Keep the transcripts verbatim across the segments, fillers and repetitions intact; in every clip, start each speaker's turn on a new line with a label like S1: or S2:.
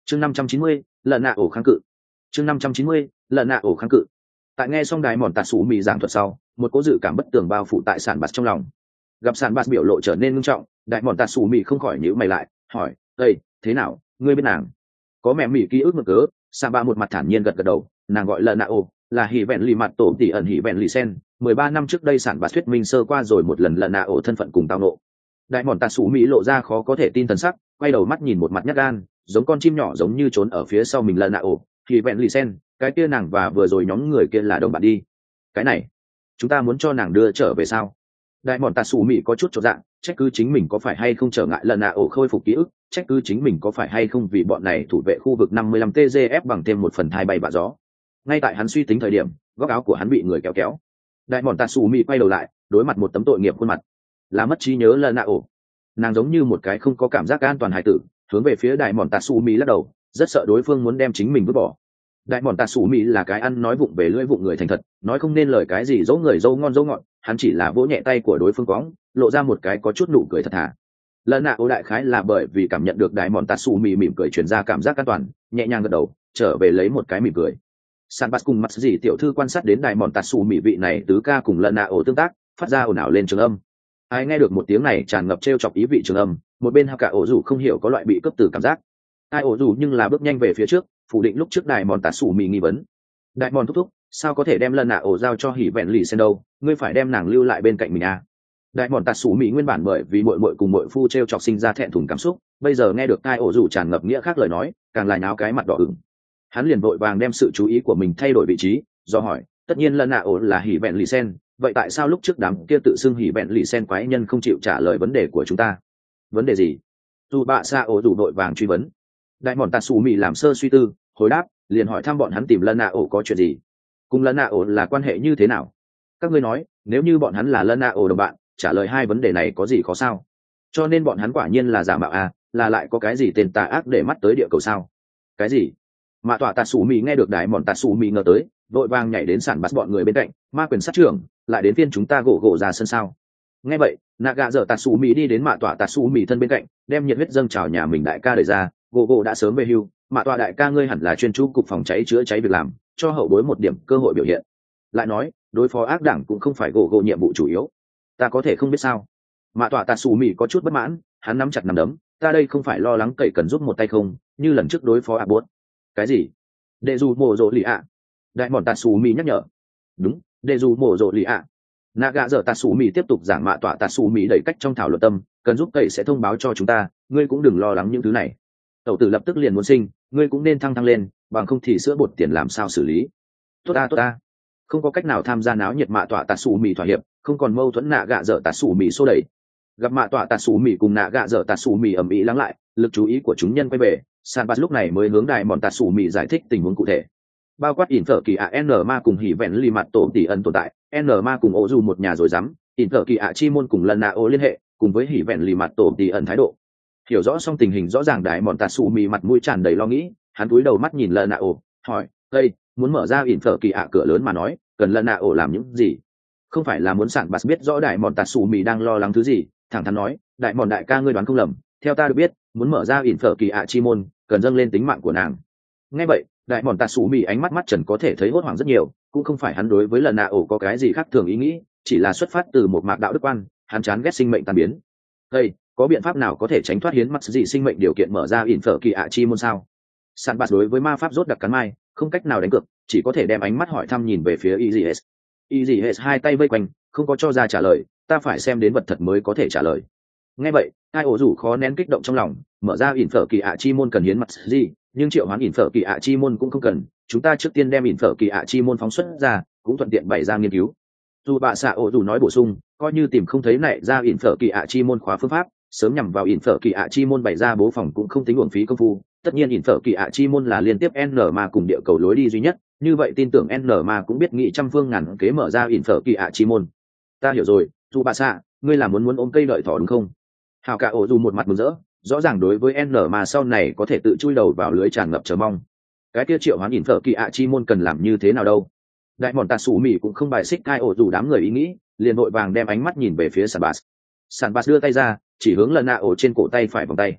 S1: chương năm trăm chín mươi lần nạ ổ kháng cự chương năm trăm chín mươi lần nạ ổ kháng cự tại nghe xong đài mòn tạt xù mì giảng thuật sau, một cố dự cảm bất tường bao phủ tại sản bạt trong lòng. Gặp sản bạt biểu lộ trở nên nghiêm trọng, đại mòn tạt xù mì không khỏi nhíu mày lại, hỏi: "Đây, thế nào, ngươi biết nàng?" Có mẹ mỉ ký ức mực cớ, sản bạt một mặt thản nhiên gật gật đầu, nàng gọi là Nao, là hỉ vẹn lì mặt tổ tỷ ẩn hỉ vẹn lì sen, mười ba năm trước đây sản bạt thuyết minh sơ qua rồi một lần là Nao thân phận cùng tao nộ. Đại mòn tạt xù mì lộ ra khó có thể tin thần sắc, quay đầu mắt nhìn một mặt nhát gan, giống con chim nhỏ giống như trốn ở phía sau mình là Nao, hỉ vẹn lì sen, cái kia nàng và vừa rồi nhóm người kia là đồng bạn đi. Cái này, chúng ta muốn cho nàng đưa trở về sao? Đại mòn tạt xù mì có chút chột dạ, trách cứ chính mình có phải hay không trở ngại lần nào khôi phục ký ức, trách cứ chính mình có phải hay không vì bọn này thủ vệ khu vực năm mươi lăm T G F bằng thêm một phần hai bay bạ gió. Ngay tại hắn suy tính thời điểm, góc áo của hắn bị người kéo kéo. Đại mòn tạt xù mì quay đầu lại, đối mặt một tấm tội nghiệp khuôn mặt, là mất trí nhớ lần nào. Nàng giống như một cái không có cảm giác an toàn hài tử, hướng về phía đại mòn tạt xù mì lắc đầu, rất sợ đối phương muốn đem chính mình vứt bỏ. Đại mòn tạt xù mì là cái ăn nói vụng về lưỡi vụng người thành thật, nói không nên lời cái gì dỗ người dâu ngon dỗ ngọt, hắn chỉ là vỗ nhẹ tay của đối phương quõng, lộ ra một cái có chút nụ cười thật thà. Lần nào đại khái là bởi vì cảm nhận được đại mòn tạt xù mì mỉm cười truyền ra cảm giác an toàn, nhẹ nhàng gật đầu, trở về lấy một cái mỉm cười. San Bas cùng mặt gì tiểu thư quan sát đến đại mòn tạt xù mì vị này tứ ca cùng lần nào tương tác, phát ra ồn ào lên trường âm. Ai nghe được một tiếng này tràn ngập trêu chọc ý vị trường âm, một bên haka ổ rủ không hiểu có loại bị cướp từ cảm giác. Ai ổ rủ nhưng là bước nhanh về phía trước, phủ định lúc trước đại mòn tạt xù mì nghi vấn. Đại mòn thúc thúc, sao có thể đem lần nạ ổ giao cho hỉ vẹn lì sen đâu, ngươi phải đem nàng lưu lại bên cạnh mình à? Đại mòn tạt xù mì nguyên bản bởi vì muội muội cùng muội phu treo chọc sinh ra thẹn thùng cảm xúc, bây giờ nghe được tai ổ rủ tràn ngập nghĩa khác lời nói, càng lại náo cái mặt đỏ ửng. Hắn liền vội vàng đem sự chú ý của mình thay đổi vị trí, do hỏi: tất nhiên lần nạ ổ là hỉ vẹn lì sen, vậy tại sao lúc trước đám kia tự xưng hỉ vẹn lì sen quái nhân không chịu trả lời vấn đề của chúng ta? Vấn đề gì? Dù bạ xa ổ rủ vội vàng truy vấn. Đại mòn tạt xù mì làm sơ suy tư, hồi đáp, liền hỏi thăm bọn hắn tìm lần nạ ổ có chuyện gì, cùng lần nạ ổ là quan hệ như thế nào. Các ngươi nói, nếu như bọn hắn là lần nạ ổ đồng bạn, trả lời hai vấn đề này có gì khó sao? Cho nên bọn hắn quả nhiên là giả mạo à, là lại có cái gì tên tà ác để mắt tới địa cầu sao? Cái gì? Mạ tọa tạt xù mì nghe được đại mòn tạt xù mì ngờ tới, vội vàng nhảy đến sản bắt bọn người bên cạnh, ma quyền sát trưởng, lại đến phiên chúng ta gỗ gỗ ra sân sao? Nghe vậy, nạ gạ dở tạt xù mì đi đến mạ tọa tạt xù mì thân bên cạnh, đem nhiệt huyết dâng trào nhà mình đại ca đẩy ra, gỗ gỗ đã sớm về hưu, mạ tọa đại ca ngươi hẳn là chuyên chú cục phòng cháy chữa cháy việc làm, cho hậu bối một điểm cơ hội biểu hiện. Lại nói, đối phó ác đảng cũng không phải gỗ gỗ nhiệm vụ chủ yếu, ta có thể không biết sao? Mạ tọa tạt xù mì có chút bất mãn, hắn nắm chặt nắm đấm, ta đây không phải lo lắng cậy cần giúp một tay không, như lần trước đối phó ác bốt. Cái gì? Đệ dù mổ rộ lì ạ. Đại mòn tạt xù mì nhắc nhở. Đúng, đệ dù mổ rộ lì ạ. Naga giờ tạt xù mì tiếp tục giảng mạ tọa tạt xù mì đẩy cách trong thảo luận tâm, cần giúp cậy sẽ thông báo cho chúng ta, ngươi cũng đừng lo lắng những thứ này. Tẩu tử lập tức liền muốn sinh, ngươi cũng nên thăng thăng lên, bằng không thì sữa bột tiền làm sao xử lý. Tốt ta tốt ta. Không có cách nào tham gia náo nhiệt mạ tọa tạt xù mì thỏa hiệp, không còn mâu thuẫn nạ gạ dở tạt xù mì xô đẩy. Gặp mạ tọa tạt xù mì cùng nạ gạ dở tạt xù mì ầm ĩ lắng lại, lực chú ý của chúng nhân quay về, San Bas lúc này mới hướng đại mòn tạt xù mì giải thích tình huống cụ thể. Bao quát ỉn phở kỳ ạ n ma cùng hỉ vẹn lì mặt tổ tỷ ẩn tồn tại, n ma cùng ổ dù một nhà rồi dám, ỉn phở kỳ ạ chi môn cùng lần nạ ổ liên hệ, cùng với hỉ vẹn lì mặt tổ tỷ ẩn thái độ. Hiểu rõ xong tình hình rõ ràng đại mòn tạt xù mì mặt mũi tràn đầy lo nghĩ, hắn cúi đầu mắt nhìn lần nạ ổ, hỏi: đây, muốn mở ra ỉn phở kỳ ạ cửa lớn mà nói, cần lần nạ ổ làm những gì? Không phải là muốn Sản Bas biết rõ đại mòn tạt xù mì đang lo lắng thứ gì, thẳng thắn nói, đại mòn đại ca ngươi đoán không lầm, theo ta được biết, muốn mở ra ỉn phở kỳ ạ chi môn, cần dâng lên tính mạng của nàng. Nghe vậy, đại mòn tạt xù mì ánh mắt mắt trần có thể thấy hốt hoảng rất nhiều, cũng không phải hắn đối với lần nạ ổ có cái gì khác thường ý nghĩ, chỉ là xuất phát từ một mạc đạo đức quan, hắn chán ghét sinh mệnh tan biến. Đây, có biện pháp nào có thể tránh thoát hiến mắt gì sinh mệnh điều kiện mở ra ỉn phở kỳ ạ chi môn sao? Sản Bas đối với ma pháp rốt đặc cắn mai, không cách nào đánh cược, chỉ có thể đem ánh mắt hỏi thăm nhìn về phía Izzy. Izzy hai tay vây quanh, không có cho ra trả lời, ta phải xem đến vật thật mới có thể trả lời. Nghe vậy, hai ổ rủ khó nén kích động trong lòng, mở ra ỉn phở kỳ ạ chi môn cần hiến mặt gì, nhưng triệu hoán ỉn phở kỳ ạ chi môn cũng không cần, chúng ta trước tiên đem ỉn phở kỳ ạ chi môn phóng xuất ra, cũng thuận tiện bày ra nghiên cứu. Dù bạ xạ ổ rủ nói bổ sung, coi như tìm không thấy này ra ỉn phở kỳ ạ chi môn khóa phương pháp, sớm nhằm vào ỉn phở kỳ ạ chi môn bày ra bố phòng cũng không tính uổng phí công phu. Tất nhiên ỉn phở kỳ ạ chi môn là liên tiếp n ma cùng địa cầu lối đi duy nhất, như vậy tin tưởng n ma cũng biết nghị trăm phương ngàn kế mở ra ỉn phở kỳ ạ chi môn. Ta hiểu rồi, dù bạ xạ, ngươi là muốn muốn ôm cây đợi thỏ đúng không? Hào cả ổ dù một mặt mừng rỡ, rõ ràng đối với n ma sau này có thể tự chui đầu vào lưới tràn ngập chờ mong. Cái kia triệu hoán ỉn phở kỳ ạ chi môn cần làm như thế nào đâu? Đại mòn tạt xù mì cũng không bài xích cai ổ dù đám người ý nghĩ, liền vội vàng đem ánh mắt nhìn về phía Sản Bas. Sản Bas đưa tay ra, chỉ hướng lần nạ ổ trên cổ tay phải vòng tay.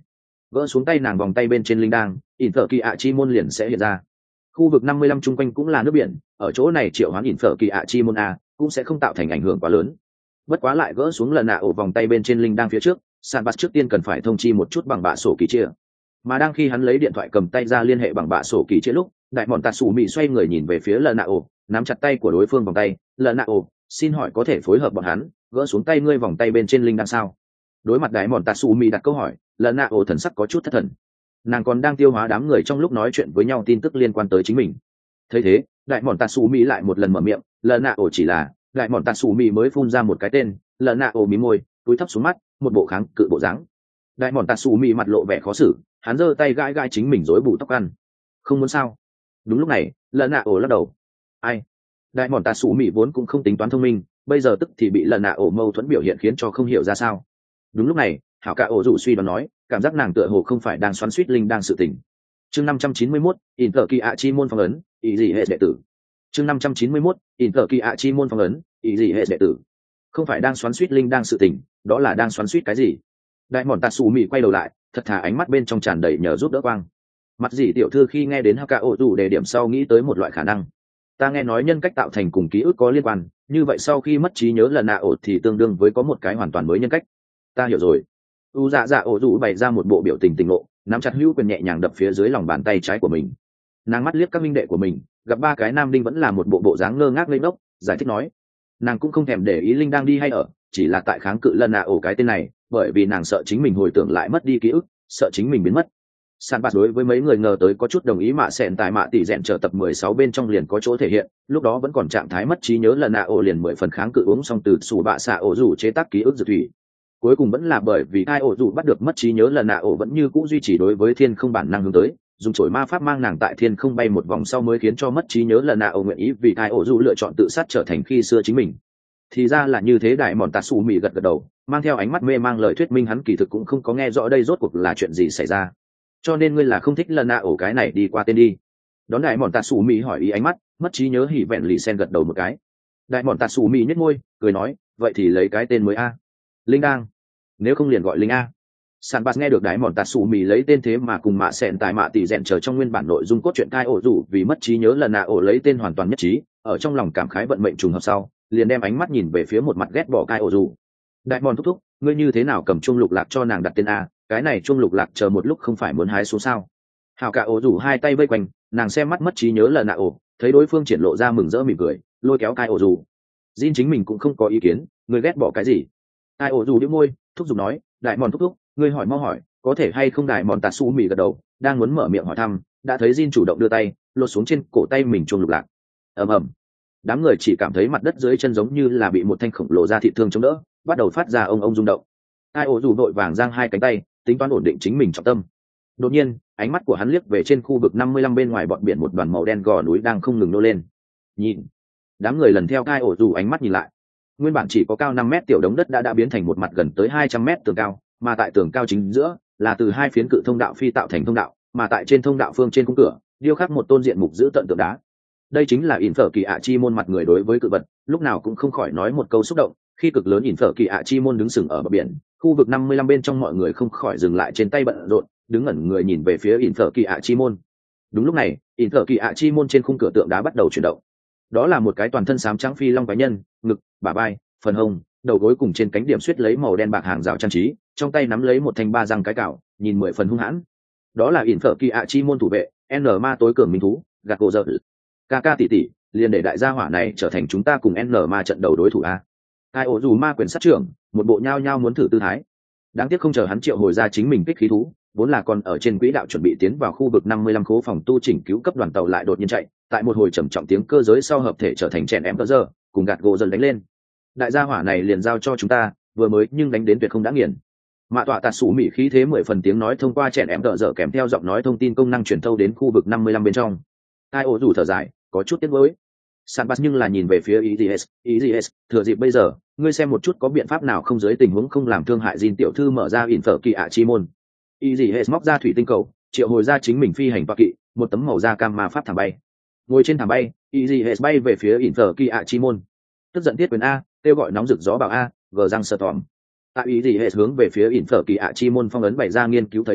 S1: gỡ xuống tay nàng vòng tay bên trên linh đang, ỉn thợ kỳ ạ chi môn liền sẽ hiện ra. Khu vực năm mươi lăm chung quanh cũng là nước biển, ở chỗ này triệu hoán ỉn thợ kỳ ạ chi môn a cũng sẽ không tạo thành ảnh hưởng quá lớn. Bất quá lại gỡ xuống lần nạ ổ vòng tay bên trên linh đang phía trước, San Bas trước tiên cần phải thông chi một chút bằng bạ sổ kỳ chia. Mà đang khi hắn lấy điện thoại cầm tay ra liên hệ bằng bạ sổ kỳ chia lúc, đại mọn tạt sủ mị xoay người nhìn về phía lần nạ ổ, nắm chặt tay của đối phương vòng tay. Lần nạ ổ, xin hỏi có thể phối hợp bọn hắn gỡ xuống tay ngươi vòng tay bên trên linh đang sao? Đối mặt đại mọn tạt sủ mị đặt câu hỏi, lần nạ ổ thần sắc có chút thất thần. Nàng còn đang tiêu hóa đám người trong lúc nói chuyện với nhau tin tức liên quan tới chính mình. Thấy thế, đại mọn tạt sủ mị lại một lần mở miệng, lần nạ ổ chỉ là đại mọn tạt sủ mị mới phun ra một cái tên. Lần nạ ổ mí môi, túi thấp xuống mắt, một bộ kháng cự bộ dáng. Đại mọn tạt sủ mị mặt lộ vẻ khó xử, hắn giơ tay gãi gãi chính mình rối bù tóc ăn. Không muốn sao? Đúng lúc này, lần nạ ổ lắc đầu. Ai? Đại mọn tạt sủ mị vốn cũng không tính toán thông minh, bây giờ tức thì bị lần nạ ổ mâu thuẫn biểu hiện khiến cho không hiểu ra sao. Đúng lúc này, hảo cả ổ dụ suy đoán nói, cảm giác nàng tựa hồ không phải đang xoắn suýt linh đang sự tình. Chương năm trăm chín mươi mốt, in tờ kỳ ạ chi môn phong ấn, ý gì hệ đệ tử. Chương năm trăm chín mươi mốt, in tờ kỳ ạ chi môn phong ấn, ý gì hệ đệ tử. Không phải đang xoắn suýt linh đang sự tình, đó là đang xoắn suýt cái gì? Đại mọn tạt sủ mị quay đầu lại, thật thà ánh mắt bên trong tràn đầy nhờ giúp đỡ quang. Mặt gì tiểu thư khi nghe đến hắc cả ổ dụ đề điểm sau nghĩ tới một loại khả năng. Ta nghe nói nhân cách tạo thành cùng ký ức có liên quan, như vậy sau khi mất trí nhớ lần nạ ổ thì tương đương với có một cái hoàn toàn mới nhân cách. Ta hiểu rồi. U dạ dạ ổ dụ bày ra một bộ biểu tình tình ngộ, nắm chặt hữu quyền nhẹ nhàng đập phía dưới lòng bàn tay trái của mình. Nàng mắt liếc các minh đệ của mình, gặp ba cái nam đinh vẫn là một bộ bộ dáng ngơ ngác lên ngốc, giải thích nói. Nàng cũng không thèm để ý linh đang đi hay ở, chỉ là tại kháng cự lần nạ ổ cái tên này, bởi vì nàng sợ chính mình hồi tưởng lại mất đi ký ức, sợ chính mình biến mất. San Bạt đối với mấy người ngờ tới có chút đồng ý mạ sẹn tại mạ tỷ rèn trở tập mười sáu bên trong liền có chỗ thể hiện, lúc đó vẫn còn trạng thái mất trí nhớ lần nạ ổ liền mười phần kháng cự uống xong từ sủ bạ xạ ổ rủ chế tác ký ức dược thủy. Cuối cùng vẫn là bởi vì hai ổ rủ bắt được mất trí nhớ lần nạ ổ vẫn như cũ duy trì đối với thiên không bản năng hướng tới, dùng chổi ma pháp mang nàng tại thiên không bay một vòng sau mới khiến cho mất trí nhớ lần nạ ổ nguyện ý vì hai ổ rủ lựa chọn tự sát trở thành khi xưa chính mình. Thì ra là như thế. Đại mòn tạt xù mị gật gật đầu, mang theo ánh mắt mê mang lời thuyết minh hắn kỳ thực cũng không có nghe rõ đây rốt cuộc là chuyện gì xảy ra. Cho nên ngươi là không thích lần nạ ổ cái này đi qua tên đi. Đón đại mòn tạt xù mị hỏi ý ánh mắt, mất trí nhớ hỉ vẹn lì sen gật đầu một cái. Đại mòn tạt xù mị nhếch môi cười nói, vậy thì lấy cái tên mới a. Linh đang. Nếu không liền gọi linh a. San Bas nghe được đại mòn tạt xù mị lấy tên thế mà cùng mạ sẹn tại mạ tỷ rèn chờ trong nguyên bản nội dung cốt truyện cai ổ rủ vì mất trí nhớ lần nạ ổ lấy tên hoàn toàn nhất trí, ở trong lòng cảm khái vận mệnh trùng hợp sau, liền đem ánh mắt nhìn về phía một mặt ghét bỏ cai ổ rủ. Đại mòn thúc thúc, ngươi như thế nào cầm chuông lục lạc cho nàng đặt tên a? Cái này chuông lục lạc chờ một lúc không phải muốn hái xuống sao? Hảo cả ổ rủ hai tay vây quanh, nàng xem mắt mất trí nhớ lần nạ ổ, thấy đối phương triển lộ ra mừng rỡ mỉm cười, lôi kéo cai ổ rủ. Jin chính mình cũng không có ý kiến, ngươi ghét bỏ cái gì? Cai ổ rủ đĩu môi, thúc giục nói, đại mòn thúc thúc, ngươi hỏi mau hỏi, có thể hay không? Đại mòn tạt su mì gật đầu, đang muốn mở miệng hỏi thăm, đã thấy Jin chủ động đưa tay, lột xuống trên cổ tay mình chuông lục lạc. Ầm ầm. Đám người chỉ cảm thấy mặt đất dưới chân giống như là bị một thanh khổng lồ da thịt thương chống đỡ, bắt đầu phát ra ông ông rung động. Ai ổ rủ đội vàng giang hai cánh tay, tính toán ổn định chính mình trọng tâm. Đột nhiên, ánh mắt của hắn liếc về trên khu vực năm mươi lăm bên ngoài bọn biển, một đoàn màu đen gò núi đang không ngừng nô lên. Nhìn, đám người lần theo Ai ổ rủ ánh mắt nhìn lại, nguyên bản chỉ có cao năm mét tiểu đống đất đã đã biến thành một mặt gần tới hai trăm mét tường cao, mà tại tường cao chính giữa là từ hai phiến cự thông đạo phi tạo thành thông đạo, mà tại trên thông đạo phương trên khung cửa điêu khắc một tôn diện mục giữ tận tượng đá. Đây chính là ỉn phở kỳ ạ chi môn. Mặt người đối với cự vật lúc nào cũng không khỏi nói một câu xúc động, khi cực lớn ỉn phở kỳ ạ chi môn đứng sừng ở bờ biển, khu vực năm mươi lăm bên trong mọi người không khỏi dừng lại trên tay bận rộn, đứng ngẩn người nhìn về phía ỉn phở kỳ ạ chi môn. Đúng lúc này, ỉn phở kỳ ạ chi môn trên khung cửa tượng đá bắt đầu chuyển động. Đó là một cái toàn thân xám trắng phi long quái nhân, ngực, bả vai, phần hông, đầu gối cùng trên cánh điểm suýt lấy màu đen bạc hàng rào trang trí, trong tay nắm lấy một thanh ba răng cái cào, nhìn mười phần hung hãn. Đó là ỉn phở kỳ ạ chi môn thủ vệ, N ma tối cường minh thú, gạt cổ dợ. Ca ca tỷ tỷ, liền để đại gia hỏa này trở thành chúng ta cùng N ma trận đầu đối thủ a. Ai ổ dù ma quyền sát trưởng, một bộ nhao nhao muốn thử tư thái. Đáng tiếc không chờ hắn triệu hồi ra chính mình kích khí thú, vốn là còn ở trên quỹ đạo chuẩn bị tiến vào khu vực năm mươi lăm khố phòng tu chỉnh cứu cấp đoàn tàu lại đột nhiên chạy, tại một hồi trầm trọng tiếng cơ giới sau hợp thể trở thành chèn em giờ, cùng gạt gỗ dần đánh lên. Đại gia hỏa này liền giao cho chúng ta, vừa mới nhưng đánh đến tuyệt không đã nghiền. Mạ tọa tạt sủ mỹ khí thế mười phần tiếng nói thông qua chèn em giờ kèm theo giọng nói thông tin công năng truyền thâu đến khu vực năm mươi lăm bên trong. Ai ổ dù thở dài, có chút tiếc nuối. San Bas nhưng là nhìn về phía e giê ét, e giê ét, thừa dịp bây giờ, ngươi xem một chút có biện pháp nào không dưới tình huống không làm thương hại Jin tiểu thư mở ra ỉn phở kỳ ạ chi môn. e giê ét móc ra thủy tinh cầu, triệu hồi ra chính mình phi hành toa kỵ, một tấm màu da cam ma pháp thảm bay. Ngồi trên thảm bay, e giê ét bay về phía ỉn phở kỳ ạ chi môn. Tức giận tiết quyền a, kêu gọi nóng rực gió bão a, gờ răng sờ tòm. Tại e giê ét hướng về phía ỉn phở kỳ ạ chi môn phong ấn bày ra nghiên cứu thời điểm,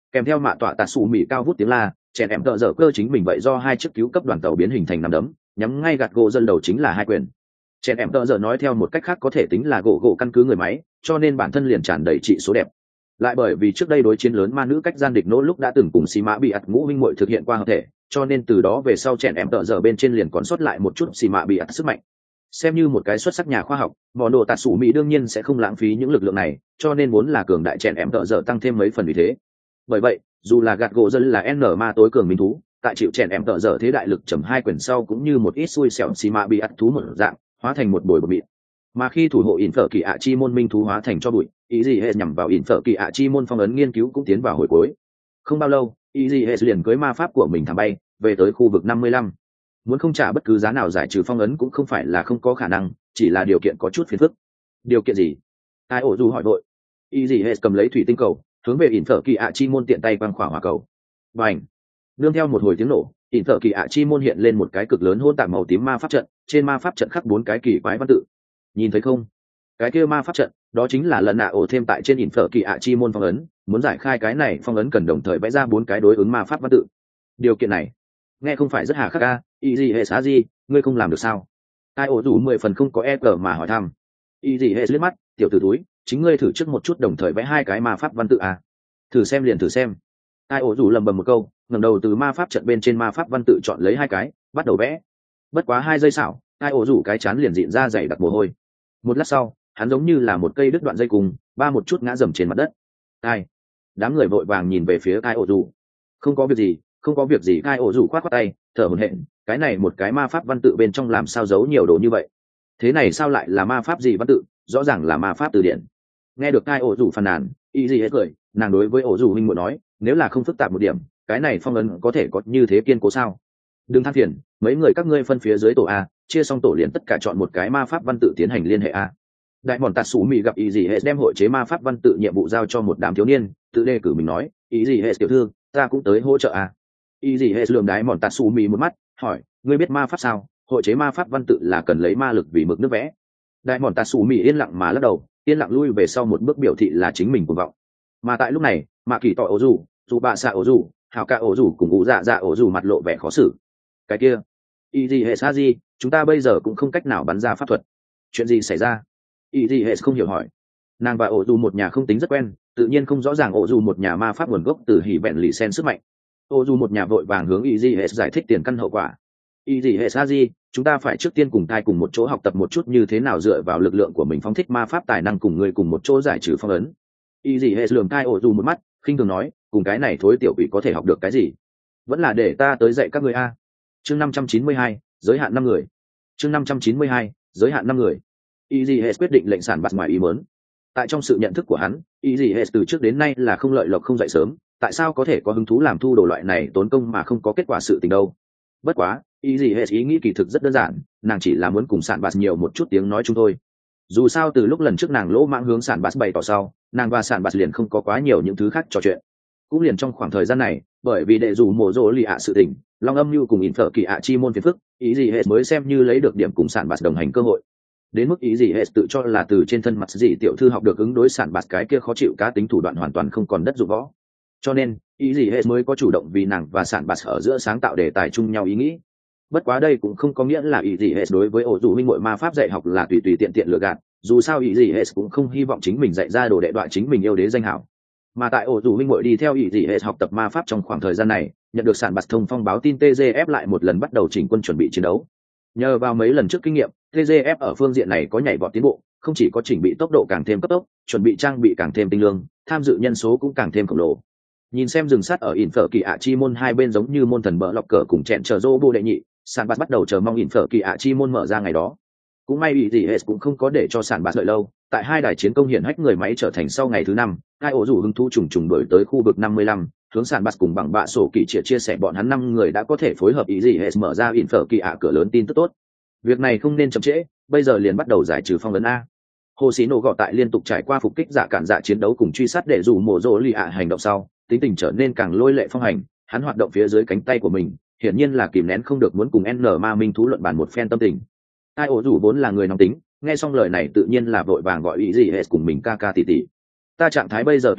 S1: kèm theo mạ tọa tạ xù mì cao vút tiếng la, chèn em tợ dở cơ chính mình vậy do hai chiếc cứu cấp đoàn tàu biến hình thành nắm đấm, nhắm ngay gạt gỗ dân đầu chính là hai quyền. Chèn em tợ dở nói theo một cách khác có thể tính là gỗ gỗ căn cứ người máy, cho nên bản thân liền tràn đầy trị số đẹp. Lại bởi vì trước đây đối chiến lớn ma nữ cách gian địch nỗ lúc đã từng cùng xì mã bị ạt ngũ minh muội thực hiện qua hợp thể, cho nên từ đó về sau chèn em tợ dở bên trên liền còn sót lại một chút xì mã bị ạt sức mạnh. Xem như một cái xuất sắc nhà khoa học, bọn đồ tạt sủ mỹ đương nhiên sẽ không lãng phí những lực lượng này, cho nên vốn là cường đại chèn em tợ dở tăng thêm mấy phần vì thế. Bởi vậy, dù là gạt gỗ dân là n ma tối cường minh thú, tại chịu chèn em tợ dở thế đại lực chầm hai quyền sau cũng như một ít xui xẻo xì mã bị ạt thú một dạng, hóa thành một bồi bột mịn. Mà khi thủ hộ ỉn phở kỳ ạ chi môn minh thú hóa thành cho bụi, ý gì hệ nhằm vào ỉn phở kỳ ạ chi môn phong ấn nghiên cứu cũng tiến vào hồi cuối. Không bao lâu, ý gì hệ liền cưới ma pháp của mình thẳng bay về tới khu vực năm mươi lăm. Muốn không trả bất cứ giá nào giải trừ phong ấn cũng không phải là không có khả năng, chỉ là điều kiện có chút phiền phức. Điều kiện gì? Ai ổ dù hỏi đội. Ý gì hệ cầm lấy thủy tinh cầu, hướng về ỉn phở kỳ ạ chi môn tiện tay quăng khỏa hỏa cầu. Bành! Nương theo một hồi tiếng nổ, ỉn phở kỳ ạ chi môn hiện lên một cái cực lớn hỗn tạp màu tím ma pháp trận, trên ma pháp trận khắc bốn cái kỳ quái văn tự. Nhìn thấy không? Cái kia ma pháp trận, đó chính là lần nạ ổ thêm tại trên ỉn phở kỳ ạ chi môn phong ấn, muốn giải khai cái này phong ấn cần đồng thời vẽ ra bốn cái đối ứng ma pháp văn tự. Điều kiện này, nghe không phải rất hà khắc a, ý gì hệ xá gì, ngươi không làm được sao? Ai ổ rủ mười phần không có e cờ mà hỏi thăm. Ý gì hệ liếc mắt, tiểu tử túi, chính ngươi thử trước một chút đồng thời vẽ hai cái ma pháp văn tự a. Thử xem liền thử xem. Ai ổ rủ lầm bầm một câu, ngẩng đầu từ ma pháp trận bên trên ma pháp văn tự chọn lấy hai cái, bắt đầu vẽ. Bất quá hai giây xảo, ai ổ rủ cái chán liền dịn ra dày đặc mồ hôi. Một lát sau, hắn giống như là một cây đứt đoạn dây cùng, ba một chút ngã dầm trên mặt đất. Ai? Đám người vội vàng nhìn về phía ai ổ rủ. Không có việc gì, không có việc gì. Ai ổ rủ khoát khoát tay, thở hổn hển, cái này một cái ma pháp văn tự bên trong làm sao giấu nhiều đồ như vậy? Thế này sao lại là ma pháp gì văn tự? Rõ ràng là ma pháp từ điển. Nghe được ai ổ rủ phàn nàn, y gì hết cười, nàng đối với ổ rủ minh muội nói, nếu là không phức tạp một điểm, cái này phong ấn có thể có như thế kiên cố sao? Đừng than phiền, mấy người các ngươi phân phía dưới tổ a, chia xong tổ liền tất cả chọn một cái ma pháp văn tự tiến hành liên hệ a. Đại bọn tạt sủ mì gặp ý gì hệ đem hội chế ma pháp văn tự nhiệm vụ giao cho một đám thiếu niên, tự đề cử mình nói, ý gì hệ tiểu thư, ta cũng tới hỗ trợ a. Ý gì hệ lườm đái bọn tạt sủ mì một mắt, hỏi, ngươi biết ma pháp sao? Hội chế ma pháp văn tự là cần lấy ma lực vì mực nước vẽ. Đại bọn tạt sủ mì yên lặng mà lắc đầu, yên lặng lui về sau một bước biểu thị là chính mình cuồng vọng. Mà tại lúc này, mạ kỳ tỏ ổ rủ, dù bạ xạ ổ rủ, hào ca ổ rủ cùng ủ dạ dạ ổ rủ mặt lộ vẻ khó xử. Cái kia, ý gì hệ sa gì, chúng ta bây giờ cũng không cách nào bắn ra pháp thuật. Chuyện gì xảy ra? Ý gì hệ không hiểu hỏi. Nàng và ổ rủ một nhà không tính rất quen, tự nhiên không rõ ràng ổ rủ một nhà ma pháp nguồn gốc từ hỉ vẹn lì sen sức mạnh. Ổ rủ một nhà vội vàng hướng ý gì hệ giải thích tiền căn hậu quả. Ý gì hệ sa gì, chúng ta phải trước tiên cùng thai cùng một chỗ học tập một chút như thế nào dựa vào lực lượng của mình phóng thích ma pháp tài năng cùng người cùng một chỗ giải trừ phong ấn. Ý gì hệ lườm thai ổ rủ một mắt, khinh thường nói, cùng cái này thối tiểu quỷ có thể học được cái gì? Vẫn là để ta tới dạy các người a. Chương năm trăm chín mươi hai, giới hạn năm người. Chương năm trăm chín mươi hai, giới hạn năm người. Easy Head quyết định lệnh sản bạt ngoài ý muốn. Tại trong sự nhận thức của hắn, Easy Head từ trước đến nay là không lợi lộc không dậy sớm, tại sao có thể có hứng thú làm thu đồ loại này tốn công mà không có kết quả sự tình đâu? Bất quá, Easy Head ý nghĩ kỳ thực rất đơn giản, nàng chỉ là muốn cùng sản bạt nhiều một chút tiếng nói chung thôi. Dù sao từ lúc lần trước nàng lỗ mãng hướng sản bạt bày tỏ sau, nàng và sản bạt liền không có quá nhiều những thứ khác trò chuyện. Cũng liền trong khoảng thời gian này, bởi vì đệ dù mổ rỗ lì ạ sự tình, long âm như cùng ỉn phở kỳ ạ chi môn phiền phức, ý gì hệ mới xem như lấy được điểm cùng sản bạt đồng hành cơ hội. Đến mức ý gì hệ tự cho là từ trên thân mặt gì tiểu thư học được ứng đối sản bạt cái kia khó chịu cá tính thủ đoạn hoàn toàn không còn đất dụng võ. Cho nên ý gì hệ mới có chủ động vì nàng và sản bạt ở giữa sáng tạo đề tài chung nhau ý nghĩ. Bất quá đây cũng không có nghĩa là ý gì hệ đối với ổ dù minh muội ma pháp dạy học là tùy tùy tiện tiện lừa gạt, dù sao ý gì hệ cũng không hy vọng chính mình dạy ra đồ đệ đoạn chính mình yêu đế danh hảo. Mà tại ổ dù minh muội đi theo ý gì hệ học tập ma pháp trong khoảng thời gian này, nhận được sản bạt thông phong báo tin tê giê ép lại một lần bắt đầu chỉnh quân chuẩn bị chiến đấu. Nhờ vào mấy lần trước kinh nghiệm, tê giê ép ở phương diện này có nhảy vọt tiến bộ, không chỉ có chỉnh bị tốc độ càng thêm cấp tốc, chuẩn bị trang bị càng thêm tinh lương, tham dự nhân số cũng càng thêm khổng lồ. Nhìn xem rừng sắt ở ỉn phở kỳ ạ chi môn hai bên giống như môn thần bờ lọc cờ cùng chẹn chờ rô bô đệ nhị, sản bạt bắt đầu chờ mong ỉn phở kỳ ạ chi môn mở ra ngày đó. Cũng may ý gì hệ cũng không có để cho sản bạt đợi lâu, tại hai đài chiến công hiển hách người máy trở thành sau ngày thứ năm, hai ổ rủ hứng thú trùng trùng đổi tới khu vực năm mươi lăm, hướng sản bạt cùng bằng bạ sổ kỳ chia chia sẻ bọn hắn năm người đã có thể phối hợp ý gì hệ mở ra ỉn phở kỳ ạ cửa lớn tin tức tốt. Việc này không nên chậm trễ, bây giờ liền bắt đầu giải trừ phong ấn a. Hồ Sĩ Nổ gọ tại liên tục trải qua phục kích giả cản giả chiến đấu cùng truy sát để rủ mổ rỗ lì ạ hành động sau, tính tình trở nên càng lôi lệ phong hành, hắn hoạt động phía dưới cánh tay của mình, hiển nhiên là kìm nén không được muốn cùng N ma minh thú luận bàn một phen tâm tình. Ai ổ rủ vốn là người nóng tính, nghe xong lời này tự nhiên là vội vàng gọi ý gì hệ cùng mình ca ca tỷ tỷ. Ta trạng thái bây giờ tuyệt hảo,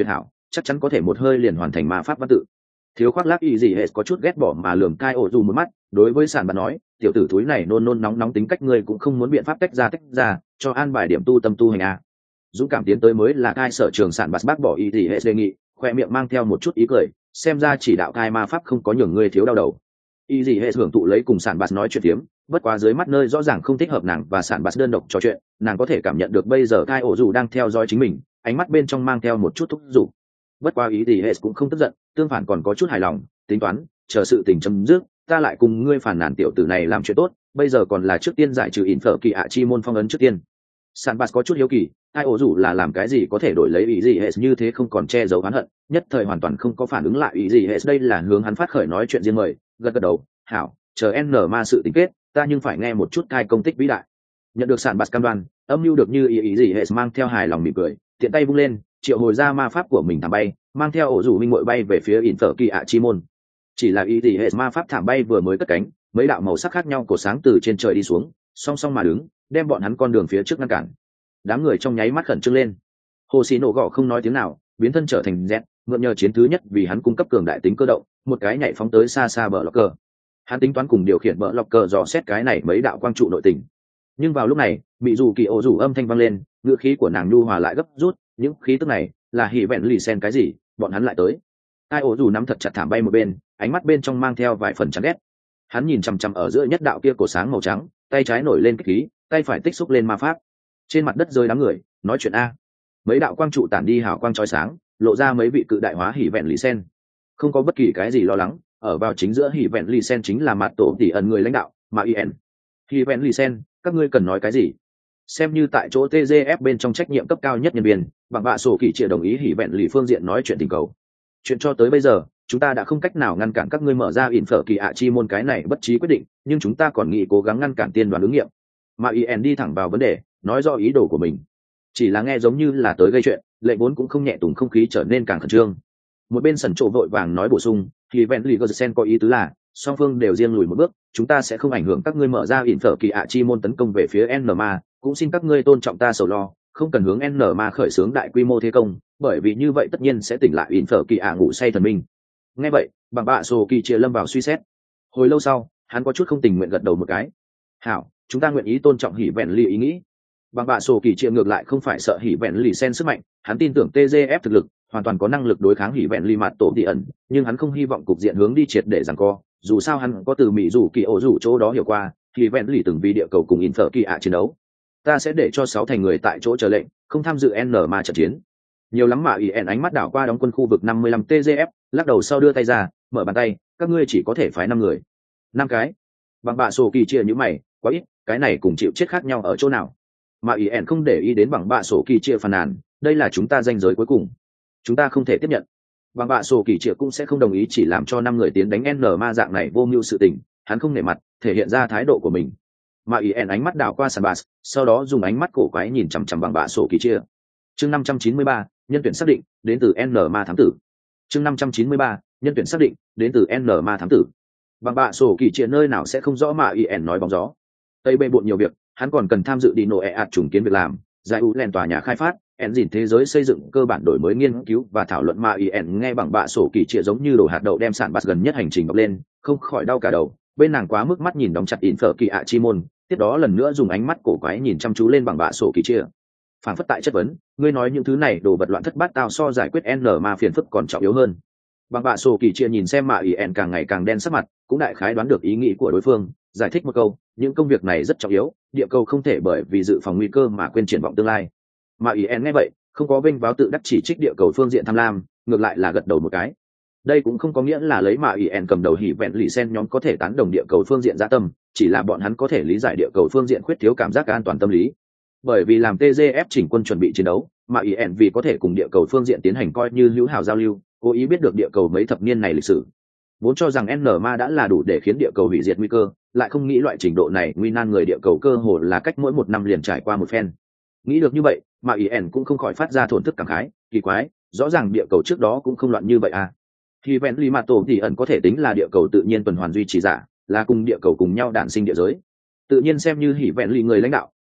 S1: chắc chắn có thể một hơi liền hoàn thành ma pháp văn tự. Thiếu khoác lác y gì hết có chút ghét bỏ mà lườm cai ổ dù một mắt, đối với sản bạt nói, tiểu tử túi này nôn nôn nóng nóng tính cách ngươi cũng không muốn biện pháp tách ra tách ra, cho an bài điểm tu tâm tu hành à. Dũng cảm tiến tới mới là cai sở trường sản bạt bác bỏ y gì hết đề nghị, khoe miệng mang theo một chút ý cười, xem ra chỉ đạo cai ma pháp không có nhường ngươi thiếu đau đầu. Y gì hết hưởng thụ lấy cùng sản bạt nói chuyện tiếm, bất quá dưới mắt nơi rõ ràng không thích hợp nàng và sản bạt đơn độc trò chuyện, nàng có thể cảm nhận được bây giờ cai ổ dù đang theo dõi chính mình, ánh mắt bên trong mang theo một chút thúc giục. Bất quá ý gì hết cũng không tức giận, tương phản còn có chút hài lòng, tính toán chờ sự tình chấm dứt ta lại cùng ngươi phản nàn tiểu tử này làm chuyện tốt, bây giờ còn là trước tiên giải trừ ỉn phở kỳ ạ chi môn phong ấn trước tiên. Sản bạt có chút hiếu kỳ, ai ổ rủ là làm cái gì có thể đổi lấy ý gì hết như thế không còn che giấu oán hận, nhất thời hoàn toàn không có phản ứng lại ý gì hết, đây là hướng hắn phát khởi nói chuyện riêng mời, gật gật đầu, hảo, chờ n ma sự tính kết, ta nhưng phải nghe một chút cai công tích vĩ đại. Nhận được sản bạt cam đoan, âm mưu được như ý ý gì hết mang theo hài lòng mỉm cười, tiện tay vung lên, triệu hồi ra ma pháp của mình thảm bay, mang theo ổ rủ minh muội bay về phía ỉn phở kỳ ạ chi môn. Chỉ là ý gì hệ ma pháp thảm bay vừa mới cất cánh, mấy đạo màu sắc khác nhau của sáng từ trên trời đi xuống, song song mà đứng, đem bọn hắn con đường phía trước ngăn cản. Đám người trong nháy mắt khẩn trương lên. Hồ Xí nổ gọ không nói tiếng nào, biến thân trở thành Z, mượn nhờ chiến thứ nhất vì hắn cung cấp cường đại tính cơ động, một cái nhảy phóng tới xa xa bờ lọc cờ. Hắn tính toán cùng điều khiển bờ lọc cờ dò xét cái này mấy đạo quang trụ nội tình. Nhưng vào lúc này, bị dù kỳ ổ rủ âm thanh vang lên, ngữ khí của nàng nhu hòa lại gấp rút, những khí tức này là hỉ vẹn lì sen cái gì, bọn hắn lại tới. Ai ổ rủ nắm thật chặt thảm bay một bên, ánh mắt bên trong mang theo vài phần chán ghét. Hắn nhìn chằm chằm ở giữa nhất đạo kia cổ sáng màu trắng, tay trái nổi lên kích khí, tay phải tích xúc lên ma pháp. Trên mặt đất rơi đám người, nói chuyện a. Mấy đạo quang trụ tản đi hào quang chói sáng, lộ ra mấy vị cự đại hóa hỉ vẹn lì sen. Không có bất kỳ cái gì lo lắng, ở vào chính giữa hỉ vẹn lì sen chính là mặt tổ tỷ ẩn người lãnh đạo, mà ien. Hỉ vẹn lì sen, các ngươi cần nói cái gì? Xem như tại chỗ tê giê ép bên trong trách nhiệm cấp cao nhất nhân viên, bằng bạ sổ kỳ triệt đồng ý hỉ vẹn lì phương diện nói chuyện tình cầu. Chuyện cho tới bây giờ, chúng ta đã không cách nào ngăn cản các ngươi mở ra ỉn phở kỳ ạ chi môn cái này bất trí quyết định, nhưng chúng ta còn nghĩ cố gắng ngăn cản tiên đoàn ứng nghiệm. Mà ien đi thẳng vào vấn đề, nói rõ ý đồ của mình. Chỉ là nghe giống như là tới gây chuyện, lệnh vốn cũng không nhẹ tùng không khí trở nên càng khẩn trương. Một bên sẩn trộ vội vàng nói bổ sung, thì vẹn lì gersen có ý tứ là song phương đều riêng lùi một bước, chúng ta sẽ không ảnh hưởng các ngươi mở ra ỉn phở kỳ ạ chi môn tấn công về phía N-ma, cũng xin các ngươi tôn trọng ta sầu lo, không cần hướng N-ma khởi xướng đại quy mô thế công, bởi vì như vậy tất nhiên sẽ tỉnh lại ỉn phở kỳ ạ ngủ say thần minh. Nghe vậy, bằng bạ sổ kỳ chia lâm vào suy xét. Hồi lâu sau, hắn có chút không tình nguyện gật đầu một cái. Hảo, chúng ta nguyện ý tôn trọng hỉ vẹn lì ý nghĩ. Bằng bạ sổ kỳ chia ngược lại không phải sợ hỉ vẹn lì sen sức mạnh, hắn tin tưởng tê giê ép thực lực hoàn toàn có năng lực đối kháng hỉ vẹn lì mặt tổ tỷ ẩn, nhưng hắn không hy vọng cục diện hướng đi triệt để giằng co. Dù sao hắn có từ mỹ rủ kỳ ổ rủ chỗ đó hiểu qua, hỉ vẹn lì từng vì địa cầu cùng ỉn phở kỳ ạ chiến đấu. Ta sẽ để cho sáu thành người tại chỗ chờ lệnh, không tham dự n ma trận chiến. Nhiều lắm mà ien ánh mắt đảo qua đóng quân khu vực năm mươi lăm tê giê ép, lắc đầu sau đưa tay ra, mở bàn tay, các ngươi chỉ có thể phái năm người. Năm cái. Bằng bạ sổ kỳ chia như mày, quá ít, cái này cùng chịu chết khác nhau ở chỗ nào? Mà ien không để ý đến bằng bạ sổ kỳ chia phàn nàn, đây là chúng ta danh giới cuối cùng, chúng ta không thể tiếp nhận. Bằng bạ sổ kỳ chia cũng sẽ không đồng ý chỉ làm cho năm người tiến đánh n ma dạng này vô mưu sự tình, hắn không nể mặt, thể hiện ra thái độ của mình. Mà ien ánh mắt đảo qua sàn bạt, sau đó dùng ánh mắt cổ quái nhìn chằm chằm bằng bạ sổ kỳ chia. Chương năm trăm chín mươi ba, nhân tuyển xác định, đến từ n ma thám tử. Chương năm trăm chín mươi ba, nhân tuyển xác định, đến từ n ma thám tử. Bằng bạ sổ kỳ chia nơi nào sẽ không rõ mà ien nói bóng gió. Tây bê bộn nhiều việc, hắn còn cần tham dự đi nổ ẹ ạt trùng kiến việc làm, giải ủ len tòa nhà khai phát, engine thế giới xây dựng cơ bản đổi mới nghiên cứu và thảo luận mà ien nghe bằng bạ sổ kỳ chia giống như đổ hạt đậu đem sản bạt gần nhất hành trình bọc lên, không khỏi đau cả đầu. Bên nàng quá mức mắt nhìn đóng chặt ỉn phở kỳ ạ chi môn, tiếp đó lần nữa dùng ánh mắt cổ quái nhìn chăm chú lên bằng bạ sổ kỳ chia. Phản phất tại chất vấn, ngươi nói những thứ này đồ vật loạn thất bát tao so giải quyết n ma phiền phức còn trọng yếu hơn. Bằng bạ sổ kỳ chia nhìn xem mà ien càng ngày càng đen sắc mặt, cũng đại khái đoán được ý nghĩ của đối phương, giải thích một câu, những công việc này rất trọng yếu, địa cầu không thể bởi vì dự phòng nguy cơ mà quên triển vọng tương lai. Mà ien nghe vậy, không có vênh váo tự đắc chỉ trích địa cầu phương diện tham lam, ngược lại là gật đầu một cái. Đây cũng không có nghĩa là lấy mà ien cầm đầu hỉ vẹn lì sen nhóm có thể tán đồng địa cầu phương diện dạ tâm, chỉ là bọn hắn có thể lý giải địa cầu phương diện khuyết thiếu cảm giác an toàn tâm lý. Bởi vì làm tê giê ép chỉnh quân chuẩn bị chiến đấu, mà ien vì có thể cùng địa cầu phương diện tiến hành coi như hữu hảo giao lưu, cố ý biết được địa cầu mấy thập niên này lịch sử, vốn cho rằng n ma đã là đủ để khiến địa cầu hủy diệt nguy cơ, lại không nghĩ loại trình độ này nguy nan người địa cầu cơ hồ là cách mỗi một năm liền trải qua một phen. Nghĩ được như vậy, mà ien cũng không khỏi phát ra thổn thức cảm khái, kỳ quái, rõ ràng địa cầu trước đó cũng không loạn như vậy à. Thì vẹn lì mặt tổ thì ẩn có thể tính là địa cầu tự nhiên tuần hoàn duy trì giả, là cùng địa cầu cùng nhau đản sinh địa giới. Tự nhiên xem như hỉ vẹn lì người lãnh đạo,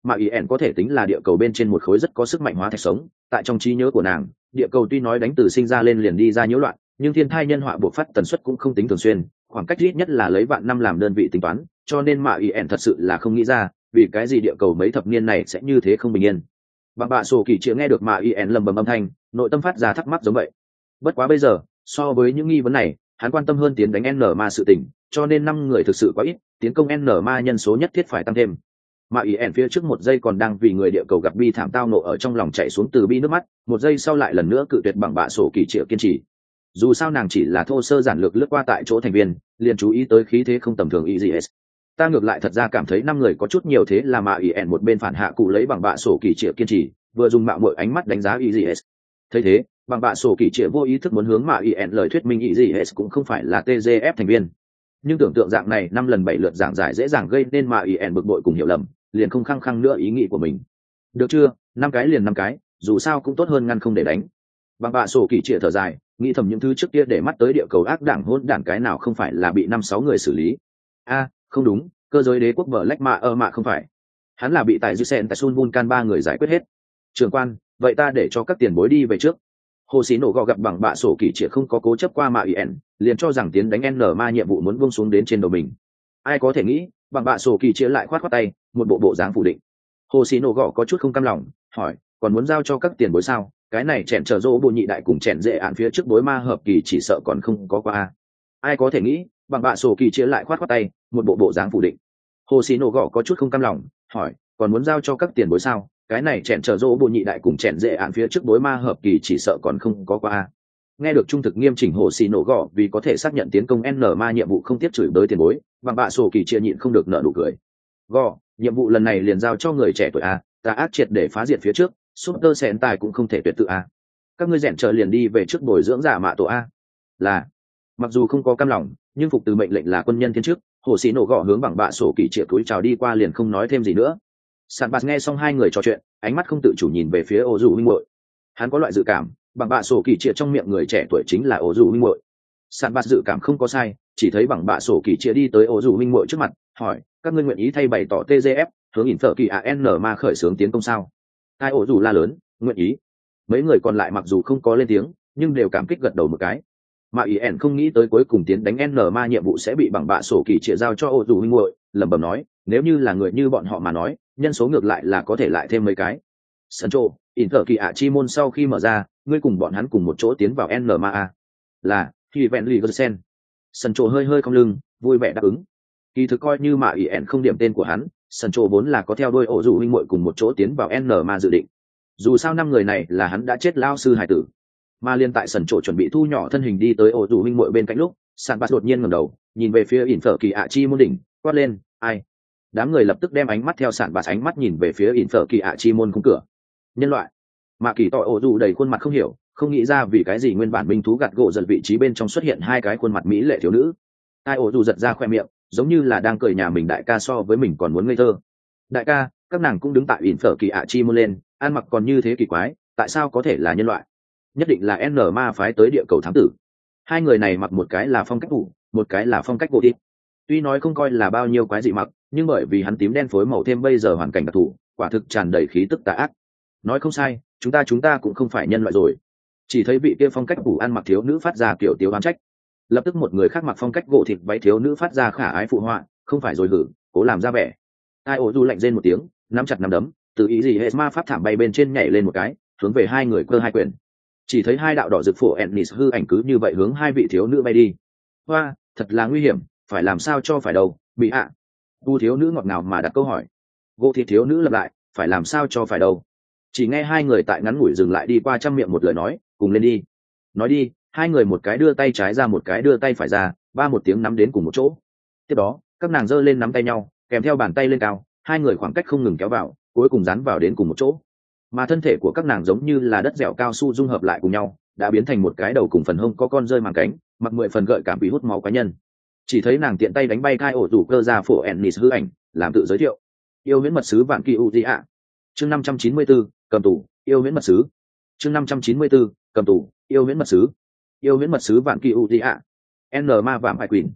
S1: mà ý ẻn có thể tính là địa cầu bên trên một khối rất có sức mạnh hóa thạch sống. Tại trong trí nhớ của nàng, địa cầu tuy nói đánh từ sinh ra lên liền đi ra nhiễu loạn, nhưng thiên thai nhân họa buộc phát tần suất cũng không tính thường xuyên, khoảng cách ít nhất là lấy vạn năm làm đơn vị tính toán, cho nên mà ý ẻn thật sự là không nghĩ ra vì cái gì địa cầu mấy thập niên này sẽ như thế không bình yên. Bằng bạ sổ kỳ chĩa nghe được mà ý ẻn lầm bầm âm thanh, nội tâm phát ra thắc mắc giống vậy. Bất quá bây giờ, so với những nghi vấn này, hắn quan tâm hơn tiến đánh N ma sự tình, cho nên năm người thực sự quá ít, tiến công N ma nhân số nhất thiết phải tăng thêm. Mà ý ẻn phía trước một giây còn đang vì người địa cầu gặp bi thảm tao nộ ở trong lòng chảy xuống từ bi nước mắt, một giây sau lại lần nữa cự tuyệt bằng bạ sổ kỳ triệu kiên trì. Dù sao nàng chỉ là thô sơ giản lược lướt qua tại chỗ thành viên, liền chú ý tới khí thế không tầm thường E G S. Ta ngược lại thật ra cảm thấy năm người có chút nhiều thế là mà ý ẻn một bên phản hạ cụ lấy bằng bạ sổ kỳ triệu kiên trì, vừa dùng mạo muội ánh mắt đánh giá E G S. Thấy thế, bằng bạ sổ kỳ triệu vô ý thức muốn hướng mà ý ẻn lời thuyết minh E G S cũng không phải là tê giê ép thành viên. Nhưng tưởng tượng dạng này năm lần bảy lượt giảng giải dễ dàng gây nên mà ý ẻn bực bội cùng hiểu lầm, liền không khăng khăng nữa ý nghĩ của mình. Được chưa, năm cái liền năm cái, dù sao cũng tốt hơn ngăn không để đánh. Bằng bạ sổ kỳ trịa thở dài, nghĩ thầm những thứ trước kia để mắt tới địa cầu ác đảng hỗn đản cái nào không phải là bị năm sáu người xử lý. A, không đúng, cơ giới đế quốc bờ lách mạ ơ mạ không phải. Hắn là bị tại dư sen tại sun vulcan ba người giải quyết hết. Trưởng quan, vậy ta để cho các tiền bối đi về trước. Hồ Sĩ Nổ gò gặp bằng bạ sổ kỳ trịa không có cố chấp qua mạ ien, liền cho rằng tiến đánh N ma nhiệm vụ muốn buông xuống đến trên đầu mình. Ai có thể nghĩ, bằng bạ sổ kỳ trịa lại khoát khoát tay, một bộ bộ dáng phủ định. Hồ Sĩ Nổ gò có chút không cam lòng, hỏi, còn muốn giao cho các tiền bối sao? Cái này chèn chờ dỗ bộ nhị đại cùng chèn dễ ạn phía trước đối ma hợp kỳ chỉ sợ còn không có qua. Ai có thể nghĩ, bằng bạ sổ kỳ trịa lại khoát khoát tay, một bộ bộ dáng phủ định. Hồ Sĩ Nổ gò có chút không cam lòng, hỏi, còn muốn giao cho các tiền bối sao? Cái này chèn chờ dỗ bộ nhị đại cùng chèn dễ ạn phía trước đối ma hợp kỳ chỉ sợ còn không có qua. Nghe được trung thực nghiêm chỉnh Hồ Sĩ Nổ gò vì có thể xác nhận tiến công N ma nhiệm vụ không tiếp chửi bới tiền bối, bằng bạ sổ kỳ trịa nhịn không được nở nụ cười. Gò, nhiệm vụ lần này liền giao cho người trẻ tuổi a, ta ác triệt để phá diệt phía trước, Super Sen tài cũng không thể tuyệt tự a. Các ngươi rèn chờ liền đi về trước bồi dưỡng giả mạ tổ a. Là, mặc dù không có cam lòng, nhưng phục từ mệnh lệnh là quân nhân thiên trước, Hồ Sĩ Nổ gõ hướng bằng bạ sổ kỳ triệu túi chào đi qua liền không nói thêm gì nữa. Sàn bạt nghe xong hai người trò chuyện, ánh mắt không tự chủ nhìn về phía Ô Dù huynh muội. Hắn có loại dự cảm, bằng bạ sổ kỳ triệu trong miệng người trẻ tuổi chính là Ô Dù huynh muội. Sàn bạt dự cảm không có sai, chỉ thấy bằng bạ sổ kỳ triệu đi tới Ô Dù huynh muội trước mặt, hỏi, các ngươi nguyện ý thay bày tỏ tê giê ép, hướng ỉn phở kỳ a n ma khởi xướng tiến công sao? Hai Ô Dù la lớn, nguyện ý. Mấy người còn lại mặc dù không có lên tiếng, nhưng đều cảm kích gật đầu một cái. Mà ý ẻn không nghĩ tới cuối cùng tiến đánh N ma nhiệm vụ sẽ bị bằng bạ sổ kỳ triệu giao cho Ô Dù huynh muội, lẩm bẩm nói, nếu như là người như bọn họ mà nói, nhân số ngược lại là có thể lại thêm mấy cái. Sancho, ỉn thở kỳ ạ chi môn sau khi mở ra, ngươi cùng bọn hắn cùng một chỗ tiến vào N ma a. Là, khi vẹn lì gersen. Sancho hơi hơi cong lưng, vui vẻ đáp ứng. Kỳ thực coi như mà ý ẻn không điểm tên của hắn, Sancho vốn là có theo đuôi Ô Dù huynh muội cùng một chỗ tiến vào N ma dự định. Dù sao năm người này là hắn đã chết lao sư hải tử. Mà liên tại Sancho chuẩn bị thu nhỏ thân hình đi tới Ô Dù huynh muội bên cạnh lúc, Sàn Bạt đột nhiên ngẩng đầu, nhìn về phía ỉn phở kỳ ạ chi môn đỉnh, quát lên, ai? Đám người lập tức đem ánh mắt theo Sàn Bạt ánh mắt nhìn về phía ỉn phở kỳ ạ chi môn khung cửa. Nhân loại. Mà kỳ tỏi Ô Dù đầy khuôn mặt không hiểu, không nghĩ ra vì cái gì nguyên bản binh thú gạt gỗ giật vị trí bên trong xuất hiện hai cái khuôn mặt mỹ lệ thiếu nữ. Hai Ô Dù giật ra khoe miệng, giống như là đang cười nhà mình đại ca so với mình còn muốn ngây thơ. Đại ca, các nàng cũng đứng tại ỉn phở kỳ ạ chi môn lên, ăn mặc còn như thế kỳ quái, tại sao có thể là nhân loại? Nhất định là N ma phái tới địa cầu thám tử. Hai người này mặc một cái là phong cách thủ, một cái là phong cách gỗ thịt. Tuy nói không coi là bao nhiêu quái dị mặc, nhưng bởi vì hắn tím đen phối màu thêm bây giờ hoàn cảnh đặc thù, quả thực tràn đầy khí tức tà ác. Nói không sai, chúng ta chúng ta cũng không phải nhân loại rồi. Chỉ thấy vị kia phong cách thủ ăn mặc thiếu nữ phát ra kiểu tiêu oán trách. Lập tức một người khác mặc phong cách gỗ thịt váy thiếu nữ phát ra khả ái phụ họa, không phải rồi hử, cố làm ra vẻ. Ai ổ du lạnh rên một tiếng, nắm chặt nắm đấm, tự ý gì hết ma pháp thảm bay bên trên nhảy lên một cái, hướng về hai người cơ hai quyền. Chỉ thấy hai đạo đỏ rực phổ ennis hư ảnh cứ như vậy hướng hai vị thiếu nữ bay đi. Hoa, thật là nguy hiểm, phải làm sao cho phải đâu, bị ạ. Tu thiếu nữ ngọt ngào mà đặt câu hỏi. Gỗ thịt thiếu nữ lặp lại, phải làm sao cho phải đâu. Chỉ nghe hai người tại ngắn ngủi dừng lại đi qua trăm miệng một lời nói, cùng lên đi. Nói đi, hai người một cái đưa tay trái ra một cái đưa tay phải ra, ba một tiếng nắm đến cùng một chỗ. Tiếp đó, các nàng giơ lên nắm tay nhau, kèm theo bàn tay lên cao, hai người khoảng cách không ngừng kéo vào, cuối cùng dán vào đến cùng một chỗ. Mà thân thể của các nàng giống như là đất dẻo cao su dung hợp lại cùng nhau, đã biến thành một cái đầu cùng phần hông có con rơi màng cánh, mặc mười phần gợi cảm bị hút máu cá nhân. Chỉ thấy nàng tiện tay đánh bay cai ổ rủ cơ ra phổ ennis hư ảnh, làm tự giới thiệu. Yêu huyễn mật sứ vạn kỳ u di ạ. Chương năm trăm chín mươi bốn, cầm tù, yêu huyễn mật sứ. Chương năm trăm chín mươi bốn, cầm tù, yêu huyễn mật sứ. Yêu huyễn mật sứ vạn kỳ u di ạ. N ma vạm hải quỷ.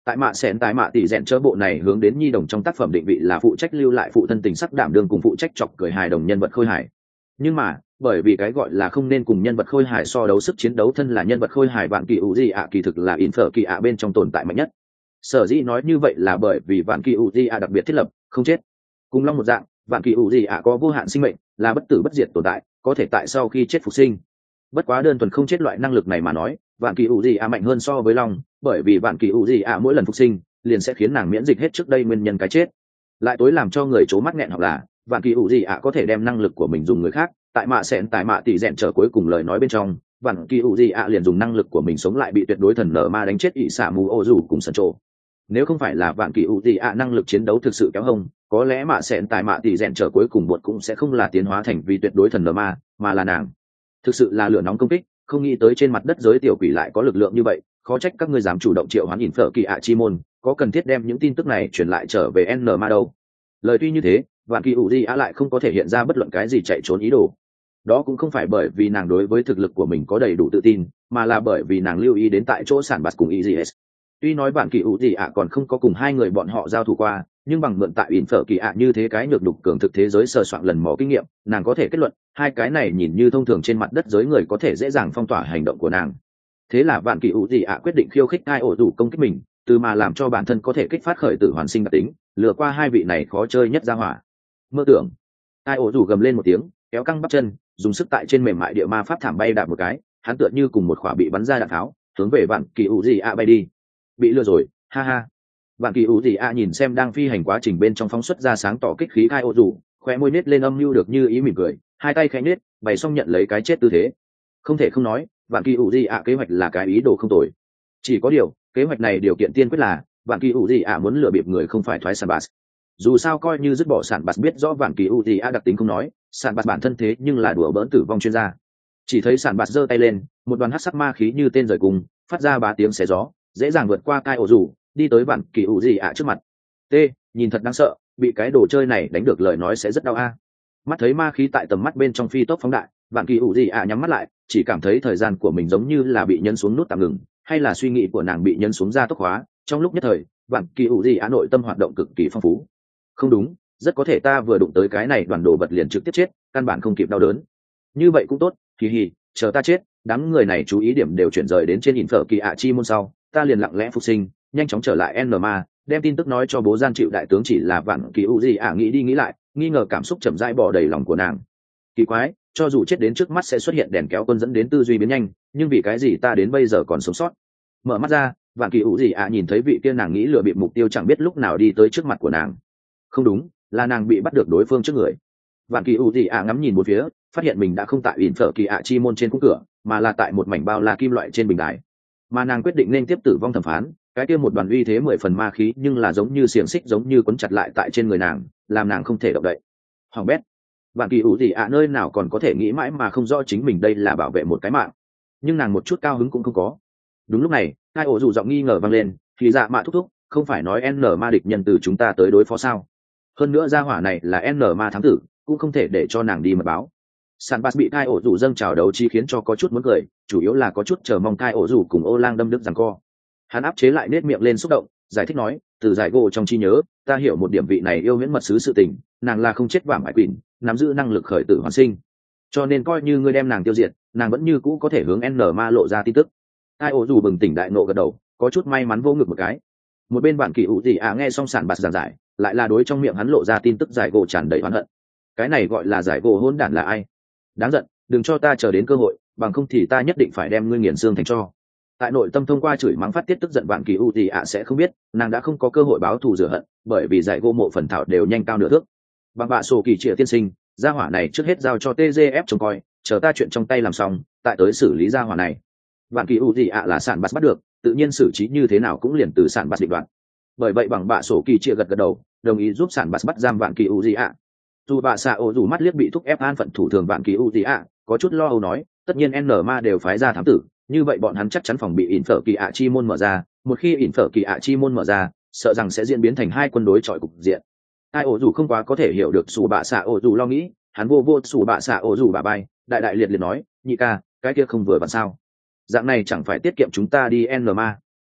S1: tại mạ sẻn tại mạ tỷ rèn chớ bộ này hướng đến nhi đồng trong tác phẩm định vị là phụ trách lưu lại phụ thân tình sắc đảm đương cùng phụ trách chọc cười hài đồng nhân vật khôi hài, nhưng mà bởi vì cái gọi là không nên cùng nhân vật khôi hài so đấu sức chiến đấu, thân là nhân vật khôi hài vạn kỳ ủ gì ạ kỳ thực là in phở kỳ ạ bên trong tồn tại mạnh nhất. Sở dĩ nói như vậy là bởi vì vạn kỳ ủ gì ạ đặc biệt thiết lập không chết, cùng long một dạng, vạn kỳ ủ gì ạ có vô hạn sinh mệnh, là bất tử bất diệt tồn tại, có thể tại sau khi chết phục sinh. Bất quá đơn thuần không chết loại năng lực này mà nói, vạn kỳ ủ gì ạ mạnh hơn so với long, bởi vì vạn kỳ ủ gì ạ mỗi lần phục sinh liền sẽ khiến nàng miễn dịch hết trước đây nguyên nhân cái chết. Lại tối làm cho người chố mắt nghẹn hoặc là vạn kỳ ủ gì ạ có thể đem năng lực của mình dùng người khác, tại mạ sẹn tại mạ tỷ rèn trở cuối cùng lời nói bên trong, vạn kỳ ủ gì ạ liền dùng năng lực của mình sống lại bị tuyệt đối thần nở ma đánh chết ỷ xả mù ô dù cùng sân trộ. Nếu không phải là vạn kỳ ủ gì ạ năng lực chiến đấu thực sự kéo hông, có lẽ mạ sẹn tại mạ tỷ rèn trở cuối cùng bột cũng sẽ không là tiến hóa thành vì tuyệt đối thần nở ma, mà là nàng thực sự là lửa nóng công kích. Không nghĩ tới trên mặt đất giới tiểu quỷ lại có lực lượng như vậy, khó trách các ngươi dám chủ động triệu hoán ỉn phở kỳ ạ chi môn, có cần thiết đem những tin tức này truyền lại trở về n ma đâu. Lời tuy như thế, vạn kỳ ủ di á lại không có thể hiện ra bất luận cái gì chạy trốn ý đồ. Đó cũng không phải bởi vì nàng đối với thực lực của mình có đầy đủ tự tin, mà là bởi vì nàng lưu ý đến tại chỗ sản bạt cùng i giê ét. Tuy nói vạn kỳ ủ di á còn không có cùng hai người bọn họ giao thủ qua, nhưng bằng mượn tại ỉn phở kỳ ạ như thế cái nhược đục cường thực thế giới sờ soạn lần mò kinh nghiệm, nàng có thể kết luận hai cái này nhìn như thông thường trên mặt đất giới người có thể dễ dàng phong tỏa hành động của nàng. Thế là vạn kỳ ủ gì ạ quyết định khiêu khích hai ổ rủ công kích mình, từ mà làm cho bản thân có thể kích phát khởi tử hoàn sinh đặc tính, lừa qua hai vị này khó chơi nhất ra hỏa. Mơ tưởng. Hai ổ rủ gầm lên một tiếng, kéo căng bắp chân, dùng sức tại trên mềm mại địa ma pháp thảm bay đạp một cái, hắn tựa như cùng một quả bị bắn ra đạn tháo, hướng về vạn kỳ ủ gì ạ bay đi. Bị lừa rồi, ha ha. Vạn kỳ ủ gì ạ nhìn xem đang phi hành quá trình bên trong phóng xuất ra sáng tỏ kích khí hai ổ rủ, khóe môi nết lên âm mưu được như ý mỉm cười, hai tay khẽ nết, bày xong nhận lấy cái chết tư thế. Không thể không nói, vạn kỳ ủ gì ạ kế hoạch là cái ý đồ không tồi. Chỉ có điều, kế hoạch này điều kiện tiên quyết là vạn kỳ ủ gì ạ muốn lừa bịp người không phải thoái sản bạt. Dù sao coi như dứt bỏ sản bạt biết rõ vạn kỳ ủ gì ạ đặc tính không nói, sản bạt bản thân thế nhưng là đùa bỡn tử vong chuyên gia. Chỉ thấy sản bạt giơ tay lên, một đoàn hắc sắc ma khí như tên rời cùng, phát ra ba tiếng xé gió, dễ dàng vượt qua cai ổ rủ, đi tới vạn kỳ ủ gì ạ trước mặt. T, nhìn thật đáng sợ, bị cái đồ chơi này đánh được lời nói sẽ rất đau a. Mắt thấy ma khí tại tầm mắt bên trong phi tốc phóng đại, vạn kỳ ủ gì ạ nhắm mắt lại, chỉ cảm thấy thời gian của mình giống như là bị nhân xuống nút tạm ngừng, hay là suy nghĩ của nàng bị nhân xuống ra tốc hóa. Trong lúc nhất thời, vạn kỳ ủ gì ạ nội tâm hoạt động cực kỳ phong phú. Không đúng, rất có thể ta vừa đụng tới cái này đoàn đồ vật liền trực tiếp chết, căn bản không kịp đau đớn. Như vậy cũng tốt, kỳ hì, chờ ta chết, đám người này chú ý điểm đều chuyển rời đến trên ỉn phở kỳ ạ chi môn sau, ta liền lặng lẽ phục sinh, nhanh chóng trở lại n ma, đem tin tức nói cho bố gian chịu đại tướng. Chỉ là vạn kỳ ủ gì ạ nghĩ đi nghĩ lại, nghi ngờ cảm xúc chậm rãi bỏ đầy lòng của nàng. Kỳ quái, cho dù chết đến trước mắt sẽ xuất hiện đèn kéo quân dẫn đến tư duy biến nhanh, nhưng vì cái gì ta đến bây giờ còn sống sót? Mở mắt ra, vạn kỳ ủ gì ạ nhìn thấy vị kia nàng nghĩ lừa bịp mục tiêu chẳng biết lúc nào đi tới trước mặt của nàng. Không đúng, là nàng bị bắt được đối phương trước người. Vạn kỳ ủ gì ạ ngắm nhìn một phía, phát hiện mình đã không tại ỉn phở kỳ ạ chi môn trên khung cửa, mà là tại một mảnh bao la kim loại trên bình đài. Mà nàng quyết định nên tiếp tử vong thẩm phán, cái kia một đoàn uy thế mười phần ma khí nhưng là giống như xiềng xích giống như quấn chặt lại tại trên người nàng, làm nàng không thể động đậy. Hoàng bét, vạn kỳ ủ gì ạ nơi nào còn có thể nghĩ mãi mà không rõ chính mình đây là bảo vệ một cái mạng, nhưng nàng một chút cao hứng cũng không có. Đúng lúc này, hai ổ rủ giọng nghi ngờ vang lên, thì dạ mạ thúc thúc, không phải nói n ma địch nhân từ chúng ta tới đối phó sao? Hơn nữa gia hỏa này là n ma thám tử, cũng không thể để cho nàng đi mật báo. Sản Bass bị Kai ổ rủ dâng trào đấu chi khiến cho có chút muốn cười, chủ yếu là có chút chờ mong Kai ổ rủ cùng Ô Lang đâm đức giằng co. Hắn áp chế lại nét miệng lên xúc động, giải thích nói, từ giải gỗ trong trí nhớ, ta hiểu một điểm vị này yêu huyễn mật sứ sự tình, nàng là không chết vàng ải quỷ, nắm giữ năng lực khởi tử hoàn sinh. Cho nên coi như ngươi đem nàng tiêu diệt, nàng vẫn như cũ có thể hướng N ma lộ ra tin tức. Kai ổ rủ bừng tỉnh đại nộ gật đầu, có chút may mắn vô ngực một cái. Một bên bạn kỳ ủ gì à nghe xong Sản Bass giảng giải, lại là đối trong miệng hắn lộ ra tin tức giải gỗ tràn đầy oán hận. Cái này gọi là giải gỗ hỗn đản là ai? Đáng giận, đừng cho ta chờ đến cơ hội, bằng không thì ta nhất định phải đem ngươi nghiền xương thành tro. Tại nội tâm thông qua chửi mắng phát tiết tức giận, vạn kỳ u gì ạ sẽ không biết nàng đã không có cơ hội báo thù rửa hận, bởi vì giải gỗ mộ phần thảo đều nhanh cao nửa thước. Bằng bạ sổ kỳ trịa tiên sinh, gia hỏa này trước hết giao cho tê giê ép trông coi, chờ ta chuyện trong tay làm xong, tại tới xử lý gia hỏa này. Vạn kỳ u gì ạ là Sản Bass bắt được, tự nhiên xử trí như thế nào cũng liền từ Sản Bass định đoạt. Bởi vậy bằng bạ sổ kỳ trịa gật gật đầu, đồng ý giúp Sản Bass bắt giam vạn kỳ u gì ạ. Dù bà xạ ổ dù mắt liếc bị thúc ép an phận thủ thường vạn kỳ u gì ạ, có chút lo âu nói, tất nhiên n ma đều phái ra thám tử, như vậy bọn hắn chắc chắn phòng bị ỉn phở kỳ ạ chi môn mở ra, một khi ỉn phở kỳ ạ chi môn mở ra, sợ rằng sẽ diễn biến thành hai quân đối chọi cục diện. Ai ổ dù không quá có thể hiểu được sủ bạ xạ ổ dù lo nghĩ, hắn vô vô sủ bạ xạ ổ dù bà bay, đại đại liệt liệt nói, nhị ca, cái kia không vừa vặn sao? Dạng này chẳng phải tiết kiệm chúng ta đi n ma.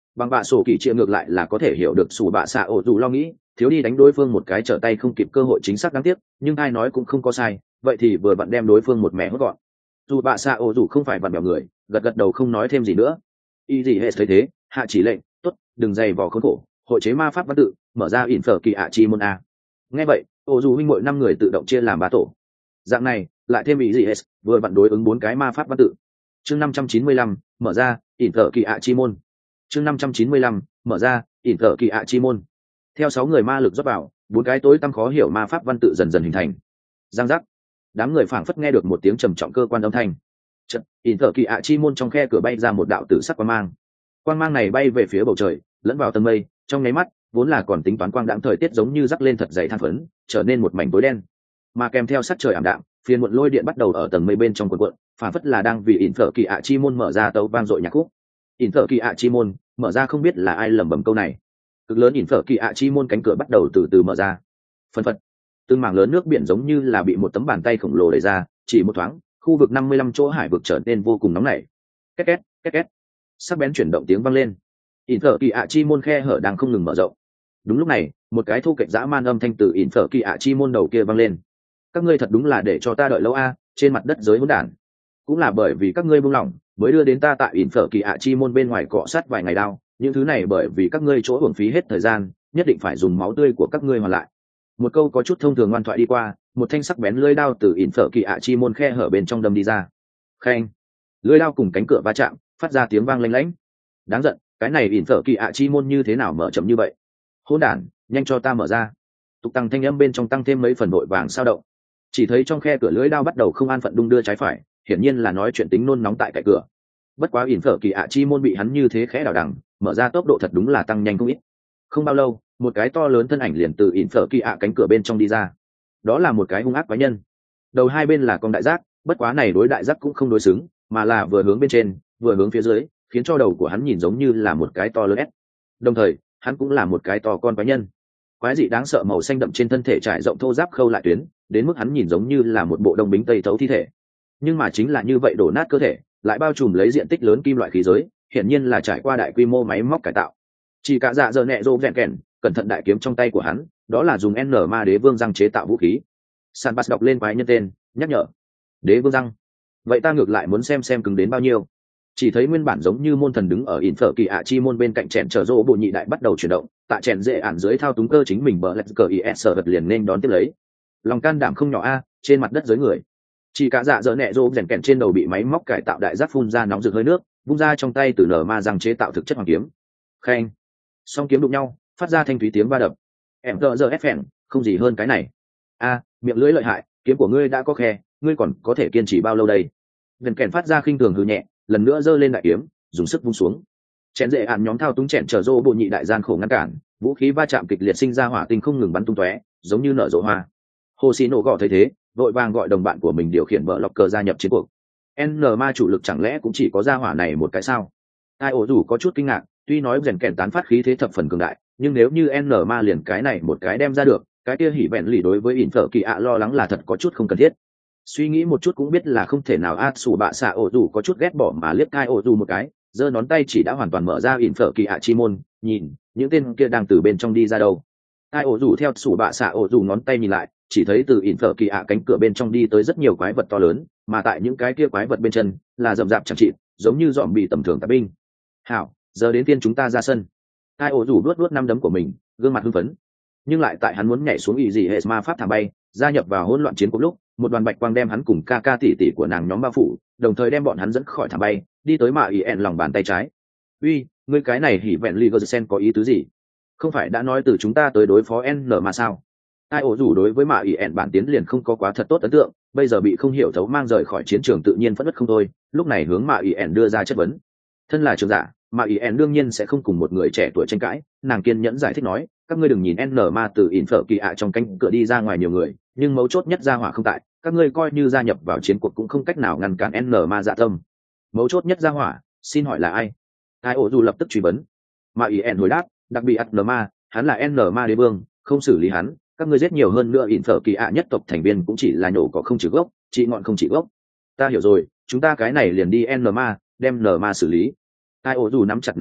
S1: Bằng bạ sổ kỳ chia ngược lại là có thể hiểu được sủ bạ xạ ổ dù lo nghĩ, thiếu đi đánh đối phương một cái trở tay không kịp cơ hội chính xác đáng tiếc, nhưng ai nói cũng không có sai, vậy thì vừa vặn đem đối phương một mẹ hốt gọn. Dù bạ xạ ổ dù không phải vặn bèo người, gật gật đầu không nói thêm gì nữa. Y gì hết thấy thế, hạ chỉ lệnh, tốt, đừng dày vò khốn khổ, hội chế ma pháp văn tự, mở ra ỉn phở kỳ ạ chi môn a. Nghe vậy, ổ dù huynh muội năm người tự động chia làm ba tổ. Dạng này, lại thêm ý gì hết, vừa vặn đối ứng bốn cái ma pháp văn tự. Chương năm trăm chín mươi lăm, mở ra ỉn phở kỳ ạ chi môn. Chương năm trăm chín mươi lăm, mở ra ỉn thở kỳ ạ chi môn. Theo sáu người ma lực rót vào, bốn cái tối tăm khó hiểu ma pháp văn tự dần dần hình thành. Giang giác, đám người phảng phất nghe được một tiếng trầm trọng cơ quan âm thanh. Chợt, ỉn thở kỳ ạ chi môn trong khe cửa bay ra một đạo tử sắc quang mang. Quang mang này bay về phía bầu trời, lẫn vào tầng mây, trong nháy mắt, vốn là còn tính toán quang đãng thời tiết giống như rắc lên thật dày than phấn, trở nên một mảnh tối đen. Mà kèm theo sắc trời ảm đạm, phiền muộn lôi điện bắt đầu ở tầng mây bên trong cuộn cuộn, phảng phất là đang vì ỉn thở kỳ ạ chi môn mở ra tấu vang dội nhạc khúc. ỉn thở kỳ ạ chi môn mở ra, không biết là ai lẩm bẩm câu này. Cực lớn ỉn phở kỳ ạ chi môn cánh cửa bắt đầu từ từ mở ra. Phân phật, từng mảng lớn nước biển giống như là bị một tấm bàn tay khổng lồ đẩy ra, chỉ một thoáng, khu vực năm mươi lăm chỗ hải vực trở nên vô cùng nóng nảy. Két két, két két. Sắc bén chuyển động tiếng vang lên. ỉn phở kỳ ạ chi môn khe hở đang không ngừng mở rộng. Đúng lúc này, một cái thu kệch dã man âm thanh từ ỉn phở kỳ ạ chi môn đầu kia vang lên. Các ngươi thật đúng là để cho ta đợi lâu a, trên mặt đất giới hỗn đản. Cũng là bởi vì các ngươi buông lỏng, mới đưa đến ta tại ỉn phở kỳ ạ chi môn bên ngoài cọ sát vài ngày đau, những thứ này bởi vì các ngươi chỗ hưởng phí hết thời gian, nhất định phải dùng máu tươi của các ngươi hoàn lại. Một câu có chút thông thường ngoan thoại đi qua, một thanh sắc bén lưỡi đao từ ỉn phở kỳ ạ chi môn khe hở bên trong đâm đi ra. Khen, lưỡi đao cùng cánh cửa va chạm, phát ra tiếng vang lanh lảnh. Đáng giận, cái này ỉn phở kỳ ạ chi môn như thế nào mở chậm như vậy? Hỗn đản, nhanh cho ta mở ra! Tục tăng thanh âm bên trong tăng thêm mấy phần vội vàng sao động. Chỉ thấy trong khe cửa lưỡi đao bắt đầu không an phận đung đưa trái phải, hiển nhiên là nói chuyện tính nôn nóng tại cạnh cửa. Bất quá ỉn phở kỳ ạ chi môn bị hắn như thế khẽ đảo đằng, mở ra tốc độ thật đúng là tăng nhanh không ít. Không bao lâu, một cái to lớn thân ảnh liền từ ỉn phở kỳ ạ cánh cửa bên trong đi ra. Đó là một cái hung ác quái nhân. Đầu hai bên là con đại giác, bất quá này đối đại giác cũng không đối xứng, mà là vừa hướng bên trên, vừa hướng phía dưới, khiến cho đầu của hắn nhìn giống như là một cái to lớn ép. Đồng thời, hắn cũng là một cái to con quái nhân. Quái dị đáng sợ màu xanh đậm trên thân thể trải rộng thô ráp khâu lại tuyến, đến mức hắn nhìn giống như là một bộ đông bính tây thấu thi thể. Nhưng mà chính là như vậy đổ nát cơ thể, lại bao trùm lấy diện tích lớn kim loại khí giới, hiển nhiên là trải qua đại quy mô máy móc cải tạo. Chỉ cả dạ giờ nẹ rô vẹn kèn, cẩn thận đại kiếm trong tay của hắn, đó là dùng N ma đế vương răng chế tạo vũ khí. San Bass đọc lên quái nhân tên, nhắc nhở. Đế vương răng. Vậy ta ngược lại muốn xem xem cứng đến bao nhiêu. Chỉ thấy nguyên bản giống như môn thần đứng ở ỉn phở kỳ ạ chi môn bên cạnh chèn trở rô bộ nhị đại bắt đầu chuyển động, tại chèn dễ ản dưới thao túng cơ chính mình bờ lẹt cờ is sở vật liền nên đón tiếp lấy. Lòng can đảm không nhỏ a, trên mặt đất dưới người. Chỉ cả dạ dỡ nẹ rô rèn kèn trên đầu bị máy móc cải tạo đại giác phun ra nóng rực hơi nước, vung ra trong tay từ nở ma răng chế tạo thực chất hoàng kiếm. Khen, song kiếm đụng nhau, phát ra thanh thúy tiếng va đập. Em tờ giờ ép phèn, không gì hơn cái này. A, miệng lưỡi lợi hại, kiếm của ngươi đã có khe, ngươi còn có thể kiên trì bao lâu đây? Rèn kèn phát ra khinh thường hừ nhẹ, lần nữa giơ lên đại kiếm, dùng sức vung xuống. Chèn dễ ạn nhóm thao túng chèn trở rô bộ nhị đại gian khổ ngăn cản, vũ khí va chạm kịch liệt sinh ra hỏa tinh không ngừng bắn tung tóe, giống như nở rộ hoa. Hồ xì nổ gọ thấy thế, vội vàng gọi đồng bạn của mình điều khiển bờ lọc cờ gia nhập chiến cuộc. N ma chủ lực chẳng lẽ cũng chỉ có gia hỏa này một cái sao? Ai ổ rủ có chút kinh ngạc, tuy nói rèn kèn tán phát khí thế thập phần cường đại, nhưng nếu như N ma liền cái này một cái đem ra được, cái kia hỉ vẹn lì đối với ỉn phở kỳ ạ lo lắng là thật có chút không cần thiết. Suy nghĩ một chút cũng biết là không thể nào át sủ bạ xạ ổ rủ có chút ghét bỏ mà liếc cai ổ rủ một cái, giơ ngón tay chỉ đã hoàn toàn mở ra ỉn phở kỳ ạ chi môn, nhìn những tên kia đang từ bên trong đi ra đâu. Ai ổ rủ theo sủ bạ xạ ổ rủ ngón tay nhìn lại, chỉ thấy từ ỉn phở kỳ ạ cánh cửa bên trong đi tới rất nhiều quái vật to lớn, mà tại những cái kia quái vật bên chân là rậm rạp chẳng trị, giống như dọn bị tầm thường tạp binh. Hảo, giờ đến tiên chúng ta ra sân. Ai ổ rủ luốt luốt năm đấm của mình, gương mặt hưng phấn. Nhưng lại tại hắn muốn nhảy xuống ý gì hệ ma pháp thảm bay, gia nhập vào hỗn loạn chiến cuộc lúc, một đoàn bạch quang đem hắn cùng ca ca tỷ tỷ của nàng nhóm bao phủ, đồng thời đem bọn hắn dẫn khỏi thảm bay, đi tới mạ ý ẹn lòng bàn tay trái. Uy, ngươi cái này hỉ vẹn Ligersen có ý tứ gì? Không phải đã nói từ chúng ta tới đối phó N mà sao? Ai ổ rủ đối với mạ ý ẹn bản tiến liền không có quá thật tốt ấn tượng, bây giờ bị không hiểu thấu mang rời khỏi chiến trường tự nhiên phẫn nộ không thôi, lúc này hướng mạ ý ẹn đưa ra chất vấn. Thân là trưởng giả, mạ ý ẹn đương nhiên sẽ không cùng một người trẻ tuổi tranh cãi, nàng kiên nhẫn giải thích nói, các ngươi đừng nhìn N ma từ ỉn phở kỳ ạ trong cánh cửa đi ra ngoài nhiều người, nhưng mấu chốt nhất gia hỏa không tại, các ngươi coi như gia nhập vào chiến cuộc cũng không cách nào ngăn cản N ma dạ tâm. Mấu chốt nhất gia hỏa, xin hỏi là ai? Ai ổ dù lập tức truy vấn. Mạ ý ẹn hồi đáp, đặc biệt N ma, hắn là N ma đế vương, không xử lý hắn, các ngươi giết nhiều hơn nữa ỉn phở kỳ ạ nhất tộc thành viên cũng chỉ là nhổ cỏ không trừ gốc, trị ngọn không trị gốc. Ta hiểu rồi, chúng ta cái này liền đi N ma, đem N ma xử lý. Ai ổ dù nắm chặt nắm đấm,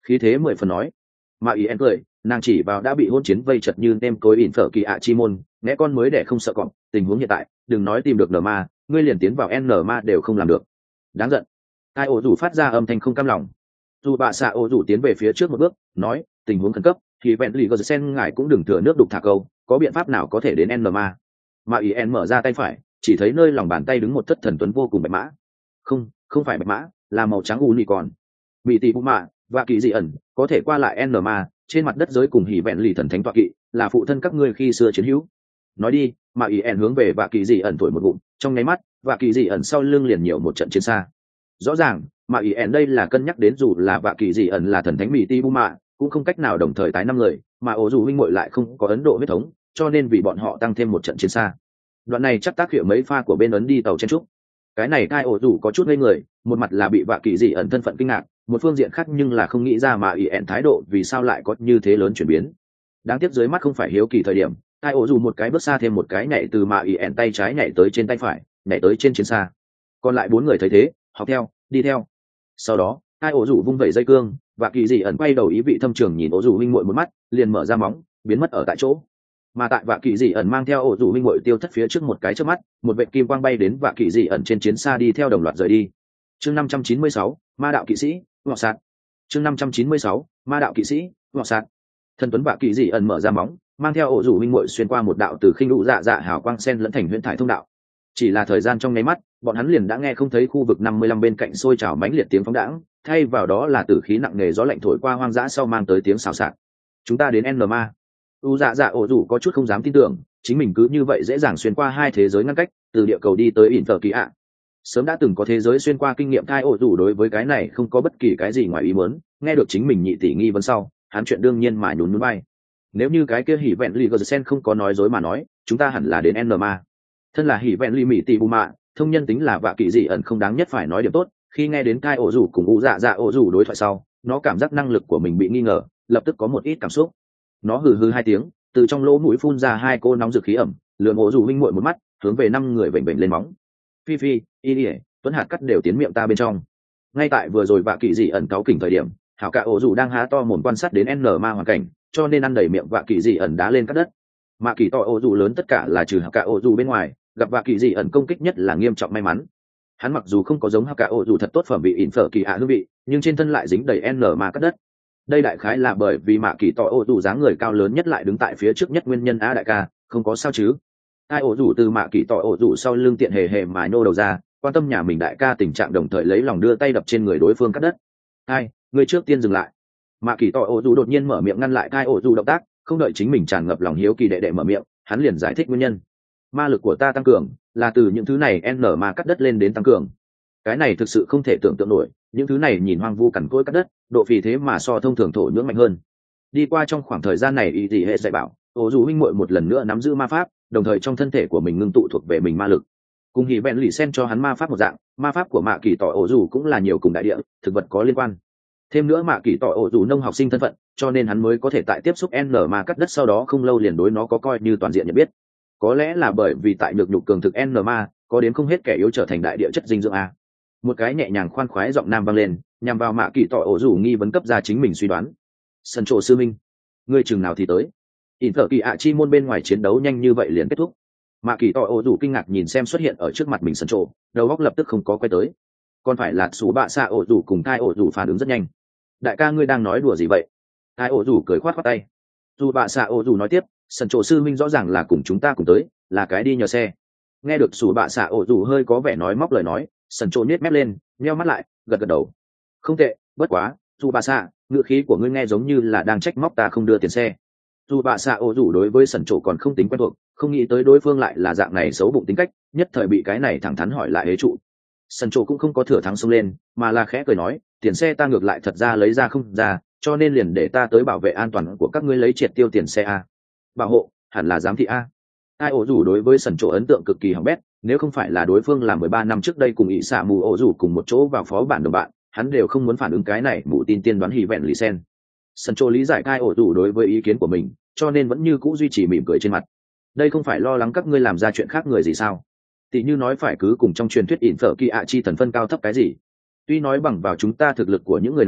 S1: khí thế mười phần nói. Mà ý en cười, nàng chỉ vào đã bị hôn chiến vây chật như nem cối ỉn phở kỳ ạ chi môn, nghe con mới để không sợ cọp, tình huống hiện tại đừng nói tìm được nở ma, ngươi liền tiến vào n ma đều không làm được. Đáng giận. Ai ổ rủ phát ra âm thanh không cam lòng. Dù bà xạ ổ rủ tiến về phía trước một bước, nói tình huống khẩn cấp thì vẹn lì gờ sen ngài cũng đừng thừa nước đục thả câu, có biện pháp nào có thể đến n ma. Mà ý en mở ra tay phải, chỉ thấy nơi lòng bàn tay đứng một thất thần tuấn vô cùng bạch mã. Không, không phải bạch mã, là màu trắng unicorn. Bị tỷ bù mạ và kỳ dị ẩn có thể qua lại n ma trên mặt đất giới cùng hỉ vẹn lì thần thánh tọa kỵ, là phụ thân các ngươi khi xưa chiến hữu. Nói đi, mà ý en hướng về và kỳ dị ẩn thổi một ngụm, trong nháy mắt và kỳ dị ẩn sau lưng liền nhiều một trận chiến xa. Rõ ràng mà ý en đây là cân nhắc đến dù là và kỳ dị ẩn là thần thánh mỹ ti bù mạ cũng không cách nào đồng thời tái năm người, mà ổ dù huynh muội lại không có ấn độ huyết thống, cho nên vì bọn họ tăng thêm một trận chiến xa. Đoạn này chắc tác hiệu mấy pha của bên ấn đi tàu chen trúc. Cái này cai ổ dù có chút ngây người, một mặt là bị vạ kỳ dị ẩn thân phận kinh ngạc, một phương diện khác nhưng là không nghĩ ra mà ý ẹn thái độ vì sao lại có như thế lớn chuyển biến. Đáng tiếc dưới mắt không phải hiếu kỳ thời điểm, cai ổ dù một cái bước xa thêm một cái nhảy từ mà ý ẹn tay trái nhảy tới trên tay phải, nhảy tới trên chiến xa. Còn lại bốn người thấy thế, học theo, đi theo. Sau đó cai ổ dù vung vẩy dây cương, vạ kỳ dị ẩn quay đầu ý vị thâm trường nhìn ổ dù minh muội một mắt, liền mở ra móng, biến mất ở tại chỗ. Mà tại vạ kỳ dị ẩn mang theo ổ dù minh muội tiêu thất phía trước một cái trước mắt, một vệ kim quang bay đến vạ kỳ dị ẩn trên chiến xa đi theo đồng loạt rời đi. Chương năm trăm chín mươi sáu, ma đạo kỵ sĩ ngọ sạt. Chương năm trăm chín mươi sáu, ma đạo kỵ sĩ ngọ sạt. Thần tuấn vạ kỳ dị ẩn mở ra móng, mang theo ổ dù minh muội xuyên qua một đạo từ khinh lũ dạ dạ hào quang sen lẫn thành huyễn thải thông đạo. Chỉ là thời gian trong nháy mắt, bọn hắn liền đã nghe không thấy khu vực năm mươi lăm bên cạnh sôi trào mãnh liệt tiếng phóng đãng, thay vào đó là tử khí nặng nề gió lạnh thổi qua hoang dã sau mang tới tiếng xào xạc. Chúng ta đến n ma. U dạ dạ ổ dù có chút không dám tin tưởng, chính mình cứ như vậy dễ dàng xuyên qua hai thế giới ngăn cách, từ địa cầu đi tới ỉn tờ kỳ ạ. Sớm đã từng có thế giới xuyên qua kinh nghiệm thai ổ dù đối với cái này không có bất kỳ cái gì ngoài ý muốn, nghe được chính mình nhị tỷ nghi vấn sau, hắn chuyện đương nhiên mà nhún nhún bay. Nếu như cái kia hỉ vẹn lì gờ sen không có nói dối mà nói, chúng ta hẳn là đến n ma. Thân là hỉ vẹn lì mỹ tỷ bù mạ, thông nhân tính là vạ kỳ dị ẩn không đáng nhất phải nói điểm tốt, khi nghe đến thai ổ dù cùng u dạ dạ ổ dù đối thoại sau, nó cảm giác năng lực của mình bị nghi ngờ, lập tức có một ít cảm xúc. Nó hừ hừ hai tiếng, từ trong lỗ mũi phun ra hai cô nóng rực khí ẩm, lườm ổ dù huynh muội một mắt, hướng về năm người vểnh vểnh lên móng. Phi phi, y ỉa, tuấn hạt cắt đều tiến miệng ta bên trong. Ngay tại vừa rồi vạ kỳ dị ẩn cáu kỉnh thời điểm, hảo cả ổ dù đang há to mồm quan sát đến n ma hoàn cảnh, cho nên ăn đầy miệng vạ kỳ dị ẩn đá lên cắt đất. Mà kỳ to ổ dù lớn tất cả là trừ hảo cả ổ dù bên ngoài, gặp vạ kỳ dị ẩn công kích nhất là nghiêm trọng may mắn. Hắn mặc dù không có giống hảo cả ổ dù thật tốt phẩm vị ỉn phở kỳ ạ hương vị, nhưng trên thân lại dính đầy n ma cắt đất. Đây đại khái là bởi vì mạ kỳ tỏ ổ rủ dáng người cao lớn nhất lại đứng tại phía trước nhất nguyên nhân a đại ca, không có sao chứ. Ai ổ rủ từ mạ kỳ tỏ ổ rủ sau lưng tiện hề hề mà nhô đầu ra, quan tâm nhà mình đại ca tình trạng đồng thời lấy lòng đưa tay đập trên người đối phương cắt đất. Ai, người trước tiên dừng lại. Mạ kỳ tỏ ổ rủ đột nhiên mở miệng ngăn lại ai ổ rủ động tác, không đợi chính mình tràn ngập lòng hiếu kỳ đệ đệ mở miệng, hắn liền giải thích nguyên nhân. Ma lực của ta tăng cường, là từ những thứ này n mà cắt đất lên đến tăng cường. Cái này thực sự không thể tưởng tượng nổi, những thứ này nhìn hoang vu cằn cỗi cắt đất, độ phì thế mà so thông thường thổ nhưỡng mạnh hơn. Đi qua trong khoảng thời gian này ý gì hệ dạy bảo, ổ dù huynh muội một lần nữa nắm giữ ma pháp, đồng thời trong thân thể của mình ngưng tụ thuộc về mình ma lực. Cùng hỉ vẹn lì sen cho hắn ma pháp một dạng, ma pháp của mạ kỳ tỏ ổ dù cũng là nhiều cùng đại địa thực vật có liên quan. Thêm nữa mạ kỳ tỏ ổ dù nông học sinh thân phận, cho nên hắn mới có thể tại tiếp xúc n ma cắt đất sau đó không lâu liền đối nó có coi như toàn diện nhận biết. Có lẽ là bởi vì tại nhược nhục cường thực n ma có đến không hết kẻ yếu trở thành đại địa chất dinh dưỡng a. Một cái nhẹ nhàng khoan khoái giọng nam vang lên, nhằm vào mạ kỳ tỏ ổ rủ nghi vấn cấp ra chính mình suy đoán. Sân trộ sư minh, ngươi chừng nào thì tới? ỉn thợ kỳ ạ chi môn bên ngoài chiến đấu nhanh như vậy liền kết thúc. Mạ kỳ tỏ ổ rủ kinh ngạc nhìn xem xuất hiện ở trước mặt mình sân trộ, đầu óc lập tức không có quay tới. Còn phải là số bạ xạ ổ rủ cùng thai ổ rủ phản ứng rất nhanh. Đại ca ngươi đang nói đùa gì vậy? Thai ổ rủ cười khoát khoát tay. Dù bạ xạ ổ rủ nói tiếp, sân trộ sư minh rõ ràng là cùng chúng ta cùng tới, là cái đi nhờ xe. Nghe được số bạ xạ ổ rủ hơi có vẻ nói móc lời nói, sân trộ nhếch mép lên, nheo mắt lại, gật gật đầu. Không tệ, bất quá, dù bà xạ, ngữ khí của ngươi nghe giống như là đang trách móc ta không đưa tiền xe. Dù bà xạ ổ rủ đối với sân trộ còn không tính quen thuộc, không nghĩ tới đối phương lại là dạng này xấu bụng tính cách, nhất thời bị cái này thẳng thắn hỏi lại hế trụ. Sân trộ cũng không có thừa thắng xông lên, mà là khẽ cười nói, tiền xe ta ngược lại thật ra lấy ra không ra, cho nên liền để ta tới bảo vệ an toàn của các ngươi lấy triệt tiêu tiền xe a. Bảo hộ, hẳn là giám thị a. Ai ổ rủ đối với sân trộ ấn tượng cực kỳ hỏng bét, nếu không phải là đối phương làm mười ba năm trước đây cùng ỷ xạ mù ổ rủ cùng một chỗ vào phó bản đồng bạn, hắn đều không muốn phản ứng cái này mù tin tiên đoán hỉ vẹn lì sen. Sân trộ lý giải ai ổ rủ đối với ý kiến của mình, cho nên vẫn như cũ duy trì mỉm cười trên mặt. Đây không phải lo lắng các ngươi làm ra chuyện khác người gì sao? Tỷ như nói phải cứ cùng trong truyền thuyết ỉn phở kỳ ạ chi thần phân cao thấp cái gì? Tuy nói bằng vào chúng ta thực lực của những người này,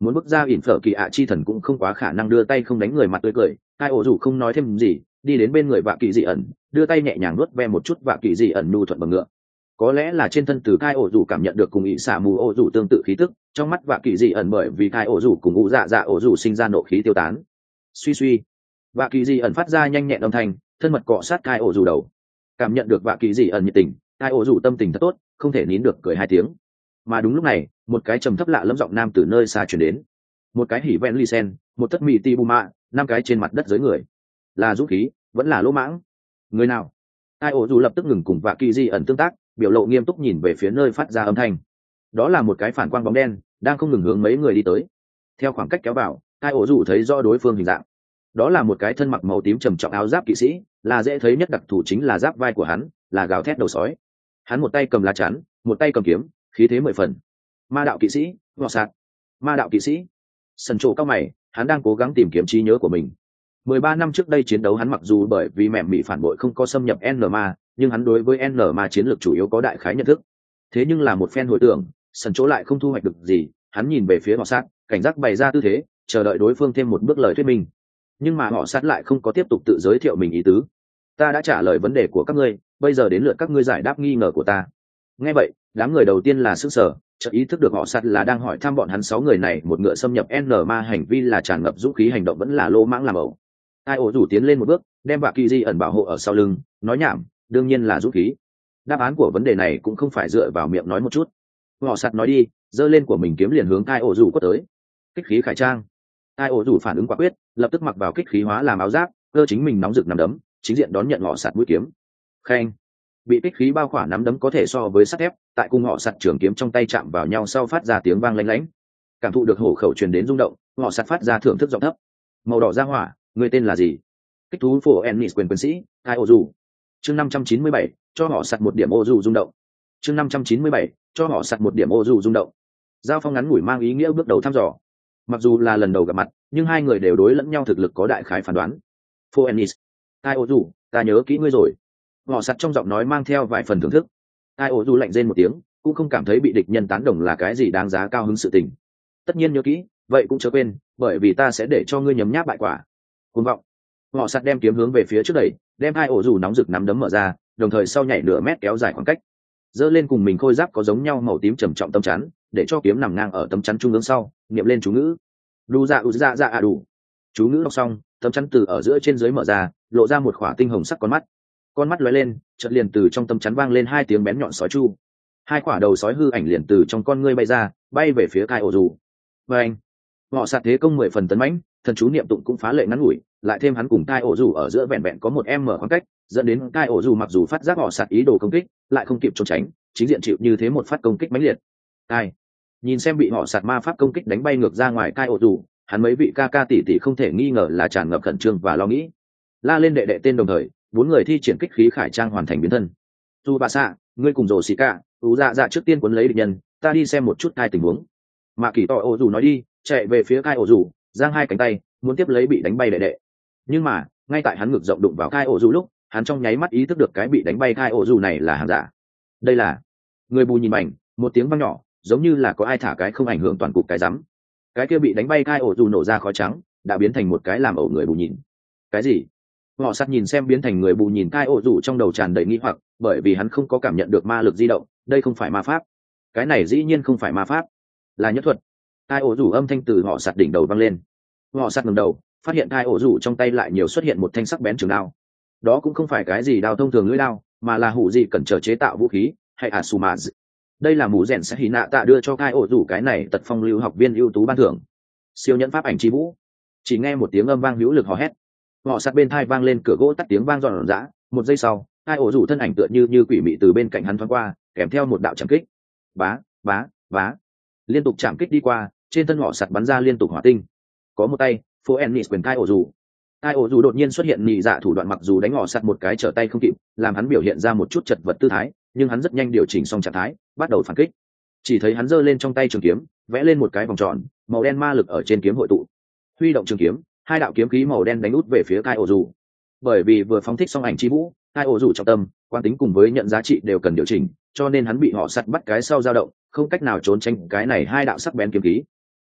S1: muốn bước ra ỉn phở kỳ ạ chi thần cũng không quá khả năng đưa tay không đánh người mặt tươi cười. Kai ổ rủ không nói thêm gì, đi đến bên người vạ kỳ dị ẩn, đưa tay nhẹ nhàng nuốt ve một chút vạ kỳ dị ẩn nhu thuận bằng ngựa. Có lẽ là trên thân từ Kai ổ rủ cảm nhận được cùng ỷ xả mù ổ rủ tương tự khí tức, trong mắt vạ kỳ dị ẩn bởi vì Kai ổ rủ cùng ủ dạ dạ ổ rủ sinh ra nộ khí tiêu tán. Suy suy, vạ kỳ dị ẩn phát ra nhanh nhẹn âm thanh, thân mật cọ sát Kai ổ rủ đầu. Cảm nhận được vạ kỳ dị ẩn nhiệt tình, Kai ổ rủ tâm tình thật tốt, không thể nín được cười hai tiếng. Mà đúng lúc này, một cái trầm thấp lạ lẫm giọng nam từ nơi xa truyền đến. Một cái hỉ ven ly sen, một thất mì ti bù mạ, năm cái trên mặt đất dưới người. Là dũng khí, vẫn là lỗ mãng. Người nào? Ai ổ dù lập tức ngừng cùng vạ kỳ di ẩn tương tác, biểu lộ nghiêm túc nhìn về phía nơi phát ra âm thanh. Đó là một cái phản quang bóng đen, đang không ngừng hướng mấy người đi tới. Theo khoảng cách kéo vào, ai ổ dù thấy rõ đối phương hình dạng. Đó là một cái thân mặc màu tím trầm trọng áo giáp kỵ sĩ, là dễ thấy nhất đặc thù chính là giáp vai của hắn, là gào thét đầu sói. Hắn một tay cầm lá chắn, một tay cầm kiếm, khí thế mười phần. Ma đạo kỵ sĩ, ngọ sạt. Ma đạo kỵ sĩ. Sần trộ cao mày, hắn đang cố gắng tìm kiếm trí nhớ của mình. mười ba năm trước đây chiến đấu hắn mặc dù bởi vì mẹ mị phản bội không có xâm nhập N M A, nhưng hắn đối với N M A chiến lược chủ yếu có đại khái nhận thức. Thế nhưng là một phen hồi tưởng, sần chỗ lại không thu hoạch được gì, hắn nhìn về phía họ sát, cảnh giác bày ra tư thế, chờ đợi đối phương thêm một bước lời thuyết minh. Nhưng mà họ sát lại không có tiếp tục tự giới thiệu mình ý tứ. Ta đã trả lời vấn đề của các ngươi, bây giờ đến lượt các ngươi giải đáp nghi ngờ của ta. Nghe vậy, đám người đầu tiên là sức sở, chợt ý thức được họ sát là đang hỏi thăm bọn hắn sáu người này một ngựa xâm nhập N M A hành vi là tràn ngập dũng khí hành động vẫn là lô mãng làm ẩu. Ai ổ rủ tiến lên một bước, đem vạ kỳ di ẩn bảo hộ ở sau lưng, nói nhảm, đương nhiên là dũng khí. Đáp án của vấn đề này cũng không phải dựa vào miệng nói một chút. Họ sạt nói đi, giơ lên của mình kiếm liền hướng ai ổ rủ quất tới. Kích khí khải trang. Ai ổ rủ phản ứng quả quyết, lập tức mặc vào kích khí hóa làm áo giáp, cơ chính mình nóng rực nắm đấm, chính diện đón nhận họ sạt mũi kiếm. Khen. Bị kích khí bao khỏa nắm đấm có thể so với sắt thép, tại cung họ sạt trường kiếm trong tay chạm vào nhau sau phát ra tiếng vang lanh lảnh. Cảm thụ được hổ khẩu truyền đến rung động, họ sạt phát ra thưởng thức giọng thấp. Màu đỏ ra hỏa, người tên là gì? Kích thú phổ ennis quyền quân sĩ, ai ổ rủ. Chương năm trăm chín mươi bảy, cho họ sạt một điểm ô dù rung động. Chương năm trăm chín mươi bảy, cho họ sạt một điểm ô dù rung động. Giao phong ngắn ngủi mang ý nghĩa bước đầu thăm dò. Mặc dù là lần đầu gặp mặt, nhưng hai người đều đối lẫn nhau thực lực có đại khái phán đoán. Phổ ennis, ai ổ rủ, ta nhớ kỹ ngươi rồi. Họ sạt trong giọng nói mang theo vài phần thưởng thức. Ai ổ rủ lạnh rên một tiếng, cũng không cảm thấy bị địch nhân tán đồng là cái gì đáng giá cao hứng sự tình. Tất nhiên nhớ kỹ, vậy cũng chớ quên, bởi vì ta sẽ để cho ngươi nhấm nháp bại quả. Cuồng vọng. Họ sạt đem kiếm hướng về phía trước đẩy, đem hai ổ rủ nóng rực nắm đấm mở ra, đồng thời sau nhảy nửa mét kéo dài khoảng cách, giơ lên cùng mình khôi giáp có giống nhau màu tím trầm trọng tâm chắn, để cho kiếm nằm ngang ở tấm chắn trung ương sau, niệm lên chú ngữ. Đu dạ u dạ dạ à đủ. Chú ngữ đọc xong, tấm chắn từ ở giữa trên dưới mở ra, lộ ra một khỏa tinh hồng sắc con mắt. Con mắt lóe lên, chợt liền từ trong tấm chắn vang lên hai tiếng bén nhọn sói chu. Hai quả đầu sói hư ảnh liền từ trong con ngươi bay ra, bay về phía Kai ổ rủ. Và anh, họ sạt thế công mười phần tấn mãnh, thần chú niệm tụng cũng phá lệ ngắn ngủi, lại thêm hắn cùng Kai ổ rủ ở giữa vẹn vẹn có một em mở khoảng cách, dẫn đến Kai ổ rủ mặc dù phát giác họ sạt ý đồ công kích, lại không kịp trốn tránh, chính diện chịu như thế một phát công kích mãnh liệt. Kai, nhìn xem bị họ sạt ma pháp công kích đánh bay ngược ra ngoài Kai ổ rủ, hắn mấy vị ca ca tỷ tỷ không thể nghi ngờ là tràn ngập khẩn trương và lo nghĩ. La lên đệ đệ tên đồng thời, bốn người thi triển kích khí khải trang hoàn thành biến thân. Tu Ba Sa, ngươi cùng rồ xì cả, tú dạ dạ trước tiên cuốn lấy địch nhân, ta đi xem một chút hai tình huống. Mạ Kỳ tỏ ổ rủ nói đi, chạy về phía Kai ổ rủ, giang hai cánh tay, muốn tiếp lấy bị đánh bay đệ đệ. Nhưng mà, ngay tại hắn ngực rộng đụng vào Kai ổ rủ lúc, hắn trong nháy mắt ý thức được cái bị đánh bay Kai ổ rủ này là hàng giả. Đây là người bù nhìn mảnh, một tiếng vang nhỏ, giống như là có ai thả cái không ảnh hưởng toàn cục cái rắm. Cái kia bị đánh bay Kai ổ rủ nổ ra khói trắng, đã biến thành một cái làm ẩu người bù nhìn. Cái gì? Họ sát nhìn xem biến thành người bù nhìn Kai ổ rủ trong đầu tràn đầy nghi hoặc, bởi vì hắn không có cảm nhận được ma lực di động, đây không phải ma pháp. Cái này dĩ nhiên không phải ma pháp, là nhất thuật. Kai ổ rủ âm thanh từ họ sạt đỉnh đầu vang lên. Họ sạt ngẩng đầu, phát hiện Kai ổ rủ trong tay lại nhiều xuất hiện một thanh sắc bén trường đao. Đó cũng không phải cái gì đao thông thường lưỡi đao, mà là hủ gì cẩn trở chế tạo vũ khí, hay asumaz. Đây là mũ rèn sẽ hí nạ tạ đưa cho Kai ổ rủ cái này tật phong lưu học viên ưu tú ban thưởng. Siêu nhẫn pháp ảnh chi vũ. Chỉ nghe một tiếng âm vang hữu lực hò hét. Họ sát bên thai vang lên cửa gỗ tắt tiếng vang giòn giã, một giây sau, Kai ổ rủ thân ảnh tựa như như quỷ mị từ bên cạnh hắn thoáng qua, kèm theo một đạo chạm kích. Bá, bá, bá. Liên tục chạm kích đi qua, trên thân họ sạt bắn ra liên tục hỏa tinh. Có một tay, phố ennis quyền Kai ổ rủ. Kai ổ rủ đột nhiên xuất hiện nhị dạ thủ đoạn, mặc dù đánh họ sạt một cái trở tay không kịp, làm hắn biểu hiện ra một chút chật vật tư thái, nhưng hắn rất nhanh điều chỉnh xong trạng thái, bắt đầu phản kích. Chỉ thấy hắn giơ lên trong tay trường kiếm, vẽ lên một cái vòng tròn, màu đen ma lực ở trên kiếm hội tụ. Huy động trường kiếm, hai đạo kiếm khí màu đen đánh út về phía Kai ổ rủ. Bởi vì vừa phóng thích xong ảnh chi vũ, Kai ổ rủ trọng tâm, quan tính cùng với nhận giá trị đều cần điều chỉnh, cho nên hắn bị họ sạt bắt cái sau dao động, không cách nào trốn tránh cái này hai đạo sắc bén kiếm khí.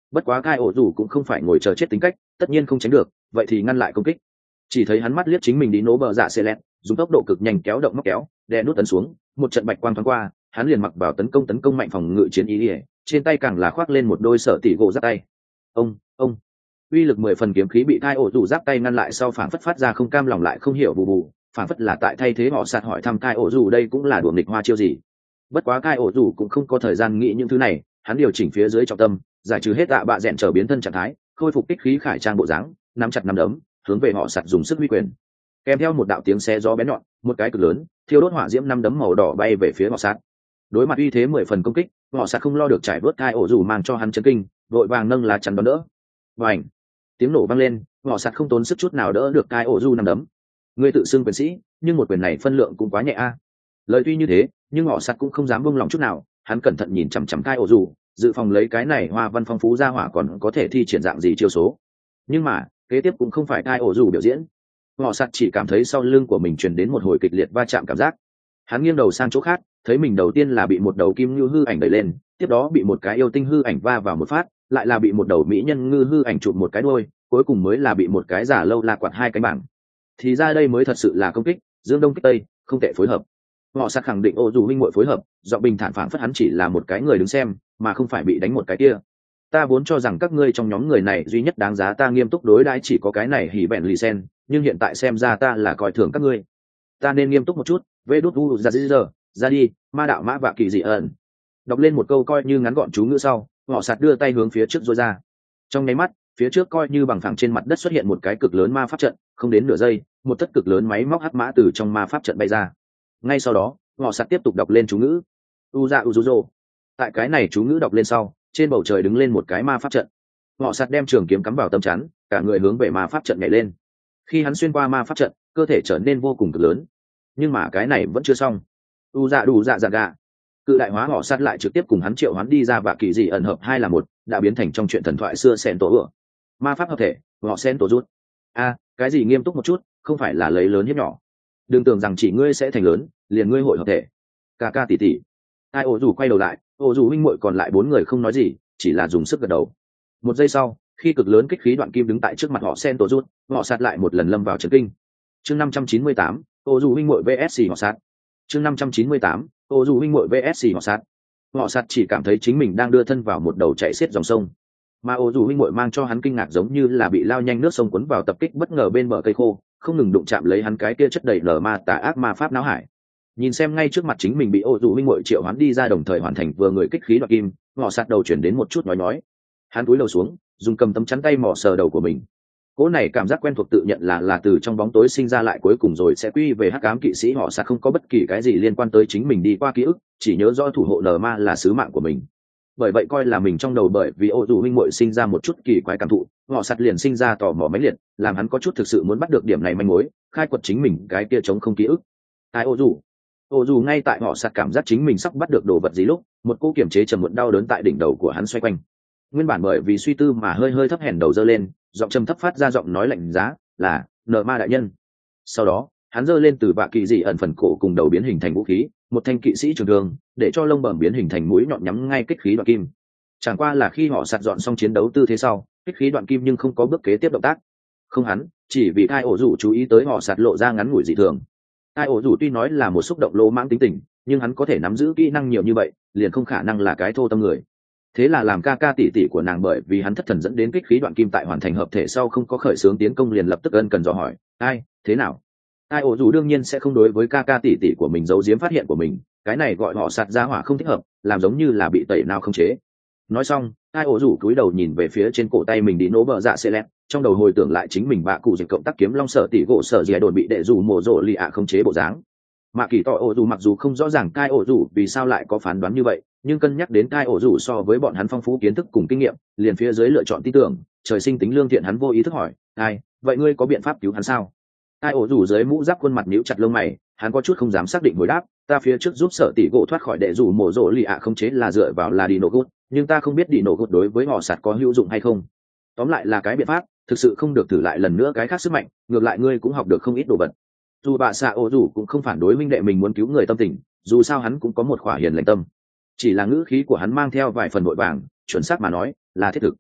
S1: bất quá cai ổ rủ cũng không phải ngồi chờ chết tính cách, tất nhiên không tránh được, vậy thì ngăn lại công kích. Chỉ thấy hắn mắt liếc chính mình đi nổ bờ dạ xe lẹt, dùng tốc độ cực nhanh kéo động móc kéo đè nút tấn xuống, một trận bạch quang thoáng qua, hắn liền mặc vào tấn công tấn công mạnh phòng ngự chiến ý ỉa, trên tay càng là khoác lên một đôi sở tỷ gỗ giáp tay. Ông ông uy lực mười phần kiếm khí bị thai ổ rủ giáp tay ngăn lại sau, phản phất phát ra không cam lòng lại không hiểu bù bù, phản phất là tại thay thế họ sạt hỏi thăm thai ổ rủ đây cũng là đùa nghịch hoa chiêu gì. Bất quá thai ổ rủ cũng không có thời gian nghĩ những thứ này, hắn điều chỉnh phía dưới trọng tâm, giải trừ hết tạ bạ rèn trở biến thân trạng thái, khôi phục kích khí khải trang bộ dáng, nắm chặt nắm đấm, hướng về họ sạt dùng sức huy quyền. Kèm theo một đạo tiếng xé gió bén nhọn, một cái cực lớn thiêu đốt hỏa diễm năm đấm màu đỏ bay về phía họ sạt. Đối mặt uy thế mười phần công kích, họ sạt không lo được trải vớt thai ổ rủ mang cho hắn chấn kinh, vội vàng nâng lá chắn đón đỡ. Vành, tiếng nổ vang lên, họ sạt không tốn sức chút nào đỡ được thai ổ rủ năm đấm. Ngươi tự xưng quyền sĩ, nhưng một quyền này phân lượng cũng quá nhẹ a. Lời tuy như thế, nhưng họ sạt cũng không dám buông lòng chút nào, hắn cẩn thận nhìn chằm chằm thai ổ rủ, dự phòng lấy cái này hoa văn phong phú ra hỏa còn có thể thi triển dạng gì chiêu số. Nhưng mà kế tiếp cũng không phải thai ổ rủ biểu diễn, họ sạt chỉ cảm thấy sau lưng của mình truyền đến một hồi kịch liệt va chạm cảm giác. Hắn nghiêng đầu sang chỗ khác, thấy mình đầu tiên là bị một đầu kim ngư hư ảnh đẩy lên, tiếp đó bị một cái yêu tinh hư ảnh va vào một phát, lại là bị một đầu mỹ nhân ngư hư ảnh chụp một cái đuôi, cuối cùng mới là bị một cái giả lâu la quạt hai cánh bảng. Thì ra đây mới thật sự là công kích dương đông kích tây, không tệ phối hợp. Họ sạt khẳng định ô dù huynh muội phối hợp, giọng bình thản phảng phất hắn chỉ là một cái người đứng xem, mà không phải bị đánh một cái kia. Ta vốn cho rằng các ngươi trong nhóm người này duy nhất đáng giá ta nghiêm túc đối đãi chỉ có cái này hỉ bẹn lì sen, nhưng hiện tại xem ra ta là coi thường các ngươi. Ta nên nghiêm túc một chút. Vê đút u ra giờ ra đi, ma đạo mã vạ kỳ dị ẩn. Đọc lên một câu coi như ngắn gọn chú ngữ sau, họ sạt đưa tay hướng phía trước rối ra. Trong nháy mắt, phía trước coi như bằng phẳng trên mặt đất xuất hiện một cái cực lớn ma pháp trận, không đến nửa giây, một tất cực lớn máy móc hắc mã từ trong ma pháp trận bay ra. Ngay sau đó, họ sạt tiếp tục đọc lên chú ngữ. U dạ uzuzo. Tại cái này chú ngữ đọc lên sau, trên bầu trời đứng lên một cái ma pháp trận. Họ sạt đem trường kiếm cắm vào tâm chắn, cả người hướng về ma pháp trận nhảy lên. Khi hắn xuyên qua ma pháp trận, cơ thể trở nên vô cùng cực lớn. Nhưng mà cái này vẫn chưa xong. U dạ đủ dạ dạ gà, cự đại hóa họ sát lại trực tiếp cùng hắn triệu hắn đi ra và kỳ dị ẩn hợp hai là một, đã biến thành trong chuyện thần thoại xưa sen tổ ựa ma pháp hợp thể họ sen tổ rút. A, cái gì nghiêm túc một chút, không phải là lấy lớn hiếp nhỏ. Đừng tưởng rằng chỉ ngươi sẽ thành lớn, liền ngươi hội hợp thể. Ca ca tỷ tỷ. Ai ổ rủ quay đầu lại, ổ rủ huynh muội còn lại bốn người không nói gì, chỉ là dùng sức gật đầu. Một giây sau, khi cực lớn kích khí đoạn kim đứng tại trước mặt họ sen tổ rút, họ sát lại một lần lâm vào trấn kinh. Chương năm trăm chín mươi tám, ô dù huynh muội vs họ sát. Chương năm trăm chín mươi tám, ô dù huynh muội vs họ sát. Họ sát chỉ cảm thấy chính mình đang đưa thân vào một đầu chảy xiết dòng sông, mà ô dù huynh muội mang cho hắn kinh ngạc giống như là bị lao nhanh nước sông cuốn vào tập kích bất ngờ bên bờ cây khô, không ngừng đụng chạm lấy hắn cái kia chất đầy lờ ma tà ác ma pháp não hải. Nhìn xem ngay trước mặt chính mình bị ô dù huynh muội triệu hắn đi ra đồng thời hoàn thành vừa người kích khí đoạt kim, họ sát đầu chuyển đến một chút nói nói. Hắn cúi đầu xuống, dùng cầm tấm chắn tay mò sờ đầu của mình. Cỗ này cảm giác quen thuộc tự nhận là là từ trong bóng tối sinh ra lại cuối cùng rồi sẽ quy về hắc ám kỵ sĩ họ sạt không có bất kỳ cái gì liên quan tới chính mình đi qua ký ức, chỉ nhớ rõ thủ hộ nờ ma là sứ mạng của mình. Bởi vậy coi là mình trong đầu bởi vì ô dù huynh muội sinh ra một chút kỳ quái cảm thụ, họ sạt liền sinh ra tò mò mãnh liệt, làm hắn có chút thực sự muốn bắt được điểm này manh mối, khai quật chính mình cái kia chống không ký ức. Ai ô dù? Ô dù ngay tại họ sạt cảm giác chính mình sắp bắt được đồ vật gì lúc, một cô kiểm chế trầm muộn đau đớn tại đỉnh đầu của hắn xoay quanh. Nguyên bản bởi vì suy tư mà hơi hơi thấp hèn đầu dơ lên, giọng trầm thấp phát ra giọng nói lạnh giá là nợ ma đại nhân. Sau đó hắn giơ lên từ bạ kỳ dị ẩn phần cổ cùng đầu biến hình thành vũ khí, một thanh kỵ sĩ trường thương, để cho lông bẩm biến hình thành mũi nhọn nhắm ngay kích khí đoạn kim. Chẳng qua là khi họ sạt dọn xong chiến đấu tư thế sau, kích khí đoạn kim nhưng không có bước kế tiếp động tác. Không hắn, chỉ vì hai ổ rủ chú ý tới họ sạt lộ ra ngắn ngủi dị thường. Hai ổ rủ tuy nói là một xúc động lỗ mãng tính tình, nhưng hắn có thể nắm giữ kỹ năng nhiều như vậy, liền không khả năng là cái thô tâm người. Thế là làm ca ca tỷ tỷ của nàng bởi vì hắn thất thần dẫn đến kích khí đoạn kim tại hoàn thành hợp thể sau không có khởi xướng tiến công liền lập tức ân cần dò hỏi ai thế nào. Ai ổ dù đương nhiên sẽ không đối với ca ca tỷ tỷ của mình giấu giếm phát hiện của mình, cái này gọi họ sạt ra hỏa không thích hợp, làm giống như là bị tẩy nào không chế. Nói xong ai ổ rủ cúi đầu nhìn về phía trên cổ tay mình đi nổ bờ dạ xê lét, trong đầu hồi tưởng lại chính mình bạ cụ dịch cộng tác kiếm long sở tỷ gỗ sở dì đồn bị đệ rủ mổ rộ lì ạ không chế bộ dáng. Mạ kỳ tỏ ổ rủ mặc dù không rõ ràng cai ổ rủ vì sao lại có phán đoán như vậy, nhưng cân nhắc đến cai ổ rủ so với bọn hắn phong phú kiến thức cùng kinh nghiệm, liền phía dưới lựa chọn tin tưởng trời sinh tính lương thiện, hắn vô ý thức hỏi ai vậy ngươi có biện pháp cứu hắn sao. Cai ổ rủ dưới mũ giáp khuôn mặt níu chặt lông mày, hắn có chút không dám xác định hồi đáp ta phía trước giúp sở tỷ gỗ thoát khỏi đệ rủ mổ rộ lì ạ không chế là dựa vào là đi nổ gút, nhưng ta không biết đi nổ gút đối với họ sạt có hữu dụng hay không. Tóm lại là cái biện pháp thực sự không được thử lại lần nữa cái khác sức mạnh, ngược lại ngươi cũng học được không ít đồ vật. Dù bà xạ ổ rủ cũng không phản đối minh đệ mình muốn cứu người tâm tình, dù sao hắn cũng có một khỏa hiền lành tâm, chỉ là ngữ khí của hắn mang theo vài phần vội vàng, chuẩn xác mà nói là thiết thực.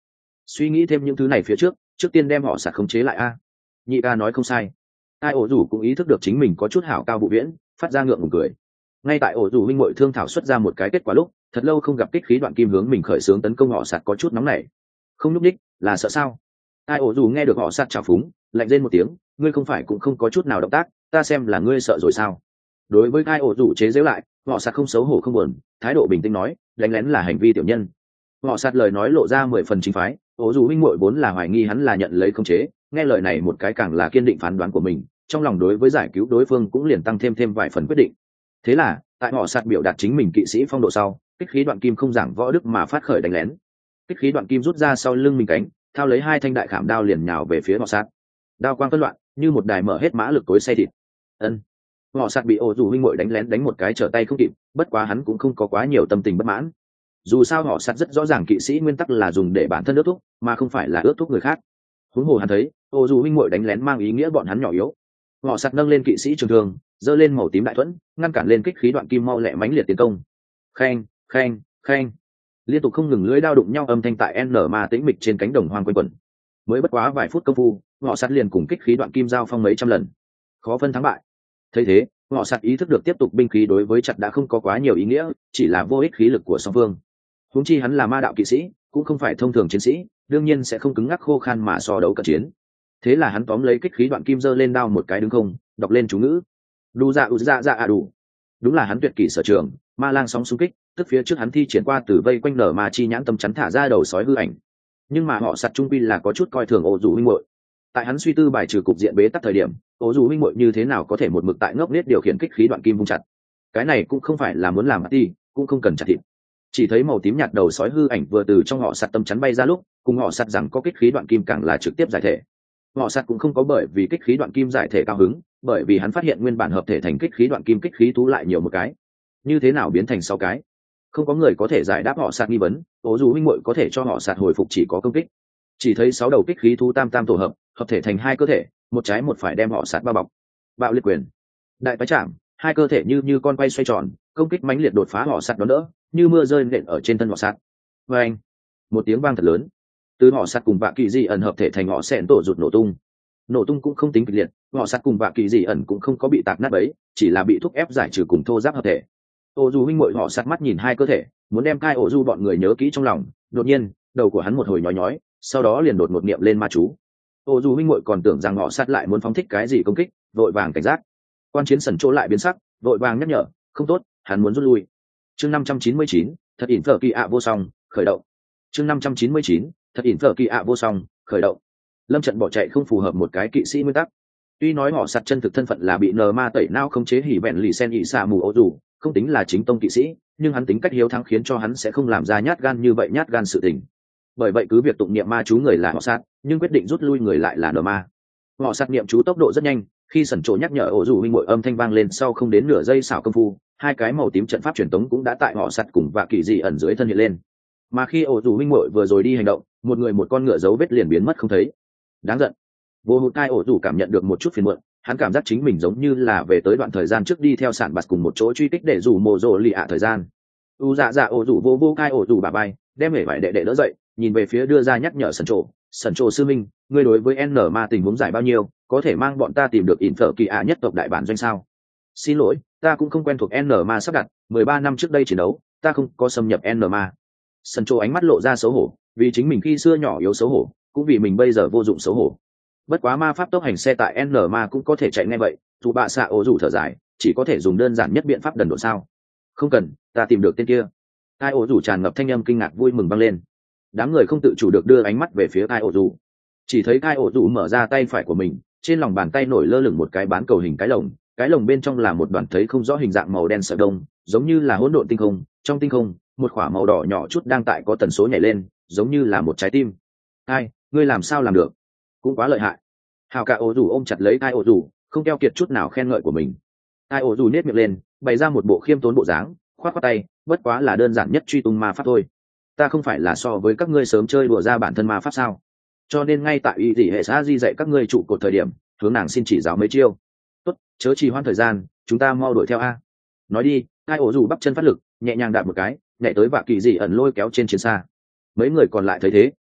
S1: suy nghĩ thêm những thứ này phía trước trước tiên đem họ sạt khống chế lại a. Nhị ca nói không sai. Ai ổ rủ cũng ý thức được chính mình có chút hảo cao vụ viễn, phát ra ngượng ngùng cười. Ngay tại ổ rủ huynh muội thương thảo xuất ra một cái kết quả lúc, thật lâu không gặp kích khí đoạn kim hướng mình khởi xướng tấn công họ sạt có chút nóng nảy. Không nhúc đích, là sợ sao? Ai ổ rủ nghe được họ sạt chào phúng, lạnh rên một tiếng, ngươi không phải cũng không có chút nào động tác, ta xem là ngươi sợ rồi sao? Đối với ai ổ rủ chế giễu lại, họ sạt không xấu hổ không buồn, thái độ bình tĩnh nói, đánh lén là hành vi tiểu nhân. Họ sạt lời nói lộ ra mười phần chính phái, ổ rủ huynh muội vốn là hoài nghi hắn là nhận lấy không chế, nghe lời này một cái càng là kiên định phán đoán của mình, trong lòng đối với giải cứu đối phương cũng liền tăng thêm thêm vài phần quyết định. Thế là tại họ sạt biểu đạt chính mình kỵ sĩ phong độ sau, kích khí đoạn kim không giảng võ đức mà phát khởi đánh lén. Kích khí đoạn kim rút ra sau lưng mình cánh, thao lấy hai thanh đại khảm đao liền nhào về phía họ sạt. Đao quang phân loạn, như một đài mở hết mã lực cối xay thịt. Ân. Họ sạt bị ổ rủ huynh muội đánh lén đánh một cái trở tay không kịp, bất quá hắn cũng không có quá nhiều tâm tình bất mãn. Dù sao họ sạt rất rõ ràng kỵ sĩ nguyên tắc là dùng để bản thân ước thúc, mà không phải là ước thúc người khác. Huống hồ hắn thấy, ổ rủ huynh muội đánh lén mang ý nghĩa bọn hắn nhỏ yếu. Họ sạt nâng lên kỵ sĩ trường thương, giơ lên màu tím đại thuẫn, ngăn cản lên kích khí đoạn kim mau lẹ mãnh liệt tiến công. Khen, khen, khen. Liên tục không ngừng lưỡi đao đụng nhau âm thanh tại N ma tĩnh mịch trên cánh đồng hoang quanh quẩn. Mới bất quá vài phút công phu, họ sạt liền cùng kích khí đoạn kim giao phong mấy trăm lần, khó phân thắng bại. Thấy thế, họ sạt ý thức được tiếp tục binh khí đối với chặt đã không có quá nhiều ý nghĩa, chỉ là vô ích khí lực của song phương. Huống chi hắn là ma đạo kỵ sĩ, cũng không phải thông thường chiến sĩ, đương nhiên sẽ không cứng ngắc khô khan mà so đấu cận chiến. Thế là hắn tóm lấy kích khí đoạn kim giơ lên đao một cái đứng không, đọc lên chú ngữ. Đu dạ u dạ dạ à đủ. Đúng là hắn tuyệt kỷ sở trường, ma lang sóng xung kích, tức phía trước hắn thi triển qua từ vây quanh nở ma chi nhãn tâm chắn thả ra đầu sói hư ảnh. Nhưng mà họ sạt trung quy là có chút coi thường ổ rủ huynh muội. Tại hắn suy tư bài trừ cục diện bế tắc thời điểm, ổ rủ huynh muội như thế nào có thể một mực tại ngốc nết điều khiển kích khí đoạn kim vung chặt. Cái này cũng không phải là muốn làm ti, cũng không cần chặt thịt. Chỉ thấy màu tím nhạt đầu sói hư ảnh vừa từ trong họ sạt tâm chắn bay ra lúc, cùng họ sạt rằng có kích khí đoạn kim càng là trực tiếp giải thể. Họ sạt cũng không có bởi vì kích khí đoạn kim giải thể cao hứng, bởi vì hắn phát hiện nguyên bản hợp thể thành kích khí đoạn kim kích khí thú lại nhiều một cái. Như thế nào biến thành sáu cái? Không có người có thể giải đáp họ sạt nghi vấn, ố dù huynh muội có thể cho họ sạt hồi phục chỉ có công kích. Chỉ thấy sáu đầu kích khí thú tam tam tổ hợp, hợp thể thành hai cơ thể, một trái một phải đem họ sạt bao bọc. Bạo liệt quyền, đại phái chạm, hai cơ thể như như con quay xoay tròn, công kích mãnh liệt đột phá họ sạt đó đỡ, như mưa rơi nện ở trên thân họ sạt. Và anh, một tiếng vang thật lớn, từ họ sạt cùng vạ kỳ dị ẩn hợp thể thành họ sẹn tổ rụt nổ tung. Nổ tung cũng không tính kịch liệt, họ sạt cùng vạ kỳ dị ẩn cũng không có bị tạc nát bấy, chỉ là bị thúc ép giải trừ cùng thô giáp hợp thể. Ô dù huynh muội họ sạt mắt nhìn hai cơ thể, muốn đem cai ổ du bọn người nhớ kỹ trong lòng, đột nhiên đầu của hắn một hồi nhói nhói, sau đó liền đột ngột niệm lên ma chú. Ô dù huynh muội còn tưởng rằng họ sạt lại muốn phóng thích cái gì công kích, vội vàng cảnh giác. Quan chiến sẩn chỗ lại biến sắc, vội vàng nhắc nhở, không tốt, hắn muốn rút lui. Chương năm trăm chín mươi chín, thật ỉn phở kỳ ạ vô song, khởi động. Chương năm trăm chín mươi chín, thật ỉn phở kỳ ạ vô song, khởi động. Lâm trận bỏ chạy không phù hợp một cái kỵ sĩ nguyên tắc. Tuy nói họ sạt chân thực thân phận là bị nờ ma tẩy não không chế hỉ vẹn lì sen ỉ xạ mù ô dù, không tính là chính tông kỵ sĩ, nhưng hắn tính cách hiếu thắng khiến cho hắn sẽ không làm ra nhát gan như vậy nhát gan sự tình. Bởi vậy cứ việc tụng niệm ma chú người là họ sạt, nhưng quyết định rút lui người lại là nờ ma. Họ sạt niệm chú tốc độ rất nhanh, khi sẩn trộ nhắc nhở ổ dù huynh muội âm thanh vang lên sau không đến nửa giây xảo công phu, hai cái màu tím trận pháp truyền tống cũng đã tại họ sạt cùng và kỳ dị ẩn dưới thân hiện lên. Mà khi ổ dù huynh muội vừa rồi đi hành động, một người một con ngựa dấu vết liền biến mất không thấy. Đáng giận. Vô hụt tai ổ dù cảm nhận được một chút phiền muộn, hắn cảm giác chính mình giống như là về tới đoạn thời gian trước đi theo sản bạt cùng một chỗ truy kích để rủ mồ rồ lì ạ thời gian. U dạ dạ ổ dù vô vô cai ổ dù bà bay, đem hể vải đệ đệ đỡ dậy, nhìn về phía đưa ra nhắc nhở sẩn trộ, sẩn trộ sư minh, ngươi đối với N ma tình huống giải bao nhiêu, có thể mang bọn ta tìm được ỉn phở kỳ ạ nhất tộc đại bản doanh sao? Xin lỗi, ta cũng không quen thuộc N ma sắp đặt, mười ba năm trước đây chiến đấu, ta không có xâm nhập N ma. Sẩn trộ ánh mắt lộ ra xấu hổ, vì chính mình khi xưa nhỏ yếu xấu hổ, cũng vì mình bây giờ vô dụng xấu hổ. Bất quá ma pháp tốc hành xe tại N ma cũng có thể chạy ngay vậy, dù bạ xạ ổ rủ thở dài, chỉ có thể dùng đơn giản nhất biện pháp đần độn sao? Không cần, ta tìm được tên kia. Ai ổ rủ tràn ngập thanh âm kinh ngạc vui mừng băng lên. Đám người không tự chủ được đưa ánh mắt về phía Ai ổ rủ. Chỉ thấy Ai ổ rủ mở ra tay phải của mình, trên lòng bàn tay nổi lơ lửng một cái bán cầu hình cái lồng, cái lồng bên trong là một đoàn thấy không rõ hình dạng màu đen sợi đông, giống như là hỗn độn tinh không, trong tinh không, một quả màu đỏ nhỏ chút đang tại có tần số nhảy lên, giống như là một trái tim. Ai, ngươi làm sao làm được? Cũng quá lợi hại. Hào cả ổ rủ ôm chặt lấy Ai ổ rủ, không keo kiệt chút nào khen ngợi của mình. Ai ổ rủ nết miệng lên, bày ra một bộ khiêm tốn bộ dáng, khoát khoát tay, bất quá là đơn giản nhất truy tung ma pháp thôi. Ta không phải là so với các ngươi sớm chơi đùa ra bản thân ma pháp sao? Cho nên ngay tại ý tỷ hệ xã di dạy các ngươi trụ cột thời điểm, hướng nàng xin chỉ giáo mấy chiêu. Tốt, chớ trì hoãn thời gian, chúng ta mau đuổi theo a. Nói đi, Ai ổ rủ bắp chân phát lực, nhẹ nhàng đạp một cái, nhảy tới vạ kỳ dị ẩn lôi kéo trên chiến xa. Mấy người còn lại thấy thế,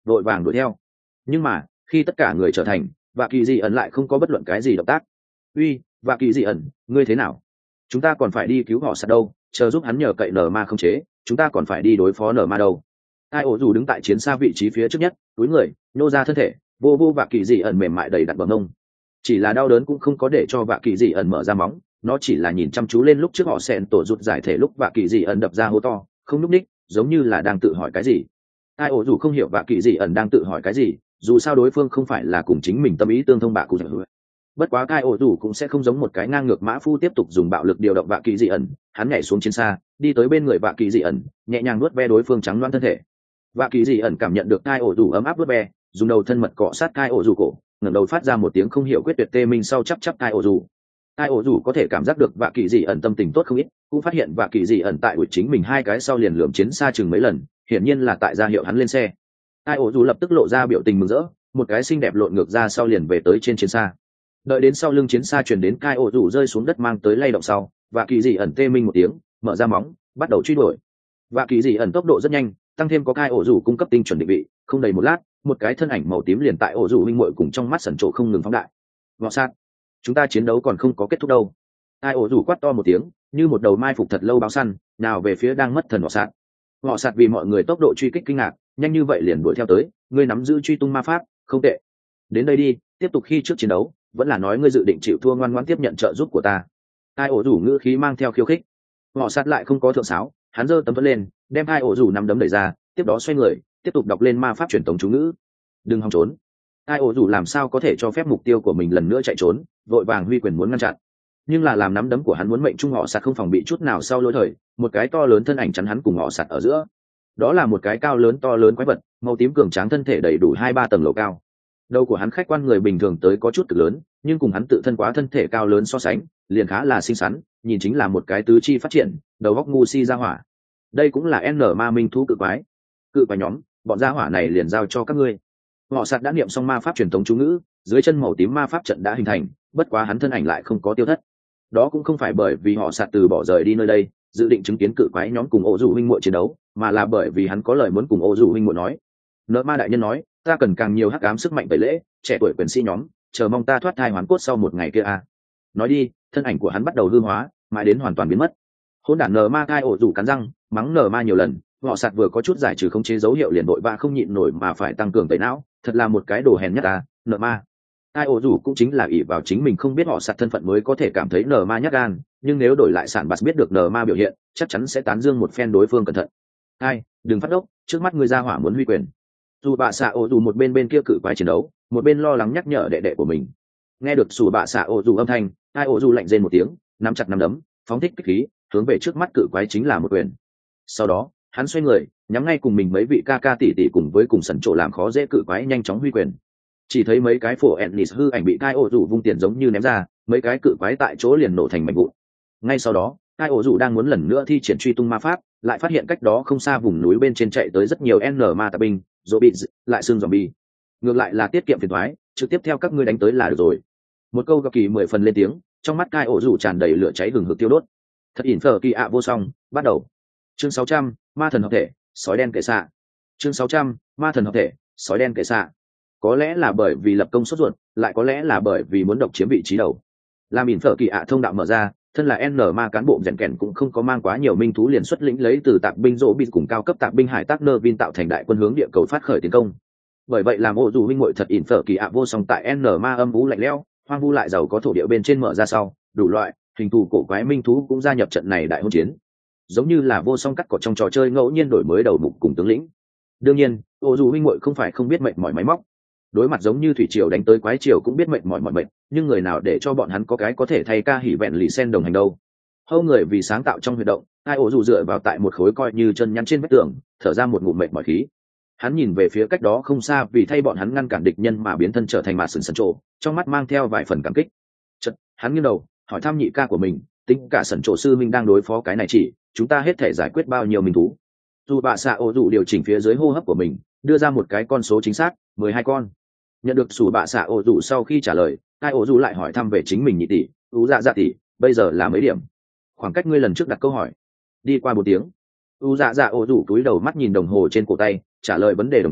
S1: vội vàng đuổi theo. Nhưng mà khi tất cả người trở thành, và kỳ dị ẩn lại không có bất luận cái gì động tác. Uy, và kỳ dị ẩn, ngươi thế nào? Chúng ta còn phải đi cứu họ sạt đâu, chờ giúp hắn nhờ cậy nở ma không chế, chúng ta còn phải đi đối phó nở ma đâu. Ai ổ dù đứng tại chiến xa vị trí phía trước nhất, túi người nhô ra thân thể, vô vô và kỳ dị ẩn mềm mại đầy đặt bờ mông. Chỉ là đau đớn cũng không có để cho vạ kỳ dị ẩn mở ra móng, nó chỉ là nhìn chăm chú lên lúc trước họ xẹn tổ rụt giải thể lúc vạ kỳ dị ẩn đập ra hố to, không núp ních, giống như là đang tự hỏi cái gì. Ai ổ dù không hiểu vạ kỳ dị ẩn đang tự hỏi cái gì, dù sao đối phương không phải là cùng chính mình tâm ý tương thông bạ cụ giải hứa. Bất quá Kai ổ dù cũng sẽ không giống một cái ngang ngược mã phu tiếp tục dùng bạo lực điều động vạ kỳ dị ẩn, hắn nhảy xuống chiến xa, đi tới bên người vạ kỳ dị ẩn, nhẹ nhàng nuốt ve đối phương trắng loáng thân thể. Vạ kỳ dị ẩn cảm nhận được Kai ổ dù ấm áp nuốt ve, dùng đầu thân mật cọ sát Kai ổ dù cổ, ngẩng đầu phát ra một tiếng không hiểu quyết tuyệt tê minh sau chắp chắp Kai ổ dù. Kai ổ dù có thể cảm giác được vạ kỳ dị ẩn tâm tình tốt không ít, cũng phát hiện vạ kỳ dị ẩn tại uổng chính mình hai cái sau liền lườm chiến xa chừng mấy lần, hiển nhiên là tại ra hiệu hắn lên xe. Kai ổ dù lập tức lộ ra biểu tình mừng rỡ, một cái xinh đẹp lộn ngược ra sau liền về tới trên chiến xa. Đợi đến sau lưng chiến xa truyền đến Kai ổ dù rơi xuống đất mang tới lay động sau, và kỳ dị ẩn tê minh một tiếng, mở ra móng, bắt đầu truy đuổi. Và kỳ dị ẩn tốc độ rất nhanh, tăng thêm có Kai ổ dù cung cấp tinh chuẩn định vị, không đầy một lát, một cái thân ảnh màu tím liền tại ổ dù huynh muội cùng trong mắt sẩn trộ không ngừng phóng đại. Ngọ sát, chúng ta chiến đấu còn không có kết thúc đâu. Kai ổ dù quát to một tiếng, như một đầu mai phục thật lâu báo săn, nào về phía đang mất thần ngọ sát. Ngọ sát vì mọi người tốc độ truy kích kinh ngạc, nhanh như vậy liền đuổi theo tới, ngươi nắm giữ truy tung ma pháp, không tệ. Đến đây đi, tiếp tục khi trước chiến đấu, vẫn là nói ngươi dự định chịu thua ngoan ngoãn tiếp nhận trợ giúp của ta. Hai ổ rủ ngữ khí mang theo khiêu khích. Ngọ sát lại không có thượng sáo, hắn giơ tấm vân lên, đem hai ổ rủ nắm đấm đẩy ra, tiếp đó xoay người, tiếp tục đọc lên ma pháp truyền tống chú ngữ. Đừng hòng trốn. Hai ổ rủ làm sao có thể cho phép mục tiêu của mình lần nữa chạy trốn, vội vàng huy quyền muốn ngăn chặn. Nhưng là làm nắm đấm của hắn muốn mệnh trung họ sạt không phòng bị chút nào sau lối thời, một cái to lớn thân ảnh chắn hắn cùng họ sạt ở giữa. Đó là một cái cao lớn to lớn quái vật, màu tím cường tráng thân thể đầy đủ hai ba tầng lầu cao. Đầu của hắn khách quan người bình thường tới có chút cực lớn, nhưng cùng hắn tự thân quá thân thể cao lớn so sánh, liền khá là xinh xắn, nhìn chính là một cái tứ chi phát triển, đầu góc ngu si ra hỏa. Đây cũng là N ma minh thú cự quái. Cự quái nhóm, bọn gia hỏa này liền giao cho các ngươi. Họ sạt đã niệm xong ma pháp truyền thống chú ngữ, dưới chân màu tím ma pháp trận đã hình thành, bất quá hắn thân ảnh lại không có tiêu thất. Đó cũng không phải bởi vì họ sạt từ bỏ rời đi nơi đây, dự định chứng kiến cự quái nhóm cùng Ô Dụ huynh muội chiến đấu, mà là bởi vì hắn có lời muốn cùng Ô Dụ huynh muội nói. Nợ ma đại nhân nói, ta cần càng nhiều hắc ám sức mạnh tẩy lễ, trẻ tuổi quyền sĩ nhóm, chờ mong ta thoát thai hoàn cốt sau một ngày kia a. Nói đi, thân ảnh của hắn bắt đầu hư hóa, mãi đến hoàn toàn biến mất. Hỗn đản nợ ma cai ổ rủ cắn răng, mắng nợ ma nhiều lần, họ sạt vừa có chút giải trừ không chế dấu hiệu liền đội va không nhịn nổi mà phải tăng cường tẩy não, thật là một cái đồ hèn nhất ta, nợ ma. Cai ổ rủ cũng chính là ỷ vào chính mình không biết họ sạt thân phận mới có thể cảm thấy nợ ma nhát gan, nhưng nếu đổi lại sản bạt biết được nợ ma biểu hiện, chắc chắn sẽ tán dương một phen đối phương cẩn thận. Ai, đừng phát đốc, trước mắt ngươi ra hỏa muốn huy quyền. Dù bạ xạ ổ dù một bên bên kia cự quái chiến đấu, một bên lo lắng nhắc nhở đệ đệ của mình. Nghe được sủ bạ xạ ổ dù âm thanh, ai ổ dù lạnh rên một tiếng, nắm chặt nắm đấm, phóng thích kích khí, hướng về trước mắt cự quái chính là một quyền. Sau đó hắn xoay người, nhắm ngay cùng mình mấy vị ca ca tỷ tỷ cùng với cùng sẩn trộ làm khó dễ cự quái nhanh chóng huy quyền. Chỉ thấy mấy cái phổ ennis hư ảnh bị Kai ổ dù vung tiền giống như ném ra, mấy cái cự quái tại chỗ liền nổ thành mảnh vụn. Ngay sau đó Kai ổ dù đang muốn lần nữa thi triển truy tung ma pháp, lại phát hiện cách đó không xa vùng núi bên trên chạy tới rất nhiều n ma tà binh, rồi bị lại xương zombie. Ngược lại là tiết kiệm phiền toái, trực tiếp theo các ngươi đánh tới là được rồi. Một câu gặp kỳ mười phần lên tiếng, trong mắt Kai ổ dù tràn đầy lửa cháy hừng hực tiêu đốt. Thật ỉn phở kỳ ạ vô song, bắt đầu. Chương sáu trăm, ma thần hợp thể, sói đen kệ xạ. Chương sáu trăm, ma thần hợp thể, sói đen kệ xạ. Có lẽ là bởi vì lập công sốt ruột, lại có lẽ là bởi vì muốn độc chiếm vị trí đầu. Làm ỉn phở kỳ ạ thông đạo mở ra, thân là N ma cán bộ rèn kèn cũng không có mang quá nhiều minh thú liền xuất lĩnh lấy từ tạc binh rỗ bị cùng cao cấp tạc binh hải tác nơ vin tạo thành đại quân hướng địa cầu phát khởi tiến công. Bởi vậy làm Ô Dù huynh muội thật ỉn phở kỳ ạ vô song tại N ma âm vũ lạnh lẽo, hoang vu lại giàu có thổ địa bên trên mở ra sau, đủ loại hình thù cổ quái minh thú cũng gia nhập trận này đại hôn chiến. Giống như là vô song cắt cỏ trong trò chơi ngẫu nhiên đổi mới đầu mục cùng tướng lĩnh. Đương nhiên, Ô Dù huynh muội không phải không biết mệnh mỏi máy móc. Đối mặt giống như thủy triều đánh tới quái triều cũng biết mệnh mỏi mỏi mệnh, nhưng người nào để cho bọn hắn có cái có thể thay ca hỉ vẹn lì sen đồng hành đâu. Hâu người vì sáng tạo trong huy động, Ai Ổ dù dựa vào tại một khối coi như chân nhắn trên vách tường, thở ra một ngụm mệt mỏi khí. Hắn nhìn về phía cách đó không xa vì thay bọn hắn ngăn cản địch nhân mà biến thân trở thành mạt sừng sần trộ, trong mắt mang theo vài phần cảm kích. Chợt, hắn nghiêng đầu, hỏi thăm nhị ca của mình, tính cả sần trộ sư minh đang đối phó cái này chỉ, chúng ta hết thể giải quyết bao nhiêu minh thú? Dù bạ xạ Ổ dù điều chỉnh phía dưới hô hấp của mình, đưa ra một cái con số chính xác, mười hai con. Nhận được sủ bạ xạ Ổ dù sau khi trả lời, Ai Ổ dù lại hỏi thăm về chính mình nhị tỷ, ú dạ dạ tỷ, bây giờ là mấy điểm? Khoảng cách ngươi lần trước đặt câu hỏi đi qua một tiếng. U dạ dạ Ổ dù cúi đầu mắt nhìn đồng hồ trên cổ tay, trả lời vấn đề đồng thời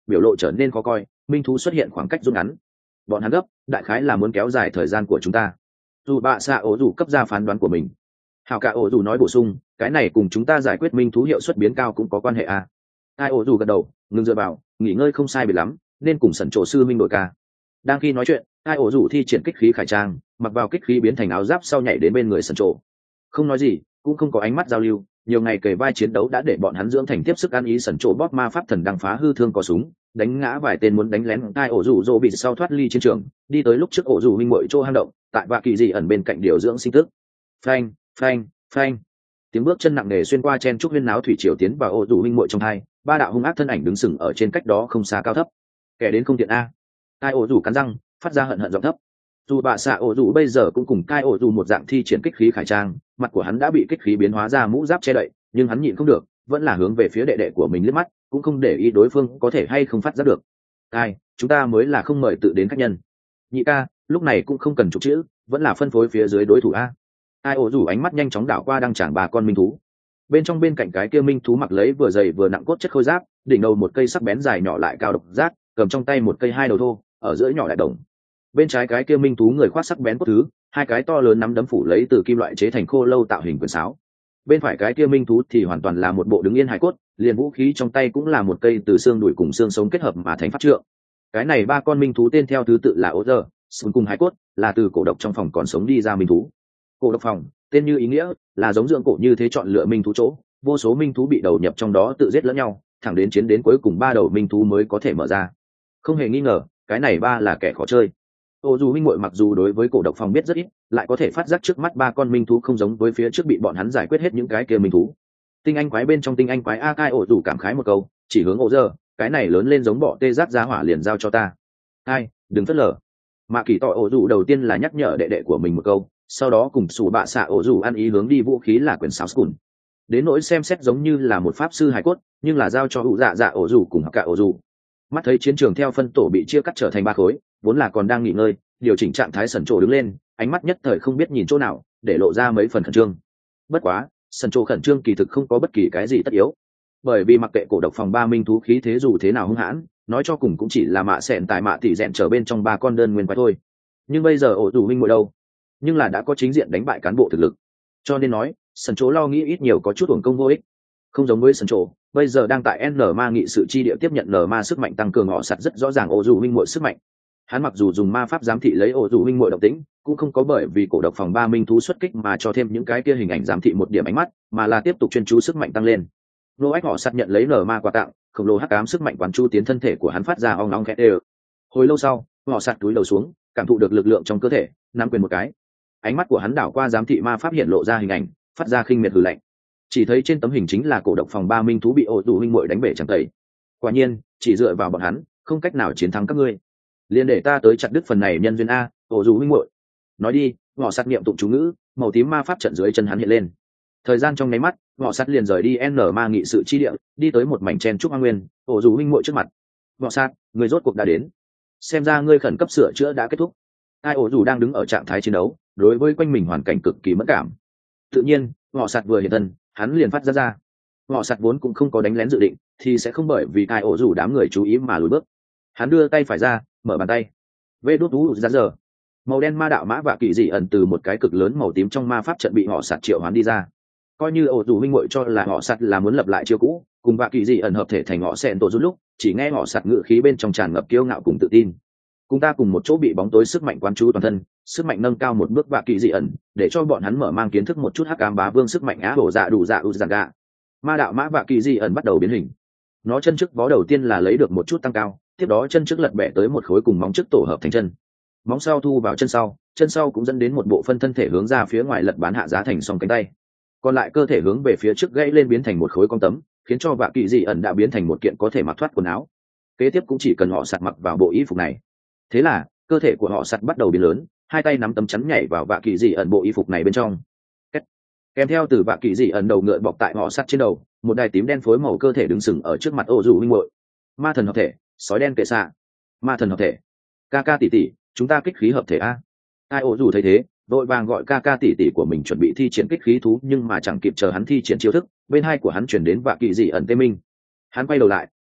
S1: biểu lộ trở nên khó coi. Minh thú xuất hiện khoảng cách rút ngắn, bọn hắn gấp đại khái là muốn kéo dài thời gian của chúng ta. Dù bạ xạ ổ dù cấp ra phán đoán của mình. Hảo cả ổ dù nói bổ sung, cái này cùng chúng ta giải quyết minh thú hiệu suất biến cao cũng có quan hệ à. Ai ổ dù gật đầu, ngừng dựa vào, nghỉ ngơi không sai biệt lắm, nên cùng sẩn trổ sư minh đội ca. Đang khi nói chuyện, ai ổ dù thi triển kích khí khải trang, mặc vào kích khí biến thành áo giáp sau nhảy đến bên người sẩn trổ. Không nói gì, cũng không có ánh mắt giao lưu, nhiều ngày kề vai chiến đấu đã để bọn hắn dưỡng thành tiếp sức ăn ý. Sẩn trổ bóp ma pháp thần đang phá hư thương có súng, đánh ngã vài tên muốn đánh lén ai ổ dù dô bị sau thoát ly chiến trường, đi tới lúc trước ổ dù minh muội chỗ hang động, tại vạ kỳ dị ẩn bên cạnh điều dưỡng sinh tức. Phanh, phanh, phanh, tiếng bước chân nặng nề xuyên qua chen trúc huyên náo thủy triều tiến vào ổ dù minh muội trong hai, ba đạo hung ác thân ảnh đứng sừng ở trên cách đó không xa cao thấp. Kẻ đến không tiện a. Ai ổ dù cắn răng, phát ra hận hận giọng thấp. Dù bạ xạ ổ dù bây giờ cũng cùng cai ổ dù một dạng thi triển kích khí khải trang, mặt của hắn đã bị kích khí biến hóa ra mũ giáp che đậy, nhưng hắn nhịn không được, vẫn là hướng về phía đệ đệ của mình liếc mắt, cũng không để ý đối phương có thể hay không phát giác được. Ai, chúng ta mới là không mời tự đến khách nhân. Nhị ca, lúc này cũng không cần chụp chữ, vẫn là phân phối phía dưới đối thủ a. Ai ổ dù ánh mắt nhanh chóng đảo qua đang chàng bà con minh thú. Bên trong bên cạnh cái kia minh thú mặc lấy vừa dày vừa nặng cốt chất khôi giáp, đỉnh đầu một cây sắc bén dài nhỏ lại cao độc giác, cầm trong tay một cây hai đầu thô, ở giữa nhỏ lại đồng. Bên trái cái kia minh thú người khoác sắc bén cốt thứ, hai cái to lớn nắm đấm phủ lấy từ kim loại chế thành khô lâu tạo hình quyền sáo. Bên phải cái kia minh thú thì hoàn toàn là một bộ đứng yên hài cốt, liền vũ khí trong tay cũng là một cây từ xương đùi cùng xương sống kết hợp mà thành pháp trượng. Cái này ba con minh thú tên theo thứ tự là Ô Giờ, Sùn cùng hài cốt, là từ cổ độc trong phòng còn sống đi ra minh thú. Cổ độc phòng, tên như ý nghĩa, là giống dưỡng cổ như thế chọn lựa minh thú chỗ, vô số minh thú bị đầu nhập trong đó tự giết lẫn nhau, thẳng đến chiến đến cuối cùng ba đầu minh thú mới có thể mở ra. Không hề nghi ngờ, cái này ba là kẻ khó chơi. Ô dù minh muội mặc dù đối với cổ độc phòng biết rất ít, lại có thể phát giác trước mắt ba con minh thú không giống với phía trước bị bọn hắn giải quyết hết những cái kia minh thú. Tinh anh quái bên trong tinh anh quái a cai ổ dù cảm khái một câu, chỉ hướng Ô Giờ, cái này lớn lên giống bọ tê giác giá hỏa liền giao cho ta. Ai, đừng phớt lờ. Mạ kỳ tỏ ổ dù đầu tiên là nhắc nhở đệ đệ của mình một câu, sau đó cùng sủ bạ xạ ổ dù ăn ý hướng đi vũ khí là quyền sáo scùn. Đến nỗi xem xét giống như là một pháp sư hài cốt, nhưng là giao cho hữu dạ dạ ổ dù cùng học cả ổ dù. Mắt thấy chiến trường theo phân tổ bị chia cắt trở thành ba khối, vốn là còn đang nghỉ ngơi, điều chỉnh trạng thái sần trổ đứng lên, ánh mắt nhất thời không biết nhìn chỗ nào, để lộ ra mấy phần khẩn trương. Bất quá, sần trổ khẩn trương kỳ thực không có bất kỳ cái gì tất yếu, bởi vì mặc kệ cổ độc phòng ba minh thú khí thế dù thế nào hung hãn, nói cho cùng cũng chỉ là mạ sẹn tại mạ tỷ rèn trở bên trong ba con đơn nguyên quái thôi. Nhưng bây giờ ổ dù minh ngồi đâu, nhưng là đã có chính diện đánh bại cán bộ thực lực, cho nên nói sần trổ lo nghĩ ít nhiều có chút uổng công vô ích. Không giống với sần trổ, bây giờ đang tại N ma nghị sự chi địa tiếp nhận N ma sức mạnh tăng cường, họ sạt rất rõ ràng ổ dù minh muội sức mạnh. Hắn mặc dù dùng ma pháp giám thị lấy ổ dù minh muội động tĩnh, cũng không có bởi vì cổ độc phòng ba minh thú xuất kích mà cho thêm những cái kia hình ảnh giám thị một điểm ánh mắt, mà là tiếp tục chuyên chú sức mạnh tăng lên. Lô ách họ sạt nhận lấy N ma quà tặng, khổng lồ hắc ám sức mạnh quán chu tiến thân thể của hắn phát ra ong ong khẽ đều. Hồi lâu sau, họ sạt túi đầu xuống, cảm thụ được lực lượng trong cơ thể, nắm quyền một cái. Ánh mắt của hắn đảo qua giám thị ma pháp hiện lộ ra hình ảnh, phát ra khinh miệt hừ lạnh. Chỉ thấy trên tấm hình chính là cổ độc phòng ba minh thú bị ổ dù minh muội đánh bể chẳng tẩy. Quả nhiên, chỉ dựa vào bọn hắn, không cách nào chiến thắng các ngươi. Liên để ta tới chặt đứt phần này nhân duyên a, ổ dù minh muội. Nói đi, ngọ sát niệm tụng chú ngữ, màu tím ma pháp trận dưới chân hắn hiện lên. Thời gian trong nháy mắt, ngọ sát liền rời đi N ma nghị sự chi địa, đi tới một mảnh chen trúc hoang nguyên, ổ dù minh muội trước mặt. Ngọ sát, người rốt cuộc đã đến. Xem ra ngươi khẩn cấp sửa chữa đã kết thúc. Ai ổ dù đang đứng ở trạng thái chiến đấu, đối với quanh mình hoàn cảnh cực kỳ mẫn cảm. Tự nhiên, ngọ sát vừa hiện thân, hắn liền phát ra ra. Ngọ sát vốn cũng không có đánh lén dự định, thì sẽ không bởi vì ai ổ dù đám người chú ý mà lùi bước. Hắn đưa tay phải ra, mở bàn tay. Vê đốt đú ra giờ. Màu đen ma đạo mã và kỳ dị ẩn từ một cái cực lớn màu tím trong ma pháp trận bị họ sạt triệu hoán đi ra. Coi như ổ dù minh muội cho là họ sạt là muốn lập lại chiêu cũ, cùng vạ kỳ dị ẩn hợp thể thành họ sẹn tổ rút lúc, chỉ nghe họ sạt ngự khí bên trong tràn ngập kiêu ngạo cùng tự tin. Cùng ta cùng một chỗ bị bóng tối sức mạnh quán chú toàn thân, sức mạnh nâng cao một bước vạ kỳ dị ẩn, để cho bọn hắn mở mang kiến thức một chút hắc ám bá vương sức mạnh á bổ dạ đủ dạ u giàn gạ. Ma đạo mã vạ kỳ dị ẩn bắt đầu biến hình. Nó chân trước vó đầu tiên là lấy được một chút tăng cao, tiếp đó chân trước lật bẻ tới một khối cùng móng trước tổ hợp thành chân, móng sau thu vào chân sau, chân sau cũng dẫn đến một bộ phân thân thể hướng ra phía ngoài lật bán hạ giá thành song cánh tay, còn lại cơ thể hướng về phía trước gãy lên biến thành một khối con tấm, khiến cho vạ kỳ dị ẩn đã biến thành một kiện có thể mặc thoát quần áo. Kế tiếp cũng chỉ cần họ sạt mặc vào bộ y phục này. Thế là cơ thể của họ sạt bắt đầu biến lớn, hai tay nắm tấm chắn nhảy vào vạ kỳ dị ẩn bộ y phục này bên trong. Kèm theo từ vạ kỳ dị ẩn đầu ngựa bọc tại họ sạt trên đầu, một đài tím đen phối màu cơ thể đứng sừng ở trước mặt ô dù minh muội. Ma thần hợp thể, sói đen kệ xạ. Ma thần hợp thể. Ca ca tỷ tỷ, chúng ta kích khí hợp thể a. Ai ô dù thấy thế, đội vàng gọi ca ca tỷ tỷ của mình chuẩn bị thi triển kích khí thú, nhưng mà chẳng kịp chờ hắn thi triển chiêu thức, bên hai của hắn chuyển đến vạ kỳ dị ẩn tê minh. Hắn quay đầu lại,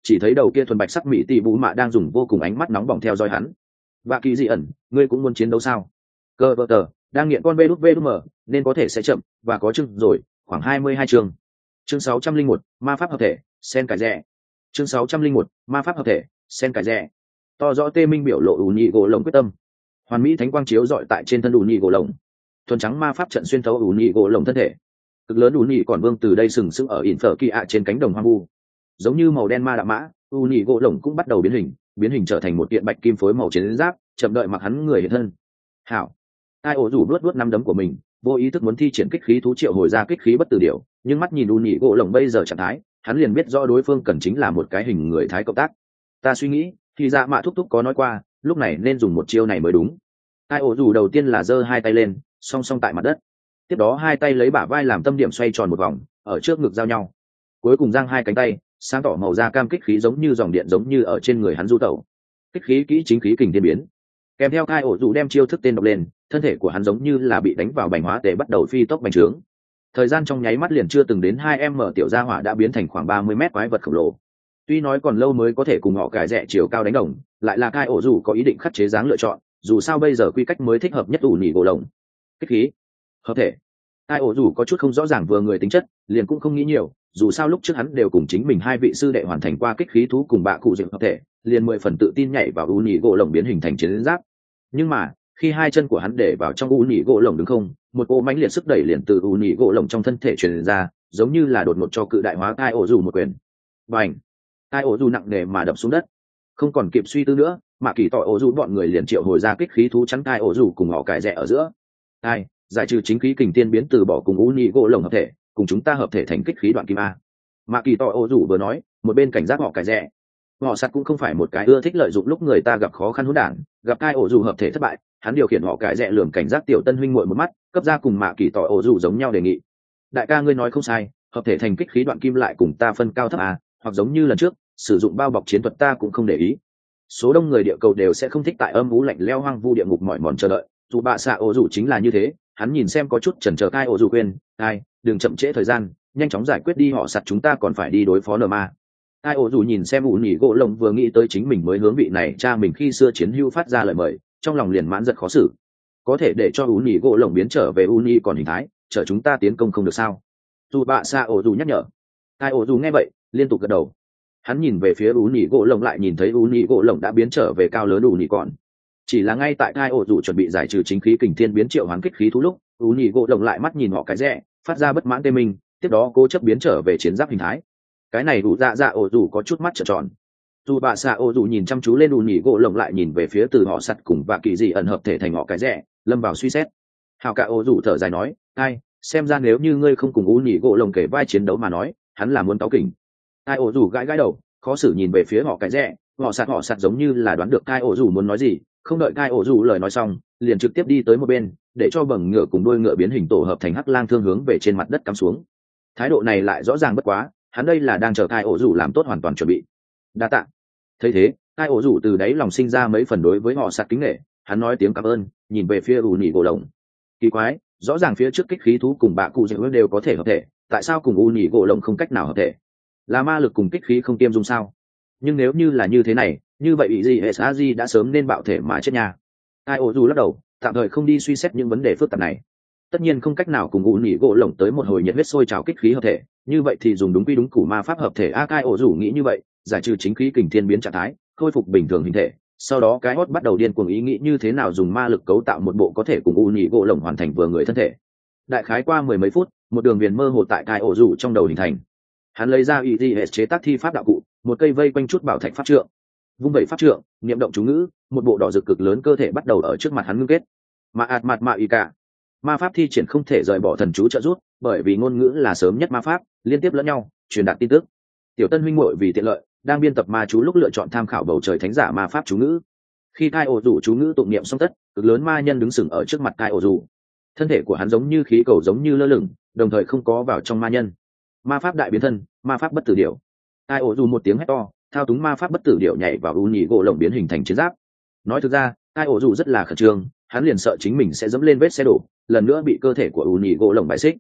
S1: chỉ thấy đầu kia thuần bạch sắc mỹ tỷ vũ mạ đang dùng vô cùng ánh mắt nóng bỏng theo dõi hắn. Và kỳ dị ẩn, ngươi cũng muốn chiến đấu sao? Cơ vợ tờ đang nghiện con vê đút vê đút mở nên có thể sẽ chậm và có chương rồi, khoảng hai mươi hai chương. Chương sáu trăm linh một, ma pháp hợp thể, sen cải rẻ. Chương sáu trăm linh một, ma pháp hợp thể, sen cải rẻ. To rõ tê minh biểu lộ ủ nhị gỗ lồng quyết tâm. Hoàn mỹ thánh quang chiếu dọi tại trên thân ủ nhị gỗ lồng. Thuần trắng ma pháp trận xuyên thấu ủ nhị gỗ lồng thân thể. Cực lớn ủ nhị còn vương từ đây sừng sững ở ỉn phở kỳ ạ trên cánh đồng hoang vu. Giống như màu đen ma đạm mã, ủ nhị gỗ lồng cũng bắt đầu biến hình, biến hình trở thành một kiện bạch kim phối màu chiến giáp, chậm đợi mặc hắn người hiện thân. Hảo. Ai ổ rủ luốt luốt năm đấm của mình, vô ý thức muốn thi triển kích khí thú triệu hồi ra kích khí bất tử điều, nhưng mắt nhìn ủ nhị gỗ lồng bây giờ trạng thái, hắn liền biết rõ đối phương cần chính là một cái hình người thái cộng tác. Ta suy nghĩ, thì dạ mạ thúc thúc có nói qua, lúc này nên dùng một chiêu này mới đúng. Ai ổ rủ đầu tiên là giơ hai tay lên, song song tại mặt đất. Tiếp đó hai tay lấy bả vai làm tâm điểm xoay tròn một vòng, ở trước ngực giao nhau. Cuối cùng giang hai cánh tay, sáng tỏ màu da cam kích khí giống như dòng điện giống như ở trên người hắn du tẩu. Kích khí kỹ chính khí kình thiên biến. Kèm theo Kai ổ rủ đem chiêu thức tên đọc lên, thân thể của hắn giống như là bị đánh vào bành hóa tề bắt đầu phi tốc bành trướng. Thời gian trong nháy mắt liền chưa từng đến hai em mở tiểu gia hỏa đã biến thành khoảng ba mươi mét quái vật khổng lồ. Tuy nói còn lâu mới có thể cùng họ cải rẻ chiều cao đánh đồng, lại là Kai ổ rủ có ý định khắc chế dáng lựa chọn, dù sao bây giờ quy cách mới thích hợp nhất ủ nhị gỗ lồng. Kích khí, hợp thể. Kai ổ rủ có chút không rõ ràng vừa người tính chất, liền cũng không nghĩ nhiều, dù sao lúc trước hắn đều cùng chính mình hai vị sư đệ hoàn thành qua kích khí thú cùng bạ cụ dựng hợp thể, liền mười phần tự tin nhảy vào ủ nhị gỗ lồng biến hình thành chiến giáp. Nhưng mà khi hai chân của hắn để vào trong ủ nhị gỗ lồng đứng không, một cỗ mãnh liệt sức đẩy liền từ ủ nhị gỗ lồng trong thân thể truyền ra, giống như là đột ngột cho cự đại hóa Kai ổ rủ một quyền. Bành! Kai ổ rủ nặng nề mà đập xuống đất, không còn kịp suy tư nữa, mà kỳ tỏi ổ rủ bọn người liền triệu hồi ra kích khí thú chắn Kai ổ rủ cùng họ cải rẻ ở giữa. Ai, giải trừ chính khí kình tiên biến từ bỏ cùng ủ nhị gỗ lồng hợp thể, cùng chúng ta hợp thể thành kích khí đoạn kim a. Mà kỳ tỏi ổ rủ vừa nói, một bên cảnh giác họ cải rẻ. Họ sắt cũng không phải một cái ưa thích lợi dụng lúc người ta gặp khó khăn hỗn đản, gặp Kai ổ rủ hợp thể thất bại, hắn điều khiển họ cải rẻ lườm cảnh giác tiểu tân huynh muội một mắt, cấp ra cùng mạ kỳ tỏi ổ rủ giống nhau đề nghị. Đại ca ngươi nói không sai, hợp thể thành kích khí đoạn kim lại cùng ta phân cao thấp à, hoặc giống như lần trước, sử dụng bao bọc chiến thuật ta cũng không để ý. Số đông người địa cầu đều sẽ không thích tại âm u lạnh lẽo hoang vu địa ngục mỏi mòn chờ đợi, dù bạ xạ ổ rủ chính là như thế, hắn nhìn xem có chút chần chờ Kai ổ rủ khuyên, ai, đừng chậm trễ thời gian, nhanh chóng giải quyết đi họ sắt chúng ta còn phải đi đối phó nờ ma. Ai ổ dù nhìn xem ủ nhị gỗ lồng vừa nghĩ tới chính mình mới hướng vị này cha mình khi xưa chiến hưu phát ra lời mời, trong lòng liền mãn giật khó xử. Có thể để cho ủ nhị gỗ lồng biến trở về ủ nhị còn hình thái, chở chúng ta tiến công không được sao? Dù bạ xa ổ dù nhắc nhở. Ai ổ dù nghe vậy, liên tục gật đầu. Hắn nhìn về phía ủ nhị gỗ lồng lại nhìn thấy ủ nhị gỗ lồng đã biến trở về cao lớn ủ nhị còn. Chỉ là ngay tại Ai ổ dù chuẩn bị giải trừ chính khí kình thiên biến triệu hoán kích khí thú lúc, ủ nhị gỗ lồng lại mắt nhìn họ cái rẽ, phát ra bất mãn tê minh, tiếp đó cố chấp biến trở về chiến giáp hình thái. Cái này đủ dạ dạ ổ dù có chút mắt trợn tròn. Dù bà xạ ổ dù nhìn chăm chú lên ủ nhị gỗ lồng lại nhìn về phía từ họ sắt cùng và kỳ dị ẩn hợp thể thành họ cái rẻ, lâm vào suy xét. Hào cả ổ dù thở dài nói, ai, xem ra nếu như ngươi không cùng ủ nhị gỗ lồng kể vai chiến đấu mà nói, hắn là muốn táo kỉnh. Ai ổ dù gãi gãi đầu, khó xử nhìn về phía họ cái rẻ, họ sắt họ sắt giống như là đoán được Ai ổ dù muốn nói gì, không đợi Ai ổ dù lời nói xong, liền trực tiếp đi tới một bên, để cho bầng ngựa cùng đuôi ngựa biến hình tổ hợp thành hắc lang thương hướng về trên mặt đất cắm xuống. Thái độ này lại rõ ràng bất quá, hắn đây là đang chờ Kai ổ rủ làm tốt hoàn toàn chuẩn bị. Đa tạ. Thấy thế, Kai ổ rủ từ đáy lòng sinh ra mấy phần đối với họ sạt kính nể, hắn nói tiếng cảm ơn, nhìn về phía ủ nhị gỗ lồng. Kỳ quái, rõ ràng phía trước kích khí thú cùng bạ cụ dễ đều có thể hợp thể, tại sao cùng ủ nhị gỗ lồng không cách nào hợp thể? Là ma lực cùng kích khí không tiêm dung sao? Nhưng nếu như là như thế này, như vậy ý gì hệ sa di đã sớm nên bạo thể mà chết nhà. Kai ổ rủ lắc đầu, tạm thời không đi suy xét những vấn đề phức tạp này. Tất nhiên không cách nào cùng ủ nhị gỗ lồng tới một hồi nhiệt huyết sôi trào kích khí hợp thể, như vậy thì dùng đúng quy đúng củ ma pháp hợp thể. A Kai ổ rủ nghĩ như vậy, giải trừ chính khí kình thiên biến trạng thái, khôi phục bình thường hình thể, sau đó cái hót bắt đầu điên cuồng ý nghĩ như thế nào dùng ma lực cấu tạo một bộ có thể cùng ủ nhị gỗ lồng hoàn thành vừa người thân thể. Đại khái qua mười mấy phút, một đường viền mơ hồ tại Kai ổ rủ trong đầu hình thành. Hắn lấy ra ý gì hệ chế tác thi pháp đạo cụ, một cây vây quanh chút bảo thạch pháp trượng, vung vẩy pháp trượng, niệm động chú ngữ, một bộ đỏ rực cực lớn cơ thể bắt đầu ở trước mặt hắn ngưng kết. Ma ạt mặt mạ y cả, ma pháp thi triển không thể rời bỏ thần chú trợ giúp, bởi vì ngôn ngữ là sớm nhất ma pháp, liên tiếp lẫn nhau truyền đạt tin tức. Tiểu tân huynh muội vì tiện lợi đang biên tập ma chú lúc lựa chọn tham khảo bầu trời thánh giả ma pháp chú ngữ. Khi Kai ổ rủ chú ngữ tụng niệm xong tất, cực lớn ma nhân đứng sừng ở trước mặt Kai ổ rủ. Thân thể của hắn giống như khí cầu giống như lơ lửng, đồng thời không có vào trong ma nhân. Ma pháp đại biến thân, ma pháp bất tử điểu. Kai ổ rủ một tiếng hét to, thao túng ma pháp bất tử điểu nhảy vào u nhị gỗ lồng biến hình thành chiến giáp. Nói thực ra, Kai ổ rủ rất là khẩn trương, hắn liền sợ chính mình sẽ dẫm lên vết xe đổ, lần nữa bị cơ thể của u nhị gỗ lồng bại xích.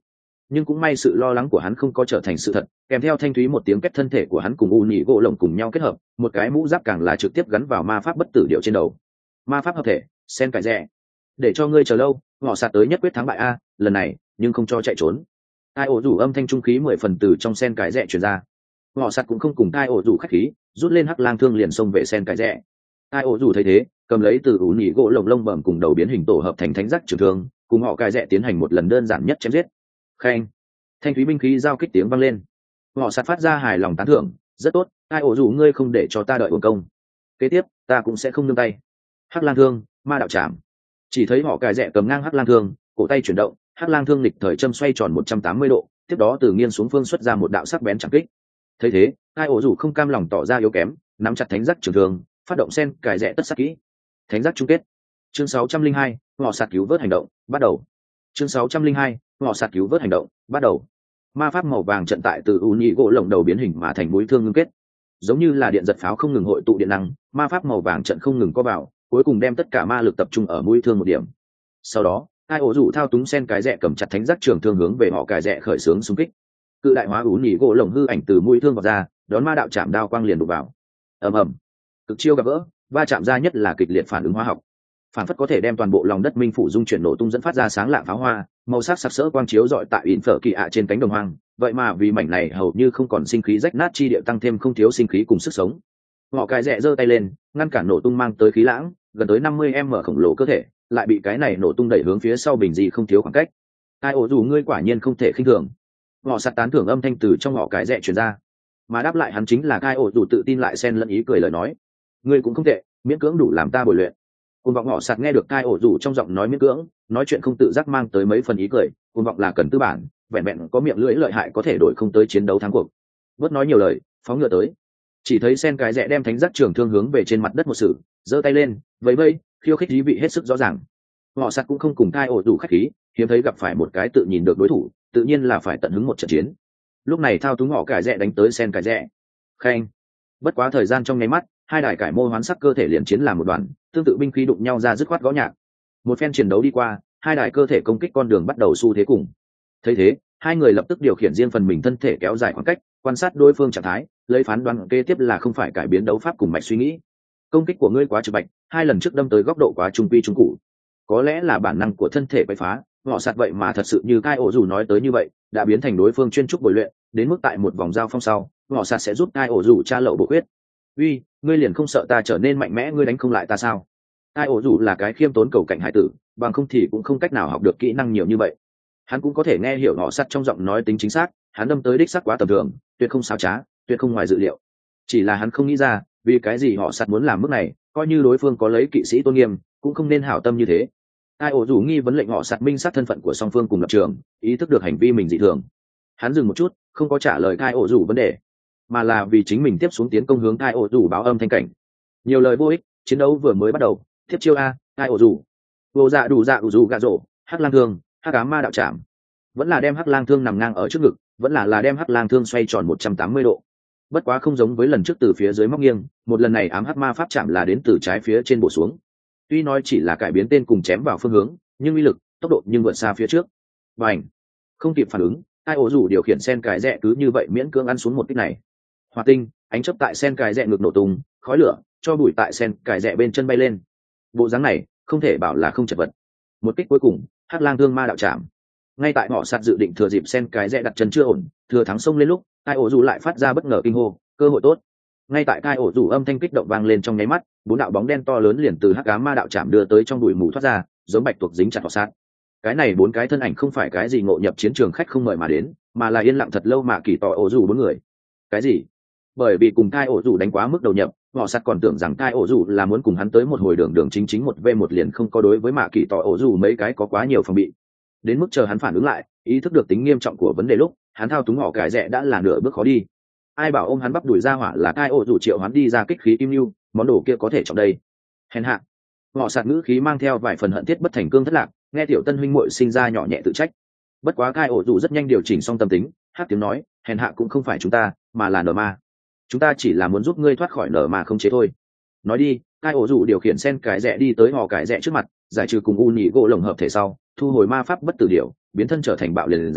S1: nhưng cũng may sự lo lắng của hắn không có trở thành sự thật, kèm theo thanh thúy một tiếng kết thân thể của hắn cùng u nhị gỗ lồng cùng nhau kết hợp, một cái mũ giáp càng là trực tiếp gắn vào ma pháp bất tử điệu trên đầu. Ma pháp hợp thể sen cải rẽ, để cho ngươi chờ lâu, họ sạt tới nhất quyết thắng bại a, lần này nhưng không cho chạy trốn. Ai ổ rủ âm thanh trung khí mười phần từ trong sen cái rẽ truyền ra. Họ sạt cũng không cùng ai ổ rủ khách khí, rút lên hắc lang thương liền xông về sen cái rẽ. Ai ổ rủ thấy thế, cầm lấy từ ủ nhị gỗ lồng lông bẩm cùng đầu biến hình tổ hợp thành thánh giác trường thương, cùng họ cái rẽ tiến hành một lần đơn giản nhất chém giết. Khen, thanh thúy binh khí giao kích tiếng vang lên. Họ sạt phát ra hài lòng tán thưởng, rất tốt, ai ổ rủ ngươi không để cho ta đợi uổng công. Kế tiếp, ta cũng sẽ không nương tay. Hắc lang thương, ma đạo chạm. Chỉ thấy họ cài rẽ cầm ngang hắc lang thương, cổ tay chuyển động, hắc lang thương lịch thời châm xoay tròn một trăm tám mươi độ, tiếp đó từ nghiêng xuống phương xuất ra một đạo sắc bén chẳng kích. Thấy thế, hai ổ rủ không cam lòng tỏ ra yếu kém, nắm chặt thánh giác trường thương, phát động sen cài rẽ tất sát kỹ. Thánh giác chung kết. Chương sáu trăm linh hai, ngọ sạt cứu vớt hành động, bắt đầu. Chương sáu trăm linh hai, ngọ sạt cứu vớt hành động, bắt đầu. Ma pháp màu vàng trận tại từ u nhị gỗ lồng đầu biến hình mà thành mũi thương ngưng kết, giống như là điện giật pháo không ngừng hội tụ điện năng, ma pháp màu vàng trận không ngừng co vào, cuối cùng đem tất cả ma lực tập trung ở mũi thương một điểm. Sau đó, hai ổ rủ thao túng sen cái rẽ cầm chặt thánh giác trường thương hướng về họ cài rẽ khởi xướng xung kích. Cự đại hóa ú nhị gỗ lồng hư ảnh từ mũi thương vào ra, đón ma đạo chạm đao quang liền đục vào. Ầm ầm, cực chiêu gặp gỡ, va chạm ra nhất là kịch liệt phản ứng hóa học, phản phất có thể đem toàn bộ lòng đất minh phủ dung chuyển nổ tung dẫn phát ra sáng lạng pháo hoa, màu sắc sặc sỡ quang chiếu rọi tại ỉn phở kỳ ạ trên cánh đồng hoang. Vậy mà vì mảnh này hầu như không còn sinh khí rách nát chi địa tăng thêm không thiếu sinh khí cùng sức sống. Họ cài rẽ giơ tay lên, ngăn cản nổ tung mang tới khí lãng, gần tới năm mươi m khổng lồ cơ thể lại bị cái này nổ tung đẩy hướng phía sau bình dị không thiếu khoảng cách. Ai ổ dù ngươi quả nhiên không thể khinh thường. Họ sạt tán thưởng âm thanh từ trong họ cài rẽ truyền ra, mà đáp lại hắn chính là Kai ổ dù tự tin lại xen lẫn ý cười lời nói, ngươi cũng không tệ, miễn cưỡng đủ làm ta bồi luyện. Cuồng vọng họ sạt nghe được Kai ổ dù trong giọng nói miễn cưỡng, nói chuyện không tự giác mang tới mấy phần ý cười. Cuồng vọng là cần tư bản, vẹn vẹn có miệng lưỡi lợi hại có thể đổi không tới chiến đấu thắng cuộc. Bớt nói nhiều lời, phóng ngựa tới. Chỉ thấy sen cái rẽ đem thánh giác trường thương hướng về trên mặt đất một sử, giơ tay lên, vẫy vẫy, khiêu khích ý vị hết sức rõ ràng. Họ sạt cũng không cùng Kai ổ dù khách khí, hiếm thấy gặp phải một cái tự nhìn được đối thủ, tự nhiên là phải tận hứng một trận chiến. Lúc này thao túng họ cải rẽ đánh tới sen cải rẽ. Khen, bất quá thời gian trong nháy mắt, hai đại cải mô hoán sắc cơ thể liền chiến làm một đoàn, tương tự binh khí đụng nhau ra dứt khoát gõ nhạc. Một phen chiến đấu đi qua, hai đại cơ thể công kích con đường bắt đầu xu thế cùng. Thấy thế, hai người lập tức điều khiển riêng phần mình thân thể kéo dài khoảng cách, quan sát đối phương trạng thái, lấy phán đoán kế tiếp là không phải cải biến đấu pháp cùng mạch suy nghĩ. Công kích của ngươi quá trực bạch, hai lần trước đâm tới góc độ quá trung quy trung cụ. Có lẽ là bản năng của thân thể quậy phá, họ sạt vậy mà thật sự như Kai ổ dù nói tới như vậy, đã biến thành đối phương chuyên trúc bồi luyện, đến mức tại một vòng giao phong sau, họ sạt sẽ giúp Kai ổ dù tra lậu bộ quyết. Uy, ngươi liền không sợ ta trở nên mạnh mẽ, ngươi đánh không lại ta sao? Kai ổ dù là cái khiêm tốn cầu cạnh hải tử, bằng không thì cũng không cách nào học được kỹ năng nhiều như vậy. Hắn cũng có thể nghe hiểu họ sạt trong giọng nói tính chính xác, hắn đâm tới đích xác quá tầm thường, tuyệt không xáo trá, tuyệt không ngoài dự liệu. Chỉ là hắn không nghĩ ra, vì cái gì họ sạt muốn làm mức này, coi như đối phương có lấy kỵ sĩ tôn nghiêm, cũng không nên hảo tâm như thế. Ai ổ dù nghi vấn lệnh họ sạt minh sát thân phận của song phương cùng lập trường, ý thức được hành vi mình dị thường. Hắn dừng một chút, không có trả lời Ai ổ dù vấn đề, mà là vì chính mình tiếp xuống tiến công hướng Ai ổ dù báo âm thanh cảnh. Nhiều lời vô ích, chiến đấu vừa mới bắt đầu. Tiếp chiêu a, Ai ổ dù, vô dạ đủ dạ đủ dù gà rổ, hắc lang thương, hắc ám ma đạo chạm. Vẫn là đem hắc lang thương nằm ngang ở trước ngực, vẫn là là đem hắc lang thương xoay tròn một trăm tám mươi độ. Bất quá không giống với lần trước từ phía dưới móc nghiêng, một lần này ám hắc ma pháp chạm là đến từ trái phía trên bổ xuống. Tuy nói chỉ là cải biến tên cùng chém vào phương hướng, nhưng uy lực, tốc độ nhưng vượt xa phía trước. Bành! Không kịp phản ứng, Ai ổ rủ điều khiển sen cài rẽ cứ như vậy miễn cưỡng ăn xuống một kích này. Hỏa tinh, ánh chớp tại sen cài rẽ ngực nổ tung, khói lửa cho bụi tại sen cài rẽ bên chân bay lên. Bộ dáng này, không thể bảo là không chật vật. Một kích cuối cùng, hắc lang thương ma đạo chạm. Ngay tại họ sạt dự định thừa dịp sen cài rẽ đặt chân chưa ổn, thừa thắng xông lên lúc, Ai ổ rủ lại phát ra bất ngờ kinh hô, cơ hội tốt. Ngay tại Ai ổ rủ âm thanh kích động vang lên trong nháy mắt, bốn đạo bóng đen to lớn liền từ hắc ám ma đạo chạm đưa tới trong bụi mù thoát ra, giống bạch tuộc dính chặt họ sát. Cái này bốn cái thân ảnh không phải cái gì ngộ nhập chiến trường khách không mời mà đến, mà là yên lặng thật lâu mà kỳ tỏ ổ rủ bốn người. Cái gì? Bởi vì cùng Kai ổ rủ đánh quá mức đầu nhập, họ sát còn tưởng rằng Kai ổ rủ là muốn cùng hắn tới một hồi đường đường chính chính một v một liền không có đối với mạ kỳ tỏ ổ rủ mấy cái có quá nhiều phòng bị. Đến mức chờ hắn phản ứng lại, ý thức được tính nghiêm trọng của vấn đề lúc, hắn thao túng họ cải rẽ đã là nửa bước khó đi. Ai bảo ôm hắn bắp đùi ra hỏa là Kai ổ rủ triệu hắn đi ra kích khí kim lưu, món đồ kia có thể trọng đây. Hèn hạ. Họ sạt ngữ khí mang theo vài phần hận thiết bất thành cương thất lạc, nghe tiểu tân huynh muội sinh ra nhỏ nhẹ tự trách. Bất quá Kai ổ rủ rất nhanh điều chỉnh xong tâm tính, hát tiếng nói, hèn hạ cũng không phải chúng ta, mà là nở ma. Chúng ta chỉ là muốn giúp ngươi thoát khỏi nở ma không chế thôi. Nói đi, Kai ổ rủ điều khiển sen cải rẽ đi tới họ cải rẽ trước mặt, giải trừ cùng u nhị gỗ lồng hợp thể sau, thu hồi ma pháp bất tử điểu, biến thân trở thành bạo liền dáng,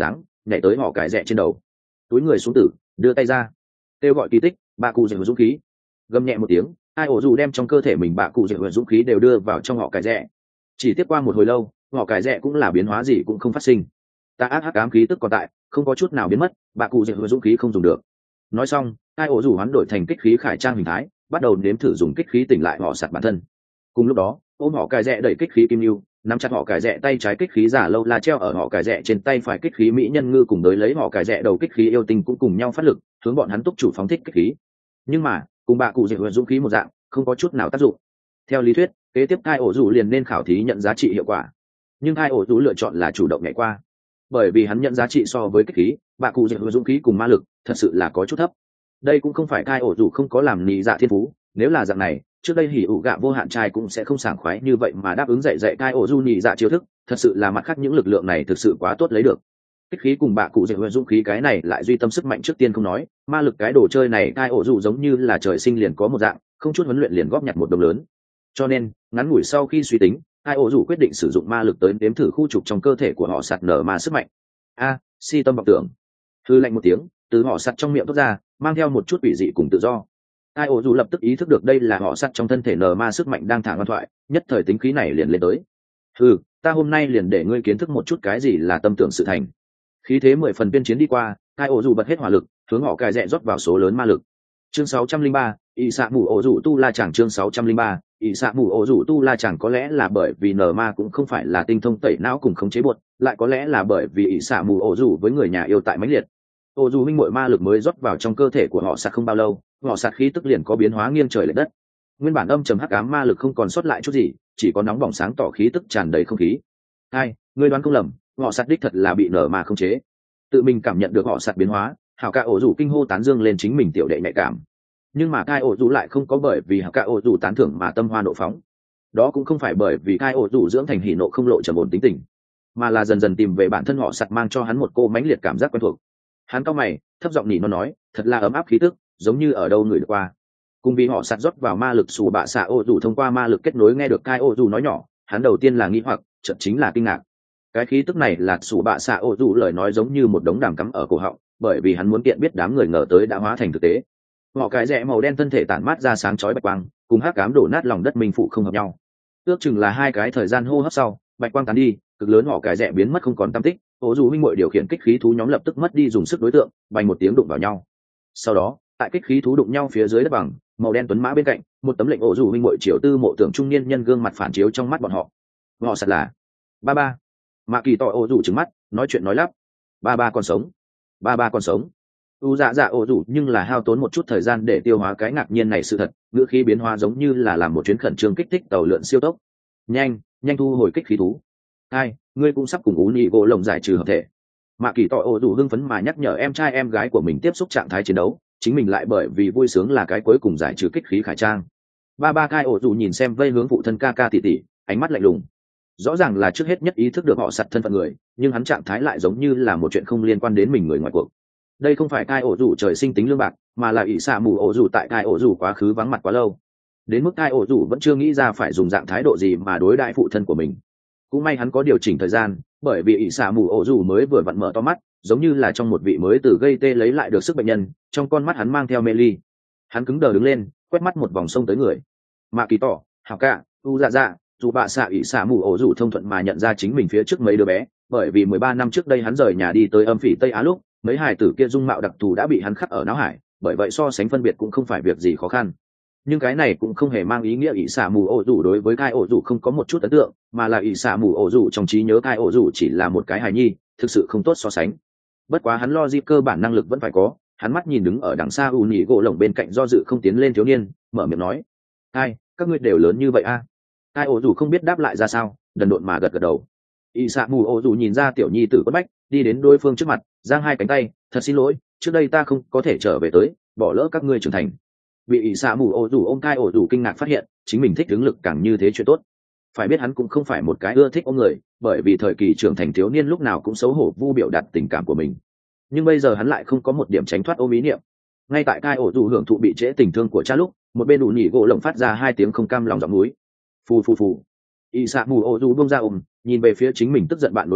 S1: nhảy tới họ cải rẽ trên đầu, túi người xuống tử, đưa tay ra kêu gọi kỳ tích, bạ cụ dạy dũng khí. Gầm nhẹ một tiếng, ai ổ dù đem trong cơ thể mình bạ cụ dạy dũng khí đều đưa vào trong họ cải rẽ. Chỉ tiếp qua một hồi lâu, họ cải rẽ cũng là biến hóa gì cũng không phát sinh. Ta ác hắc ám khí tức còn tại, không có chút nào biến mất, bạ cụ dạy dũng khí không dùng được. Nói xong, ai ổ dù hoán đổi thành kích khí khải trang hình thái, bắt đầu nếm thử dùng kích khí tỉnh lại họ sạt bản thân. Cùng lúc đó, ôm họ cải rẽ đẩy kích khí kim lưu, nắm chặt họ cải rẽ tay trái kích khí giả lâu la treo ở họ cải rẽ trên tay phải kích khí mỹ nhân ngư cùng đối lấy họ cải rẽ đầu kích khí yêu tinh cũng cùng nhau phát lực hướng bọn hắn túc chủ phóng thích kích khí. Nhưng mà cùng bạ cụ dạy huyền dũng khí một dạng, không có chút nào tác dụng. Theo lý thuyết, kế tiếp hai ổ rủ liền nên khảo thí nhận giá trị hiệu quả, nhưng hai ổ rủ lựa chọn là chủ động nhảy qua, bởi vì hắn nhận giá trị so với kích khí, bạ cụ dạy huyền dũng khí cùng ma lực thật sự là có chút thấp. Đây cũng không phải hai ổ rủ không có làm nị dạ thiên phú, nếu là dạng này trước đây hỉ ủ gạ vô hạn trai cũng sẽ không sảng khoái như vậy mà đáp ứng dạy dạy hai ổ rủ nị dạ chiêu thức. Thật sự là mặt khác những lực lượng này thực sự quá tốt lấy được. Kích khí cùng bạ cụ dạy huyền dũng khí cái này lại duy tâm sức mạnh trước tiên không nói, ma lực cái đồ chơi này hai ổ rủ giống như là trời sinh liền có một dạng, không chút huấn luyện liền góp nhặt một đồng lớn. Cho nên ngắn ngủi sau khi suy tính, hai ổ rủ quyết định sử dụng ma lực tới đếm thử khu trục trong cơ thể của họ sạt nở ma sức mạnh. A, si tâm vọng tưởng. Hư lạnh một tiếng, từ họ sạt trong miệng thoát ra, mang theo một chút ủy dị cùng tự do. Hai ổ rủ lập tức ý thức được đây là họ sạt trong thân thể nở ma sức mạnh đang thả ngoan thoại, nhất thời tính khí này liền lên tới. Hừ, ta hôm nay liền để ngươi kiến thức một chút cái gì là tâm tưởng sự thành. Khí thế mười phần biên chiến đi qua, hai ổ rủ bật hết hỏa lực, hướng họ cài rẽ rót vào số lớn ma lực. Chương sáu trăm linh ba, ỷ xạ mù ổ rủ tu la chẳng. Chương sáu trăm linh ba, ỷ xạ mù ổ rủ tu la chẳng. Có lẽ là bởi vì nở ma cũng không phải là tinh thông tẩy não cùng khống chế buột, lại có lẽ là bởi vì ỷ xạ mù ổ rủ với người nhà yêu tại mãnh liệt. Ổ rủ minh muội ma lực mới rót vào trong cơ thể của họ sạt không bao lâu, họ sạt khí tức liền có biến hóa nghiêng trời lệch đất. Nguyên bản âm trầm hắc ám ma lực không còn sót lại chút gì, chỉ có nóng bỏng sáng tỏ khí tức tràn đầy không khí. Hai, ngươi đoán không lầm, họ sạt đích thật là bị nở ma khống chế. Tự mình cảm nhận được họ sạt biến hóa, hảo ca ổ rủ kinh hô tán dương lên chính mình tiểu đệ nhạy cảm. Nhưng mà cai ổ rủ lại không có bởi vì hảo ca ổ rủ tán thưởng mà tâm hoa nộ phóng. Đó cũng không phải bởi vì cai ổ rủ dưỡng thành hỉ nộ không lộ trầm ổn tính tình, mà là dần dần tìm về bản thân họ sạt mang cho hắn một cô mãnh liệt cảm giác quen thuộc. Hắn cau mày, thấp giọng nỉ nó nói, thật là ấm áp khí tức, giống như ở đâu người được qua. Cùng vì họ sạt rót vào ma lực xù bạ xạ ổ rủ thông qua ma lực kết nối nghe được cai ổ rủ nói nhỏ, hắn đầu tiên là nghi hoặc, chợt chính là kinh ngạc. Cái khí tức này là xù bạ xạ ổ rủ lời nói giống như một đống đàm cắm ở cổ họng, bởi vì hắn muốn kiện biết đám người ngờ tới đã hóa thành thực tế. Họ cái rẽ màu đen thân thể tản mát ra sáng chói bạch quang, cùng hắc ám đổ nát lòng đất minh phụ không hợp nhau. Ước chừng là hai cái thời gian hô hấp sau, bạch quang tán đi, cực lớn họ cái rẽ biến mất không còn tăm tích. Ổ dù minh muội điều khiển kích khí thú nhóm lập tức mất đi dùng sức đối tượng, bành một tiếng đụng vào nhau. Sau đó, tại kích khí thú đụng nhau phía dưới đất bằng, màu đen tuấn mã bên cạnh, một tấm lệnh ổ dù minh muội triều tư mộ tưởng trung niên nhân gương mặt phản chiếu trong mắt bọn họ. Họ sạt là ba ba. Mạ Kỳ tỏ ổ dù trừng mắt, nói chuyện nói lắp. Ba ba còn sống. Ba ba còn sống. U dạ dạ ổ dù nhưng là hao tốn một chút thời gian để tiêu hóa cái ngạc nhiên này sự thật, ngữ khí biến hóa giống như là làm một chuyến khẩn trương kích thích tàu lượn siêu tốc. Nhanh, nhanh thu hồi kích khí thú. Hai, ngươi cũng sắp cùng ú nhị gỗ lồng giải trừ hợp thể. Mạ Kỳ tỏ ổ dù hưng phấn mà nhắc nhở em trai em gái của mình tiếp xúc trạng thái chiến đấu, chính mình lại bởi vì vui sướng là cái cuối cùng giải trừ kích khí khải trang. Ba ba cai ổ dù nhìn xem vây hướng phụ thân ca ca tỷ tỷ, ánh mắt lạnh lùng. Rõ ràng là trước hết nhất ý thức được họ sặt thân phận người, nhưng hắn trạng thái lại giống như là một chuyện không liên quan đến mình người ngoài cuộc. Đây không phải cai ổ rủ trời sinh tính lương bạc, mà là ỷ xạ mù ổ rủ tại cai ổ rủ quá khứ vắng mặt quá lâu, đến mức cai ổ rủ vẫn chưa nghĩ ra phải dùng dạng thái độ gì mà đối đại phụ thân của mình. Cũng may hắn có điều chỉnh thời gian, bởi vì ỷ xạ mù ổ rủ mới vừa vặn mở to mắt, giống như là trong một vị mới từ gây tê lấy lại được sức bệnh nhân, trong con mắt hắn mang theo mê ly. Hắn cứng đờ đứng lên, quét mắt một vòng sông tới người. Mạ Kỳ tỏ, hảo cả, u dạ dạ, dù bạ xạ ỷ xạ mù ổ rủ thông thuận mà nhận ra chính mình phía trước mấy đứa bé, bởi vì mười ba năm trước đây hắn rời nhà đi tới âm phỉ Tây Á lúc, mấy hài tử kia dung mạo đặc thù đã bị hắn khắc ở não hải, bởi vậy so sánh phân biệt cũng không phải việc gì khó khăn. Nhưng cái này cũng không hề mang ý nghĩa ỷ xạ mù ổ rủ đối với cai ổ rủ không có một chút ấn tượng, mà là ỷ xạ mù ổ rủ trong trí nhớ cai ổ rủ chỉ là một cái hài nhi, thực sự không tốt so sánh. Bất quá hắn lo di cơ bản năng lực vẫn phải có, hắn mắt nhìn đứng ở đằng xa u nhị gỗ lồng bên cạnh do dự không tiến lên thiếu niên, mở miệng nói: ai, các ngươi đều lớn như vậy a? À? Cai ổ rủ không biết đáp lại ra sao, đần độn mà gật gật đầu. ỷ xạ mù ổ rủ nhìn ra tiểu nhi tử quất bách, đi đến đối phương trước mặt, giang hai cánh tay, thật xin lỗi, trước đây ta không có thể trở về tới, bỏ lỡ các ngươi trưởng thành. Bị ỷ xạ mù ổ rủ ôm cai ổ rủ kinh ngạc phát hiện chính mình thích hướng lực càng như thế chuyện tốt. Phải biết hắn cũng không phải một cái ưa thích ôm người, bởi vì thời kỳ trưởng thành thiếu niên lúc nào cũng xấu hổ vu biểu đạt tình cảm của mình, nhưng bây giờ hắn lại không có một điểm tránh thoát ôm ý niệm. Ngay tại cai ổ rủ hưởng thụ bị trễ tình thương của cha lúc, một bên đủ nhỉ gỗ lồng phát ra hai tiếng không cam lòng giọng núi. Phù phù phù. ỷ xạ mù ổ rủ buông ra ôm, nhìn về phía chính mình tức giận bạn đối khố,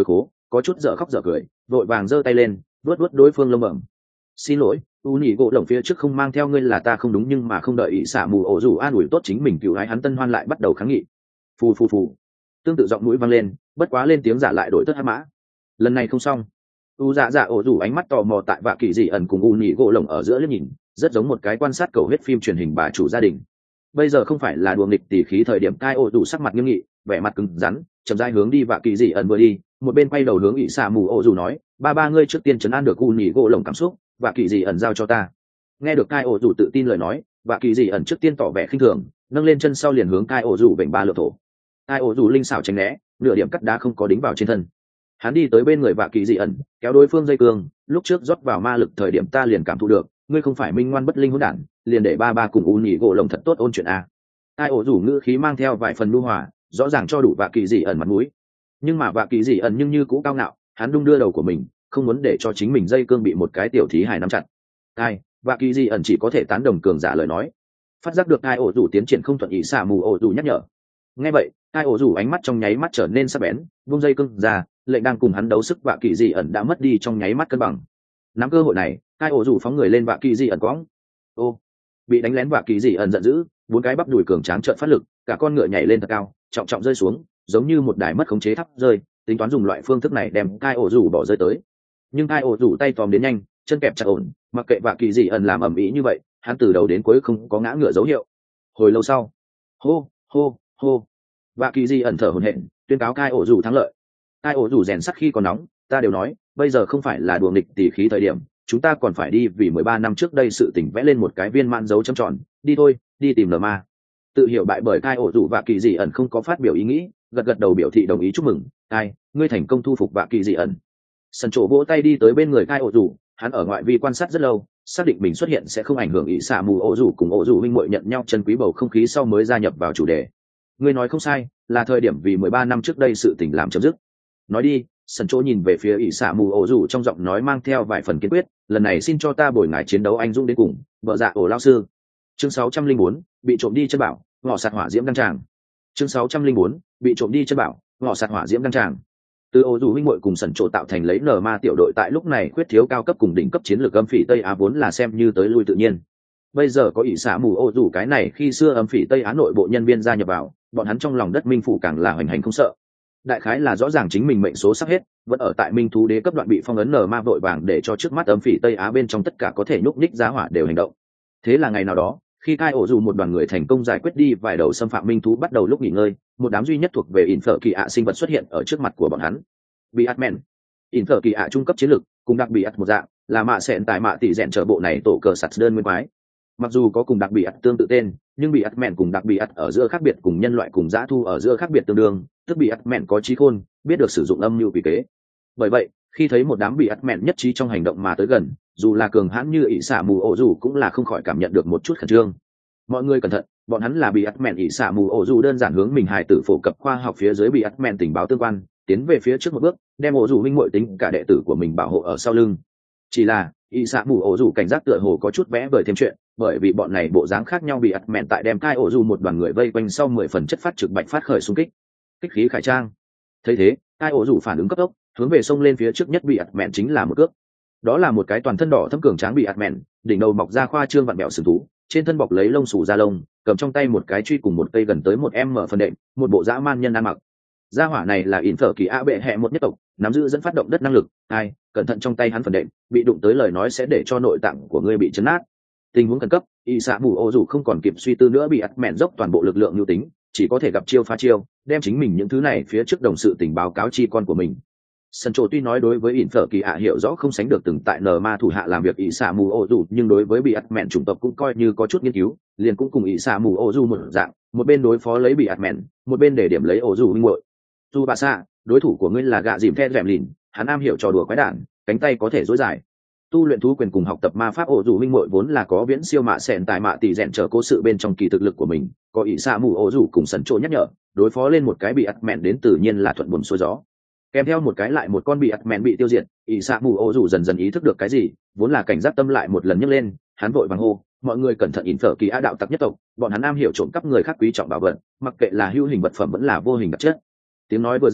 S1: có chút dở khóc dở cười, vội vàng giơ tay lên vuốt vuốt đối phương lông bẩm. Xin lỗi, u nhị gỗ lồng phía trước không mang theo ngươi là ta không đúng, nhưng mà không đợi ỷ xạ mù ổ rủ an ủi tốt chính mình, cựu gái hắn tân hoan lại bắt đầu kháng nghị. Phù phù phù, tương tự giọng mũi vang lên, bất quá lên tiếng giả lại đổi tất hát mã. Lần này không xong. U dạ dạ ổ rủ ánh mắt tò mò tại vạ kỳ dị ẩn cùng u nhị gỗ lồng ở giữa liếc nhìn, rất giống một cái quan sát cầu huyết phim truyền hình bà chủ gia đình. Bây giờ không phải là đùa nghịch tỉ khí thời điểm, cai ổ rủ sắc mặt nghiêm nghị, vẻ mặt cứng rắn, chậm rãi hướng đi vạ kỳ dị ẩn vừa đi, một bên quay đầu hướng ỷ xạ mù ổ rủ nói, ba ba ngươi trước tiên trấn an được u nhị gỗ lồng cảm xúc, vạ kỳ dị ẩn giao cho ta. Nghe được cai ổ rủ tự tin lời nói, vạ kỳ dị ẩn trước tiên tỏ vẻ khinh thường, nâng lên chân sau liền hướng cai ổ rủ vểnh ba lượt thổ. Cai ổ rủ linh xảo tránh né, nửa điểm cắt đá không có đính vào trên thân. Hắn đi tới bên người vạ kỳ dị ẩn, kéo đối phương dây cương, lúc trước rót vào ma lực thời điểm ta liền cảm thụ được, ngươi không phải minh ngoan bất linh hỗn đản, liền để ba ba cùng u nhị gỗ lồng thật tốt ôn chuyện a. Cai ổ rủ ngữ khí mang theo vài phần nhu hòa, rõ ràng cho đủ vạ kỳ dị ẩn mặt mũi. Nhưng mà vạ kỳ dị ẩn nhưng như cũ cao ngạo, hắn đung đưa đầu của mình, không muốn để cho chính mình dây cương bị một cái tiểu thí hài nắm chặt. Ai, vạ kỳ dị ẩn chỉ có thể tán đồng cường giả lời nói. Phát giác được Cai ổ rủ tiến triển không thuận ý, xả mù ổ rủ nhắc nhở. Nghe vậy, Cai ổ rủ ánh mắt trong nháy mắt trở nên sắc bén, vung dây cương ra, lệnh đang cùng hắn đấu sức vạ kỳ dị ẩn đã mất đi trong nháy mắt cân bằng. Nắm cơ hội này, Cai ổ rủ phóng người lên vạ kỳ dị ẩn quõng. Ô, bị đánh lén vạ kỳ dị ẩn giận dữ, bốn cái bắp đùi cường tráng trợn phát lực, cả con ngựa nhảy lên thật cao, trọng trọng rơi xuống, giống như một đài mất khống chế thắp rơi, tính toán dùng loại phương thức này đem Cai ổ rủ bỏ rơi tới. Nhưng Cai ổ rủ tay tóm đến nhanh, chân kẹp chặt ổn, mặc kệ vạ kỳ dị ẩn làm ầm ĩ như vậy, hắn từ đầu đến cuối không có ngã ngựa dấu hiệu. Hồi lâu sau, hô hô hô, vạ kỳ dị ẩn thở hổn hển, tuyên cáo Cai ổ rủ thắng lợi. Cai ổ rủ rèn sắt khi còn nóng, ta đều nói, bây giờ không phải là đùa nghịch tỉ khí thời điểm, chúng ta còn phải đi vì mười ba năm trước đây sự tình vẽ lên một cái viên mãn dấu chấm tròn, đi thôi, đi tìm lờ ma. Tự hiểu bại bởi Cai ổ rủ vạ kỳ dị ẩn không có phát biểu ý nghĩ, gật gật đầu biểu thị đồng ý chúc mừng. Ai, ngươi thành công thu phục vạ kỳ dị ẩn. Sân trổ vỗ tay đi tới bên người Cai ổ rủ, hắn ở ngoại vi quan sát rất lâu, xác định mình xuất hiện sẽ không ảnh hưởng ý xạ mù ổ rủ cùng ổ rủ huynh muội nhận nhau chân quý bầu không khí sau mới gia nhập vào chủ đề. Ngươi nói không sai, là thời điểm vì mười ba năm trước đây sự tình làm chấm dứt. Nói đi. Sân chỗ nhìn về phía ỷ xạ mù ổ rủ trong giọng nói mang theo vài phần kiên quyết, lần này xin cho ta bồi ngài chiến đấu anh dũng đến cùng, vợ dạ ổ lao sư. Chương sáu trăm linh bốn, bị trộm đi chân bảo, ngọ sạt hỏa diễm đăng tràng. Chương sáu trăm linh bốn, bị trộm đi chân bảo, ngọ sạt hỏa diễm đăng tràng. Từ ổ rủ huynh muội cùng sân chỗ tạo thành lấy nở ma tiểu đội tại lúc này khuyết thiếu cao cấp cùng đỉnh cấp chiến lược âm phỉ Tây Á vốn là xem như tới lui tự nhiên. Bây giờ có ỷ xạ mù ổ rủ cái này khi xưa âm phỉ Tây Á nội bộ nhân viên gia nhập vào, bọn hắn trong lòng đất minh phủ càng là hoành hành không sợ. Đại khái là rõ ràng chính mình mệnh số sắp hết, vẫn ở tại minh thú đế cấp đoạn bị phong ấn nở ma vội vàng để cho trước mắt âm phỉ Tây Á bên trong tất cả có thể nhúc nhích giá hỏa đều hành động. Thế là ngày nào đó, khi Cai ổ rủ một đoàn người thành công giải quyết đi vài đầu xâm phạm minh thú bắt đầu lúc nghỉ ngơi, một đám duy nhất thuộc về ỉn phở kỳ ạ sinh vật xuất hiện ở trước mặt của bọn hắn. Bị Atmen, ỉn phở kỳ ạ trung cấp chiến lực, cùng đặc bị ắt một dạng, là mạ sẹn tại mạ tỷ rèn trở bộ này tổ cờ sạt đơn nguyên quái. Mặc dù có cùng đặc bị ắt tương tự tên, nhưng bị Atmen cùng đặc bị ắt ở giữa khác biệt cùng nhân loại cùng dã thu ở giữa khác biệt tương đương, tức bị Atmen có trí khôn, biết được sử dụng âm mưu quỷ kế. Bởi vậy, khi thấy một đám bị Atmen nhất trí trong hành động mà tới gần, dù là cường hãn như ỷ xạ mù ổ rủ cũng là không khỏi cảm nhận được một chút khẩn trương. Mọi người cẩn thận, bọn hắn là bị Atmen ỷ xạ mù ổ rủ đơn giản hướng mình hài tử phổ cập khoa học phía dưới bị Atmen tình báo tương quan, tiến về phía trước một bước, đem ổ rủ huynh muội tính cả đệ tử của mình bảo hộ ở sau lưng. Chỉ là ỷ xạ mù ổ rủ cảnh giác tựa hồ có chút vẽ vời thêm chuyện, bởi vì bọn này bộ dáng khác nhau bị Atmen tại đem Cai ổ rủ một đoàn người vây quanh sau mười phần chất phát trực bạch phát khởi xung kích. Kích khí khải trang. Thấy thế, Cai ổ rủ phản ứng cấp tốc, hướng về sông lên phía trước nhất bị Atmen chính là một cước. Đó là một cái toàn thân đỏ thâm cường tráng bị Atmen, đỉnh đầu mọc ra khoa trương vặn bẹo sừng thú, trên thân bọc lấy lông xù da lông, cầm trong tay một cái truy cùng một cây gần tới một em mở phần đệm, một bộ dã man nhân ăn mặc. Gia hỏa này là ỉn phở kỳ a bệ hệ một nhất tộc, nắm giữ dẫn phát động đất năng lực. Ai, cẩn thận trong tay hắn phần đệm, bị đụng tới lời nói sẽ để cho nội tạng của ngươi bị chấn nát. Tình huống khẩn cấp, y xạ mù ô dù không còn kịp suy tư nữa, bị Atmen dốc toàn bộ lực lượng nhu tính, chỉ có thể gặp chiêu phá chiêu, đem chính mình những thứ này phía trước đồng sự tình báo cáo chi con của mình. Sân trộ tuy nói đối với ỉn phở kỳ ạ hiểu rõ không sánh được từng tại nờ ma thủ hạ làm việc y xạ mù ô dù, nhưng đối với bị Atmen chủng tộc cũng coi như có chút nghiên cứu, liền cũng cùng y xạ mù ô dù một dạng, một bên đối phó lấy bị Atmen, một bên để điểm lấy ô dù minh muội. Dù bà xạ, đối thủ của ngươi là gạ dìm the rèm lìn, hắn am hiểu trò đùa quái đản, cánh tay có thể dối dài. Tu luyện thú quyền cùng học tập ma pháp ổ dù minh muội vốn là có viễn siêu mạ sẹn tại mạ tỷ rèn trở cố sự bên trong kỳ thực lực của mình, có ỷ xạ mù ổ dù cùng sần trộ nhắc nhở, đối phó lên một cái bị Atmen đến tự nhiên là thuận buồm xuôi gió. Kèm theo một cái lại một con bị Atmen bị tiêu diệt, ỷ xạ mù ổ dù dần dần ý thức được cái gì, vốn là cảnh giác tâm lại một lần nhấc lên, hắn vội vàng hô, mọi người cẩn thận, ỉn phở kỳ á đạo tặc nhất tộc, bọn hắn am hiểu trộm cắp người khác quý trọng bảo vật, mặc kệ là hữu hình vật phẩm vẫn là vô hình vật chất. Tiếng nói vừa ra,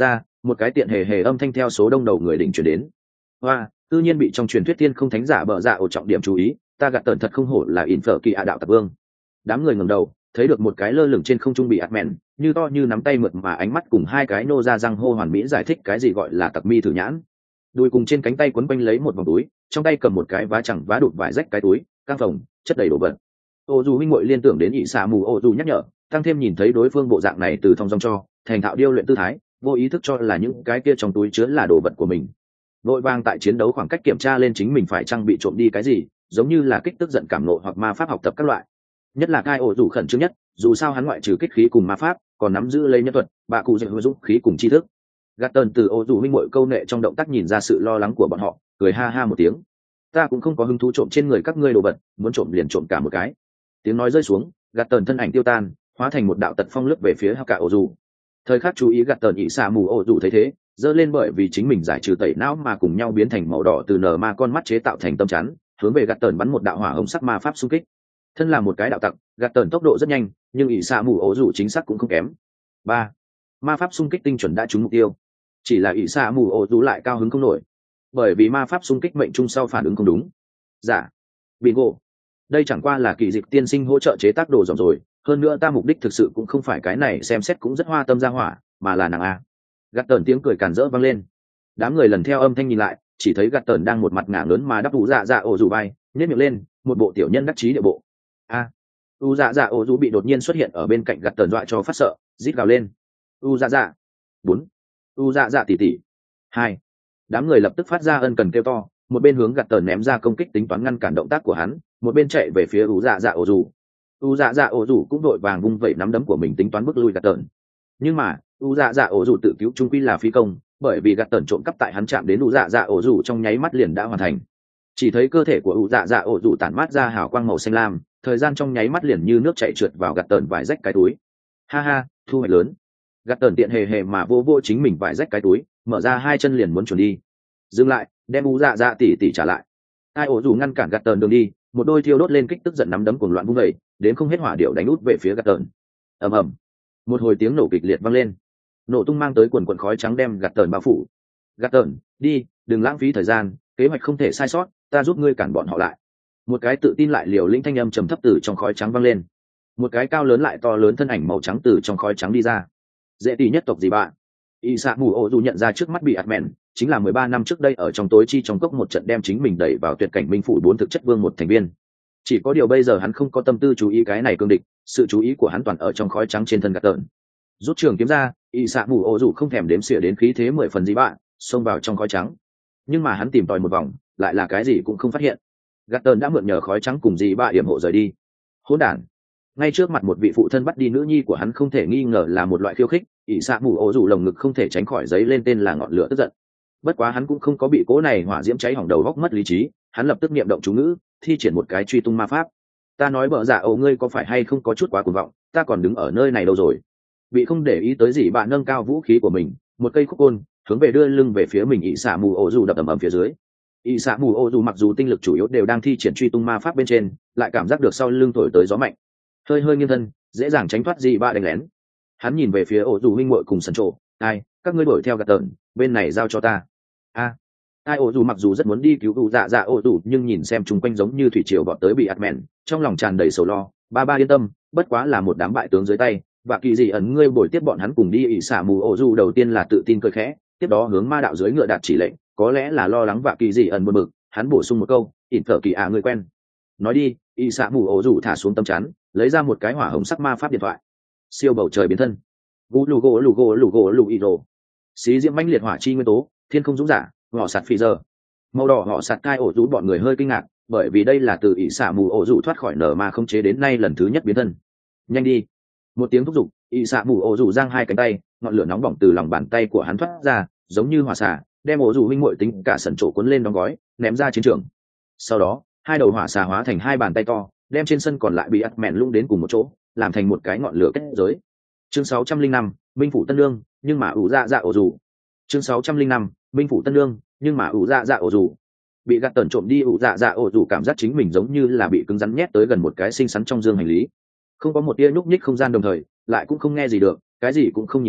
S1: một cái tiện hề hề âm thanh theo số đông đầu người đỉnh chuyển đến. Hoa, tự nhiên bị trong truyền thuyết tiên không thánh giả bợ dạ ổ trọng điểm chú ý, ta gạt tần thật không hổ là in phở kỳ ạ đạo tặc vương. Đám người ngẩng đầu, thấy được một cái lơ lửng trên không trung bị ạt mẹn, như to như nắm tay mượt mà ánh mắt cùng hai cái nô ra răng hô hoàn mỹ giải thích cái gì gọi là tặc mi thử nhãn. Đùi cùng trên cánh tay quấn quanh lấy một vòng túi, trong tay cầm một cái vá chẳng vá đụt vải rách cái túi, căng phòng, chất đầy đồ vật. Ô dù huynh muội liên tưởng đến ỷ xạ mù ô dù nhắc nhở, tăng thêm nhìn thấy đối phương bộ dạng này từ thong dong cho thành thạo điêu luyện tư thái, vô ý thức cho là những cái kia trong túi chứa là đồ vật của mình. Vội vàng tại chiến đấu khoảng cách kiểm tra lên chính mình phải trang bị trộm đi cái gì, giống như là kích tức giận cảm nộ hoặc ma pháp học tập các loại. Nhất là Kai ổ dù khẩn trương nhất, dù sao hắn ngoại trừ kích khí cùng ma pháp, còn nắm giữ lấy nhân thuật, bạ cụ dạy dũng khí cùng tri thức. Gạt tần từ ổ dù huynh muội câu nệ trong động tác nhìn ra sự lo lắng của bọn họ, cười ha ha một tiếng. Ta cũng không có hứng thú trộm trên người các ngươi đồ vật, muốn trộm liền trộm cả một cái. Tiếng nói rơi xuống, gạt tần thân ảnh tiêu tan, hóa thành một đạo tật phong lướt về phía hạ cả ổ dù. Thời khắc chú ý gạt tần ỉ xạ mù ổ dù thấy thế, giơ lên bởi vì chính mình giải trừ tẩy não mà cùng nhau biến thành màu đỏ từ nở ma con mắt chế tạo thành tâm chắn, hướng về gạt tần bắn một đạo hỏa hồng sắc ma pháp xung kích. Thân là một cái đạo tặc, gạt tần tốc độ rất nhanh, nhưng ỉ xạ mù ổ dù chính xác cũng không kém. Ba, ma pháp xung kích tinh chuẩn đã trúng mục tiêu. Chỉ là ỷ xạ mù ổ dù lại cao hứng không nổi, bởi vì ma pháp xung kích mệnh trung sau phản ứng không đúng. Dạ, bingo, đây chẳng qua là kỳ dịch tiên sinh hỗ trợ chế tác đồ dòng rồi, hơn nữa ta mục đích thực sự cũng không phải cái này xem xét cũng rất hoa tâm ra hỏa, mà là nàng a. Gạt tần tiếng cười càn rỡ vang lên. Đám người lần theo âm thanh nhìn lại, chỉ thấy gạt tần đang một mặt ngả lớn mà đắp đủ dạ dạ ổ dù bay, nhếch miệng lên, một bộ tiểu nhân đắc chí địa bộ. A, u dạ dạ ổ dù bị đột nhiên xuất hiện ở bên cạnh gạt tần dọa cho phát sợ, rít gào lên. U dạ dạ. Bốn. U dạ dạ tỉ tỉ. Hai. Đám người lập tức phát ra ân cần kêu to, một bên hướng gạt tần ném ra công kích tính toán ngăn cản động tác của hắn, một bên chạy về phía u dạ dạ ổ dù. U dạ dạ ổ dù cũng đội vàng vung vẩy nắm đấm của mình tính toán bước lui gạt tần. Nhưng mà u dạ dạ ổ dù tự cứu trung quy là phi công, bởi vì gạt tần trộm cắp tại hắn chạm đến u dạ dạ ổ dù trong nháy mắt liền đã hoàn thành. Chỉ thấy cơ thể của u dạ dạ ổ dù tản mát ra hào quang màu xanh lam, thời gian trong nháy mắt liền như nước chảy trượt vào gạt tần vải rách cái túi. Ha ha, thu hoạch lớn. Gạt tần tiện hề hề mà vô vô chính mình vải rách cái túi, mở ra hai chân liền muốn chuẩn đi. Dừng lại, đem u dạ dạ tỉ tỉ trả lại. Ai ổ dù ngăn cản gạt tần đường đi, một đôi thiêu đốt lên kích tức giận nắm đấm cuồng loạn vung vẩy, đến không hết hỏa điệu đánh út về phía gạt tần. Ầm ầm, một hồi tiếng nổ kịch liệt vang lên, nổ tung mang tới quần quần khói trắng đem gạt tần bao phủ. Gạt tần, đi, đừng lãng phí thời gian, kế hoạch không thể sai sót, ta giúp ngươi cản bọn họ lại. Một cái tự tin lại liều lĩnh thanh âm trầm thấp từ trong khói trắng vang lên. Một cái cao lớn lại to lớn thân ảnh màu trắng từ trong khói trắng đi ra. Dễ tỷ nhất tộc gì bạn? Y Sa Mù Ô dù nhận ra trước mắt bị ạt mẹn, chính là mười ba năm trước đây ở trong tối chi trong cốc một trận đem chính mình đẩy vào tuyệt cảnh minh phủ bốn thực chất vương một thành viên. Chỉ có điều bây giờ hắn không có tâm tư chú ý cái này cương địch, sự chú ý của hắn toàn ở trong khói trắng trên thân gạt tợn. Rút trường kiếm ra, Y Sa Mù Ô dù không thèm đếm xỉa đến khí thế mười phần gì bạn, xông vào trong khói trắng. Nhưng mà hắn tìm tòi một vòng, lại là cái gì cũng không phát hiện. Gạt tợn đã mượn nhờ khói trắng cùng gì bạn yểm hộ rời đi. Hỗn đản! Ngay trước mặt một vị phụ thân bắt đi nữ nhi của hắn không thể nghi ngờ là một loại khiêu khích. ỷ xạ mù ổ dù lồng ngực không thể tránh khỏi giấy lên tên là ngọn lửa tức giận. Bất quá hắn cũng không có bị cố này hỏa diễm cháy hỏng đầu góc mất lý trí, hắn lập tức niệm động chú ngữ, thi triển một cái truy tung ma pháp. Ta nói bợ dạ ổ ngươi có phải hay không có chút quá cuồng vọng, ta còn đứng ở nơi này đâu rồi. Bị không để ý tới gì bạn nâng cao vũ khí của mình, một cây khúc côn hướng về đưa lưng về phía mình. ỷ xạ mù ổ dù đập ầm ầm phía dưới. ỷ xạ mù ổ dù mặc dù tinh lực chủ yếu đều đang thi triển truy tung ma pháp bên trên, lại cảm giác được sau lưng thổi tới gió mạnh, hơi hơi nghiêng thân, dễ dàng tránh thoát gì ba đánh lén. Hắn nhìn về phía ổ dù huynh muội cùng sần trộ, ai, các ngươi đuổi theo gạt tợn, bên này giao cho ta. A, ai ổ dù mặc dù rất muốn đi cứu ủ dạ dạ ổ dù, nhưng nhìn xem chung quanh giống như thủy triều bọn tới bị ạt mẹn, trong lòng tràn đầy sầu lo. Ba ba yên tâm, bất quá là một đám bại tướng dưới tay, và kỳ gì ẩn ngươi bồi tiếp bọn hắn cùng đi. ỷ xả mù ổ dù đầu tiên là tự tin cười khẽ, tiếp đó hướng ma đạo dưới ngựa đạt chỉ lệnh, có lẽ là lo lắng và kỳ gì ẩn buồn bực, hắn bổ sung một câu, ỉn thở kỳ à người quen. Nói đi. ỷ xả mù ổ dù thả xuống tâm chắn, lấy ra một cái hỏa hồng sắc ma pháp điện thoại. Siêu bầu trời biến thân, gù lù gỗ lù gỗ lù gỗ lù ý rồ, xí diễm mãnh liệt hỏa chi nguyên tố, thiên không dũng giả, ngọ sạt phi giờ, màu đỏ họ sạt cai ổ rú. Bọn người hơi kinh ngạc, bởi vì đây là từ ỷ xả mù ổ rú thoát khỏi nở ma không chế đến nay lần thứ nhất biến thân. Nhanh đi! Một tiếng thúc giục, ỷ xả mù ổ rú giang hai cánh tay, ngọn lửa nóng bỏng từ lòng bàn tay của hắn thoát ra, giống như hỏa xà, đem ổ rú huynh muội tính cả sần trổ cuốn lên đóng gói, ném ra chiến trường. Sau đó, hai đầu hỏa xà hóa thành hai bàn tay to, đem trên sân còn lại bị ắt mẹn lung đến cùng một chỗ, làm thành một cái ngọn lửa kết giới. Chương sáu trăm linh năm, Minh phủ Tân Lương, nhưng mà ủ dạ dạ ổ dù. Chương sáu trăm linh năm, Minh phủ Tân Lương, nhưng mà ủ dạ dạ ổ dù. Bị gạt tẩn trộm đi ủ dạ dạ ổ dù cảm giác chính mình giống như là bị cứng rắn nhét tới gần một cái xinh xắn trong dương hành lý, không có một tia nhúc nhích không gian, đồng thời lại cũng không nghe gì được, cái gì cũng không nhìn thấy,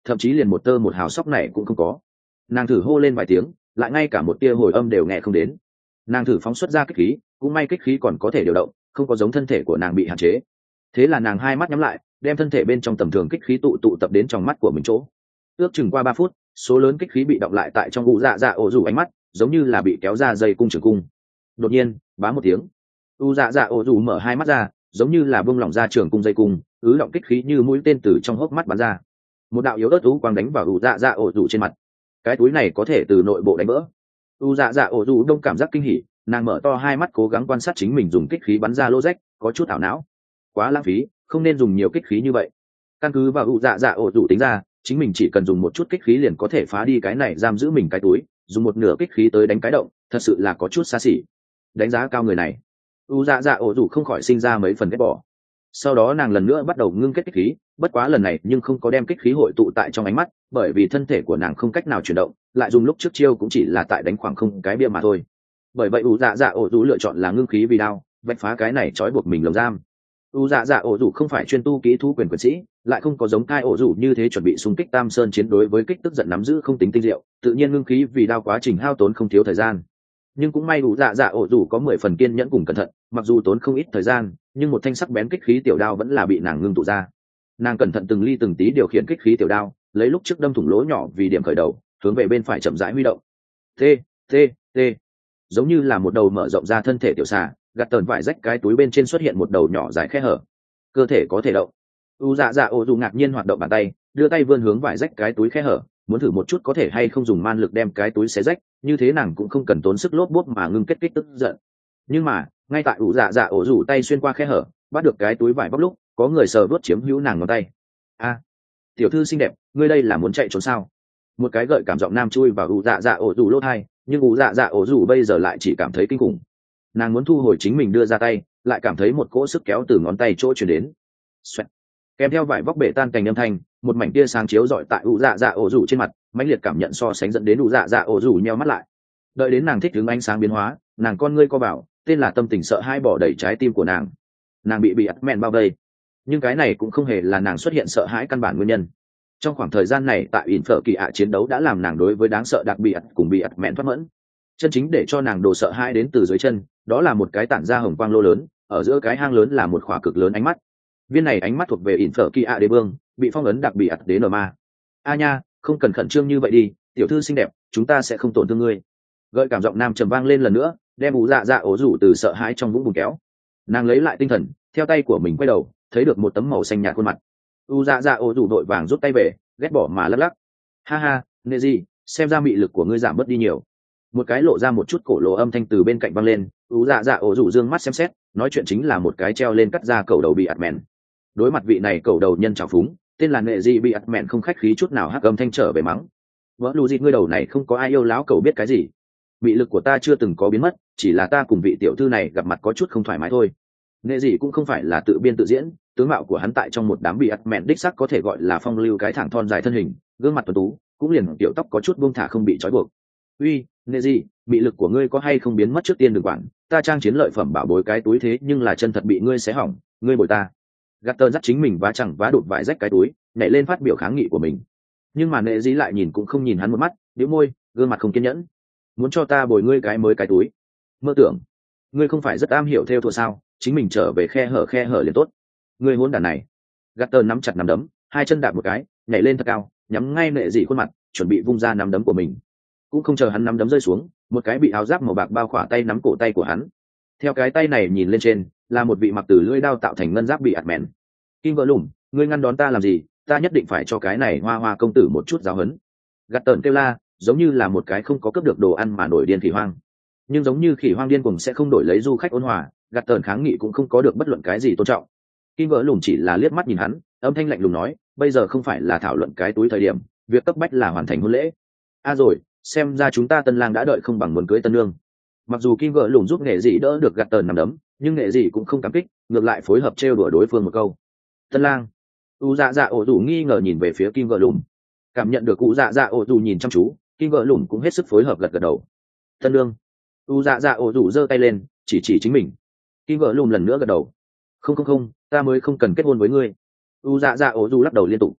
S1: thậm chí liền một tơ một hào sóc này cũng không có. Nàng thử hô lên vài tiếng, lại ngay cả một tia hồi âm đều nghe không đến. Nàng thử phóng xuất ra kích khí, cũng may kích khí còn có thể điều động, không có giống thân thể của nàng bị hạn chế. Thế là nàng hai mắt nhắm lại, đem thân thể bên trong tầm thường kích khí tụ tụ tập đến trong mắt của mình chỗ. Ước chừng qua ba phút, số lớn kích khí bị động lại tại trong ụ dạ dạ ổ rủ ánh mắt, giống như là bị kéo ra dây cung trường cung. Đột nhiên, bá một tiếng, u dạ dạ ổ rủ mở hai mắt ra, giống như là buông lỏng ra trường cung dây cung, ứ động kích khí như mũi tên từ trong hốc mắt bắn ra. Một đạo yếu ớt u quang đánh vào u dạ dạ ổ rủ trên mặt. Cái túi này có thể từ nội bộ đánh vỡ. U dạ dạ ổ rủ đông cảm giác kinh hỉ, nàng mở to hai mắt cố gắng quan sát chính mình dùng kích khí bắn ra lỗ rách, có chút ảo não. Quá lãng phí, không nên dùng nhiều kích khí như vậy. Căn cứ vào u dạ dạ ổ rủ tính ra, chính mình chỉ cần dùng một chút kích khí liền có thể phá đi cái này giam giữ mình cái túi, dùng một nửa kích khí tới đánh cái động, thật sự là có chút xa xỉ. Đánh giá cao người này, u dạ dạ ổ rủ không khỏi sinh ra mấy phần ghét bỏ. Sau đó nàng lần nữa bắt đầu ngưng kết kích khí, bất quá lần này nhưng không có đem kích khí hội tụ tại trong ánh mắt, bởi vì thân thể của nàng không cách nào chuyển động, lại dùng lúc trước chiêu cũng chỉ là tại đánh khoảng không cái bia mà thôi. Bởi vậy u dạ dạ ổ rủ lựa chọn là ngưng khí vì đao, vạch phá cái này trói buộc mình lồng giam. U dạ dạ ổ rủ không phải chuyên tu kỹ thú quyền quyền sĩ, lại không có giống cai ổ rủ như thế chuẩn bị xung kích tam sơn chiến đối với kích tức giận nắm giữ không tính tinh diệu, tự nhiên ngưng khí vì đao quá trình hao tốn không thiếu thời gian. Nhưng cũng may u dạ dạ ổ rủ có mười phần kiên nhẫn cùng cẩn thận, mặc dù tốn không ít thời gian, nhưng một thanh sắc bén kích khí tiểu đao vẫn là bị nàng ngưng tụ ra. Nàng cẩn thận từng ly từng tí điều khiển kích khí tiểu đao, lấy lúc trước đâm thủng lỗ nhỏ vì điểm khởi đầu, hướng về bên phải chậm rãi huy động. T T T, giống như là một đầu mở rộng ra thân thể tiểu xà, gạt tờn vải rách cái túi bên trên xuất hiện một đầu nhỏ dài khe hở, cơ thể có thể động. U dạ dạ ổ dù ngạc nhiên hoạt động bàn tay, đưa tay vươn hướng vải rách cái túi khe hở, muốn thử một chút có thể hay không dùng man lực đem cái túi xé rách, như thế nàng cũng không cần tốn sức lốp bốp mà ngưng kết kích tức giận. Nhưng mà ngay tại u dạ dạ ổ rủ tay xuyên qua khe hở, bắt được cái túi vải bóc lúc, có người sờ vớt chiếm hữu nàng ngón tay. A, tiểu thư xinh đẹp, ngươi đây là muốn chạy trốn sao? Một cái gợi cảm giọng nam chui vào u dạ dạ ổ rủ lỗ tai, nhưng u dạ dạ ổ rủ bây giờ lại chỉ cảm thấy kinh khủng. Nàng muốn thu hồi chính mình đưa ra tay, lại cảm thấy một cỗ sức kéo từ ngón tay chỗ chuyển đến. Xoẹt. Kèm theo vải vóc bể tan cành âm thanh, một mảnh tia sáng chiếu rọi tại u dạ dạ ổ rủ trên mặt, mãnh liệt cảm nhận so sánh dẫn đến u dạ dạ ổ rủ nheo mắt lại. Đợi đến nàng thích ứng ánh sáng biến hóa, nàng con ngươi co bảo, tên là tâm tình sợ hãi bỏ đầy trái tim của nàng. Nàng bị bị ắt mẹn bao vây, nhưng cái này cũng không hề là nàng xuất hiện sợ hãi căn bản nguyên nhân. Trong khoảng thời gian này tại ỉn phở kỳ ạ chiến đấu đã làm nàng đối với đáng sợ đặc biệt cùng bị ắt mẹn thoát mẫn. Chân chính để cho nàng đồ sợ hãi đến từ dưới chân, đó là một cái tản ra hồng quang lô lớn, ở giữa cái hang lớn là một khỏa cực lớn ánh mắt. Viên này ánh mắt thuộc về ỉn phở kỳ ạ đế vương, bị phong ấn đặc biệt đế nở ma. A nha, không cần khẩn trương như vậy đi, tiểu thư xinh đẹp, chúng ta sẽ không tổn thương ngươi. Gợi cảm giọng nam trầm vang lên lần nữa, đem ủ dạ dạ ổ rủ từ sợ hãi trong vũng bùn kéo. Nàng lấy lại tinh thần, theo tay của mình quay đầu, thấy được một tấm màu xanh nhạt khuôn mặt. U dạ dạ ổ rủ đội vàng rút tay về, ghét bỏ mà lắc lắc. Ha ha, nệ gì, xem ra mị lực của ngươi giảm bớt đi nhiều. Một cái lộ ra một chút cổ lộ âm thanh từ bên cạnh vang lên, u dạ dạ ổ rủ dương mắt xem xét, nói chuyện chính là một cái treo lên cắt ra cầu đầu bị ạt mèn. Đối mặt vị này cầu đầu nhân trào phúng, tên là nệ gì bị ạt mèn không khách khí chút nào hắc âm thanh trở về mắng. Vỡ lù gì ngươi đầu này không có ai yêu láo cầu biết cái gì. Mị lực của ta chưa từng có biến mất, chỉ là ta cùng vị tiểu thư này gặp mặt có chút không thoải mái thôi. Nệ gì cũng không phải là tự biên tự diễn, tướng mạo của hắn tại trong một đám bị ạt mèn đích sắc có thể gọi là phong lưu cái thẳng thon dài thân hình, gương mặt tuấn tú, cũng liền tiểu tóc có chút buông thả không bị trói buộc. Uy, nệ gì, mị lực của ngươi có hay không biến mất trước tiên đừng quản, ta trang chiến lợi phẩm bảo bối cái túi thế nhưng là chân thật bị ngươi xé hỏng, ngươi bồi ta. Gạt tơn dắt chính mình vá chẳng vá đụt vải rách cái túi, nhảy lên phát biểu kháng nghị của mình. Nhưng mà nệ gì lại nhìn cũng không nhìn hắn một mắt, nhíu môi, gương mặt không kiên nhẫn. Muốn cho ta bồi ngươi cái mới cái túi? Mơ tưởng, ngươi không phải rất am hiểu theo thua sao? Chính mình trở về khe hở khe hở liền tốt. Ngươi hỗn đản này. Gạt tơn nắm chặt nắm đấm, hai chân đạp một cái, nhảy lên thật cao, nhắm ngay nệ gì khuôn mặt, chuẩn bị vung ra nắm đấm của mình. Cũng không chờ hắn nắm đấm rơi xuống, một cái bị áo giáp màu bạc bao khỏa tay nắm cổ tay của hắn. Theo cái tay này nhìn lên trên, là một vị mặc từ lưỡi đao tạo thành ngân giáp bị ạt mèn. Kim vợ lủng, ngươi ngăn đón ta làm gì? Ta nhất định phải cho cái này hoa hoa công tử một chút giáo huấn. Gạt tờn kêu la, giống như là một cái không có cướp được đồ ăn mà nổi điên khỉ hoang. Nhưng giống như khỉ hoang điên cuồng sẽ không đổi lấy du khách ôn hòa, gạt tờn kháng nghị cũng không có được bất luận cái gì tôn trọng. Kim vợ lủng chỉ là liếc mắt nhìn hắn, âm thanh lạnh lùng nói, bây giờ không phải là thảo luận cái túi thời điểm, việc cấp bách là hoàn thành hôn lễ. A rồi, xem ra chúng ta tân lang đã đợi không bằng muốn cưới tân nương. Mặc dù Kim vợ lủng giúp nghệ dị đỡ được gạt tờn nằm đấm, nhưng nghệ dị cũng không cảm kích, ngược lại phối hợp trêu đùa đối phương một câu. Tân lang. U dạ dạ ổ rủ nghi ngờ nhìn về phía Kim vợ lủng, cảm nhận được U dạ dạ ổ rủ nhìn chăm chú, Kim vợ lủng cũng hết sức phối hợp gật gật đầu. Tân nương. U dạ dạ ổ rủ giơ tay lên, chỉ chỉ chính mình. Kim vợ lủng lần nữa gật đầu. Không không không, ta mới không cần kết hôn với ngươi. U dạ dạ ổ rủ lắc đầu liên tục.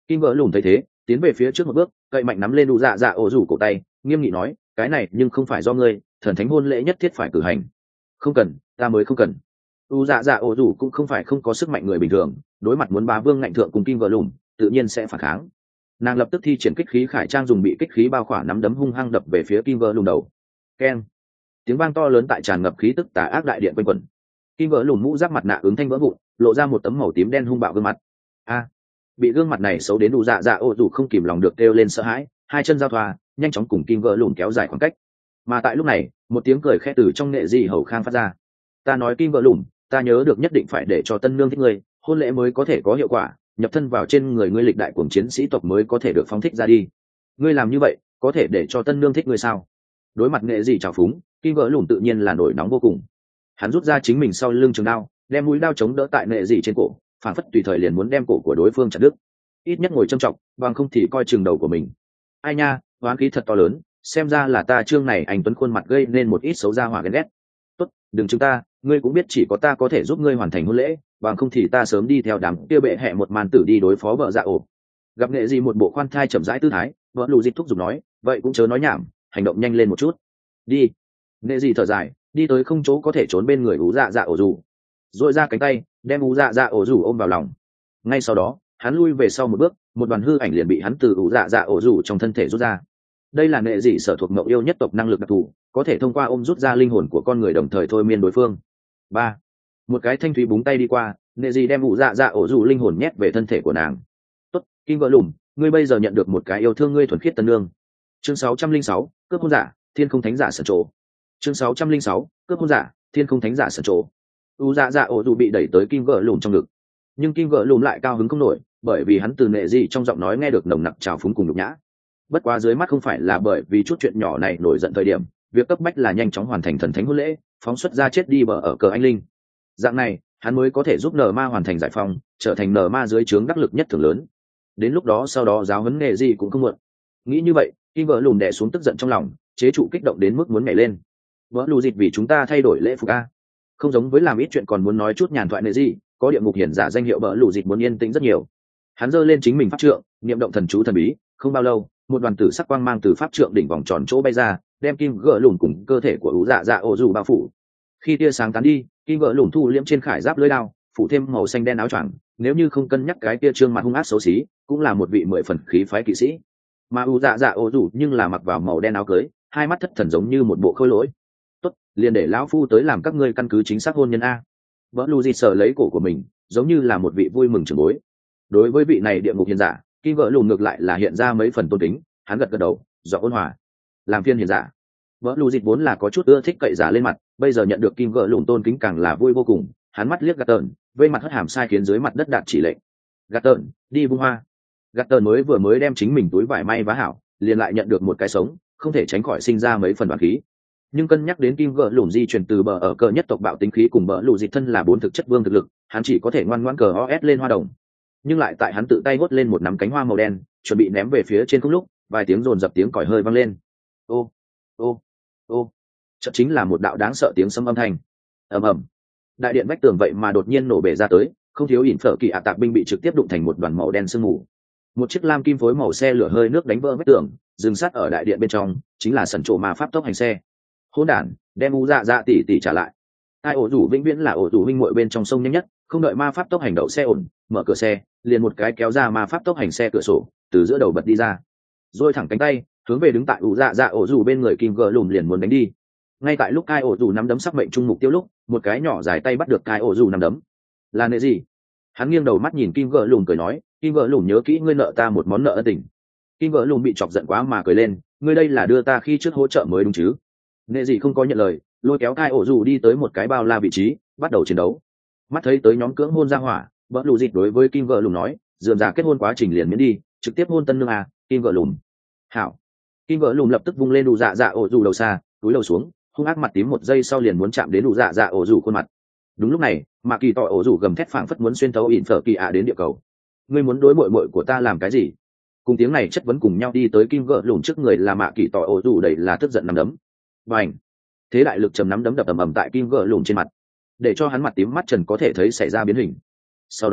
S1: Kim vợ lùn thấy thế tiến về phía trước một bước, cậy mạnh nắm lên u dạ dạ ổ rủ cổ tay, nghiêm nghị nói, cái này nhưng không phải do ngươi, thần thánh hôn lễ nhất thiết phải cử hành. Không cần, ta mới không cần. U dạ dạ ổ rủ cũng không phải không có sức mạnh người bình thường, đối mặt muốn bá vương ngạnh thượng cùng Kim vợ lùn tự nhiên sẽ phản kháng. Nàng lập tức thi triển kích khí khải trang, dùng bị kích khí bao khỏa nắm đấm hung hăng đập về phía Kim vợ lùn đầu. Keng! Tiếng vang to lớn tại tràn ngập khí tức tà ác đại điện quanh quẩn. Kim vợ lùn mũ giáp mặt nạ ứng thanh vỡ vụn, lộ ra một tấm màu tím đen hung bạo gương mặt. A! Bị gương mặt này xấu đến đủ dạ dạ ổ rủ không kìm lòng được kêu lên sợ hãi, hai chân giao thoa nhanh chóng cùng Kim vợ lùn kéo dài khoảng cách. Mà tại lúc này một tiếng cười khẽ từ trong nghệ dị hầu khang phát ra. Ta nói Kim vợ lùn, ta nhớ được nhất định phải để cho tân nương thích ngươi, hôn lễ mới có thể có hiệu quả, nhập thân vào trên người ngươi lịch đại cuồng chiến sĩ tộc mới có thể được phóng thích ra đi. Ngươi làm như vậy có thể để cho tân nương thích ngươi sao? Đối mặt nghệ dị trào phúng, Kim vợ lùn tự nhiên là nổi nóng vô cùng. Hắn rút ra chính mình sau lưng trường đao, đem mũi đao chống đỡ tại nghệ dị trên cổ, phản phất tùy thời liền muốn đem cổ của đối phương chặt đứt. Ít nhất ngồi trầm trọng, bằng không thì coi chừng đầu của mình. Ai nha, oán khí thật to lớn, xem ra là ta trương này anh tuấn khuôn mặt gây nên một ít xấu ra hỏa ghen ghét. Tốt, đừng chúng ta, ngươi cũng biết chỉ có ta có thể giúp ngươi hoàn thành hôn lễ, bằng không thì ta sớm đi theo đám kia bệ hệ một màn tử đi đối phó vợ dạ ổ. Gặp nghệ gì một bộ khoan thai chậm rãi tư thái, vợ lù dịch thúc giục nói, vậy cũng chớ nói nhảm, hành động nhanh lên một chút. Đi. Nghệ gì thở dài, đi tới không chỗ có thể trốn bên người ú dạ dạ ổ rủ, dội ra cánh tay đem ú dạ dạ ổ rủ ôm vào lòng. Ngay sau đó hắn lui về sau một bước, một đoàn hư ảnh liền bị hắn từ ú dạ dạ ổ rủ trong thân thể rút ra. Đây là nghệ dị sở thuộc ngẫu yêu nhất tộc năng lực đặc thù, có thể thông qua ôm rút ra linh hồn của con người đồng thời thôi miên đối phương. Ba, một cái thanh thúy búng tay đi qua, nghệ dị đem ú dạ dạ ổ rủ linh hồn nhét về thân thể của nàng. Tốt, Kim vợ lùm, ngươi bây giờ nhận được một cái yêu thương ngươi thuần khiết tân lương. Chương sáu trăm linh sáu, cướp hôn giả, thiên không thánh giả sân chỗ. Chương sáu trăm linh sáu, cướp hôn giả, thiên không thánh giả sân chỗ. U dạ dạ ổ rủ bị đẩy tới Kim vợ lùm trong ngực, nhưng Kim vợ lùm lại cao hứng không nổi, bởi vì hắn từ nệ dị trong giọng nói nghe được nồng nặc trào phúng cùng nhục nhã. Bất quá dưới mắt không phải là bởi vì chút chuyện nhỏ này nổi giận thời điểm, việc cấp bách là nhanh chóng hoàn thành thần thánh hôn lễ, phóng xuất ra chết đi bờ ở cờ anh linh. Dạng này hắn mới có thể giúp nở ma hoàn thành giải phong, trở thành nở ma dưới trướng đắc lực nhất thường lớn. Đến lúc đó sau đó giáo huấn nghề gì cũng không muộn. Nghĩ như vậy, Kim vợ lùm đè xuống tức giận trong lòng, chế trụ kích động đến mức muốn nhảy lên. Vợ lù dịch vì chúng ta thay đổi lễ phục a, không giống với làm ít chuyện còn muốn nói chút nhàn thoại này gì, có địa ngục hiển giả danh hiệu vợ lù dịch muốn yên tĩnh rất nhiều. Hắn giơ lên chính mình pháp trượng, niệm động thần chú thần bí, không bao lâu một đoàn tử sắc quang mang từ pháp trượng đỉnh vòng tròn chỗ bay ra, đem Kim gỡ lùn cùng cơ thể của ú dạ dạ ổ dù bao phủ. Khi tia sáng tán đi, Kim gỡ lùn thu liễm trên khải giáp lưỡi đao, phủ thêm màu xanh đen áo choàng, nếu như không cân nhắc cái tia trương mặt hung ác xấu xí, cũng là một vị mười phần khí phái kỵ sĩ. Mà ú dạ dạ ổ dù nhưng là mặc vào màu đen áo cưới, hai mắt thất thần giống như một bộ khôi lỗi. Tốt, liền để lão phu tới làm các ngươi căn cứ chính xác hôn nhân a. Vỡ lù gì sờ lấy cổ của mình, giống như là một vị vui mừng trưởng bối. Đối với vị này địa ngục hiền giả, Kim vợ lùn ngược lại là hiện ra mấy phần tôn kính, hắn gật gật đầu, giọng ôn hòa. Làm phiên hiền giả. Vỡ lù dịch vốn là có chút ưa thích cậy giả lên mặt, bây giờ nhận được Kim vợ lùn tôn kính càng là vui vô cùng, hắn mắt liếc gạt tờn, vây mặt hất hàm sai khiến dưới mặt đất đạt chỉ lệnh. Gạt tờn, đi vung hoa. Gạt tờn mới vừa mới đem chính mình túi vải may vá hảo, liền lại nhận được một cái sống, không thể tránh khỏi sinh ra mấy phần đoàn khí. Nhưng cân nhắc đến Kim vợ lùn di truyền từ bờ ở cờ nhất tộc bạo tính khí cùng bờ lù dịch thân là bốn thực chất vương thực lực, hắn chỉ có thể ngoan ngoãn cờ os lên hoa đồng. Nhưng lại tại hắn tự tay hốt lên một nắm cánh hoa màu đen, chuẩn bị ném về phía trên không lúc, vài tiếng rồn dập tiếng còi hơi vang lên. Ô, ô, ô, chợt chính là một đạo đáng sợ tiếng sấm âm thanh. Ầm ầm, đại điện vách tường vậy mà đột nhiên nổ bể ra tới, không thiếu ỉn phở kỳ ạ tạc binh bị trực tiếp đụng thành một đoàn màu đen sương mù. Một chiếc lam kim phối màu xe lửa hơi nước đánh vỡ vách tường, dừng sát ở đại điện bên trong, chính là sẩn trộ ma pháp tốc hành xe. Hỗn đản, đem u dạ dạ tỷ tỷ trả lại. Ai ổ rủ vĩnh viễn là ổ rủ huynh muội bên trong sông nhanh nhất, không đợi ma pháp tốc hành đậu xe ổn, mở cửa xe, liền một cái kéo ra ma pháp tốc hành xe cửa sổ, từ giữa đầu bật đi ra, rồi thẳng cánh tay hướng về đứng tại ủ dạ dạ ổ rủ bên người Kim gờ lùm liền muốn đánh đi. Ngay tại lúc Kai ổ rủ nắm đấm sắc mệnh trung mục tiêu lúc, một cái nhỏ dài tay bắt được Kai ổ rủ nắm đấm. Là nệ gì? Hắn nghiêng đầu mắt nhìn Kim gờ lùm cười nói, Kim gờ lùm nhớ kỹ ngươi nợ ta một món nợ ân tình. Kim gờ lùm bị chọc giận quá mà cười lên, ngươi đây là đưa ta khi trước hỗ trợ mới đúng chứ? Nệ gì không có nhận lời, lôi kéo Kai ổ rủ đi tới một cái bao la vị trí, bắt đầu chiến đấu. Mắt thấy tới nhóm cưỡng hôn ra hỏa, vợ lù dịt đối với Kim vợ lùm nói, dườm già kết hôn quá trình liền miễn đi, trực tiếp hôn tân nương à? Kim vợ lùm. Hảo. Kim vợ lùm lập tức vung lên đủ dạ dạ ổ rủ đầu xa, túi đầu xuống, hung ác mặt tím một giây sau liền muốn chạm đến đủ dạ dạ ổ rủ khuôn mặt. Đúng lúc này, mà kỳ tỏ ổ rủ gầm thét phảng phất muốn xuyên thấu ỉn phở kỳ ạ đến địa cầu. Ngươi muốn đối muội muội của ta làm cái gì? Cùng tiếng này chất vấn cùng nhau đi tới Kim vợ lùm trước người là mạ kỳ tỏ ổ rủ đầy là tức giận nắm đấm. Bành. Thế đại lực trầm nắm đấm đập ầm ầm tại Kim vợ lùm trên mặt, để cho hắn mặt tím mắt trần có thể thấy xảy ra biến hình. Sau đó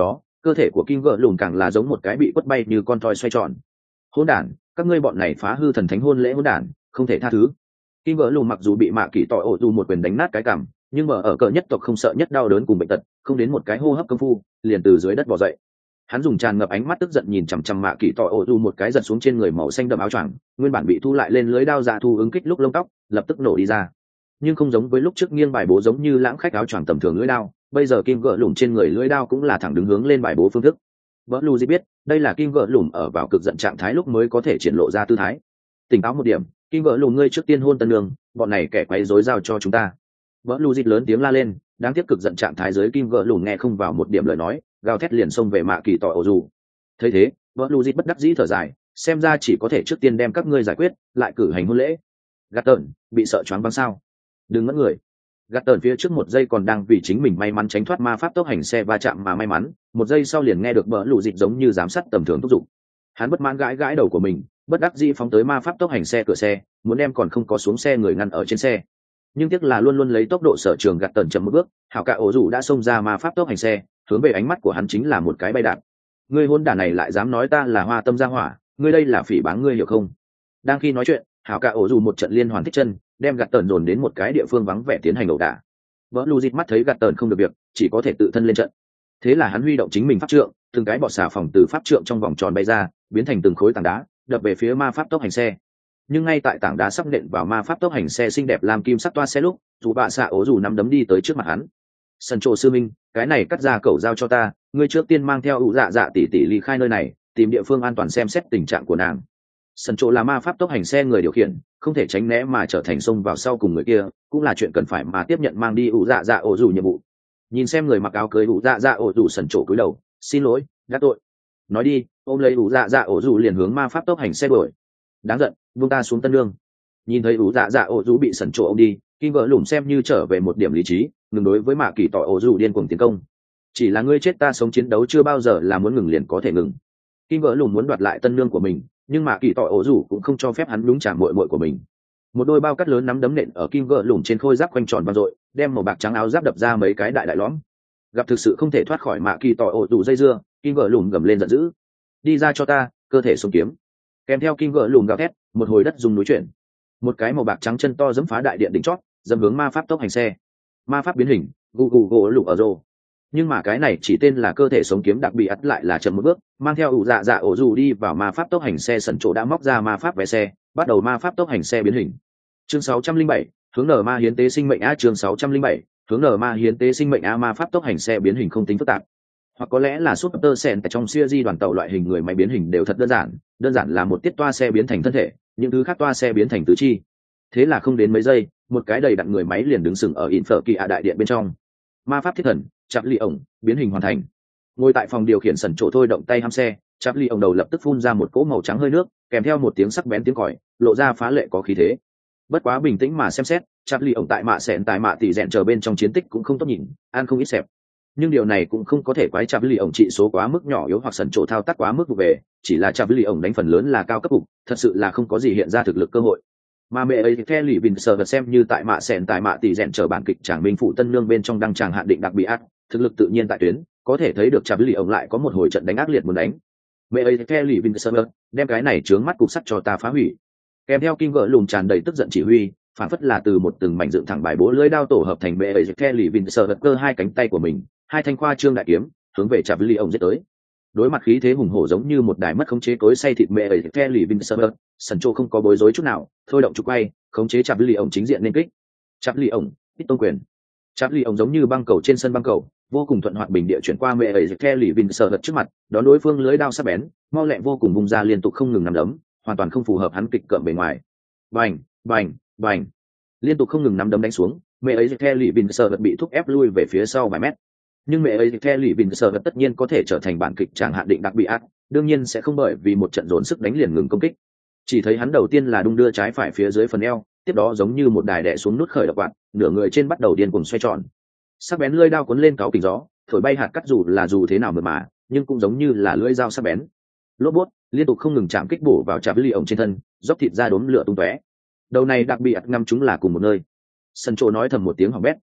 S1: cơ thể của kim vợ lùn càng là giống một cái bị quất bay như con thoi xoay tròn. Hỗn đản, các ngươi bọn này phá hư thần thánh hôn lễ hỗn đản, không thể tha thứ. Kim vợ lùn mặc dù bị mạ kỳ tỏ ổ dù một quyền đánh nát cái cằm, nhưng mà ở cờ nhất tộc không sợ nhất đau đớn cùng bệnh tật, không đến một cái hô hấp công phu liền từ dưới đất bò dậy. Hắn dùng tràn ngập ánh mắt tức giận nhìn chằm chằm mạ kỳ tỏ ổ dù một cái giật xuống trên người màu xanh đậm áo choàng, nguyên bản bị thu lại lên lưới đao dạ thu ứng kích lúc lông tóc lập tức nổ đi ra. Nhưng không giống với lúc trước nghiêng bài bố giống như lãng khách áo choàng tầm thường lưỡi đao, bây giờ kim gỡ lùm trên người lưỡi đao cũng là thẳng đứng hướng lên bài bố phương thức. Vỡ lu gì biết đây là kim gỡ lùm ở vào cực giận trạng thái lúc mới có thể triển lộ ra tư thái. Tỉnh táo một điểm, kim gỡ lùm ngươi trước tiên hôn tân nương, bọn này kẻ quấy rối giao cho chúng ta. Vỡ lu dịch lớn tiếng la lên, đáng tiếc cực giận trạng thái dưới kim gỡ lùm nghe không vào một điểm lời nói, gào thét liền xông về mạ kỳ tỏ ổ dù. Thấy thế, vỡ lu dịch bất đắc dĩ thở dài, xem ra chỉ có thể trước tiên đem các ngươi giải quyết, lại cử hành hôn lễ. Gạt tợn, bị sợ choáng váng sao? Đừng ngất người. Gạt tợn phía trước một giây còn đang vì chính mình may mắn tránh thoát ma pháp tốc hành xe va chạm mà may mắn, một giây sau liền nghe được vỡ lu dịch giống như giám sát tầm thường thúc giục. Hắn bất mãn gãi gãi đầu của mình, bất đắc dĩ phóng tới ma pháp tốc hành xe cửa xe, muốn đem còn không có xuống xe người ngăn ở trên xe. Nhưng tiếc là luôn luôn lấy tốc độ sở trường gạt tần chậm một bước, hảo cả ổ rủ đã xông ra ma pháp tốc hành xe, hướng về ánh mắt của hắn chính là một cái bay đạp. Ngươi hôn đản này lại dám nói ta là hoa tâm gia hỏa, ngươi đây là phỉ báng ngươi hiểu không? Đang khi nói chuyện, hảo cả ổ rủ một trận liên hoàn thích chân, đem gạt tần dồn đến một cái địa phương vắng vẻ tiến hành ẩu đả. Vỡ lu dịt mắt thấy gạt tần không được việc, chỉ có thể tự thân lên trận. Thế là hắn huy động chính mình pháp trượng, từng cái bọt xà phòng từ pháp trượng trong vòng tròn bay ra, biến thành từng khối tảng đá, đập về phía ma pháp tốc hành xe. Nhưng ngay tại tảng đá sắp nện vào ma pháp tốc hành xe xinh đẹp làm kim sắc toa xe lúc, dù bạ xạ ố dù nắm đấm đi tới trước mặt hắn. Sân trộ sư minh, cái này cắt ra cẩu giao cho ta, ngươi trước tiên mang theo ủ dạ dạ tỷ tỷ ly khai nơi này, tìm địa phương an toàn xem xét tình trạng của nàng. Sân trộ là ma pháp tốc hành xe người điều khiển, không thể tránh né mà trở thành xông vào sau cùng người kia, cũng là chuyện cần phải mà tiếp nhận mang đi ủ dạ dạ ổ dù nhiệm vụ. Nhìn xem người mặc áo cưới ủ dạ dạ ổ dù sân trộ cúi đầu, xin lỗi, đã tội. Nói đi, ôm lấy ủ dạ dạ ổ dù liền hướng ma pháp tốc hành xe đuổi. Đáng giận, buông ta xuống tân lương. Nhìn thấy ủ dạ dạ ổ dù bị sần trộ ông đi, kim vợ lùm xem như trở về một điểm lý trí, ngừng đối với mạ kỳ tỏ ổ dù điên cuồng tiến công. Chỉ là ngươi chết ta sống chiến đấu chưa bao giờ là muốn ngừng liền có thể ngừng. Kim vợ lùm muốn đoạt lại tân lương của mình, nhưng mạ kỳ tỏ ổ dù cũng không cho phép hắn đúng trả muội muội của mình. Một đôi bao cắt lớn nắm đấm nện ở kim vợ lùm trên khôi giáp quanh tròn vang dội, đem màu bạc trắng áo giáp đập ra mấy cái đại đại lõm. Gặp thực sự không thể thoát khỏi mạ kỳ tỏ ổ dù dây dưa, kim vợ lùm gầm lên giận dữ. Đi ra cho ta, cơ thể sống kiếm. Kèm theo kim vợ lùm gào thét, một hồi đất dùng núi chuyển, một cái màu bạc trắng chân to dẫm phá đại điện đỉnh chót, dẫm hướng ma pháp tốc hành xe. Ma pháp biến hình, gù gù gỗ lục ở rô. Nhưng mà cái này chỉ tên là cơ thể sống kiếm đặc bị ắt lại là chậm một bước, mang theo ủ dạ dạ ổ dù đi vào ma pháp tốc hành xe sần chỗ đã móc ra ma pháp vé xe, bắt đầu ma pháp tốc hành xe biến hình. Chương sáu trăm linh bảy, hướng nở ma hiến tế sinh mệnh a chương sáu trăm linh bảy, hướng nở ma hiến tế sinh mệnh a ma pháp tốc hành xe biến hình không tính phức tạp. Hoặc có lẽ là Super Sen tại trong series đoàn tàu loại hình người máy biến hình đều thật đơn giản, đơn giản là một tiết toa xe biến thành thân thể, những thứ khác toa xe biến thành tứ chi. Thế là không đến mấy giây, một cái đầy đặn người máy liền đứng sừng ở in phở kỳ ạ đại điện bên trong. Ma pháp thiết thần, chạm ly ổng, biến hình hoàn thành. Ngồi tại phòng điều khiển sần chỗ thôi động tay hăm xe, chạm ly ổng đầu lập tức phun ra một cỗ màu trắng hơi nước, kèm theo một tiếng sắc bén tiếng còi, lộ ra phá lệ có khí thế. Bất quá bình tĩnh mà xem xét, chạm ly ổng tại mạ sẹn tại mạ tỷ rèn chờ bên trong chiến tích cũng không tốt nhìn, ăn không ít xẹp. Nhưng điều này cũng không có thể quái chạm ly ổng trị số quá mức nhỏ yếu hoặc sần chỗ thao tác quá mức vụ về, chỉ là chạm ly ổng đánh phần lớn là cao cấp cục, thật sự là không có gì hiện ra thực lực cơ hội. Mà mẹ ấy theo lì bình sờ xem như tại mạ sẹn tại mạ tỷ rèn chờ bản kịch tràng minh phụ tân nương bên trong đăng tràng hạn định đặc biệt ác, thực lực tự nhiên tại tuyến, có thể thấy được chạm ly ổng lại có một hồi trận đánh ác liệt muốn đánh. Mẹ ấy theo lì bình sờ đem cái này trướng mắt cục sắt cho ta phá hủy. Kèm theo kim vợ lùm tràn đầy tức giận chỉ huy, phản phất là từ một từng mảnh dựng thẳng bài bố lưỡi đao tổ hợp thành mẹ ấy theo lì bình sờ cơ hai cánh tay của mình, hai thanh khoa trương đại kiếm hướng về chạm ly ổng giết tới. Đối mặt khí thế hùng hổ giống như một đài mất khống chế cối xay thịt mẹ ấy theo lì bình sờ sần trô không có bối rối chút nào, thôi động trục quay khống chế chạm ly ổng chính diện nên kích. Chạm ly ổng ít tông quyền. Chạm ly ổng giống như băng cầu trên sân băng cầu, vô cùng thuận hoạt bình địa chuyển qua mẹ ấy theo lì bình sờ trước mặt, đón đối phương lưới đao sắc bén, mau lẹ vô cùng vùng ra liên tục không ngừng nắm đấm, hoàn toàn không phù hợp hắn kịch cợm bề ngoài. Bành, bành, bành, liên tục không ngừng nắm đấm đánh xuống, mẹ ấy theo lì bình sờ bị thúc ép lui về phía sau vài mét. Nhưng mẹ ấy theo lì bình sờ tất nhiên có thể trở thành bản kịch tràng hạn định đặc biệt ác, đương nhiên sẽ không bởi vì một trận dồn sức đánh liền ngừng công kích. Chỉ thấy hắn đầu tiên là đung đưa trái phải phía dưới phần eo, tiếp đó giống như một đài đè xuống nút khởi độc quạt, nửa người trên bắt đầu điên cuồng xoay tròn. Sắc bén lưỡi đao cuốn lên cáu kình gió, thổi bay hạt cắt dù là dù thế nào mượt mà, nhưng cũng giống như là lưỡi dao sắc bén. Lốp bút liên tục không ngừng chạm kích bổ vào chạm ly ổng trên thân, dốc thịt ra đốm lửa tung tóe. Đầu này đặc biệt ngâm chúng là cùng một nơi. Sân trô nói thầm một tiếng hỏng bét.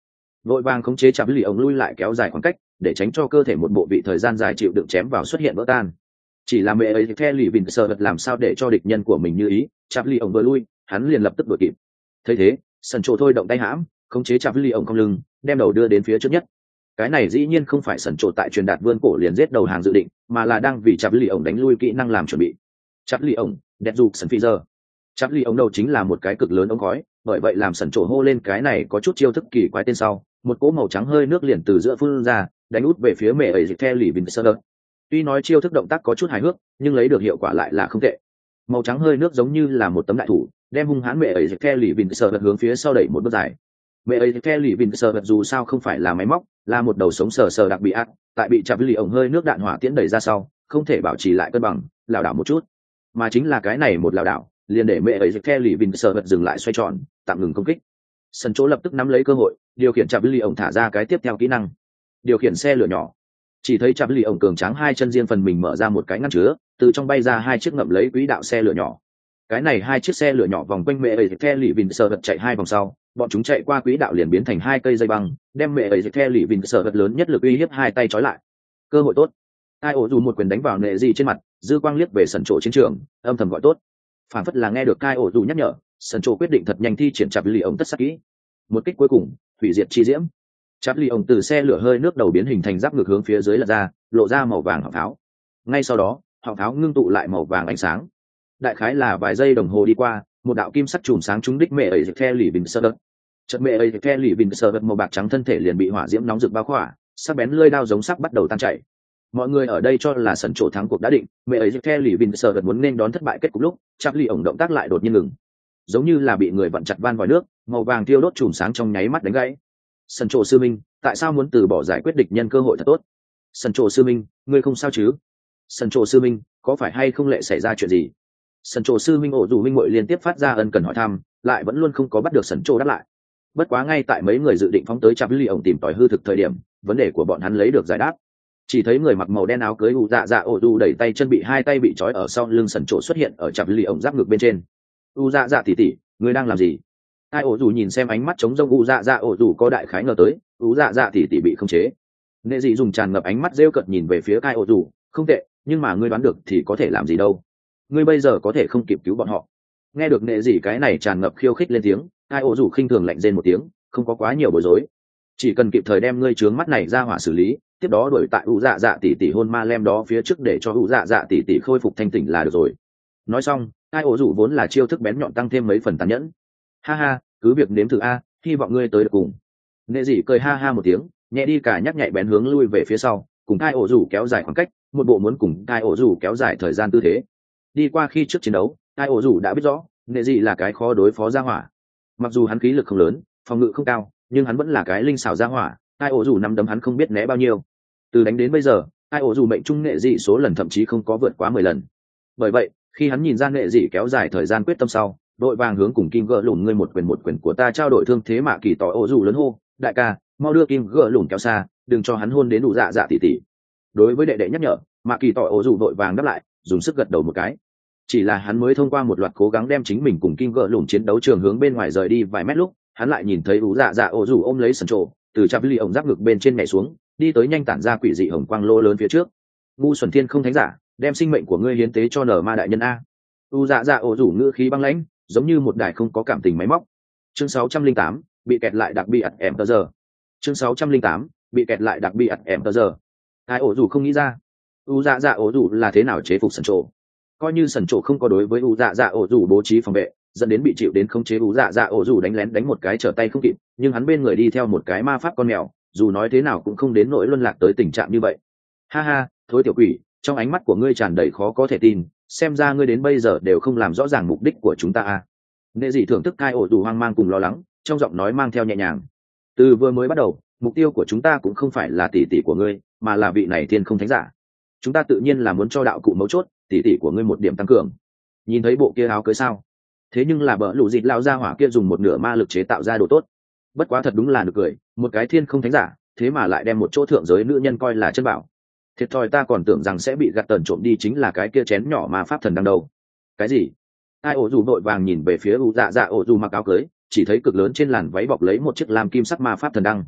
S1: vội vàng khống chế chạm lì ổng lui lại kéo dài khoảng cách để tránh cho cơ thể một bộ vị thời gian dài chịu đựng chém vào xuất hiện vỡ tan. Chỉ là mẹ ấy the lì vìn sợ vật làm sao để cho địch nhân của mình như ý, chạm lì ổng vừa lui hắn liền lập tức đuổi kịp. Thấy thế sân trộ thôi động tay hãm khống chế chạm lì ổng cong lưng đem đầu đưa đến phía trước nhất. Cái này dĩ nhiên không phải sân trộ tại truyền đạt vươn cổ liền giết đầu hàng dự định, mà là đang vì chạm lì ổng đánh lui kỹ năng làm chuẩn bị. Chạm lì ổng đẹp dục sân phi giờ. Chạm lì ổng đầu chính là một cái cực lớn ống khói, bởi vậy làm sân trộ hô lên cái này có chút chiêu thức kỳ quái tên sau, một cỗ màu trắng hơi nước liền từ giữa phun ra đánh út về phía mẹ ấy the lì vìn sợ. Tuy nói chiêu thức động tác có chút hài hước nhưng lấy được hiệu quả lại là không tệ. Màu trắng hơi nước giống như là một tấm đại thủ đem hung hãn mẹ ấy the lì vìn sợ hướng phía sau đẩy một bước dài. Mẹ ấy the lì vìn sợ dù sao không phải là máy móc, là một đầu sống sờ sờ đặc bị ác, tại bị chạm lì ổng hơi nước đạn hỏa tiễn đẩy ra sau không thể bảo trì lại cân bằng, lảo đảo một chút, mà chính là cái này một lảo đảo liền để mẹ ấy the lì vìn sợ dừng lại xoay tròn tạm ngừng công kích. Sân chỗ lập tức nắm lấy cơ hội điều khiển chạm lì ổng thả ra cái tiếp theo kỹ năng điều khiển xe lửa nhỏ. Chỉ thấy chạm lì ổng cường tráng hai chân riêng phần mình mở ra một cái ngăn chứa, từ trong bay ra hai chiếc ngậm lấy quỹ đạo xe lửa nhỏ. Cái này hai chiếc xe lửa nhỏ vòng quanh mẹ ấy the lì vìn sợ chạy hai vòng sau, bọn chúng chạy qua quỹ đạo liền biến thành hai cây dây băng, đem mẹ ấy the lì vìn sợ lớn nhất lực uy hiếp hai tay trói lại. Cơ hội tốt. Ai ổ dù một quyền đánh vào nệ gì trên mặt, dư quang liếc về sân trộ chiến trường, âm thầm gọi tốt. Phản phất là nghe được Kai ổ dù nhắc nhở, sân trộ quyết định thật nhanh thi triển chạm lì ổng tất sát kỹ. Một kích cuối cùng hủy diệt chi diễm. Chạm lì ổng từ xe lửa hơi nước đầu biến hình thành giáp ngược hướng phía dưới lật ra, lộ ra màu vàng họng pháo. Ngay sau đó họng pháo ngưng tụ lại màu vàng ánh sáng. Đại khái là vài giây đồng hồ đi qua, một đạo kim sắc chùm sáng trúng đích mẹ ấy the lì vìn sợ. Chợt mẹ ấy the lì vìn sợ màu bạc trắng thân thể liền bị hỏa diễm nóng rực bao khỏa, sắc bén lưỡi đao giống sắc bắt đầu tan chảy. Mọi người ở đây cho là sân trộ thắng cuộc đã định, mẹ ấy the lì vìn sợ muốn nên đón thất bại kết cục lúc chạm lì ổng động tác lại đột nhiên ngừng, giống như là bị người vặn chặt van vòi nước, màu vàng tiêu đốt chùm sáng trong nháy mắt đánh gãy. Sân trộ sư minh, tại sao muốn từ bỏ giải quyết địch nhân cơ hội thật tốt? Sân trộ sư minh, ngươi không sao chứ? Sân trộ sư minh, có phải hay không lệ xảy ra chuyện gì? Sân trộ sư minh ổ dù minh muội liên tiếp phát ra ân cần hỏi thăm, lại vẫn luôn không có bắt được sân trộ đáp lại. Bất quá ngay tại mấy người dự định phóng tới chạm lì ổng tìm tòi hư thực thời điểm, vấn đề của bọn hắn lấy được giải đáp. Chỉ thấy người mặc màu đen áo cưới u dạ dạ ổ dù đẩy tay chân bị hai tay bị trói ở sau lưng sần trộ xuất hiện ở chạm lì ổng giáp ngực bên trên. U dạ dạ tỉ tỉ, ngươi đang làm gì? Ai ổ dù nhìn xem ánh mắt trống rông u dạ dạ ổ dù có đại khái ngờ tới u dạ dạ tỉ tỉ bị khống chế. Nệ dị dùng tràn ngập ánh mắt rêu cợt nhìn về phía Kai ổ dù, không tệ, nhưng mà ngươi đoán được thì có thể làm gì đâu? Ngươi bây giờ có thể không kịp cứu bọn họ. Nghe được nệ dị cái này tràn ngập khiêu khích lên tiếng, Kai ổ dù khinh thường lạnh rên một tiếng, không có quá nhiều bối rối, chỉ cần kịp thời đem ngươi trướng mắt này ra hỏa xử lý, tiếp đó đuổi tại u dạ dạ tỷ tỷ hôn ma lem đó phía trước để cho u dạ dạ tỷ tỷ khôi phục thanh tỉnh là được rồi. Nói xong, Kai ổ dù vốn là chiêu thức bén nhọn tăng thêm mấy phần tàn nhẫn. Ha ha, cứ việc nếm thử a, hy vọng ngươi tới được cùng. Nệ dị cười ha ha một tiếng, nhẹ đi cả nhắc nhạy bén hướng lui về phía sau, cùng Kai ổ dù kéo dài khoảng cách, một bộ muốn cùng Kai ổ dù kéo dài thời gian tư thế. Đi qua khi trước chiến đấu, Kai ổ dù đã biết rõ nệ dị là cái khó đối phó ra hỏa. Mặc dù hắn khí lực không lớn, phòng ngự không cao, nhưng hắn vẫn là cái linh xảo ra hỏa. Kai ổ dù nắm đấm hắn không biết né bao nhiêu. Từ đánh đến bây giờ, Kai ổ dù mệnh trung nệ dị số lần thậm chí không có vượt quá mười lần. Bởi vậy khi hắn nhìn ra nệ dị kéo dài thời gian quyết tâm sau, đội vàng hướng cùng kim gỡ lùn ngươi một quyền một quyền của ta trao đổi thương thế mà kỳ tỏ ổ dù lớn hô, đại ca, mau đưa kim gỡ lùn kéo xa, đừng cho hắn hôn đến đủ dạ dạ tỉ tỉ. Đối với đệ đệ nhắc nhở, mà kỳ tỏ ổ dù đội vàng đáp lại, dùng sức gật đầu một cái. Chỉ là hắn mới thông qua một loạt cố gắng đem chính mình cùng kim gỡ lùn chiến đấu trường hướng bên ngoài rời đi vài mét lúc, hắn lại nhìn thấy ủ dạ dạ ổ dù ôm lấy sần trộ, từ chắp ly ổng giáp ngực bên trên nhảy xuống, đi tới nhanh tản ra quỷ dị hồng quang lô lớn phía trước. Ngu xuẩn thiên không thánh giả, đem sinh mệnh của ngươi hiến tế cho nở ma đại nhân a. U dạ dạ ổ rủ ngữ khí băng lãnh, giống như một đài không có cảm tình máy móc. Chương sáu trăm linh tám, bị kẹt lại đặc bị ặt em tờ giờ. Chương sáu trăm linh tám, bị kẹt lại đặc bị ặt em tờ giờ. Ai ổ rủ không nghĩ ra, U dạ dạ ổ rủ là thế nào chế phục sần trộ. Coi như sần trộ không có đối với U dạ dạ ổ rủ bố trí phòng vệ, dẫn đến bị chịu đến khống chế U dạ dạ ổ rủ đánh lén đánh một cái trở tay không kịp, nhưng hắn bên người đi theo một cái ma pháp con mèo, dù nói thế nào cũng không đến nỗi luân lạc tới tình trạng như vậy. Ha ha, thối tiểu quỷ, trong ánh mắt của ngươi tràn đầy khó có thể tin, xem ra ngươi đến bây giờ đều không làm rõ ràng mục đích của chúng ta à. Nệ dị thưởng thức Kai ổ dù hoang mang cùng lo lắng, trong giọng nói mang theo nhẹ nhàng. Từ vừa mới bắt đầu, mục tiêu của chúng ta cũng không phải là tỷ tỷ của ngươi, mà là vị này thiên không thánh giả. Chúng ta tự nhiên là muốn cho đạo cụ mấu chốt, tỷ tỷ của ngươi một điểm tăng cường. Nhìn thấy bộ kia áo cưới sao? Thế nhưng là bỡ lũ dịt lao ra hỏa kia dùng một nửa ma lực chế tạo ra đồ tốt. Bất quá thật đúng là được cười, một cái thiên không thánh giả, thế mà lại đem một chỗ thượng giới nữ nhân coi là chân bảo. Thiệt thòi ta còn tưởng rằng sẽ bị gạt tần trộm đi chính là cái kia chén nhỏ mà pháp thần đang đâu. Cái gì? Ai ổ dù vội vàng nhìn về phía u dạ dạ ổ dù mặc áo cưới, chỉ thấy cực lớn trên làn váy bọc lấy một chiếc lam kim sắc ma pháp thần đăng.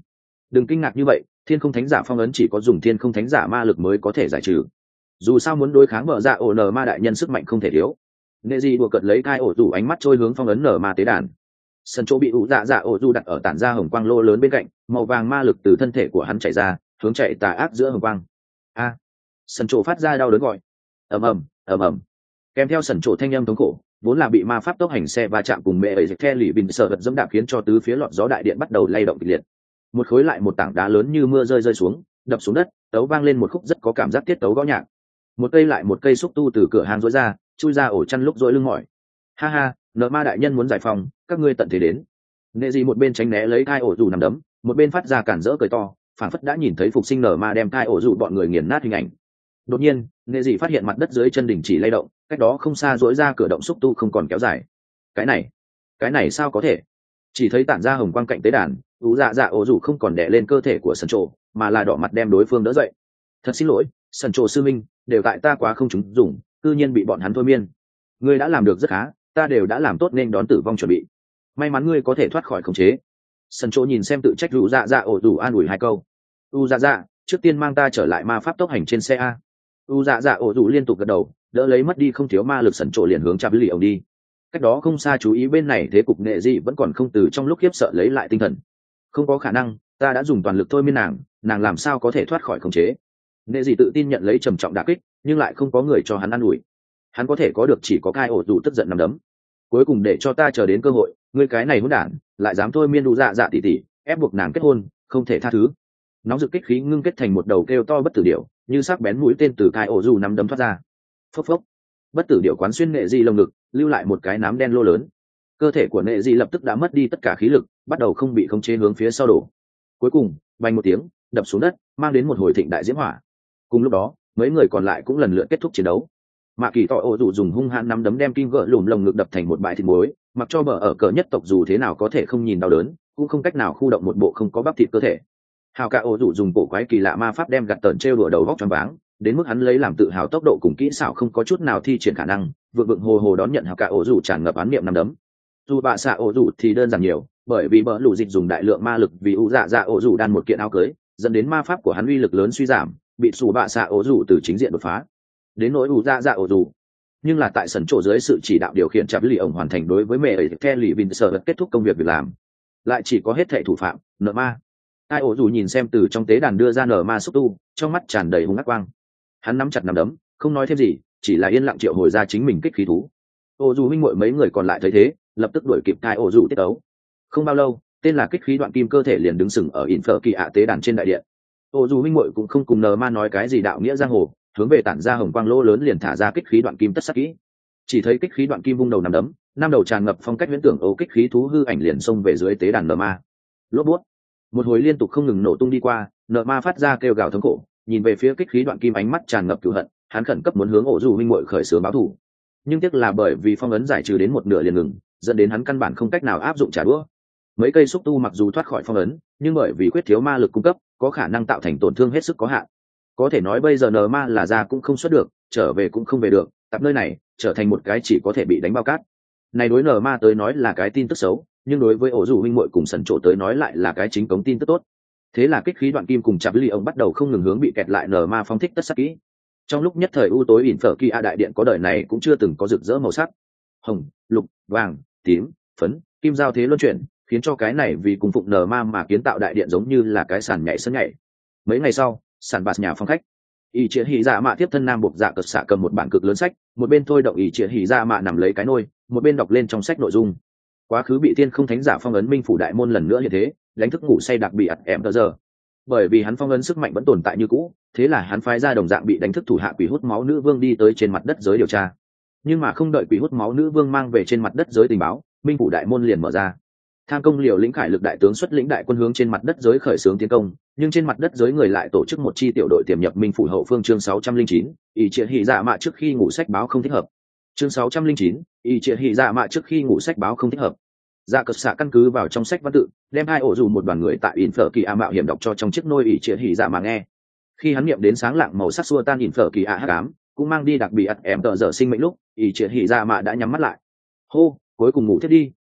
S1: đừng kinh ngạc như vậy, thiên không thánh giả phong ấn chỉ có dùng thiên không thánh giả ma lực mới có thể giải trừ. Dù sao muốn đối kháng mở dạ ổ nở ma đại nhân sức mạnh không thể thiếu. Nệ gì đùa cợt lấy cai ổ rủ ánh mắt trôi hướng phong ấn nở ma tế đàn. Sân chỗ bị ủ dạ dạ ổ rủ đặt ở tản ra hồng quang lô lớn bên cạnh, màu vàng ma lực từ thân thể của hắn chảy ra, hướng chạy tà ác giữa hồng quang. A! Sân chỗ phát ra đau đớn gọi. Ầm ầm, ầm ầm. Kèm theo sân chỗ thanh âm thống khổ, vốn là bị ma pháp tốc hành xe va chạm cùng mẹ ấy the lì bình sợ vật dẫm đạp khiến cho tứ phía lọt gió đại điện bắt đầu lay động kịch liệt. Một khối lại một tảng đá lớn như mưa rơi rơi xuống, đập xuống đất, tấu vang lên một khúc rất có cảm giác tiết tấu gõ nhạc. Một cây lại một cây xúc tu từ cửa hàng rối ra, chui ra ổ chăn lúc rối lưng mỏi. Ha ha, nợ ma đại nhân muốn giải phòng, các ngươi tận thế đến. Nệ gì một bên tránh né lấy cai ổ dù nằm đấm, một bên phát ra cản rỡ cười to, phản phất đã nhìn thấy phục sinh nở ma đem cai ổ dù bọn người nghiền nát hình ảnh. Đột nhiên, nệ gì phát hiện mặt đất dưới chân đỉnh chỉ lay động, cách đó không xa rối ra cửa động xúc tu không còn kéo dài. Cái này, cái này sao có thể? Chỉ thấy tản ra hồng quang cạnh tế đàn, ú dạ dạ ổ dù không còn đè lên cơ thể của sân trộ, mà là đỏ mặt đem đối phương đỡ dậy. Thật xin lỗi, sân trộ sư minh, đều tại ta quá không chúng dùng, cư nhiên bị bọn hắn thôi miên. Ngươi đã làm được rất khá, ta đều đã làm tốt nên đón tử vong chuẩn bị. May mắn ngươi có thể thoát khỏi khống chế. Sân chỗ nhìn xem tự trách ú dạ dạ ổ dù an ủi hai câu. U dạ dạ, trước tiên mang ta trở lại ma pháp tốc hành trên xe a. U dạ dạ ổ dù liên tục gật đầu, đỡ lấy mất đi không thiếu ma lực sân chỗ liền hướng chạp lì ông đi. Cách đó không xa chú ý bên này thế cục nệ dị vẫn còn không từ trong lúc khiếp sợ lấy lại tinh thần. Không có khả năng, ta đã dùng toàn lực thôi miên nàng, nàng làm sao có thể thoát khỏi khống chế. Nệ dị tự tin nhận lấy trầm trọng đả kích, nhưng lại không có người cho hắn ăn ủi. Hắn có thể có được chỉ có cai ổ dù tức giận nằm đấm. Cuối cùng để cho ta chờ đến cơ hội, ngươi cái này hỗn đản, lại dám thôi miên đủ dạ dạ tỉ tỉ, ép buộc nàng kết hôn, không thể tha thứ. Nóng rực kích khí ngưng kết thành một đầu kêu to bất tử điểu, như sắc bén mũi tên từ cai ổ dù nắm đấm thoát ra. Phốc phốc. Bất tử điểu quán xuyên nệ dị lồng ngực, lưu lại một cái nám đen lô lớn. Cơ thể của nệ dị lập tức đã mất đi tất cả khí lực, bắt đầu không bị khống chế hướng phía sau đổ. Cuối cùng, vang một tiếng, đập xuống đất, mang đến một hồi thịnh đại diễm hỏa. Cùng lúc đó, mấy người còn lại cũng lần lượt kết thúc chiến đấu. Mạ Kỳ tỏ ổ dù dùng hung hãn nắm đấm đem kim gỡ lùm lồng ngực đập thành một bãi thịt muối, mặc cho bờ ở cờ nhất tộc dù thế nào có thể không nhìn đau đớn, cũng không cách nào khu động một bộ không có bắp thịt cơ thể. Hào cả ổ dù dùng cổ quái kỳ lạ ma pháp đem gạt tởn trêu đùa đầu vóc choáng váng, đến mức hắn lấy làm tự hào tốc độ cùng kỹ xảo không có chút nào thi triển khả năng, vượng vượng hồ hồ đón nhận hào cả ổ dù tràn ngập án niệm nắm đấm. Dù bạ xạ ổ dù thì đơn giản nhiều, bởi vì bờ lũ dịch dùng đại lượng ma lực vì u dạ dạ ổ dù đan một kiện áo cưới, dẫn đến ma pháp của hắn uy lực lớn suy giảm, bị sủ bạ xạ ổ dù từ chính diện đột phá. Đến nỗi u dạ dạ ổ dù, nhưng là tại sân trộ dưới sự chỉ đạo điều khiển chạp lì ổng hoàn thành đối với mẹ ấy Kelly Vincer kết thúc công việc việc làm, lại chỉ có hết thệ thủ phạm nợ ma. Ai ổ dù nhìn xem từ trong tế đàn đưa ra nở ma xúc tu, trong mắt tràn đầy hung ác quang. Hắn nắm chặt nắm đấm, không nói thêm gì, chỉ là yên lặng triệu hồi ra chính mình kích khí thú. Ổ dù huynh muội mấy người còn lại thấy thế, lập tức đuổi kịp tai ổ dù tiết tấu. Không bao lâu, tên là kích khí đoạn kim cơ thể liền đứng sừng ở ỉn phở kỳ ạ tế đàn trên đại điện. Ổ dù huynh muội cũng không cùng nở ma nói cái gì đạo nghĩa giang hồ, hướng về tản ra hồng quang lỗ lớn liền thả ra kích khí đoạn kim tất sắc kỹ. Chỉ thấy kích khí đoạn kim vung đầu nắm đấm, năm đầu tràn ngập phong cách huyễn tưởng ấu kích khí thú hư ảnh liền xông về dưới tế đàn nở ma. Lốp bút, một hồi liên tục không ngừng nổ tung đi qua, nợ ma phát ra kêu gào thống khổ, nhìn về phía kích khí đoạn kim ánh mắt tràn ngập cửu hận, hắn khẩn cấp muốn hướng ổ dù huynh muội khởi xướng báo thù. Nhưng tiếc là bởi vì phong ấn giải trừ đến một nửa liền ngừng, dẫn đến hắn căn bản không cách nào áp dụng trả đũa. Mấy cây xúc tu mặc dù thoát khỏi phong ấn, nhưng bởi vì khuyết thiếu ma lực cung cấp, có khả năng tạo thành tổn thương hết sức có hạn. Có thể nói bây giờ nợ ma là ra cũng không xuất được, trở về cũng không về được, tập nơi này trở thành một cái chỉ có thể bị đánh bao cát. Này đối nợ ma tới nói là cái tin tức xấu, nhưng đối với ổ dù huynh muội cùng sần trộ tới nói lại là cái chính cống tin tức tốt. Thế là kích khí đoạn kim cùng chạp ly ông bắt đầu không ngừng hướng bị kẹt lại nở ma phóng thích tất sắc kỹ. Trong lúc nhất thời u tối ỉn phở kỳ a đại điện có đời này cũng chưa từng có rực rỡ màu sắc, hồng, lục, vàng, tím, phấn, kim giao thế luân chuyển, khiến cho cái này vì cùng phụng nở ma mà kiến tạo đại điện giống như là cái sàn nhảy sân nhảy. Mấy ngày sau, sàn bạt nhà phong khách, ỷ triệt hỉ dạ mạ tiếp thân nam buộc dạ cật xạ cầm một bản cực lớn sách, một bên thôi động ỷ triệt hỉ dạ mạ nằm lấy cái nôi, một bên đọc lên trong sách nội dung. Quá khứ bị thiên không thánh giả phong ấn minh phủ đại môn lần nữa như thế, đánh thức ngủ say đặc bị ặt ẻm tờ giờ. Bởi vì hắn phong ấn sức mạnh vẫn tồn tại như cũ, thế là hắn phái ra đồng dạng bị đánh thức thủ hạ quỷ hút máu nữ vương đi tới trên mặt đất giới điều tra. Nhưng mà không đợi quỷ hút máu nữ vương mang về trên mặt đất giới tình báo, minh phủ đại môn liền mở ra. Tham công liều lĩnh khải lực đại tướng xuất lĩnh đại quân hướng trên mặt đất giới khởi xướng tiến công, nhưng trên mặt đất giới người lại tổ chức một chi tiểu đội tiềm nhập minh phủ hậu phương chương sáu trăm linh chín, ỷ triệt hỉ dạ mạ trước khi ngủ sách báo không thích hợp. Chương sáu trăm linh chín, ỷ triệt hỉ dạ mạ trước khi ngủ sách báo không thích hợp. Dạ cật xạ căn cứ vào trong sách văn tự, đem hai ổ dù một đoàn người tại ỉn phở kỳ a mạo hiểm đọc cho trong chiếc nôi ỷ triệt hỉ dạ mà nghe. Khi hắn niệm đến sáng lạng màu sắc xua tan ỉn phở kỳ a hắc ám, cũng mang đi đặc bị ặt ẻm tợ dở sinh mệnh lúc ỷ triệt hỉ dạ mạ đã nhắm mắt lại. Hô, cuối cùng ngủ thiết đi,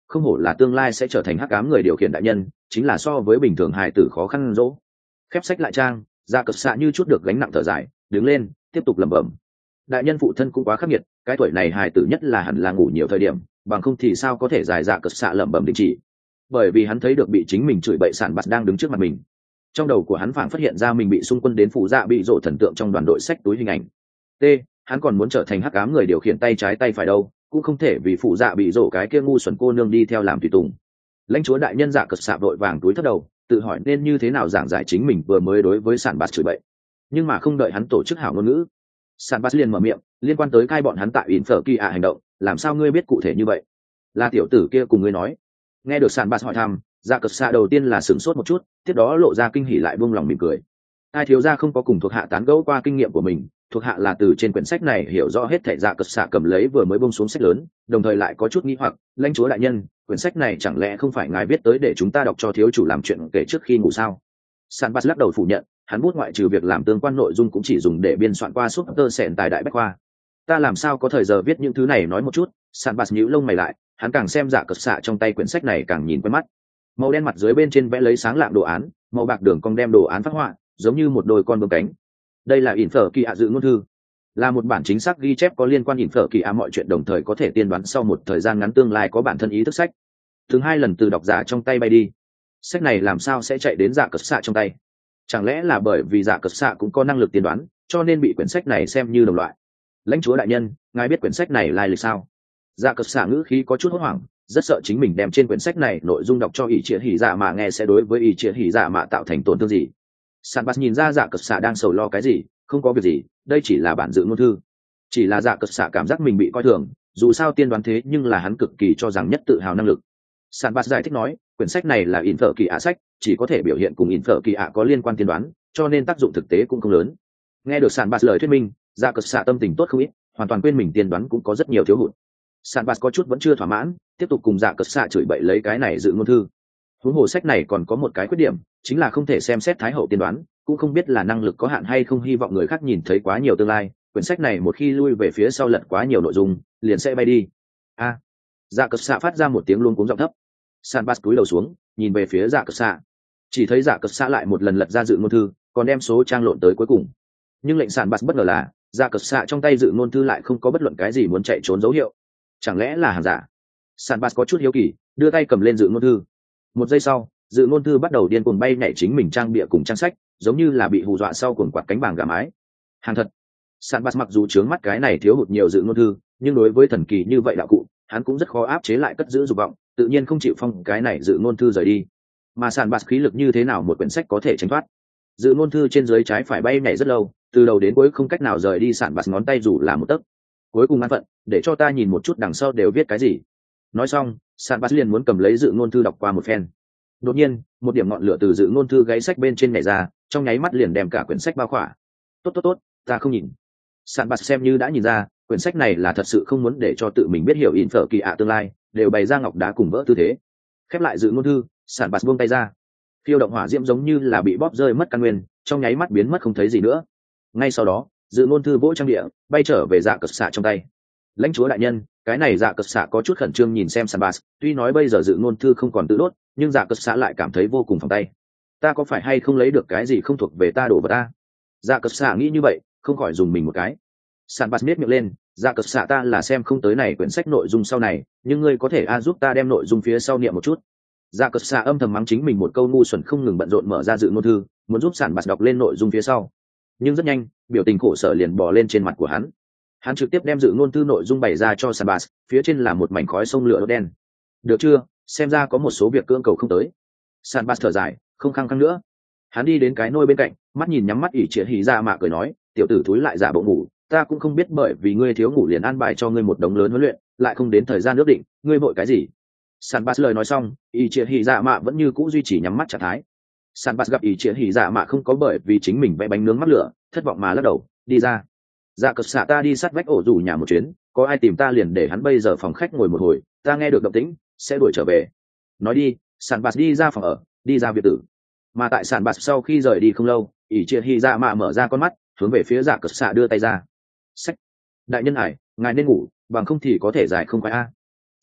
S1: không hổ là tương lai sẽ trở thành hắc ám người điều khiển đại nhân, chính là so với bình thường hài tử khó khăn dỗ. Khép sách lại trang, dạ cật xạ như chút được gánh nặng thở dài, đứng lên tiếp tục lẩm bẩm. Đại nhân phụ thân cũng quá khắc nghiệt, cái tuổi này hài tử nhất là hẳn là ngủ nhiều thời điểm, bằng không thì sao có thể dài dạ cật xạ lẩm bẩm đình chỉ. Bởi vì hắn thấy được bị chính mình chửi bậy sản bạt đang đứng trước mặt mình, trong đầu của hắn phảng phát hiện ra mình bị xung quân đến phụ dạ bị rộ thần tượng trong đoàn đội sách túi hình ảnh. T, hắn còn muốn trở thành hắc ám người điều khiển tay trái tay phải đâu, cũng không thể vì phụ dạ bị rộ cái kia ngu xuẩn cô nương đi theo làm tùy tùng. Lãnh chúa đại nhân dạ cật xạ vội vàng túi thấp đầu, tự hỏi nên như thế nào giảng giải chính mình vừa mới đối với sản bạt chửi bậy. Nhưng mà không đợi hắn tổ chức hảo ngôn ngữ, sản bạt liền mở miệng, liên quan tới cai bọn hắn tại ỉn phở kỳ ạ hành động, làm sao ngươi biết cụ thể như vậy? Là tiểu tử kia cùng ngươi nói. Nghe được sản bạt hỏi thăm, dạ cật xạ đầu tiên là sửng sốt một chút, tiếp đó lộ ra kinh hỉ lại buông lòng mỉm cười. Ai thiếu gia không có cùng thuộc hạ tán gẫu qua kinh nghiệm của mình, thuộc hạ là từ trên quyển sách này hiểu rõ hết thảy. Dạ cật xạ cầm lấy vừa mới buông xuống sách lớn, đồng thời lại có chút nghi hoặc, lãnh chúa đại nhân, quyển sách này chẳng lẽ không phải ngài viết tới để chúng ta đọc cho thiếu chủ làm chuyện kể trước khi ngủ sao? Sản bạt lắc đầu phủ nhận, hắn bút ngoại trừ việc làm tương quan nội dung cũng chỉ dùng để biên soạn qua suốt tơ sẹn tài đại bách khoa. Ta làm sao có thời giờ viết những thứ này? Nói một chút. Sản bạt nhíu lông mày lại, hắn càng xem dạ cật xạ trong tay quyển sách này càng nhìn quen mắt. Màu đen mặt dưới bên trên vẽ lấy sáng lạng đồ án, màu bạc đường cong đem đồ án phác họa giống như một đôi con bướm cánh. Đây là ỉn phở kỳ ạ dự ngôn thư, là một bản chính xác ghi chép có liên quan ỉn phở kỳ ạ mọi chuyện, đồng thời có thể tiên đoán sau một thời gian ngắn tương lai có bản thân ý thức sách. Thường hai lần từ độc giả trong tay bay đi, sách này làm sao sẽ chạy đến dạ cật xạ trong tay? Chẳng lẽ là bởi vì dạ cật xạ cũng có năng lực tiên đoán, cho nên bị quyển sách này xem như đồng loại? Lãnh chúa đại nhân, ngài biết quyển sách này lai lịch sao? Dạ cật xạ ngữ khí có chút hốt hoảng, rất sợ chính mình đem trên quyển sách này nội dung đọc cho ỷ triệt hỉ dạ mà nghe sẽ đối với ỷ triệt hỉ dạ mà tạo thành tổn thương gì. Sản bạt nhìn ra dạ cật xạ đang sầu lo cái gì, không có việc gì, đây chỉ là bản dự ngôn thư. Chỉ là dạ cật xạ cảm giác mình bị coi thường, dù sao tiên đoán thế nhưng là hắn cực kỳ cho rằng nhất tự hào năng lực. Sản bạt giải thích nói, quyển sách này là ỉn phở kỳ ạ sách, chỉ có thể biểu hiện cùng ỉn phở kỳ ạ có liên quan tiên đoán, cho nên tác dụng thực tế cũng không lớn. Nghe được sản bạt lời thuyết minh, dạ cật xạ tâm tình tốt không ít, hoàn toàn quên mình tiên đoán cũng có rất nhiều thiếu hụt. Sản bạt có chút vẫn chưa thỏa mãn, tiếp tục cùng dạ cật xạ chửi bậy lấy cái này dự ngôn thư. Huống hồ sách này còn có một cái khuyết điểm, chính là không thể xem xét thái hậu tiên đoán, cũng không biết là năng lực có hạn hay không, hy vọng người khác nhìn thấy quá nhiều tương lai. Quyển sách này một khi lui về phía sau lật quá nhiều nội dung, liền sẽ bay đi. A, à, dạ cật xạ phát ra một tiếng luống cuống giọng thấp. Sản bạt cúi đầu xuống, nhìn về phía dạ cật xạ, chỉ thấy dạ cật xạ lại một lần lật ra dự ngôn thư, còn đem số trang lộn tới cuối cùng. Nhưng lệnh sản bạt bất ngờ là dạ cật xạ trong tay dự ngôn thư lại không có bất luận cái gì muốn chạy trốn dấu hiệu. Chẳng lẽ là hàng giả? Sản bạt có chút hiếu kỳ, đưa tay cầm lên dự ngôn thư. Một giây sau, dự ngôn thư bắt đầu điên cuồng bay nhảy chính mình trang bìa cùng trang sách, giống như là bị hù dọa sau cuồng quạt cánh bàng gà mái. Hàng thật. Sản bạt mặc dù chướng mắt cái này thiếu hụt nhiều dự ngôn thư, nhưng đối với thần kỳ như vậy đạo cụ, hắn cũng rất khó áp chế lại cất giữ dục vọng, tự nhiên không chịu phong cái này dự ngôn thư rời đi. Mà sản bạt khí lực như thế nào một quyển sách có thể tránh thoát? Dự ngôn thư trên dưới trái phải bay nhảy rất lâu, từ đầu đến cuối không cách nào rời đi sản bạt ngón tay dù là một tấc. Cuối cùng an phận, để cho ta nhìn một chút đằng sau đều viết cái gì. Nói xong, sản bạt liền muốn cầm lấy dự ngôn thư đọc qua một phen. Đột nhiên, một điểm ngọn lửa từ dự ngôn thư gáy sách bên trên nhảy ra, trong nháy mắt liền đem cả quyển sách bao khỏa. Tốt tốt tốt, ta không nhìn. Sản bạt xem như đã nhìn ra, quyển sách này là thật sự không muốn để cho tự mình biết hiểu ỉn phở kỳ ạ tương lai, đều bày ra ngọc đá cùng vỡ tư thế. Khép lại dự ngôn thư, sản bạt buông tay ra. Phiêu động hỏa diễm giống như là bị bóp rơi mất căn nguyên, trong nháy mắt biến mất không thấy gì nữa. Ngay sau đó, dự ngôn thư vỗ trang địa, bay trở về dạ cật xạ trong tay. Lãnh chúa đại nhân, cái này dạ cật xạ có chút khẩn trương nhìn xem sản bạt, tuy nói bây giờ dự ngôn thư không còn tự đốt, nhưng dạ cật xạ lại cảm thấy vô cùng phòng tay. Ta có phải hay không lấy được cái gì không thuộc về ta đổ vào ta? Dạ cật xạ nghĩ như vậy, không khỏi dùng mình một cái. Sản bạt miết miệng lên, dạ cật xạ ta là xem không tới này quyển sách nội dung sau này, nhưng ngươi có thể a giúp ta đem nội dung phía sau niệm một chút. Dạ cật xạ âm thầm mắng chính mình một câu ngu xuẩn, không ngừng bận rộn mở ra dự ngôn thư, muốn giúp sản bạt đọc lên nội dung phía sau. Nhưng rất nhanh, biểu tình khổ sở liền bò lên trên mặt của hắn. Hắn trực tiếp đem dự ngôn thư nội dung bày ra cho sản bạt, phía trên là một mảnh khói sông lửa đốt đen. Được chưa, xem ra có một số việc cưỡng cầu không tới. Sản bạt thở dài, không khăng khăng nữa. Hắn đi đến cái nôi bên cạnh, mắt nhìn nhắm mắt ỉ triệt hỉ dạ mạ cười nói, tiểu tử thúi lại giả bộ ngủ, ta cũng không biết bởi vì ngươi thiếu ngủ liền an bài cho ngươi một đống lớn huấn luyện, lại không đến thời gian ước định, ngươi vội cái gì? Sản bạt lời nói xong, ỉ triệt hỉ dạ mạ vẫn như cũ duy trì nhắm mắt trạng thái. Sản bạt gặp ỉ triệt hỉ dạ mạ không có bởi vì chính mình vẽ bánh nướng mắc lửa, thất vọng mà lắc đầu, đi ra. Dạ cật xạ ta đi sát vách ổ rủ nhà một chuyến, có ai tìm ta liền để hắn bây giờ phòng khách ngồi một hồi, ta nghe được động tĩnh sẽ đuổi trở về. Nói đi, sản bạt đi ra phòng ở, đi ra biệt tử. Mà tại sản bạt sau khi rời đi không lâu, ỷ triệt hy dạ mạ mở ra con mắt, hướng về phía dạ cật xạ đưa tay ra. Sách, đại nhân ải, ngài nên ngủ, bằng không thì có thể giải không phải a.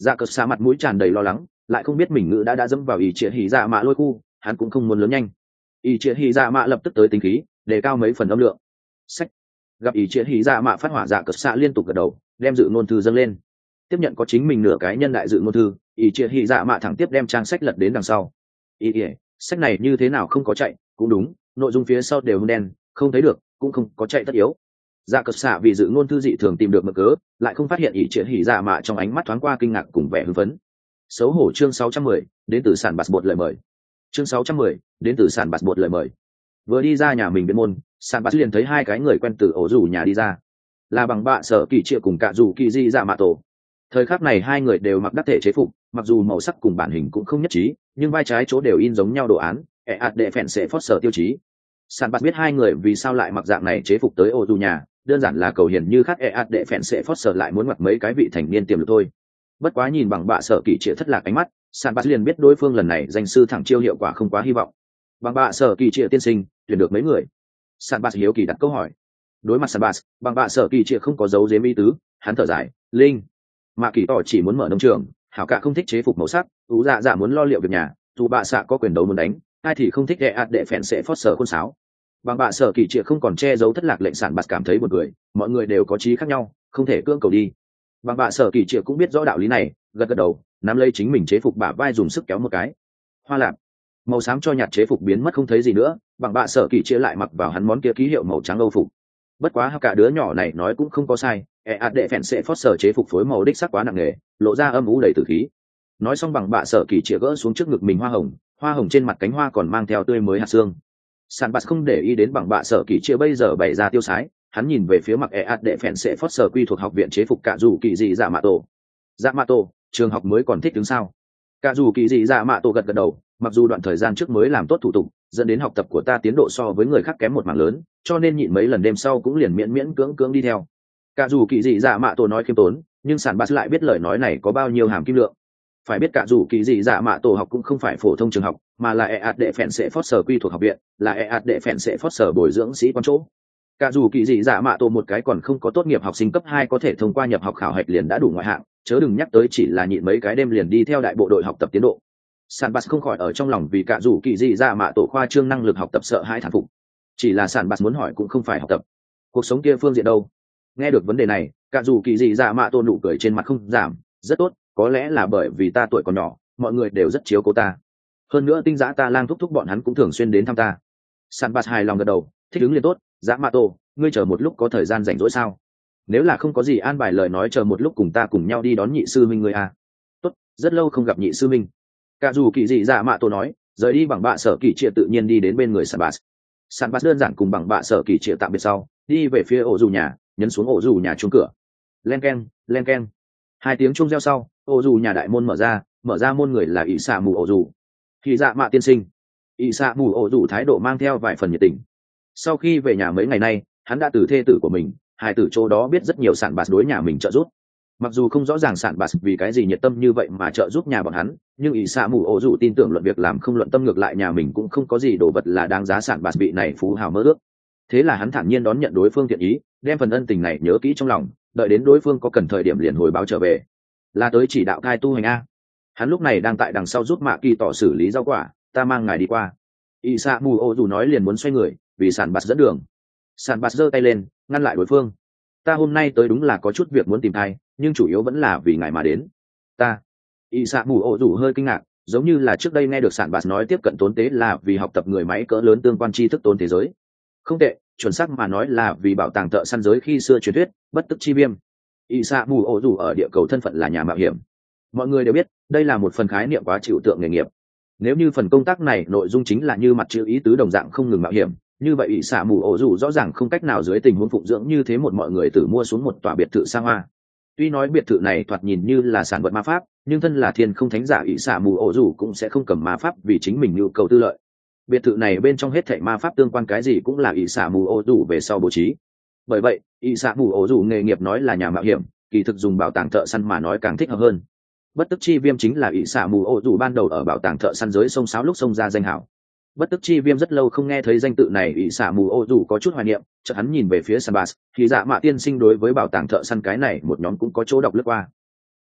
S1: Dạ cờ xa mặt mũi tràn đầy lo lắng, lại không biết mình ngữ đã đã dẫm vào ý chia hỉ dạ mạ lôi khu, hắn cũng không muốn lớn nhanh. Ý chia hỉ dạ mạ lập tức tới tính khí, đề cao mấy phần âm lượng. Sách. Gặp ý chia hỉ dạ mạ phát hỏa, dạ cờ xa liên tục gật đầu, đem dự ngôn thư dâng lên. Tiếp nhận có chính mình nửa cái nhân đại dự ngôn thư, ý chia hỉ dạ mạ thẳng tiếp đem trang sách lật đến đằng sau. Ý ỉa, sách này như thế nào không có chạy, cũng đúng, nội dung phía sau đều hung đen, không thấy được, cũng không có chạy tất yếu. Dạ cờ xạ vì dự ngôn thư dị thường tìm được mực cớ, lại không phát hiện ý triệt hỉ dạ mạ trong ánh mắt thoáng qua kinh ngạc cùng vẻ hưng phấn. Xấu hổ. Chương sáu trăm mười, đến từ sản bạt bột lời mời. Chương sáu trăm mười, đến từ sản bạt bột lời mời. Vừa đi ra nhà mình bên môn, sản bạt liền thấy hai cái người quen từ ổ rủ nhà đi ra, là bằng bạ sở kỳ chia cùng cả dù kỳ di dạ mạ tổ. Thời khắc này hai người đều mặc đắc thể chế phục, mặc dù màu sắc cùng bản hình cũng không nhất trí, nhưng vai trái chỗ đều in giống nhau đồ án, ẹ ạt đệ phèn sẽ phót sở tiêu chí. Sản bạt biết hai người vì sao lại mặc dạng này chế phục tới ổ rủ nhà, đơn giản là cầu hiền như khác e ạt đệ phèn sẽ phót sở lại muốn mặc mấy cái vị thành niên tiềm lực thôi. Bất quá nhìn bằng bạ sở kỳ trịa thất lạc ánh mắt, Sản bạt liền biết đối phương lần này danh sư thẳng chiêu hiệu quả không quá hy vọng. Bằng bạ sở kỳ trịa tiên sinh tuyển được mấy người? Sản bạt hiếu kỳ đặt câu hỏi. Đối mặt Sản bạt, bằng bạ sở kỳ trịa không có dấu giếm ý tứ, hắn thở dài, linh mạ kỳ tỏ chỉ muốn mở nông trường, hảo cả không thích chế phục màu sắc, tú dạ dạ muốn lo liệu việc nhà, dù bạ xạ có quyền đấu muốn đánh, ai thì không thích e ạt đệ phèn sẽ phót sở khôn sáo. Bằng bạ sở kỳ trịa không còn che giấu thất lạc lệnh. Sản bạt cảm thấy một người, mọi người đều có trí khác nhau, không thể cưỡng cầu đi. Bằng bạ sở kỳ trịa cũng biết rõ đạo lý này, gật gật đầu, nắm lấy chính mình chế phục bả vai dùng sức kéo một cái. Hoa lạp, màu xám cho nhạt chế phục biến mất không thấy gì nữa, bằng bạ sở kỳ trịa lại mặc vào hắn món kia ký hiệu màu trắng âu phục. Bất quá cả đứa nhỏ này nói cũng không có sai, e ạt đệ phèn sẽ phót sở chế phục phối màu đích sắc quá nặng nề, lộ ra âm u đầy tử khí. Nói xong bằng bạ sở kỳ trịa gỡ xuống trước ngực mình hoa hồng, hoa hồng trên mặt cánh hoa còn mang theo tươi mới hạt xương. Sản bạt không để ý đến bằng bạ sở kỳ chia bây giờ bày ra tiêu sái, hắn nhìn về phía mặc e ạt đệ phèn sẽ phót sở quy thuộc học viện chế phục cả dù kỳ dị dạ mạ tổ. Dạ mạ tổ, trường học mới còn thích đứng sao? Cả dù kỳ dị dạ mạ tổ gật gật đầu, mặc dù đoạn thời gian trước mới làm tốt thủ tục, dẫn đến học tập của ta tiến độ so với người khác kém một mảng lớn, cho nên nhịn mấy lần đêm sau cũng liền miễn miễn cưỡng cưỡng đi theo. Cả dù kỳ dị dạ mạ tổ nói khiêm tốn, nhưng Sản bạt lại biết lời nói này có bao nhiêu hàm kim lượng. Phải biết cả dù kỳ dị dạ mạ tổ học cũng không phải phổ thông trường học, mà là e ạt đệ phèn sẽ phót sở quy thuộc học viện, là e ạt đệ phèn sẽ phót sở bồi dưỡng sĩ quan chỗ. Cả dù kỳ dị dạ mạ tổ một cái còn không có tốt nghiệp học sinh cấp hai có thể thông qua nhập học khảo hạch liền đã đủ ngoại hạng, chớ đừng nhắc tới chỉ là nhịn mấy cái đêm liền đi theo đại bộ đội học tập tiến độ. Sản bạt không khỏi ở trong lòng vì cả dù kỳ dị dạ mạ tổ khoa trương năng lực học tập sợ hãi thán phục. Chỉ là Sản bạt muốn hỏi cũng không phải học tập, cuộc sống kia phương diện đâu. Nghe được vấn đề này, cả dù kỳ dị dạ mạ tổ nụ cười trên mặt không giảm, rất tốt, có lẽ là bởi vì ta tuổi còn nhỏ, mọi người đều rất chiếu cố ta. Hơn nữa tinh giã ta lang thúc thúc bọn hắn cũng thường xuyên đến thăm ta. Sản bạt hài lòng gật đầu, thích ứng liền tốt. Dã mạ tổ, ngươi chờ một lúc có thời gian rảnh rỗi sao? Nếu là không có gì an bài lời nói chờ một lúc cùng ta cùng nhau đi đón nhị sư minh ngươi à? Tốt, rất lâu không gặp nhị sư minh. Cả dù kỳ dị dạ mạ tổ nói, rời đi bằng bạ sở kỳ trịa tự nhiên đi đến bên người Sản bạt. Sản bạt đơn giản cùng bằng bạ sở kỳ trịa tạm biệt sau, đi về phía ổ dù nhà, nhấn xuống ổ dù nhà chuông cửa. Len keng, len keng. Hai tiếng chuông reo sau, ổ dù nhà đại môn mở ra, mở ra môn người là ỷ xạ mù ổ dù. Thì dạ mạ tiên sinh. ỷ xạ mù ổ dù thái độ mang theo vài phần nhiệt tình. Sau khi về nhà mấy ngày nay, hắn đã từ thê tử của mình, hai tử chỗ đó biết rất nhiều Sản bạt đối nhà mình trợ giúp. Mặc dù không rõ ràng Sản bạt vì cái gì nhiệt tâm như vậy mà trợ giúp nhà bọn hắn, nhưng ỷ xạ mù ổ dù tin tưởng luận việc làm không luận tâm, ngược lại nhà mình cũng không có gì đồ vật là đáng giá Sản bạt vị này phú hào mơ ước. Thế là hắn thản nhiên đón nhận đối phương thiện ý, đem phần ân tình này nhớ kỹ trong lòng, đợi đến đối phương có cần thời điểm liền hồi báo trở về. Là tới chỉ đạo cai tu hành a. Hắn lúc này đang tại đằng sau giúp Mạ Kỳ tỏ xử lý rau quả, ta mang ngài đi qua. ỷ xạ mù ổ dù nói liền muốn xoay người, vì Sản bạt dẫn đường. Sản bạt giơ tay lên ngăn lại đối phương. Ta hôm nay tới đúng là có chút việc muốn tìm thai, nhưng chủ yếu vẫn là vì ngài mà đến. Ta. ỷ xạ mù ổ dù hơi kinh ngạc, giống như là trước đây nghe được Sản bạt nói tiếp cận tốn tế là vì học tập người máy cỡ lớn tương quan tri thức tốn thế giới. Không tệ, chuẩn xác mà nói là vì bảo tàng thợ săn giới khi xưa truyền thuyết bất tức chi viêm. ỷ xạ mù ổ dù ở địa cầu thân phận là nhà mạo hiểm. Mọi người đều biết đây là một phần khái niệm quá chịu tượng nghề nghiệp. Nếu như phần công tác này nội dung chính là như mặt chữ ý tứ đồng dạng không ngừng mạo hiểm, như vậy ỷ xạ mù ổ dù rõ ràng không cách nào dưới tình huống phụng dưỡng như thế một mọi người tự mua xuống một tòa biệt thự xa hoa. Tuy nói biệt thự này thoạt nhìn như là sản vật ma pháp, nhưng thân là thiên không thánh giả ỷ xạ mù ổ dù cũng sẽ không cầm ma pháp vì chính mình nhu cầu tư lợi. Biệt thự này bên trong hết thảy ma pháp tương quan cái gì cũng là ỷ xạ mù ổ dù về sau bố trí. Bởi vậy ỷ xạ mù ổ dù nghề nghiệp nói là nhà mạo hiểm, kỳ thực dùng bảo tàng thợ săn mà nói càng thích hợp hơn. Bất tức chi viêm chính là ỷ xạ mù ổ dù ban đầu ở bảo tàng thợ săn giới sông sáo lúc xông ra danh hảo. Bất tức chi viêm rất lâu không nghe thấy danh tự này, ỷ xạ mù ổ dù có chút hoài niệm, chợt hắn nhìn về phía Sản bạt, thì dạ mạ tiên sinh đối với bảo tàng thợ săn cái này một nhóm cũng có chỗ đọc lướt qua.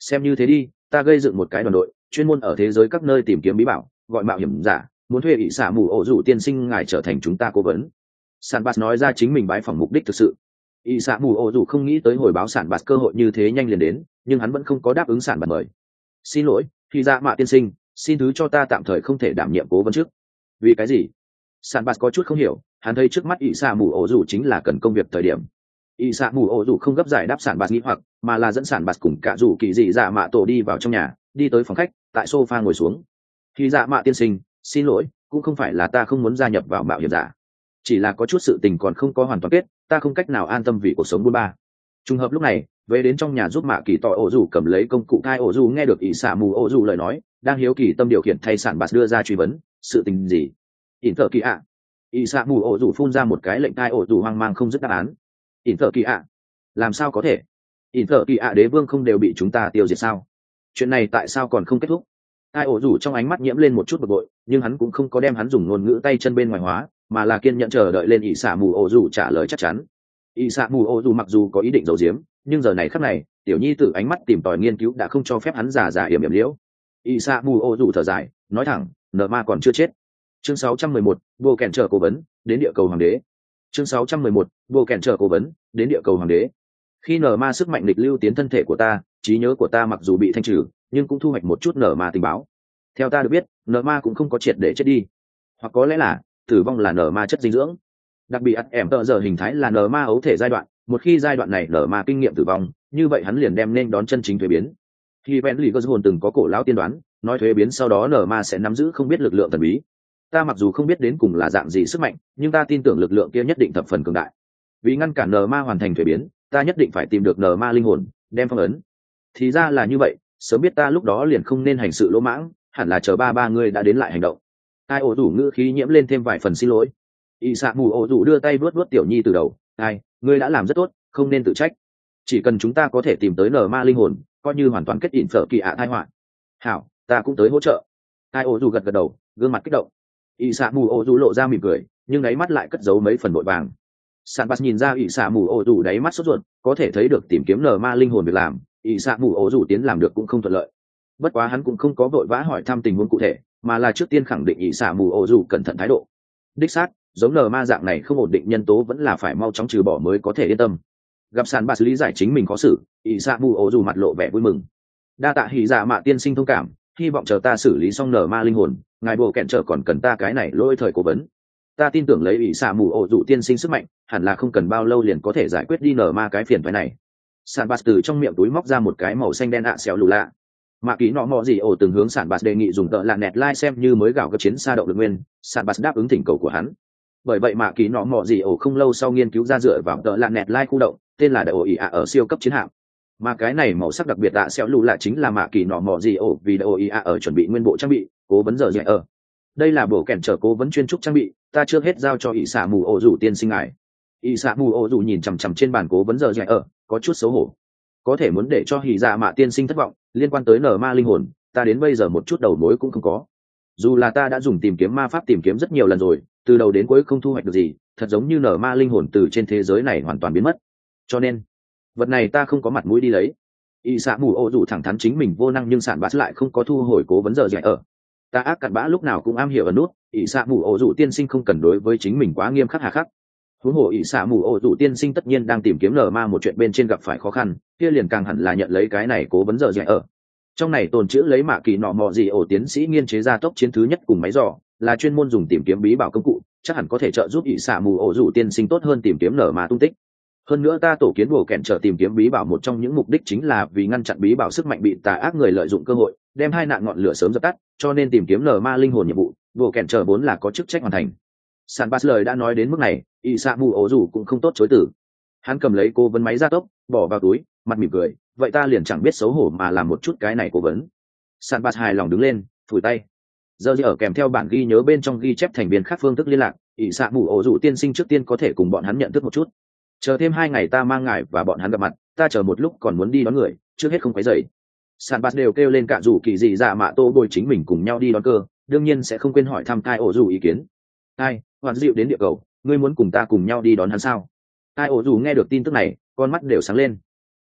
S1: xem như thế đi, ta gây dựng một cái đoàn đội chuyên môn ở thế giới các nơi tìm kiếm bí bảo, gọi mạo hiểm giả, muốn thuê ỷ xạ mù ổ rủ tiên sinh ngài trở thành chúng ta cố vấn. Sản bạt nói ra chính mình bái phỏng mục đích thực sự. ỷ xạ mù ổ rủ không nghĩ tới hồi báo sản bạt cơ hội như thế nhanh liền đến, nhưng hắn vẫn không có đáp ứng sản bạt mời. Xin lỗi, khi ra mạ tiên sinh, xin thứ cho ta tạm thời không thể đảm nhiệm cố vấn trước. Vì cái gì? Sản bạt có chút không hiểu, hắn thấy trước mắt ỷ xạ mù ổ rủ chính là cần công việc thời điểm. ỷ xạ mù ổ rủ không gấp giải đáp sản bạt nghĩ hoặc, mà là dẫn sản bạt cùng cả rủ kỳ dị dạ mạ tổ đi vào trong nhà, đi tới phòng khách, tại sofa ngồi xuống. Khi dạ mạ tiên sinh, xin lỗi, cũng không phải là ta không muốn gia nhập vào mạo hiểm giả, chỉ là có chút sự tình còn không có hoàn toàn kết, ta không cách nào an tâm vì cuộc sống buôn ba. Trùng hợp lúc này, về đến trong nhà giúp mạ kỳ tỏ ổ rủ cầm lấy công cụ thai ổ rủ nghe được ỷ xạ mù ổ rủ lời nói, đang hiếu kỳ tâm điều khiển thay sản bạt đưa ra truy vấn, sự tình gì? ỉn thợ kỳ ạ. ỷ xạ mù ổ rủ phun ra một cái lệnh thai ổ rủ hoang mang không dứt đáp án. ỉn thợ kỳ ạ? Làm sao có thể? ỉn thợ kỳ ạ đế vương không đều bị chúng ta tiêu diệt sao? Chuyện này tại sao còn không kết thúc? Ai ổ rủ trong ánh mắt nhiễm lên một chút bực bội, nhưng hắn cũng không có đem hắn dùng ngôn ngữ tay chân bên ngoài hóa, mà là kiên nhẫn chờ đợi lên ỷ xạ mù ổ rủ trả lời chắc chắn. ỷ xạ mù ổ rủ mặc dù có ý định giấu giếm, nhưng giờ này khắc này, tiểu nhi tử ánh mắt tìm tòi nghiên cứu đã không cho phép hắn giả giả yểm yểm liễu. ỷ xạ mù ổ rủ thở dài, nói thẳng, nợ ma còn chưa chết. Chương sáu trăm mười một, vô kèn trở cố vấn, đến địa cầu hoàng đế. Chương sáu trăm mười một, vô kèn trở cố vấn, đến địa cầu hoàng đế. Khi nở ma sức mạnh lịch lưu tiến thân thể của ta, trí nhớ của ta mặc dù bị thanh trừ, nhưng cũng thu hoạch một chút nở ma tình báo. Theo ta được biết, nở ma cũng không có triệt để chết đi, hoặc có lẽ là tử vong là nở ma chất dinh dưỡng. Đặc biệt em tợ giờ hình thái là nở ma ấu thể giai đoạn, một khi giai đoạn này nở ma kinh nghiệm tử vong, như vậy hắn liền đem nên đón chân chính thuế biến. Khi Bentley hồn từng có cổ lão tiên đoán, nói thuế biến sau đó nở ma sẽ nắm giữ không biết lực lượng thần bí. Ta mặc dù không biết đến cùng là dạng gì sức mạnh, nhưng ta tin tưởng lực lượng kia nhất định thập phần cường đại. Vì ngăn cản nở ma hoàn thành thuế biến, ta nhất định phải tìm được nở ma linh hồn, đem phong ấn. Thì ra là như vậy, sớm biết ta lúc đó liền không nên hành sự lỗ mãng, hẳn là chờ ba ba ngươi đã đến lại hành động. Ai ổ rủ ngữ khí nhiễm lên thêm vài phần xin lỗi. Y xạ mù ổ rủ đưa tay vuốt vuốt tiểu nhi từ đầu, ai, ngươi đã làm rất tốt, không nên tự trách. Chỉ cần chúng ta có thể tìm tới nở ma linh hồn, coi như hoàn toàn kết ỉn phở kỳ ạ thai họa. Hảo, ta cũng tới hỗ trợ. Ai ổ rủ gật gật đầu, gương mặt kích động. Y xạ mù ổ rủ lộ ra mỉm cười, nhưng đáy mắt lại cất giấu mấy phần vội vàng. Sản bạt nhìn ra ỷ xạ mù ổ rủ đáy mắt sốt ruột, có thể thấy được tìm kiếm nở ma linh hồn việc làm, ỷ xạ mù ổ rủ tiến làm được cũng không thuận lợi. Bất quá hắn cũng không có vội vã hỏi thăm tình huống cụ thể, mà là trước tiên khẳng định ỷ xạ mù ổ rủ cẩn thận thái độ. Đích xác, giống nở ma dạng này không ổn định nhân tố vẫn là phải mau chóng trừ bỏ mới có thể yên tâm. Gặp sản bạt lý giải chính mình khó xử, ỷ xạ mù ổ rủ mặt lộ vẻ vui mừng. Đa tạ hỉ dạ mạ tiên sinh thông cảm, hy vọng chờ ta xử lý xong nở ma linh hồn, ngài bộ kẹn trở còn cần ta cái này lôi thời cố vấn. Ta tin tưởng lấy ỷ xạ mù ổ rủ tiên sinh sức mạnh, hẳn là không cần bao lâu liền có thể giải quyết đi nở ma cái phiền phái này. Sản bạt từ trong miệng túi móc ra một cái màu xanh đen ạ xéo lù lạ. Mạ ký nọ mò gì ổ từng hướng sản bạt đề nghị dùng tợ là nẹt lai xem như mới gạo cấp chiến xa động lực nguyên, sản bạt đáp ứng thỉnh cầu của hắn. Bởi vậy mạ ký nọ mò gì ổ không lâu sau nghiên cứu ra dựa vào tợ là nẹt lai khu động, tên là đại ổ ỉ ạ ở siêu cấp chiến hạm. Mà cái này màu sắc đặc biệt ạ xéo lù lạ chính là mạ ký nọ mò gì ổ vì đại ổ ỉ ạ ở chuẩn bị nguyên bộ trang bị, cố vấn giờ dạy ở. Đây là bộ kèn trở cố vấn chuyên trúc trang bị, ta trước hết giao cho ỷ xạ mù ổ rủ tiên sinh ngài. ỷ xạ mù ổ rủ nhìn chằm chằm trên bàn cố vấn giờ dạy ở, có chút xấu hổ. Có thể muốn để cho hỉ dạ mạ tiên sinh thất vọng, liên quan tới nở ma linh hồn, ta đến bây giờ một chút đầu mối cũng không có. Dù là ta đã dùng tìm kiếm ma pháp tìm kiếm rất nhiều lần rồi, từ đầu đến cuối không thu hoạch được gì, thật giống như nở ma linh hồn từ trên thế giới này hoàn toàn biến mất. Cho nên, vật này ta không có mặt mũi đi lấy. ỷ xạ mù ổ rủ thẳng thắn chính mình vô năng, nhưng sản bát lại không có thu hồi cố vấn giờ dạy ở. Ta ác cặn bã lúc nào cũng am hiểu ở nút, ỷ xạ mù ổ rủ tiên sinh không cần đối với chính mình quá nghiêm khắc hà khắc. Huống hồ ỷ xạ mù ổ rủ tiên sinh tất nhiên đang tìm kiếm nở ma một chuyện bên trên gặp phải khó khăn, kia liền càng hẳn là nhận lấy cái này cố vấn giờ dạy ở. Trong này tồn chữ lấy mạ kỳ nọ mò gì ổ tiến sĩ nghiên chế ra tốc chiến thứ nhất cùng máy dò, là chuyên môn dùng tìm kiếm bí bảo công cụ, chắc hẳn có thể trợ giúp ỷ xạ mù ổ rủ tiên sinh tốt hơn tìm kiếm nở ma tung tích. Hơn nữa ta tổ kiến bổ kẹn trở tìm kiếm bí bảo một trong những mục đích chính là vì ngăn chặn bí bảo sức mạnh bị tà ác người lợi dụng cơ hội, đem hai nạn ngọn lửa sớm dập tắt, cho nên tìm kiếm nở ma linh hồn nhiệm vụ, bổ kẹn trở vốn là có chức trách hoàn thành. Sản Bas lời đã nói đến mức này, ỷ xạ mù ổ rủ cũng không tốt chối từ. Hắn cầm lấy cố vấn máy gia tốc, bỏ vào túi, mặt mỉm cười, vậy ta liền chẳng biết xấu hổ mà làm một chút cái này cố vấn. Sản Bas hài lòng đứng lên, phủi tay. Giờ ở kèm theo bản ghi nhớ bên trong ghi chép thành viên khác phương thức liên lạc, ỷ xạ mù ổ rủ tiên sinh trước tiên có thể cùng bọn hắn nhận thức một chút. Chờ thêm hai ngày ta mang ngài và bọn hắn gặp mặt, ta chờ một lúc còn muốn đi đón người, trước hết không quấy rầy. Sản Bas đều kêu lên cả rủ kỳ dị dạ mạ tô bồi chính mình cùng nhau đi đón cơ, đương nhiên sẽ không quên hỏi thăm tai ổ rủ ý kiến. Ai, hoàn dịu đến địa cầu, ngươi muốn cùng ta cùng nhau đi đón hắn sao? Tai ổ rủ nghe được tin tức này, con mắt đều sáng lên.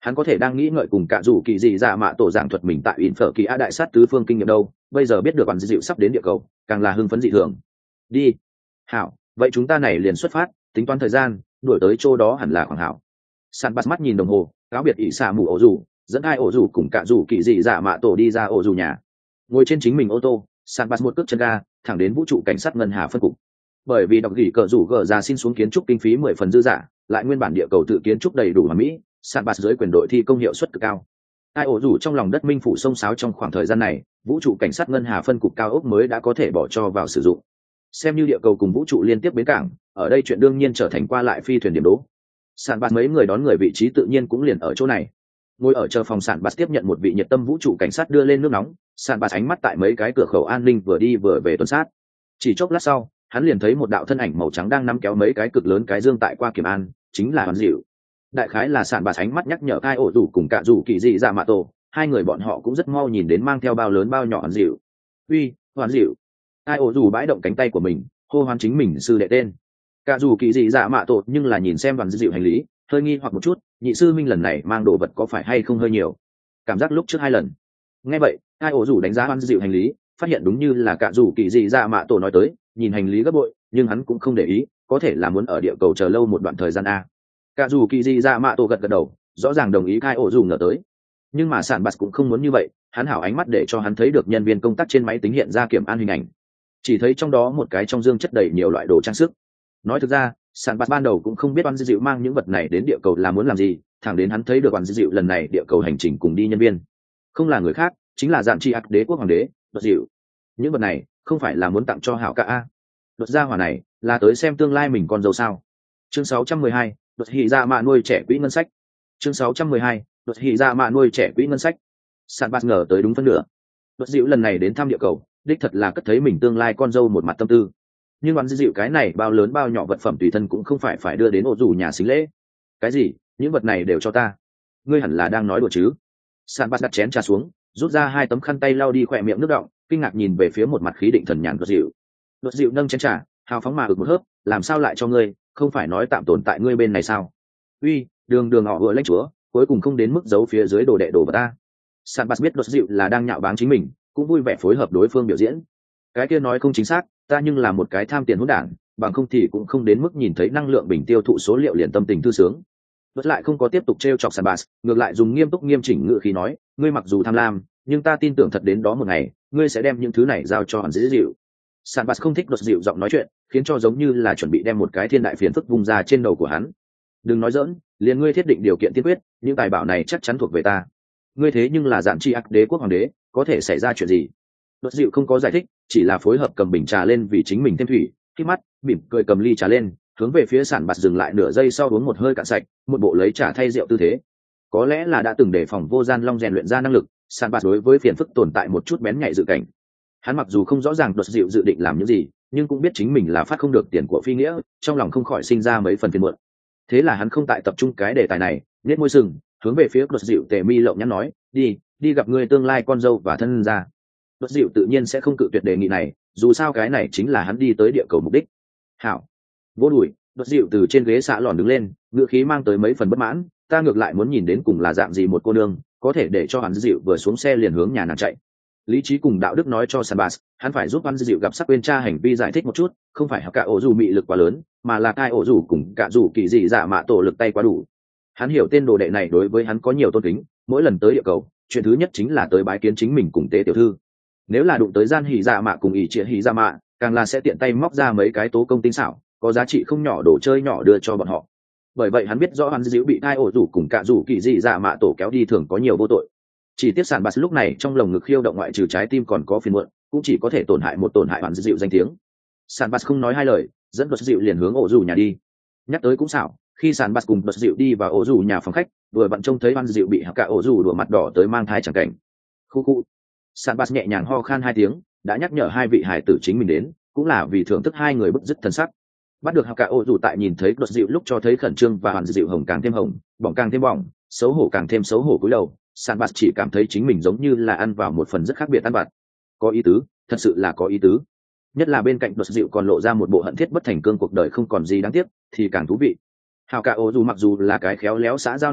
S1: Hắn có thể đang nghĩ ngợi cùng cả dù kỳ dị dạ mạ tổ giảng thuật mình tại ỉn phở kỳ a đại sát tứ phương kinh nghiệm đâu, bây giờ biết được hắn dịu sắp đến địa cầu càng là hưng phấn dị thường. Đi. Hảo, vậy chúng ta này liền xuất phát, tính toán thời gian đuổi tới chỗ đó hẳn là khoảng hảo. Sàn bắt mắt nhìn đồng hồ, cáo biệt ỷ xạ mù ổ rủ, dẫn hai ổ rủ cùng cả rủ kỳ dị dạ mạ tổ đi ra ổ rủ nhà. Ngồi trên chính mình ô tô, sàn bắt một cước chân ga thẳng đến vũ trụ cảnh sát ngân hà phân cục. Bởi vì đọc gỉ cờ rủ gờ ra xin xuống kiến trúc kinh phí mười phần dư giả, lại nguyên bản địa cầu tự kiến trúc đầy đủ hoàn mỹ, sàn bắt dưới quyền đội thi công hiệu suất cực cao. Hai ổ rủ trong lòng đất minh phủ sông sáo trong khoảng thời gian này, vũ trụ cảnh sát ngân hà phân cục cao ốc mới đã có thể bỏ cho vào sử dụng. Xem như địa cầu cùng vũ trụ liên tiếp bến cảng, ở đây chuyện đương nhiên trở thành qua lại phi thuyền điểm đỗ. Sàn bạt mấy người đón người vị trí tự nhiên cũng liền ở chỗ này. Ngồi ở chờ phòng sàn bạt tiếp nhận một vị nhiệt tâm vũ trụ cảnh sát đưa lên nước nóng, sàn bạt ánh mắt tại mấy cái cửa khẩu an ninh vừa đi vừa về tuần sát. Chỉ chốc lát sau, hắn liền thấy một đạo thân ảnh màu trắng đang nắm kéo mấy cái cực lớn cái dương tại qua kiểm an, chính là Hoàn Dịu. Đại khái là sàn bạt ánh mắt nhắc nhở hai ổ rủ cùng cả rủ kỳ dị dạ mạ tổ, hai người bọn họ cũng rất mau nhìn đến mang theo bao lớn bao nhỏ Hoàn Dịu. Uy, Hoàn Dịu. Hai ổ rủ bãi động cánh tay của mình, hô hoán chính mình sư đệ tên. Cả dù kỳ dị dạ mạ tổ nhưng là nhìn xem Hoàn Dịu hành lý, hơi nghi hoặc một chút, nhị sư minh lần này mang đồ vật có phải hay không hơi nhiều, cảm giác lúc trước hai lần. Nghe vậy, hai ổ rủ đánh giá Hoàn Dịu hành lý, phát hiện đúng như là cả dù kỳ dị dạ mạ tổ nói tới, nhìn hành lý gấp bội, nhưng hắn cũng không để ý, có thể là muốn ở địa cầu chờ lâu một đoạn thời gian a. Cả dù kỳ dị dạ mạ tổ gật gật đầu, rõ ràng đồng ý hai ổ rủ ngờ tới. Nhưng mà sản bạt cũng không muốn như vậy, hắn hảo ánh mắt để cho hắn thấy được nhân viên công tác trên máy tính hiện ra kiểm an hình ảnh, chỉ thấy trong đó một cái trong dương chất đầy nhiều loại đồ trang sức. Nói thực ra, sản bạt ban đầu cũng không biết Oan Dịu mang những vật này đến địa cầu là muốn làm gì, thẳng đến hắn thấy được Oan Dịu lần này địa cầu hành trình cùng đi nhân viên, không là người khác, chính là Dạn Tri Ác Đế quốc hoàng đế, Đột Dịu. Những vật này không phải là muốn tặng cho hảo ca a. Đột gia hỏa này là tới xem tương lai mình con dâu sao? Chương sáu trăm mười hai, Đột Hỉ Dạ Mạ nuôi trẻ quỹ ngân sách. Chương sáu trăm mười hai, Đột Hỉ Dạ Mạ nuôi trẻ quỹ ngân sách. Sản bạt ngờ tới đúng phân nửa. Đột Dịu lần này đến thăm địa cầu, đích thật là cất thấy mình tương lai con dâu một mặt tâm tư. Nhưng Oan Dịu cái này bao lớn bao nhỏ vật phẩm tùy thân cũng không phải phải đưa đến ổ rủ nhà xính lễ. Cái gì? Những vật này đều cho ta? Ngươi hẳn là đang nói đùa chứ? Sản bạt đặt chén trà xuống, rút ra hai tấm khăn tay lau đi khỏe miệng nước đọng, kinh ngạc nhìn về phía một mặt khí định thần nhàn Đột Dịu. Đột Dịu nâng chén trà, hào phóng mà ực một hớp, làm sao lại cho ngươi, không phải nói tạm tồn tại ngươi bên này sao? Uy, đường đường họ vừa lãnh chúa, cuối cùng không đến mức giấu phía dưới đồ đệ đồ vật ta. Sản bạt biết Đột Dịu là đang nhạo báng chính mình, cũng vui vẻ phối hợp đối phương biểu diễn. Cái kia nói không chính xác, ta nhưng là một cái tham tiền hỗn đản, bằng không thì cũng không đến mức nhìn thấy năng lượng bình tiêu thụ số liệu liền tâm tình thư sướng. Bất lại không có tiếp tục trêu chọc Sản bạt, ngược lại dùng nghiêm túc nghiêm chỉnh ngữ khí nói, ngươi mặc dù tham lam, nhưng ta tin tưởng thật đến đó một ngày, ngươi sẽ đem những thứ này giao cho Hoàn Dịu. Sản bạt không thích Đột Dịu giọng nói chuyện, khiến cho giống như là chuẩn bị đem một cái thiên đại phiền phức vung ra trên đầu của hắn. Đừng nói dỡn, liền ngươi thiết định điều kiện tiên quyết, những tài bảo này chắc chắn thuộc về ta. Ngươi thế nhưng là Dạn Tri Ác Đế quốc hoàng đế, có thể xảy ra chuyện gì? Đột Dịu không có giải thích, chỉ là phối hợp cầm bình trà lên vì chính mình thêm thủy, khi mắt mỉm cười cầm ly trà lên, hướng về phía Sản bạt dừng lại nửa giây sau uống một hơi cạn sạch, một bộ lấy trà thay rượu tư thế. Có lẽ là đã từng đề phòng vô gian long rèn luyện ra năng lực, Sản bạt đối với phiền phức tồn tại một chút bén nhạy dự cảnh. Hắn mặc dù không rõ ràng Đột Dịu dự định làm những gì, nhưng cũng biết chính mình là phát không được tiền của phi nghĩa, trong lòng không khỏi sinh ra mấy phần phiền muộn. Thế là hắn không tại tập trung cái đề tài này, nhếch môi sừng, hướng về phía Đột Dịu tề mi lộng nhắn nói, đi đi gặp người tương lai con dâu và thân gia. Đột Dịu tự nhiên sẽ không cự tuyệt đề nghị này, dù sao cái này chính là hắn đi tới địa cầu mục đích. Hảo. Vô đùi, Đột Dịu từ trên ghế xạ lòn đứng lên, ngựa khí mang tới mấy phần bất mãn, ta ngược lại muốn nhìn đến cùng là dạng gì một cô nương, có thể để cho Hoàn Dịu vừa xuống xe liền hướng nhà nàng chạy. Lý trí cùng đạo đức nói cho Sản bạt, hắn phải giúp Hoàn Dịu gặp sắc quên tra hành vi giải thích một chút, không phải cả ổ dù mị lực quá lớn, mà là cai ổ dù cùng cả dù kỳ dị dạ mạ tổ lực tay quá đủ. Hắn hiểu tên đồ đệ này đối với hắn có nhiều tôn kính, mỗi lần tới địa cầu, chuyện thứ nhất chính là tới bái kiến chính mình cùng tế tiểu thư. Nếu là đụng tới gian hỉ dạ mạ cùng ỷ triệt hỉ dạ mạ, càng là sẽ tiện tay móc ra mấy cái tố công tinh xảo, có giá trị không nhỏ đồ chơi nhỏ đưa cho bọn họ. Bởi vậy hắn biết rõ Hoàn Dịu bị cai ổ dù cùng cả dù kỳ dị dạ mạ tổ kéo đi thường có nhiều vô tội. Chỉ tiếc Sản bạt lúc này trong lồng ngực khiêu động ngoại trừ trái tim còn có phiền muộn, cũng chỉ có thể tổn hại một tổn hại Hoàn Dịu danh tiếng. Sản bạt không nói hai lời, dẫn Đột Dịu liền hướng ổ dù nhà đi. Nhắc tới cũng xảo, khi Sản bạt cùng Đột Dịu đi vào ổ dù nhà phòng khách, vừa vặn trông thấy Hoàn Dịu bị cả ổ dù đùa mặt đỏ tới mang thai chẳng cảnh. Khu khu. Sản bạt nhẹ nhàng ho khan hai tiếng, đã nhắc nhở hai vị hải tử chính mình đến, cũng là vì thưởng thức hai người bức dứt thân sắc. Bắt được cả ổ dù tại nhìn thấy Đột Dịu lúc cho thấy khẩn trương và Hoàn Dịu hồng càng thêm hồng, bỏng càng thêm bỏng, xấu hổ càng thêm xấu hổ cúi đầu. Sản bạt chỉ cảm thấy chính mình giống như là ăn vào một phần rất khác biệt ăn vặt. Có ý tứ, thật sự là có ý tứ. Nhất là bên cạnh Đột Dịu còn lộ ra một bộ hận thiết bất thành cương cuộc đời không còn gì đáng tiếc, thì càng thú vị. Hào cả ô dù mặc dù là cái khéo léo xã giao năng thủ,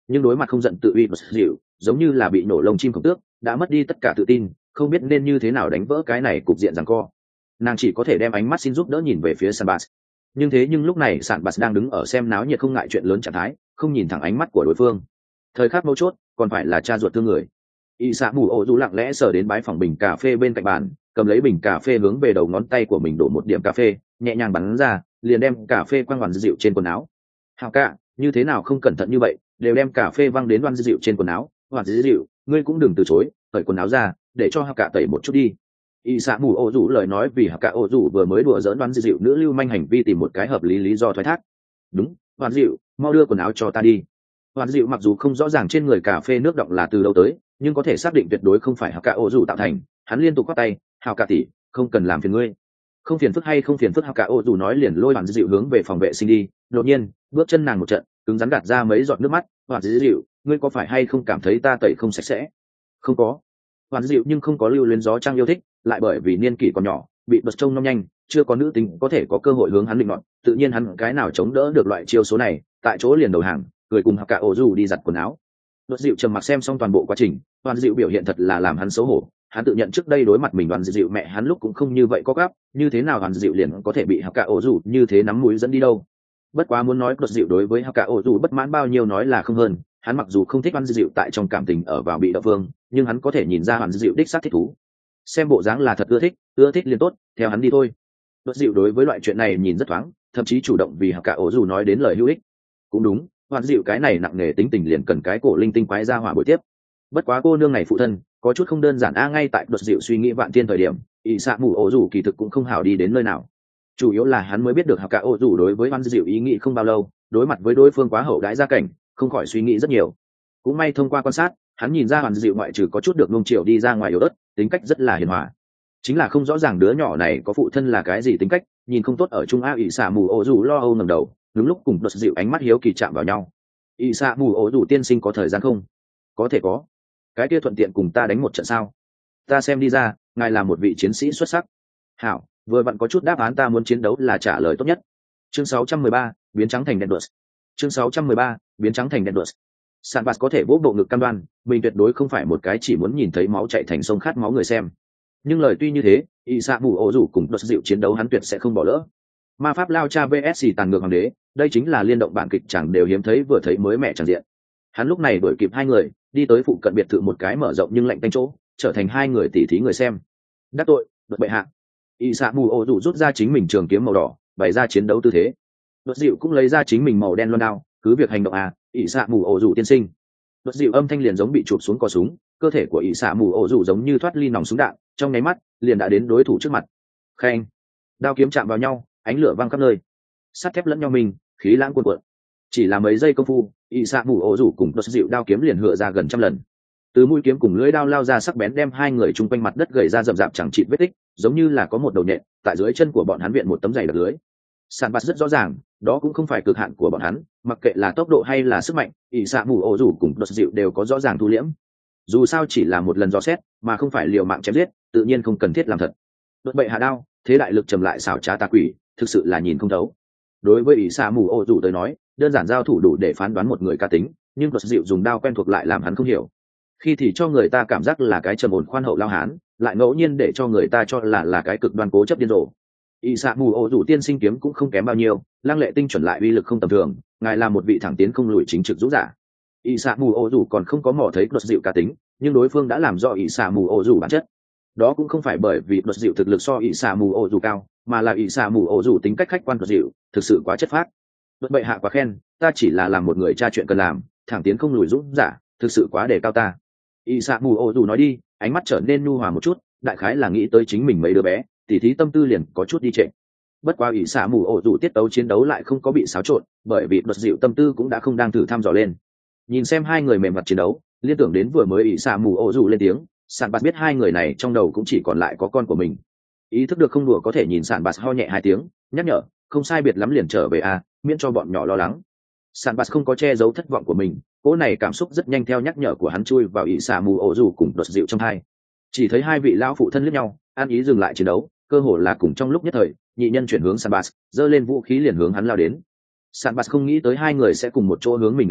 S1: nhưng đối mặt không giận tự uy dịu giống như là bị nổ lông chim khổng tước, đã mất đi tất cả tự tin, không biết nên như thế nào đánh vỡ cái này cục diện giằng co. Nàng chỉ có thể đem ánh mắt xin giúp đỡ nhìn về phía sàn bạt, nhưng thế nhưng lúc này sàn bạt đang đứng ở xem náo nhiệt không ngại chuyện lớn trạng thái, không nhìn thẳng ánh mắt của đối phương. Thời khắc mấu chốt còn phải là cha ruột thương người. Y xạ mù ổ dù lặng lẽ sờ đến bái phòng bình cà phê bên cạnh bàn, cầm lấy bình cà phê hướng về đầu ngón tay của mình đổ một điểm cà phê, nhẹ nhàng bắn ra, liền đem cà phê quăng hoàn dịu trên quần áo. Hào cả, như thế nào không cẩn thận như vậy, đều đem cà phê văng đến đoan dịu trên quần áo. Hoàn dịu, ngươi cũng đừng từ chối, cởi quần áo ra, để cho Hào cả tẩy một chút đi. Y xạ mù ổ dù lời nói vì Hào cả ổ dù vừa mới đùa giỡn đoan dịu nữ lưu manh hành vi tìm một cái hợp lý lý do thoái thác. Đúng, Hoàn dịu, mau đưa quần áo cho ta đi. Hoàn dịu mặc dù không rõ ràng trên người cà phê nước đọng là từ đâu tới, nhưng có thể xác định tuyệt đối không phải Hào cả ổ dù tạo thành. Hắn liên tục quát tay, Hào cả tỷ, không cần làm phiền ngươi. Không phiền phức hay không phiền phức Hào cả ổ dù nói liền lôi Hoàn dịu hướng về phòng vệ sinh đi. Đột nhiên, bước chân nàng một trận, cứng rắn gạt ra mấy giọt nước mắt. Hoàn dịu, ngươi có phải hay không cảm thấy ta tẩy không sạch sẽ? Không có. Hoàn dịu nhưng không có lưu luyến gió trang yêu thích, lại bởi vì niên kỷ còn nhỏ, bị bật trông năm nhanh, chưa có nữ tính có thể có cơ hội hướng hắn định nọt. Tự nhiên hắn cái nào chống đỡ được loại chiêu số này, tại chỗ liền đầu hàng, cười cùng Hào cả ổ dù đi giặt quần áo. Đột dịu trầm mặc xem xong toàn bộ quá trình, Hoàn dịu biểu hiện thật là làm hắn xấu hổ. Hắn tự nhận trước đây đối mặt mình Hoàn dịu mẹ hắn lúc cũng không như vậy có gáp, như thế nào Hoàn dịu liền có thể bị Hào cả ổ dù như thế nắm mũi dẫn đi đâu. Bất quá muốn nói Đột dịu đối với Hào cả ổ dù bất mãn bao nhiêu nói là không hơn. Hắn mặc dù không thích Hoàn dịu tại trong cảm tình ở vào bị động vương, nhưng hắn có thể nhìn ra Hoàn dịu đích xác thích thú. Xem bộ dáng là thật ưa thích, ưa thích liền tốt, theo hắn đi thôi. Đột dịu đối với loại chuyện này nhìn rất thoáng, thậm chí chủ động vì Hào cả ổ dù nói đến lời hữu ích. Cũng đúng, Hoàn dịu cái này nặng nề tính tình liền cần cái cổ linh tinh quái ra hỏa buổi tiếp. Bất quá cô nương này phụ thân có chút không đơn giản a. Ngay tại Đột dịu suy nghĩ vạn thiên thời điểm, ỷ xạ mù ổ dù kỳ thực cũng không hảo đi đến nơi nào. Chủ yếu là hắn mới biết được Hào cả ổ dù đối với Hoàn dịu ý nghĩ không bao lâu, đối mặt với đối phương quá hậu đãi gia cảnh, không khỏi suy nghĩ rất nhiều. Cũng may thông qua quan sát, hắn nhìn ra Hoàn dịu ngoại trừ có chút được nung chiều đi ra ngoài yếu ớt, tính cách rất là hiền hòa. Chính là không rõ ràng đứa nhỏ này có phụ thân là cái gì tính cách, nhìn không tốt ở trung a. ỷ xạ mù ổ dù lo âu ngẩng đầu, đúng lúc cùng Đột dịu ánh mắt hiếu kỳ chạm vào nhau. ỷ xạ mù ổ dù tiên sinh có thời gian không? Có thể có. Cái kia thuận tiện cùng ta đánh một trận sao? Ta xem đi ra, ngài là một vị chiến sĩ xuất sắc. Hảo, vừa vặn có chút đáp án ta muốn chiến đấu là trả lời tốt nhất. Chương sáu trăm mười ba, biến trắng thành đen đuột. Chương sáu trăm mười ba, biến trắng thành đen đuột. Sàn bạt có thể vỗ bộ ngực cam đoan, mình tuyệt đối không phải một cái chỉ muốn nhìn thấy máu chảy thành sông khát máu người xem. Nhưng lời tuy như thế, ỷ xạ mù ổ dù cùng Đột dịu chiến đấu hắn tuyệt sẽ không bỏ lỡ. Ma pháp lao cha vs tàn ngược hoàng đế, đây chính là liên động bản kịch chẳng đều hiếm thấy vừa thấy mới mẹ chẳng diện. Hắn lúc này đuổi kịp hai người, đi tới phụ cận biệt thự một cái mở rộng nhưng lạnh tanh chỗ, trở thành hai người tỉ thí người xem. Đắc tội, Đột bệ hạ. ỷ xạ mù ổ dù rút ra chính mình trường kiếm màu đỏ, bày ra chiến đấu tư thế. Đột dịu cũng lấy ra chính mình màu đen loan đao, cứ việc hành động à, ỷ xạ mù ổ dù tiên sinh. Đột dịu âm thanh liền giống bị chụp xuống cò súng, cơ thể của ỷ xạ mù ổ dù giống như thoát ly nòng súng đạn, trong nháy mắt liền đã đến đối thủ trước mặt. Khen, đao kiếm chạm vào nhau, ánh lửa văng khắp nơi, sắt thép lẫn nhau mình, khí lãng cuồn cuộn. Chỉ là mấy giây công phu, ỷ xạ mù ổ dù cùng Đột dịu đao kiếm liền hựa ra gần trăm lần. Từ mũi kiếm cùng lưỡi đao lao ra sắc bén đem hai người chung quanh mặt đất gầy ra rậm rạp chẳng chịt vết tích, giống như là có một đầu nhện tại dưới chân của bọn hắn viện một tấm giày đặc lưới. Sàn bạt rất rõ ràng, đó cũng không phải cực hạn của bọn hắn, mặc kệ là tốc độ hay là sức mạnh, ỷ xạ mù ổ dù cùng Đột dịu đều có rõ ràng thu liễm. Dù sao chỉ là một lần dò xét, mà không phải liều mạng chém giết, tự nhiên không cần thiết làm thật. Đột bệ hạ đao, thế đại lực trầm lại xảo trá tà quỷ, thực sự là nhìn không thấu. Đối với ỷ xạ mù ổ dù tới nói, đơn giản giao thủ đủ để phán đoán một người cá tính, nhưng Đột dịu dùng đao quen thuộc lại làm hắn không hiểu. Khi thì cho người ta cảm giác là cái trầm ổn khoan hậu lao hán, lại ngẫu nhiên để cho người ta cho là là cái cực đoan cố chấp điên rồ. ỷ xạ mù ổ dù tiên sinh kiếm cũng không kém bao nhiêu, lăng lệ tinh chuẩn lại uy lực không tầm thường, ngài là một vị thẳng tiến không lùi chính trực dũng giả. ỷ xạ mù ổ dù còn không có mò thấy Đột dịu cá tính, nhưng đối phương đã làm do ỷ xạ mù ổ dù bản chất. Đó cũng không phải bởi vì Đột dịu thực lực so ỷ xạ mù ổ dù cao, mà là ỷ xạ mù ổ dù tính cách khách quan Đột dịu thực sự quá chất phác. Đột bệ hạ quá khen, ta chỉ là làm một người cha chuyện cần làm, thẳng tiến không lùi dũng giả, thực sự quá đề cao ta. ỷ xạ mù ổ dù nói đi, ánh mắt trở nên nhu hòa một chút, đại khái là nghĩ tới chính mình mấy đứa bé, tỉ thí tâm tư liền có chút đi trệ. Bất quá ỷ xạ mù ổ dù tiết tấu chiến đấu lại không có bị xáo trộn, bởi vì Đột dịu tâm tư cũng đã không đang thử thăm dò lên. Nhìn xem hai người mềm mặt chiến đấu, liên tưởng đến vừa mới ỷ xạ mù ổ dù lên tiếng, sàn bạt biết hai người này trong đầu cũng chỉ còn lại có con của mình. Ý thức được không đùa có thể nhìn sàn bạt ho nhẹ hai tiếng, nhắc nhở, không sai biệt lắm liền trở về à, miễn cho bọn nhỏ lo lắng. Sàn bạt không có che giấu thất vọng của mình, cỗ này cảm xúc rất nhanh theo nhắc nhở của hắn chui vào ỷ xạ mù ổ dù cùng Đột dịu trong hai. Chỉ thấy hai vị lão phụ thân liếc nhau, an ý dừng lại chiến đấu, cơ hồ là cùng trong lúc nhất thời, nhị nhân chuyển hướng Sàn bạt, giơ lên vũ khí liền hướng hắn lao đến. Sàn bạt không nghĩ tới hai người sẽ cùng một chỗ hướng mình làm loạn,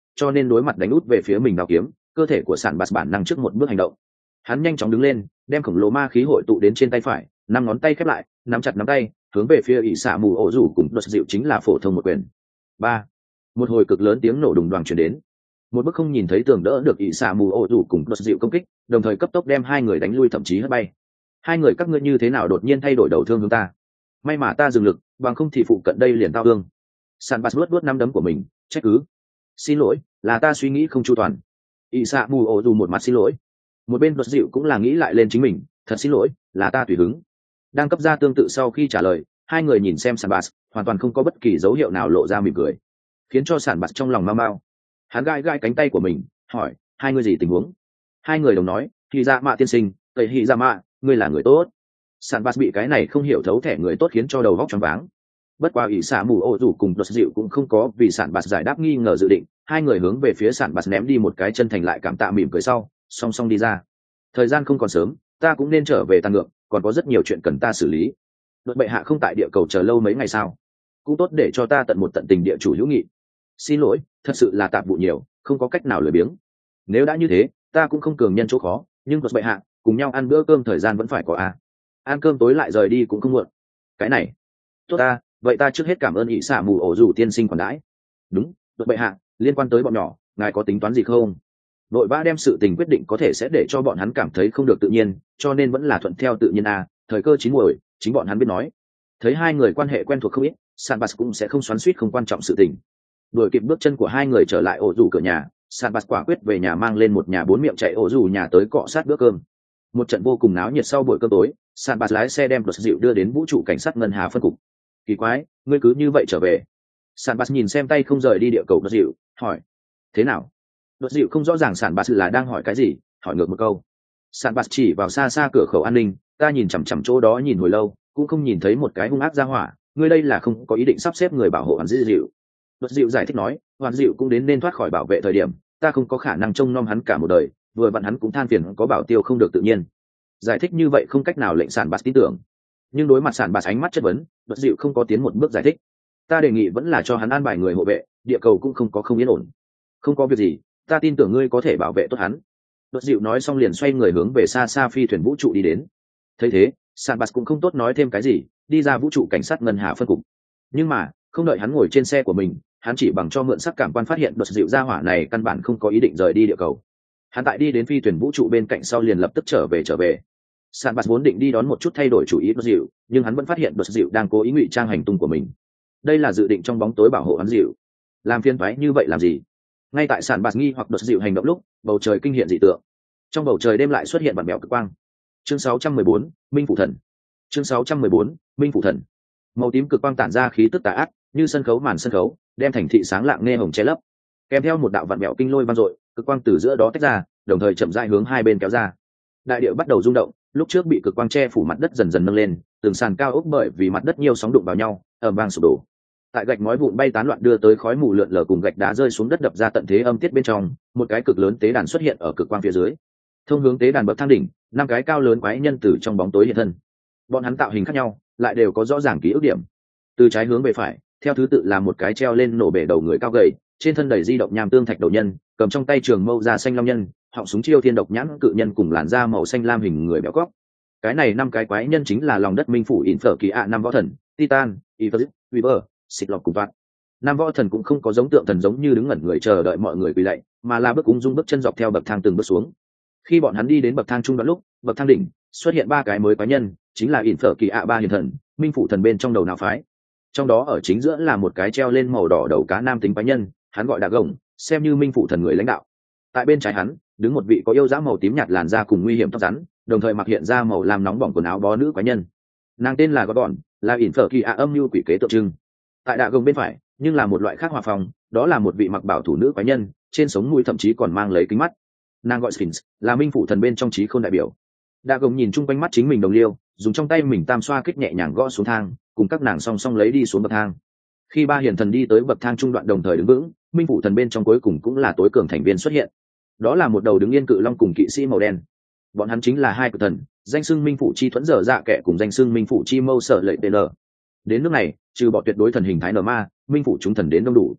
S1: cho nên đối mặt đánh út về phía mình đao kiếm, cơ thể của sản bạt bản năng trước một bước hành động. Hắn nhanh chóng đứng lên, đem khổng lồ ma khí hội tụ đến trên tay phải, năm ngón tay khép lại, nắm chặt nắm tay, hướng về phía ỷ xạ mù ổ rủ cùng đột dịu chính là phổ thông một quyền. Ba, một hồi cực lớn tiếng nổ đùng đoàng truyền đến. Một bức không nhìn thấy tường đỡ được ỷ xạ mù ổ rủ cùng đột dịu công kích, đồng thời cấp tốc đem hai người đánh lui, thậm chí hất bay. Hai người các ngươi như thế nào đột nhiên thay đổi đầu thương hướng ta? May mà ta dừng lực, bằng không thì phụ cận đây liền tao thương. San Bas luốt luốt năm đấm của mình, trách cứ. Xin lỗi, là ta suy nghĩ không chu toàn. ỷ xạ mù ổ rủ một mặt xin lỗi. Một bên đột dịu cũng là nghĩ lại lên chính mình, thật xin lỗi, là ta tùy hứng. Đang cấp ra tương tự sau khi trả lời, hai người nhìn xem San Bas, hoàn toàn không có bất kỳ dấu hiệu nào lộ ra mỉm cười, khiến cho San Bas trong lòng mau mau. Hắn gai gai cánh tay của mình, hỏi, hai người gì tình huống? Hai người đồng nói, Hỉ Dạ Mạ tiên sinh, tẩy Hỉ Dạ Mạ, ngươi là người tốt. San Bas bị cái này không hiểu thấu thẻ người tốt khiến cho đầu óc choáng váng. Bất quá ỷ xạ mù ổ rủ cùng đột dịu cũng không có vì San Bas giải đáp nghi ngờ dự định, hai người hướng về phía San Bas ném đi một cái chân thành lại cảm tạ mỉm cười sau, song song đi ra. Thời gian không còn sớm, ta cũng nên trở về tàn ngược, còn có rất nhiều chuyện cần ta xử lý. Đột bệ hạ không tại địa cầu chờ lâu mấy ngày sao? Cũng tốt để cho ta tận một tận tình địa chủ hữu nghị. Xin lỗi, thật sự là tạp vụ nhiều, không có cách nào lười biếng. Nếu đã như thế, ta cũng không cường nhân chỗ khó, nhưng đột bệ hạ, cùng nhau ăn bữa cơm thời gian vẫn phải có à. Ăn cơm tối lại rời đi cũng không muộn. Cái này, tốt ta, vậy ta trước hết cảm ơn ỷ xạ mù ổ rủ tiên sinh quản đãi. Đúng, đột bệ hạ, liên quan tới bọn nhỏ, ngài có tính toán gì không? Đội vã đem sự tình quyết định có thể sẽ để cho bọn hắn cảm thấy không được tự nhiên, cho nên vẫn là thuận theo tự nhiên à, thời cơ chín muồi, chính bọn hắn biết nói. Thấy hai người quan hệ quen thuộc không ít, San Bas cũng sẽ không xoắn xuýt không quan trọng sự tình. Đuổi kịp bước chân của hai người trở lại ổ rủ cửa nhà, San Bas quả quyết về nhà mang lên một nhà bốn miệng chạy ổ rủ nhà tới cọ sát bữa cơm. Một trận vô cùng náo nhiệt sau buổi cơm tối, San Bas lái xe đem đột dịu đưa đến vũ trụ cảnh sát ngân hà phân cục. Kỳ quái, ngươi cứ như vậy trở về? San Bas nhìn xem tay không rời đi địa cầu đột dịu, hỏi, thế nào? Đột dịu không rõ ràng San Bas là đang hỏi cái gì, hỏi ngược một câu. San Bas chỉ vào xa xa cửa khẩu an ninh, ta nhìn chằm chằm chỗ đó nhìn hồi lâu, cũng không nhìn thấy một cái hung ác ra hỏa, ngươi đây là không có ý định sắp xếp người bảo hộ hoàn dịu. Đột dịu giải thích nói, hoàn dịu cũng đến nên thoát khỏi bảo vệ thời điểm, ta không có khả năng trông nom hắn cả một đời, vừa vặn hắn cũng than phiền có bảo tiêu không được tự nhiên. Giải thích như vậy không cách nào lệnh San Bas tin tưởng, nhưng đối mặt San Bas ánh mắt chất vấn, đột dịu không có tiến một bước giải thích. Ta đề nghị vẫn là cho hắn an bài người hộ vệ, địa cầu cũng không có không yên ổn. Không có việc gì, ta tin tưởng ngươi có thể bảo vệ tốt hắn. Đột dịu nói xong liền xoay người hướng về xa xa phi thuyền vũ trụ đi đến. Thấy thế, San Bas cũng không tốt nói thêm cái gì, đi ra vũ trụ cảnh sát ngân hà phân cục. Nhưng mà không đợi hắn ngồi trên xe của mình, hắn chỉ bằng cho mượn sắc cảm quan phát hiện đột dịu ra hỏa này căn bản không có ý định rời đi địa cầu. Hắn tại đi đến phi thuyền vũ trụ bên cạnh sau liền lập tức trở về trở về. San Bas vốn định đi đón một chút thay đổi chủ ý đột dịu, nhưng hắn vẫn phát hiện đột dịu đang cố ý ngụy trang hành tung của mình. Đây là dự định trong bóng tối bảo hộ hắn dịu. Làm phiền toái như vậy làm gì? Ngay tại San Bas nghi hoặc đột dịu hành động lúc, bầu trời kinh hiện dị tượng. Trong bầu trời đêm lại xuất hiện bản mèo cực quang. Chương sáu trăm mười bốn, Minh Phủ Thần. Chương sáu trăm mười bốn, Minh Phủ Thần. Màu tím cực quang tản ra khí tức tà ác, như sân khấu màn sân khấu, đem thành thị sáng lạng nghe hồng che lấp. Kèm theo một đạo vạn mèo kinh lôi vang dội, cực quang từ giữa đó tách ra, đồng thời chậm rãi hướng hai bên kéo ra. Đại địa bắt đầu rung động, lúc trước bị cực quang che phủ mặt đất dần dần nâng lên, tường sàn cao ốc bởi vì mặt đất nhiều sóng đụng vào nhau, ầm vang sụp đổ. Tại gạch ngói vụn bay tán loạn đưa tới khói mù lượn lờ cùng gạch đá rơi xuống đất đập ra tận thế âm tiết bên trong, một cái cực lớn tế đàn xuất hiện ở cực quang phía dưới. Thông hướng tế đàn bậc thang đỉnh, năm cái cao lớn quái nhân từ trong bóng tối hiện thân. Bọn hắn tạo hình khác nhau, lại đều có rõ ràng ký ức điểm. Từ trái hướng về phải, theo thứ tự là một cái treo lên nổ bể đầu người cao gầy, trên thân đầy di động nham tương thạch đầu nhân, cầm trong tay trường mâu da xanh long nhân, họng súng chiêu thiên độc nhãn cự nhân cùng làn da màu xanh lam hình người béo cóc. Cái này năm cái quái nhân chính là lòng đất minh phủ in phở kỳ ạ năm võ thần, Titan, Isis, Weaver, xịt lọc cùng vạn. Nam võ thần cũng không có giống tượng thần giống như đứng ngẩn người chờ đợi mọi người quỳ lạy, mà là bước ung dung bước chân dọc theo bậc thang từng bước xuống. Khi bọn hắn đi đến bậc thang trung đoạn lúc, bậc thang đỉnh xuất hiện ba cái mới quái nhân, chính là in phở kỳ ạ ba hiền thần, minh phủ thần bên trong đầu não phái. Trong đó ở chính giữa là một cái treo lên màu đỏ đầu cá nam tính quái nhân, hắn gọi Đạ Gồng, xem như minh phủ thần người lãnh đạo. Tại bên trái hắn đứng một vị có yêu dã màu tím nhạt làn da cùng nguy hiểm tóc rắn, đồng thời mặc hiện ra màu lam nóng bỏng quần áo bó nữ quái nhân. Nàng tên là Gordon, là in phở kỳ ạ âm mưu quỷ kế tượng trưng. Tại Đạ Gồng bên phải nhưng là một loại khác hòa phòng, đó là một vị mặc bảo thủ nữ quái nhân, trên sống mũi thậm chí còn mang lấy kính mắt. Nàng gọi Sphinx, là minh phủ thần bên trong trí khôn đại biểu. Đạ Gồng nhìn chung quanh mắt chính mình đồng liêu, dùng trong tay mình tam xoa kích nhẹ nhàng gõ xuống thang, cùng các nàng song song lấy đi xuống bậc thang. Khi ba hiền thần đi tới bậc thang trung đoạn đồng thời đứng vững, minh phủ thần bên trong cuối cùng cũng là tối cường thành viên xuất hiện. Đó là một đầu đứng yên cự long cùng kỵ sĩ màu đen. Bọn hắn chính là hai cự thần, danh xưng minh phủ chi thuẫn dở dạ kẻ cùng danh xưng minh phủ chi mâu sợ lệ tê lờ. Đến nước này, trừ bỏ tuyệt đối thần hình thái nở ma, minh phủ chúng thần đến đông đủ.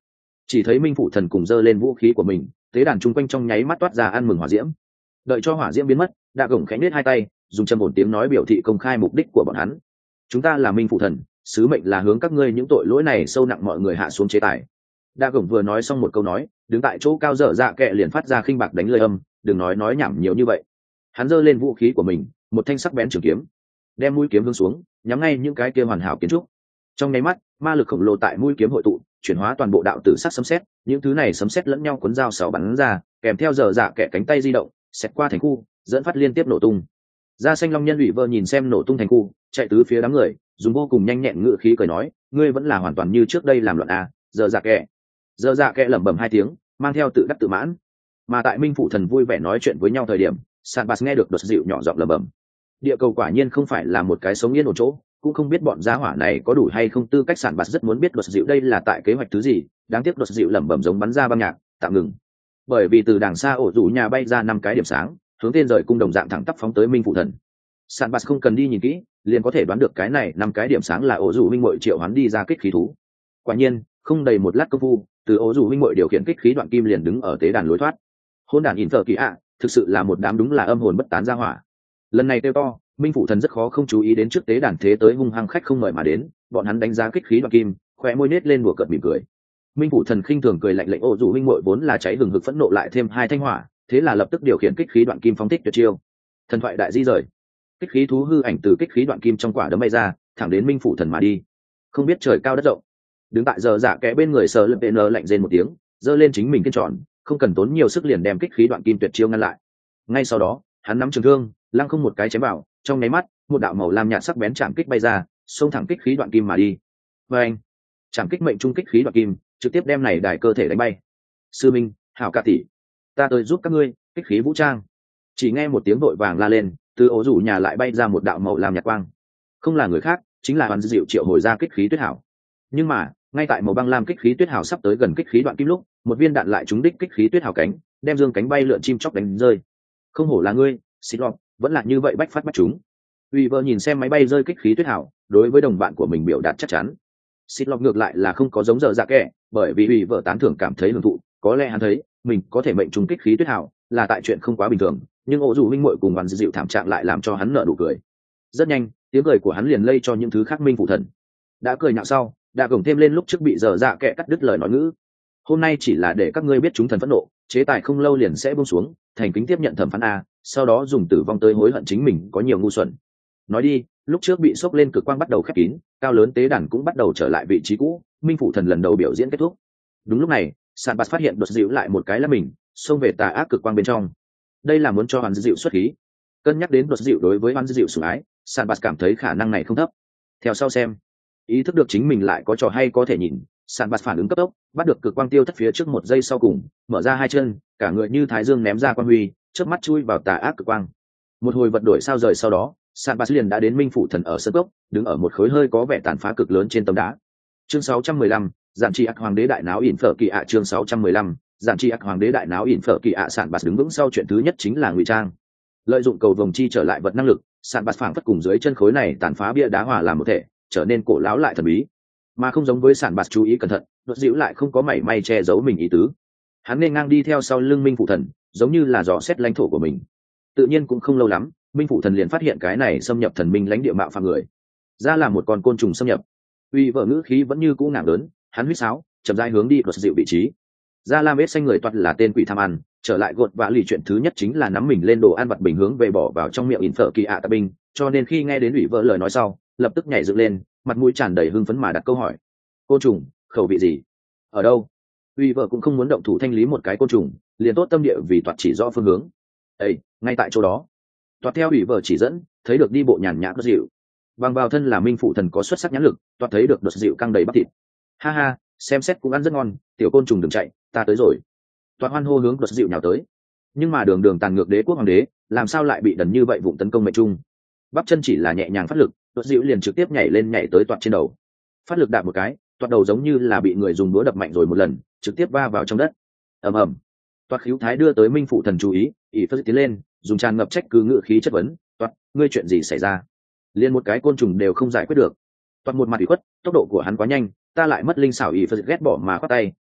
S1: Chỉ thấy minh phụ thần cùng giơ lên vũ khí của mình, tế đàn chung quanh trong nháy mắt toát ra ăn mừng hỏa diễm. Đợi cho hỏa diễm biến mất, đạ gồng khẽ nết hai tay, dùng trầm ổn tiếng nói biểu thị công khai mục đích của bọn hắn. Chúng ta là minh phụ thần, sứ mệnh là hướng các ngươi những tội lỗi này sâu nặng mọi người hạ xuống chế tài. Đạ gồng vừa nói xong một câu nói, đứng tại chỗ cao dở dạ kệ liền phát ra khinh bạc đánh lời âm, đừng nói nói nhảm nhiều như vậy. Hắn giơ lên vũ khí của mình, một thanh sắc bén trường kiếm, đem mũi kiếm hướng xuống, nhắm ngay những cái kia hoàn hảo kiến trúc. Trong nháy mắt, ma lực khổng lồ tại mũi kiếm hội tụ, chuyển hóa toàn bộ đạo tử sắc sấm sét, những thứ này sấm sét lẫn nhau cuốn dao sào bắn ra, kèm theo dở dạ kẻ cánh tay di động, xẹt qua thành khu, dẫn phát liên tiếp nổ tung. Da xanh long nhân ủy vơ nhìn xem nổ tung thành khu, chạy tứ phía đám người, dùng vô cùng nhanh nhẹn ngữ khí cười nói, ngươi vẫn là hoàn toàn như trước đây làm loạn à? Dở dạ kẻ, dở dạ kẻ lẩm bẩm hai tiếng, mang theo tự đắc tự mãn. Mà tại minh phụ thần vui vẻ nói chuyện với nhau thời điểm, Sàn Bạt nghe được đột dịu nhỏ giọng lẩm bẩm, địa cầu quả nhiên không phải là một cái sống yên ổn chỗ, cũng không biết bọn gia hỏa này có đủ hay không tư cách. Sàn Bạt rất muốn biết đột dịu đây là tại kế hoạch thứ gì, đáng tiếc đột dịu lẩm bẩm giống bắn ra băng nhạc, tạm ngừng. Bởi vì từ đằng xa ổ rủ nhà bay ra năm cái điểm sáng, hướng tên rời cung đồng dạng thẳng tắp phóng tới minh phụ thần. Sàn Bạt không cần đi nhìn kỹ, liền có thể đoán được cái này năm cái điểm sáng là ổ rủ minh muội triệu hoán đi ra kích khí thú. Quả nhiên, không đầy một lát công phu, từ ổ rủ minh muội điều khiển kích khí đoạn kim liền đứng ở tế đàn lối thoát. Hôn đàn in thờ kỳ ạ, thực sự là một đám đúng là âm hồn bất tán gia hỏa. Lần này tiêu to, minh phụ thần rất khó không chú ý đến trước tế đàn thế tới hung hăng khách không mời mà đến, bọn hắn đánh giá kích khí đoạn kim, khóe môi nết lên đùa cợt mỉm cười. Minh phụ thần khinh thường cười lạnh lệnh ổ rủ minh muội vốn là cháy hừng hực phẫn nộ lại thêm hai thanh hỏa, thế là lập tức điều khiển kích khí đoạn kim phóng thích tuyệt chiêu. Thần thoại đại di rời, kích khí thú hư ảnh từ kích khí đoạn kim trong quả đấm bay ra, thẳng đến minh phụ thần mà đi. Không biết trời cao đất rộng, đứng tại giờ dạ kẽ bên người sờ lợn pn lạnh rên một tiếng, giơ lên chính mình kiên tròn, không cần tốn nhiều sức liền đem kích khí đoạn kim tuyệt chiêu ngăn lại. Ngay sau đó, hắn nắm trường thương, lăng không một cái chém vào, trong nháy mắt, một đạo màu lam nhạt sắc bén chạm kích bay ra, xông thẳng kích khí đoạn kim mà đi. Và anh, chạm kích mệnh trung kích khí đoạn kim, trực tiếp đem này đài cơ thể đánh bay. Sư minh, hảo ca tỷ, ta tới giúp các ngươi, kích khí vũ trang. Chỉ nghe một tiếng vội vàng la lên, từ ổ rủ nhà lại bay ra một đạo màu lam nhạt quang. Không là người khác, chính là Hoàn Diệu triệu hồi ra kích khí tuyết hảo. Nhưng mà, ngay tại màu băng lam kích khí tuyết hảo sắp tới gần kích khí đoạn kim lúc, một viên đạn lại trúng đích kích khí tuyết hảo cánh, đem dương cánh bay lượn chim chóc đánh rơi. Không hổ là ngươi, xịt lọt, vẫn là như vậy bách phát bách chúng. Uy vợ nhìn xem máy bay rơi kích khí tuyết hảo, đối với đồng bạn của mình biểu đạt chắc chắn. Xịt lọt ngược lại là không có giống giờ dạ kẻ, bởi vì uy vợ tán thưởng cảm thấy hưởng thụ, có lẽ hắn thấy mình có thể mệnh trúng kích khí tuyết hảo là tại chuyện không quá bình thường, nhưng ổ dù minh muội cùng Hoàn Diệu thảm trạng lại làm cho hắn nở nụ cười. Rất nhanh, tiếng cười của hắn liền lây cho những thứ khác minh phụ thần. Đã cười nhạo sau, đã gồng thêm lên lúc trước bị giờ dạ kẻ cắt đứt lời nói ngữ. Hôm nay chỉ là để các ngươi biết chúng thần phẫn nộ, chế tài không lâu liền sẽ buông xuống, thành kính tiếp nhận thẩm phán a, sau đó dùng tử vong tới hối hận chính mình có nhiều ngu xuẩn. Nói đi, lúc trước bị sốc lên cực quang bắt đầu khép kín, cao lớn tế đàn cũng bắt đầu trở lại vị trí cũ, minh phụ thần lần đầu biểu diễn kết thúc. Đúng lúc này, Sàn Bạt phát hiện đột dịu lại một cái là mình, xông về tà ác cực quang bên trong. Đây là muốn cho Hoàn Dịu xuất khí. Cân nhắc đến đột dịu đối với Hoàn Dịu sủng ái, Sàn Bạt cảm thấy khả năng này không thấp. Theo sau xem, ý thức được chính mình lại có trò hay có thể nhìn, Sàn Bạt phản ứng cấp tốc, bắt được cực quang tiêu thất phía trước một giây sau cùng, mở ra hai chân, cả người như thái dương ném ra quang huy, chớp mắt chui vào tà ác cực quang. Một hồi vật đổi sao rời sau đó, Sàn Bạt liền đã đến minh phụ thần ở sân gốc, đứng ở một khối hơi có vẻ tàn phá cực lớn trên tấm đá. Chương sáu trăm mười lăm, giản trị ác hoàng đế đại náo ỉn phở kỳ ạ. Chương sáu trăm mười lăm, giản trị ác hoàng đế đại náo ỉn phở kỳ ạ. Sàn Bạt đứng vững sau chuyện thứ nhất chính là ngụy trang, lợi dụng cầu vồng chi trở lại vật năng lực. Sàn Bạt phảng phất cùng dưới chân khối này tàn phá bia đá hòa làm một thể, trở nên cổ lão lại thần bí. Mà không giống với Sàn Bạt chú ý cẩn thận, đột dịu lại không có mảy may che giấu mình ý tứ. Hắn nên ngang đi theo sau lưng minh phụ thần, giống như là dò xét lãnh thổ của mình. Tự nhiên cũng không lâu lắm, minh phụ thần liền phát hiện cái này xâm nhập thần minh lãnh địa mạo phạm người, ra là một con côn trùng xâm nhập. Uy vợ ngữ khí vẫn như cũ ngạc lớn, hắn huýt sáo, chậm rãi hướng đi đột dịu vị trí. Ra lam ết xanh người toát là tên quỷ tham ăn, trở lại gột vã lì chuyện thứ nhất chính là nắm mình lên đồ ăn vặt bình hướng về bỏ vào trong miệng ỉn phở kỳ ạ tạ binh, cho nên khi nghe đến ủy vợ lời nói sau, lập tức nhảy dựng lên, mặt mũi tràn đầy hưng phấn mà đặt câu hỏi. Côn trùng, khẩu vị gì? Ở đâu? Uy vợ cũng không muốn động thủ thanh lý một cái côn trùng, liền tốt tâm địa vì toạt chỉ rõ phương hướng. Ê, ngay tại chỗ đó. Toạt theo ủy vợ chỉ dẫn, thấy được đi bộ nhàn nhã đột dịu. Bằng vào thân là minh phụ thần có xuất sắc nhãn lực, toạt thấy được đột dịu căng đầy bắp thịt. Ha ha, xem xét cũng ăn rất ngon, tiểu côn trùng đừng chạy, ta tới rồi. Toạt hoan hô hướng đột dịu nhào tới. Nhưng mà đường đường tàn ngược đế quốc hoàng đế, làm sao lại bị đần như vậy vụng tấn công mệnh trung? Bắp chân chỉ là nhẹ nhàng phát lực, đột dịu liền trực tiếp nhảy lên nhảy tới toạt trên đầu. Phát lực đạp một cái, toạt đầu giống như là bị người dùng búa đập mạnh rồi một lần, trực tiếp va vào trong đất. Ầm ầm. Toạt khíu thái đưa tới minh phụ thần chú ý, ỷ phất tiến lên, dùng tràn ngập trách cứ ngự khí chất vấn, toạt, ngươi chuyện gì xảy ra? Liên một cái côn trùng đều không giải quyết được. Toạt một mặt ủy khuất, tốc độ của hắn quá nhanh, ta lại mất linh xảo, ỷ phất ghét bỏ mà khoát tay,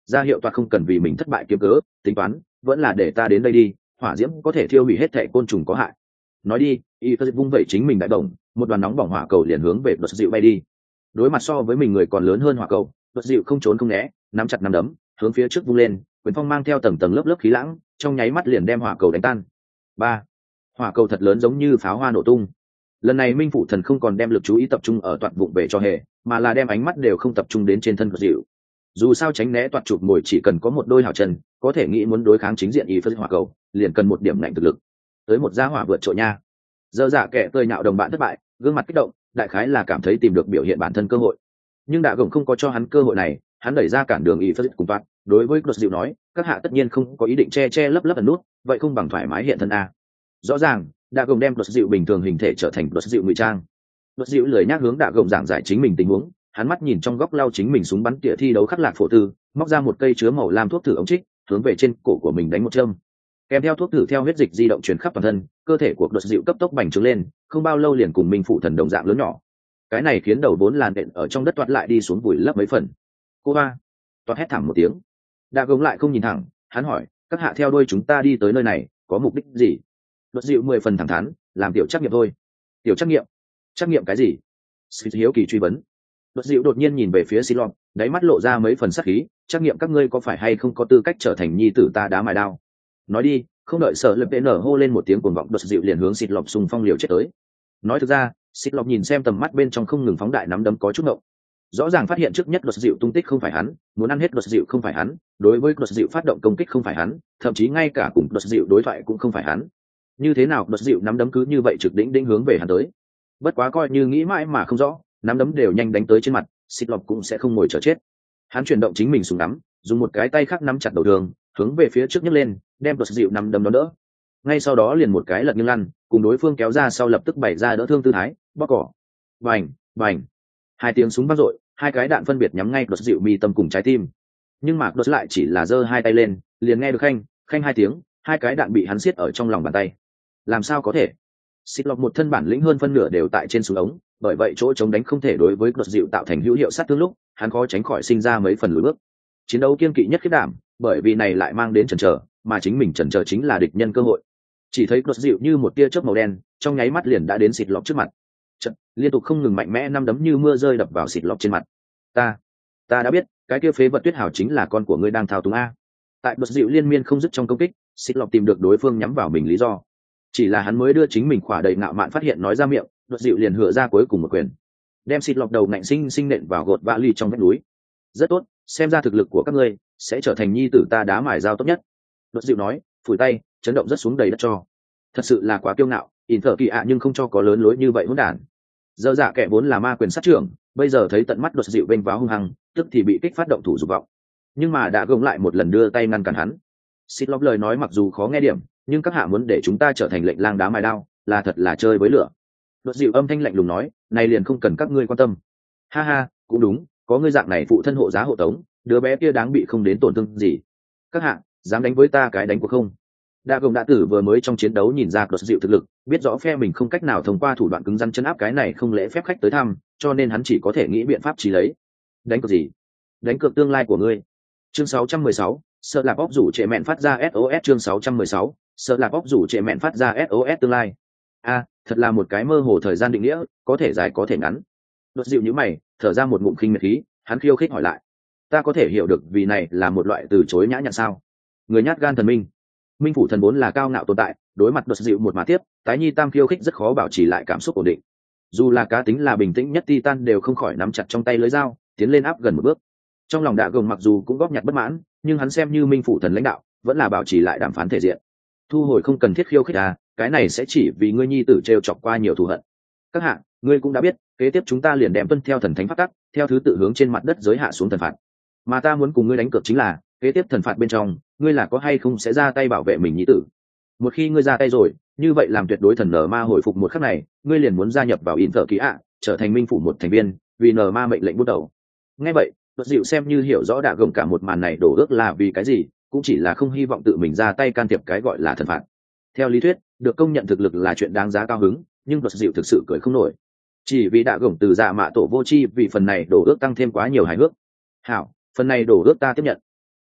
S1: ra hiệu toạt không cần vì mình thất bại kiếm cớ tính toán, vẫn là để ta đến đây đi, hỏa diễm có thể thiêu hủy hết thảy côn trùng có hại. Nói đi, y phật vung vẩy chính mình đại đồng, một đoàn nóng bỏng hỏa cầu liền hướng về đột dịu bay đi. Đối mặt so với mình người còn lớn hơn hỏa cầu, đột dịu không trốn không né, nắm chặt nắm đấm hướng phía trước vung lên, quyền phong mang theo tầng tầng lớp lớp khí lãng, trong nháy mắt liền đem hỏa cầu đánh tan. Ba, hỏa cầu thật lớn giống như pháo hoa nổ tung. Lần này minh phụ thần không còn đem lực chú ý tập trung ở toạt vụng về cho hề, mà là đem ánh mắt đều không tập trung đến trên thân đột dịu. Dù sao tránh né toạt chụp mồi chỉ cần có một đôi hảo chân, có thể nghĩ muốn đối kháng chính diện y phật hỏa cầu liền cần một điểm ngạnh thực lực. Tới một gia hỏa vượt trội nha. Dơ dạ kẻ tơi nhạo đồng bạn thất bại, gương mặt kích động, đại khái là cảm thấy tìm được biểu hiện bản thân cơ hội. Nhưng đạ gồng không có cho hắn cơ hội này, hắn đẩy ra cản đường y phật cùng toạt, đối với đột dịu nói, các hạ tất nhiên không có ý định che che lấp lấp ẩn nút, vậy không bằng thoải mái hiện thân a. Rõ ràng đạ gồng đem đột dịu bình thường hình thể trở thành đột dịu ngụy trang. Đột dịu lười nhác hướng đạ gồng giảng giải chính mình tình huống, hắn mắt nhìn trong góc lau chính mình súng bắn tỉa thi đấu khắc lạc phổ tư, móc ra một cây chứa màu lam thuốc thử ống trích, hướng về trên cổ của mình đánh một châm. Kèm theo thuốc thử theo huyết dịch di động truyền khắp toàn thân, cơ thể của đột dịu cấp tốc bành trướng lên, không bao lâu liền cùng minh phụ thần đồng dạng lớn nhỏ. Cái này khiến đầu bốn làn đện ở trong đất toát lại đi xuống vùi lấp mấy phần. Cô ba, toát hét thảm một tiếng. Đạ gồng lại không nhìn thẳng, hắn hỏi, các hạ theo đuôi chúng ta đi tới nơi này, có mục đích gì? Đột dịu mười phần thẳng thắn, làm tiểu trắc nghiệm thôi. Tiểu trắc nghiệm? Trắc nghiệm cái gì? Smith hiếu kỳ truy vấn. Đột dịu đột nhiên nhìn về phía Silon, đáy mắt lộ ra mấy phần sắc khí, trắc nghiệm các ngươi có phải hay không có tư cách trở thành nhi tử ta đá mài đao. Nói đi, không đợi sợ lập nở hô lên một tiếng cuồng vọng, đột dịu liền hướng xịt lọc xung phong liều chết tới. Nói thực ra, xịt lọc nhìn xem tầm mắt bên trong không ngừng phóng đại nắm đấm có chút ngộng. Rõ ràng phát hiện trước nhất đột dịu tung tích không phải hắn, muốn ăn hết đột dịu không phải hắn, đối với đột dịu phát động công kích không phải hắn, thậm chí ngay cả cùng đột dịu đối thoại cũng không phải hắn. Như thế nào đột dịu nắm đấm cứ như vậy trực đỉnh đỉnh hướng về hắn tới. Bất quá coi như nghĩ mãi mà không rõ, nắm đấm đều nhanh đánh tới trên mặt, xịt lọc cũng sẽ không ngồi chờ chết. Hắn chuyển động chính mình súng nắm, dùng một cái tay khác nắm chặt đầu đường, hướng về phía trước nhấc lên, đem đột dịu nắm đấm đó đỡ. Ngay sau đó liền một cái lật nghiêng lăn, cùng đối phương kéo ra sau lập tức bày ra đỡ thương tư thái, bóc cỏ. Bành, bành. Hai tiếng súng vang dội, hai cái đạn phân biệt nhắm ngay đột dịu mi tâm cùng trái tim. Nhưng mà đột lại chỉ là giơ hai tay lên, liền nghe được khanh, khanh hai tiếng, hai cái đạn bị hắn siết ở trong lòng bàn tay. Làm sao có thể? Xịt lọc một thân bản lĩnh hơn phân nửa đều tại trên súng ống, bởi vậy chỗ chống đánh không thể đối với đột dịu tạo thành hữu hiệu sát thương lúc, hắn khó tránh khỏi sinh ra mấy phần lùi bước. Chiến đấu kiên kỵ nhất khiết đảm, bởi vì này lại mang đến chần chờ, mà chính mình chần chờ chính là địch nhân cơ hội. Chỉ thấy đột dịu như một tia chớp màu đen, trong nháy mắt liền đã đến xịt lọc trước mặt. Chật, liên tục không ngừng mạnh mẽ năm đấm như mưa rơi đập vào xịt lọc trên mặt. Ta, ta đã biết, cái kia phế vật tuyết hảo chính là con của ngươi đang thao túng a. Tại đột dịu liên miên không dứt trong công kích, xịt lọc tìm được đối phương nhắm vào mình lý do. Chỉ là hắn mới đưa chính mình khỏa đầy ngạo mạn phát hiện nói ra miệng, đột dịu liền hựa ra cuối cùng một quyền, đem xịt lọc đầu nạnh sinh sinh nện vào gột vã ly trong vách núi. Rất tốt, xem ra thực lực của các ngươi sẽ trở thành nhi tử ta đá mài dao tốt nhất. Đột dịu nói, phủi tay, chấn động rất xuống đầy đất cho. Thật sự là quá kiêu ngạo, ỉn thở kỳ ạ nhưng không cho có lớn lối như vậy hỗn đản. Dơ dạ kẻ vốn là ma quyền sát trưởng, bây giờ thấy tận mắt đột dịu vênh váo hung hăng, tức thì bị kích phát động thủ dục vọng. Nhưng mà đã gồng lại một lần đưa tay ngăn cản hắn. Xịt lọc lời nói mặc dù khó nghe điểm, nhưng các hạ muốn để chúng ta trở thành lệnh lang đá mài đao, là thật là chơi với lửa. Đột dịu âm thanh lạnh lùng nói, này liền không cần các ngươi quan tâm. Ha ha, cũng đúng, có ngươi dạng này phụ thân hộ giá hộ tống, đứa bé kia đáng bị không đến tổn thương gì. Các hạ dám đánh với ta cái đánh của không? Đa gồng đã tử vừa mới trong chiến đấu nhìn ra đột dịu thực lực, biết rõ phe mình không cách nào thông qua thủ đoạn cứng rắn chấn áp cái này không lễ phép khách tới thăm, cho nên hắn chỉ có thể nghĩ biện pháp trí lấy. Đánh cược gì? Đánh cược tương lai của ngươi. Chương sáu trăm mười sáu, sợ lạc óc rủ trệ mẹn phát ra ét ô ét. Chương sáu trăm mười sáu, sợ lạc óc rủ trệ mẹn phát ra ét ô ét tương lai. A, thật là một cái mơ hồ thời gian định nghĩa, có thể dài có thể ngắn. Đột dịu như mày, thở ra một ngụm khinh miệt khí, hắn khiêu khích hỏi lại, ta có thể hiểu được vì này là một loại từ chối nhã nhặn sao? Người nhát gan thần minh, minh phủ thần vốn là cao ngạo tồn tại, đối mặt đột dịu một mà tiếp, tái nhi tam khiêu khích rất khó bảo trì lại cảm xúc ổn định. Dù là cá tính là bình tĩnh nhất titan đều không khỏi nắm chặt trong tay lưới dao, tiến lên áp gần một bước. Trong lòng Đạ Gồng mặc dù cũng góp nhặt bất mãn, nhưng hắn xem như minh phủ thần lãnh đạo, vẫn là bảo trì lại đàm phán thể diện. Thu hồi không cần thiết khiêu khích à, cái này sẽ chỉ vì ngươi nhi tử trêu chọc qua nhiều thù hận. Các hạ, ngươi cũng đã biết, kế tiếp chúng ta liền đem tuân theo thần thánh pháp tắc, theo thứ tự hướng trên mặt đất giới hạ xuống thần phạt. Mà ta muốn cùng ngươi đánh cược chính là, kế tiếp thần phạt bên trong, ngươi là có hay không sẽ ra tay bảo vệ mình nhi tử. Một khi ngươi ra tay rồi, như vậy làm tuyệt đối thần nở ma hồi phục một khắc này, ngươi liền muốn gia nhập vào in thợ ký ạ, trở thành minh phủ một thành viên, vì nở ma mệnh lệnh bút đầu. Nghe vậy, Đột dịu xem như hiểu rõ Đạ Gồng cả một màn này đổ ước là vì cái gì, cũng chỉ là không hy vọng tự mình ra tay can thiệp cái gọi là thần phạt. Theo lý thuyết, được công nhận thực lực là chuyện đáng giá cao hứng, nhưng Đột dịu thực sự cười không nổi. Chỉ vì Đạ Gồng từ dạ mạ tổ vô tri vì phần này đổ ước tăng thêm quá nhiều hài hước. Hảo, phần này đổ ước ta tiếp nhận.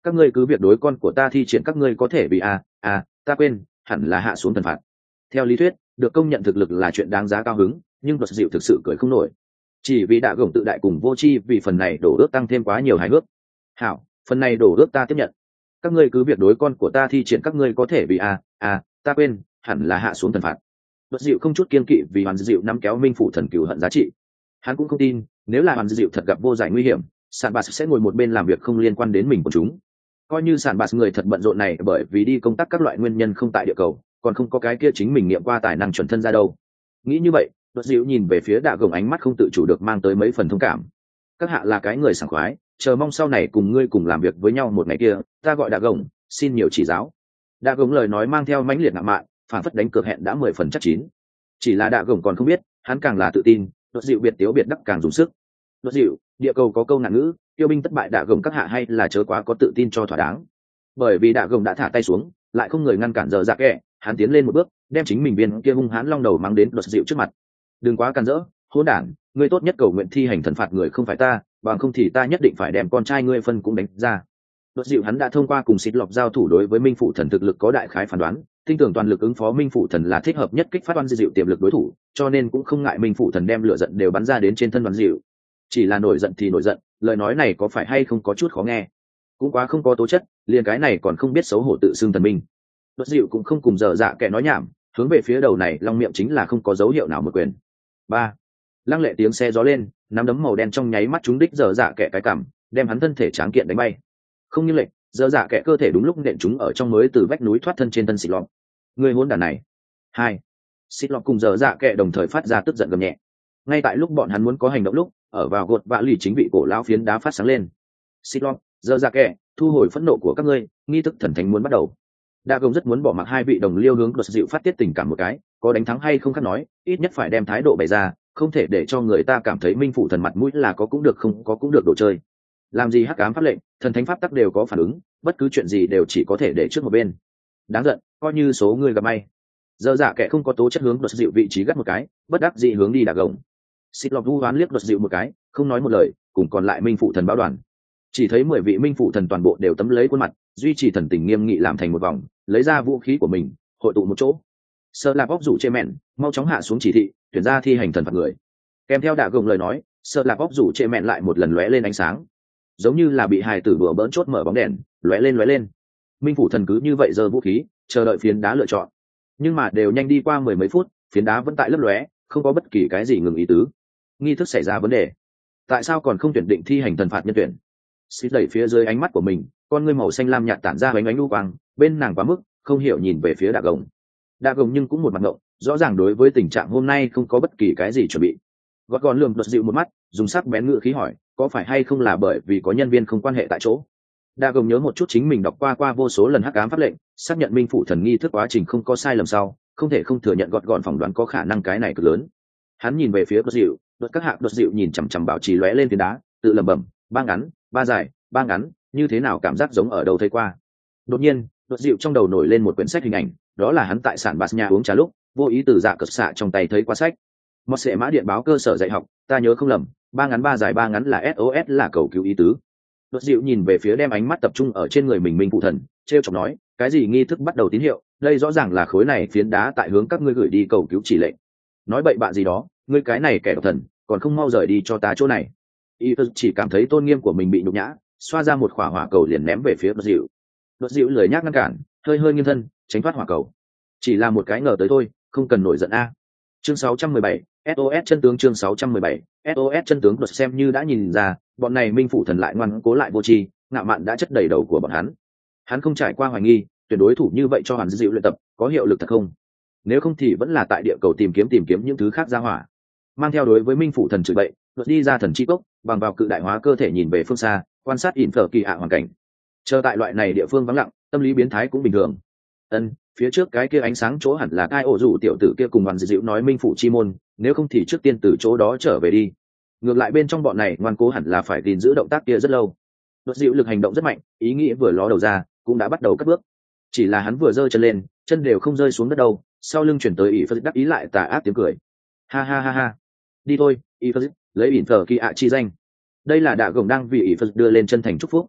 S1: các ngươi cứ việc đối con của ta thi triển, các ngươi có thể bị à à ta quên, hẳn là hạ xuống thần phạt. Theo lý thuyết được công nhận thực lực là chuyện đáng giá cao hứng, nhưng luật dịu thực sự cười không nổi, chỉ vì đạ gồng tự đại cùng vô tri vì phần này đổ ước tăng thêm quá nhiều hài hước. Hảo, phần này đổ ước ta tiếp nhận, các ngươi cứ việc đối con của ta thi triển, các ngươi có thể bị à à ta quên, hẳn là hạ xuống thần phạt. Luật dịu không chút kiên kỵ vì hoàn dịu nắm kéo minh phủ thần cửu hận giá trị. Hắn cũng không tin nếu là hoàn dịu thật gặp vô giải nguy hiểm, sản bạt sẽ ngồi một bên làm việc không liên quan đến mình của chúng. Coi như sản bạt người thật bận rộn này bởi vì đi công tác các loại nguyên nhân không tại địa cầu, còn không có cái kia chính mình nghiệm qua tài năng chuẩn thân ra đâu. Nghĩ như vậy, luật dịu nhìn về phía đạ gồng, ánh mắt không tự chủ được mang tới mấy phần thông cảm. Các hạ là cái người sảng khoái, chờ mong sau này cùng ngươi cùng làm việc với nhau một ngày kia. Ta gọi đạ gồng, xin nhiều chỉ giáo. Đạ gồng lời nói mang theo mãnh liệt ngạo mạn, phản phất đánh cược hẹn đã mười phần chắc chín. Chỉ là đạ gồng còn không biết, hắn càng là tự tin, luật dịu biệt tiếu biệt đắc càng dùng sức. Luật dịu, địa cầu có câu nạn ngữ, tiêu binh thất bại, đạ gồng các hạ hay là chớ quá có tự tin cho thỏa đáng. Bởi vì đạ gồng đã thả tay xuống, lại không người ngăn cản giờ dạ kẻ, hắn tiến lên một bước, đem chính mình viên kia hung hãn long đầu mang đến luật dịu trước mặt. Đừng quá càn rỡ, hỗn đản, ngươi tốt nhất cầu nguyện thi hành thần phạt người không phải ta, bằng không thì ta nhất định phải đem con trai ngươi phân cũng đánh ra. Luật dịu hắn đã thông qua cùng xịt lọc giao thủ, đối với minh phụ thần thực lực có đại khái phán đoán, tin tưởng toàn lực ứng phó minh phụ thần là thích hợp nhất kích phát oan dịu tiềm lực đối thủ, cho nên cũng không ngại minh phụ thần đem lửa giận đều bắn ra đến trên thân oan dịu. Chỉ là nổi giận thì nổi giận, lời nói này có phải hay không có chút khó nghe, cũng quá không có tố chất, liền cái này còn không biết xấu hổ tự xưng thần minh. Luật dịu cũng không cùng dở dạ kẻ nói nhảm, hướng về phía đầu này long miệng chính là không có dấu hiệu nào một quyền. Ba, lăng lệ tiếng xe gió lên, nắm đấm màu đen trong nháy mắt trúng đích dở dạ kẻ cái cằm, đem hắn thân thể tráng kiện đánh bay. Không như lệnh, dở dạ kẻ cơ thể đúng lúc nện chúng ở trong mới từ vách núi thoát thân trên thân xịt lọt. Người hỗn đản này. Hai, xịt lọt cùng dở dạ kẻ đồng thời phát ra tức giận gầm nhẹ. Ngay tại lúc bọn hắn muốn có hành động lúc, ở vào gột vạ lì chính vị cổ lão phiến đá phát sáng lên. Xịt lọt, dở dạ kẻ, thu hồi phẫn nộ của các ngươi, nghi thức thần thánh muốn bắt đầu. Đa Gồng rất muốn bỏ mặc hai vị đồng liêu hướng luật dịu phát tiết tình cảm một cái, có đánh thắng hay không khác nói, ít nhất phải đem thái độ bày ra, không thể để cho người ta cảm thấy minh phụ thần mặt mũi là có cũng được không có cũng được đồ chơi. Làm gì hắc ám pháp lệnh, thần thánh pháp tắc đều có phản ứng, bất cứ chuyện gì đều chỉ có thể để trước một bên. Đáng giận, coi như số người gặp may. Giờ dạ kẻ không có tố chất hướng luật dịu vị trí gắt một cái, bất đắc dĩ hướng đi Đa Gồng. Xịt lọc vu oán liếc luật dịu một cái, không nói một lời, cùng còn lại minh phụ thần báo đoàn. Chỉ thấy mười vị minh phụ thần toàn bộ đều tấm lấy khuôn mặt, duy trì thần tình nghiêm nghị làm thành một vòng, lấy ra vũ khí của mình, hội tụ một chỗ. Sơ lạp óc rủ chê mẹn, mau chóng hạ xuống chỉ thị, tuyển ra thi hành thần phạt người. Kèm theo Đạ Gồng lời nói, sơ lạp óc rủ chê mẹn lại một lần lóe lên ánh sáng, giống như là bị hài tử đùa bỡn chốt mở bóng đèn, lóe lên lóe lên. Minh phủ thần cứ như vậy giơ vũ khí, chờ đợi phiến đá lựa chọn. Nhưng mà đều nhanh đi qua mười mấy phút, phiến đá vẫn tại lấp lóe, không có bất kỳ cái gì ngừng ý tứ. Nghi thức xảy ra vấn đề. Tại sao còn không tuyển định thi hành thần phạt nhân tuyển? Xịt đẩy phía dưới ánh mắt của mình, con ngươi màu xanh lam nhạt tản ra ánh ánh u quang, bên nàng quá mức không hiểu nhìn về phía Đạ Gồng. Đạ Gồng nhưng cũng một mặt ngộng, rõ ràng đối với tình trạng hôm nay không có bất kỳ cái gì chuẩn bị. Gọt gọn lườm luật dịu một mắt, dùng sắc bén ngữ khí hỏi, có phải hay không là bởi vì có nhân viên không quan hệ tại chỗ? Đạ Gồng nhớ một chút chính mình đọc qua qua vô số lần hắc ám pháp lệnh, xác nhận minh phụ thần nghi thức quá trình không có sai lầm sau, không thể không thừa nhận gọt gọn phỏng đoán có khả năng cái này cực lớn. Hắn nhìn về phía luật dịu, luật các hạng luật dịu nhìn chằm chằm bảo trì lóe lên phiến đá, tự lẩm bẩm, ba ngắn, ba dài, ba ngắn, như thế nào cảm giác giống ở đâu thấy qua. Đột nhiên đột dịu trong đầu nổi lên một quyển sách hình ảnh, đó là hắn tại sản bát nhà uống trà lúc vô ý từ dạ cật xạ trong tay thấy qua sách. Một sệ mã điện báo cơ sở dạy học, ta nhớ không lầm, ba ngắn ba dài ba ngắn là ét ô ét, là cầu cứu ý tứ. Đột dịu nhìn về phía, đem ánh mắt tập trung ở trên người mình minh phụ thần, trêu chọc nói, cái gì nghi thức bắt đầu tín hiệu, đây rõ ràng là khối này phiến đá tại hướng các ngươi gửi đi cầu cứu chỉ lệnh. Nói bậy bạ gì đó, ngươi cái này kẻ độc thần, còn không mau rời đi cho ta chỗ này. Y chỉ cảm thấy tôn nghiêm của mình bị nhục nhã, xoa ra một quả hỏa cầu liền ném về phía đột dịu. Đột dịu lười nhác ngăn cản, hơi hơi nghiêng thân tránh thoát hỏa cầu. Chỉ là một cái ngờ tới thôi, không cần nổi giận a. Chương sáu trăm mười bảy, ét ô ét chân tướng. Chương sáu trăm mười bảy, ét ô ét chân tướng. Đột xem như đã nhìn ra, bọn này minh phụ thần lại ngoan cố lại vô tri, ngạo mạn đã chất đầy đầu của bọn hắn. Hắn không trải qua hoài nghi, tuyển đối thủ như vậy cho hắn dịu luyện tập có hiệu lực thật không? Nếu không thì vẫn là tại địa cầu tìm kiếm tìm kiếm những thứ khác ra hỏa. Mang theo đối với minh phụ thần chửi bậy, đột đi ra thần chi cốc, bằng vào cự đại hóa cơ thể nhìn về phương xa, quan sát ỉn phở kỳ ạ hoàn cảnh. Chờ tại loại này địa phương vắng lặng, tâm lý biến thái cũng bình thường. Ân, phía trước cái kia ánh sáng chỗ hẳn là cai ổ rủ tiểu tử kia cùng đoàn dịu nói minh phụ chi môn, nếu không thì trước tiên từ chỗ đó trở về đi. Ngược lại bên trong bọn này ngoan cố hẳn là phải gìn giữ động tác kia rất lâu. Đột dịu lực hành động rất mạnh, ý nghĩ vừa ló đầu ra cũng đã bắt đầu cất bước. Chỉ là hắn vừa giơ chân lên, chân đều không rơi xuống đất đâu, sau lưng chuyển tới ỷ phật đắc ý lại tà ác tiếng cười. Ha ha ha ha, đi thôi ỷ phật, lấy ỉn phở kỳ ạ chi danh. Đây là Đạ Gồng đang vì ỷ phật đưa lên chân thành chúc phúc.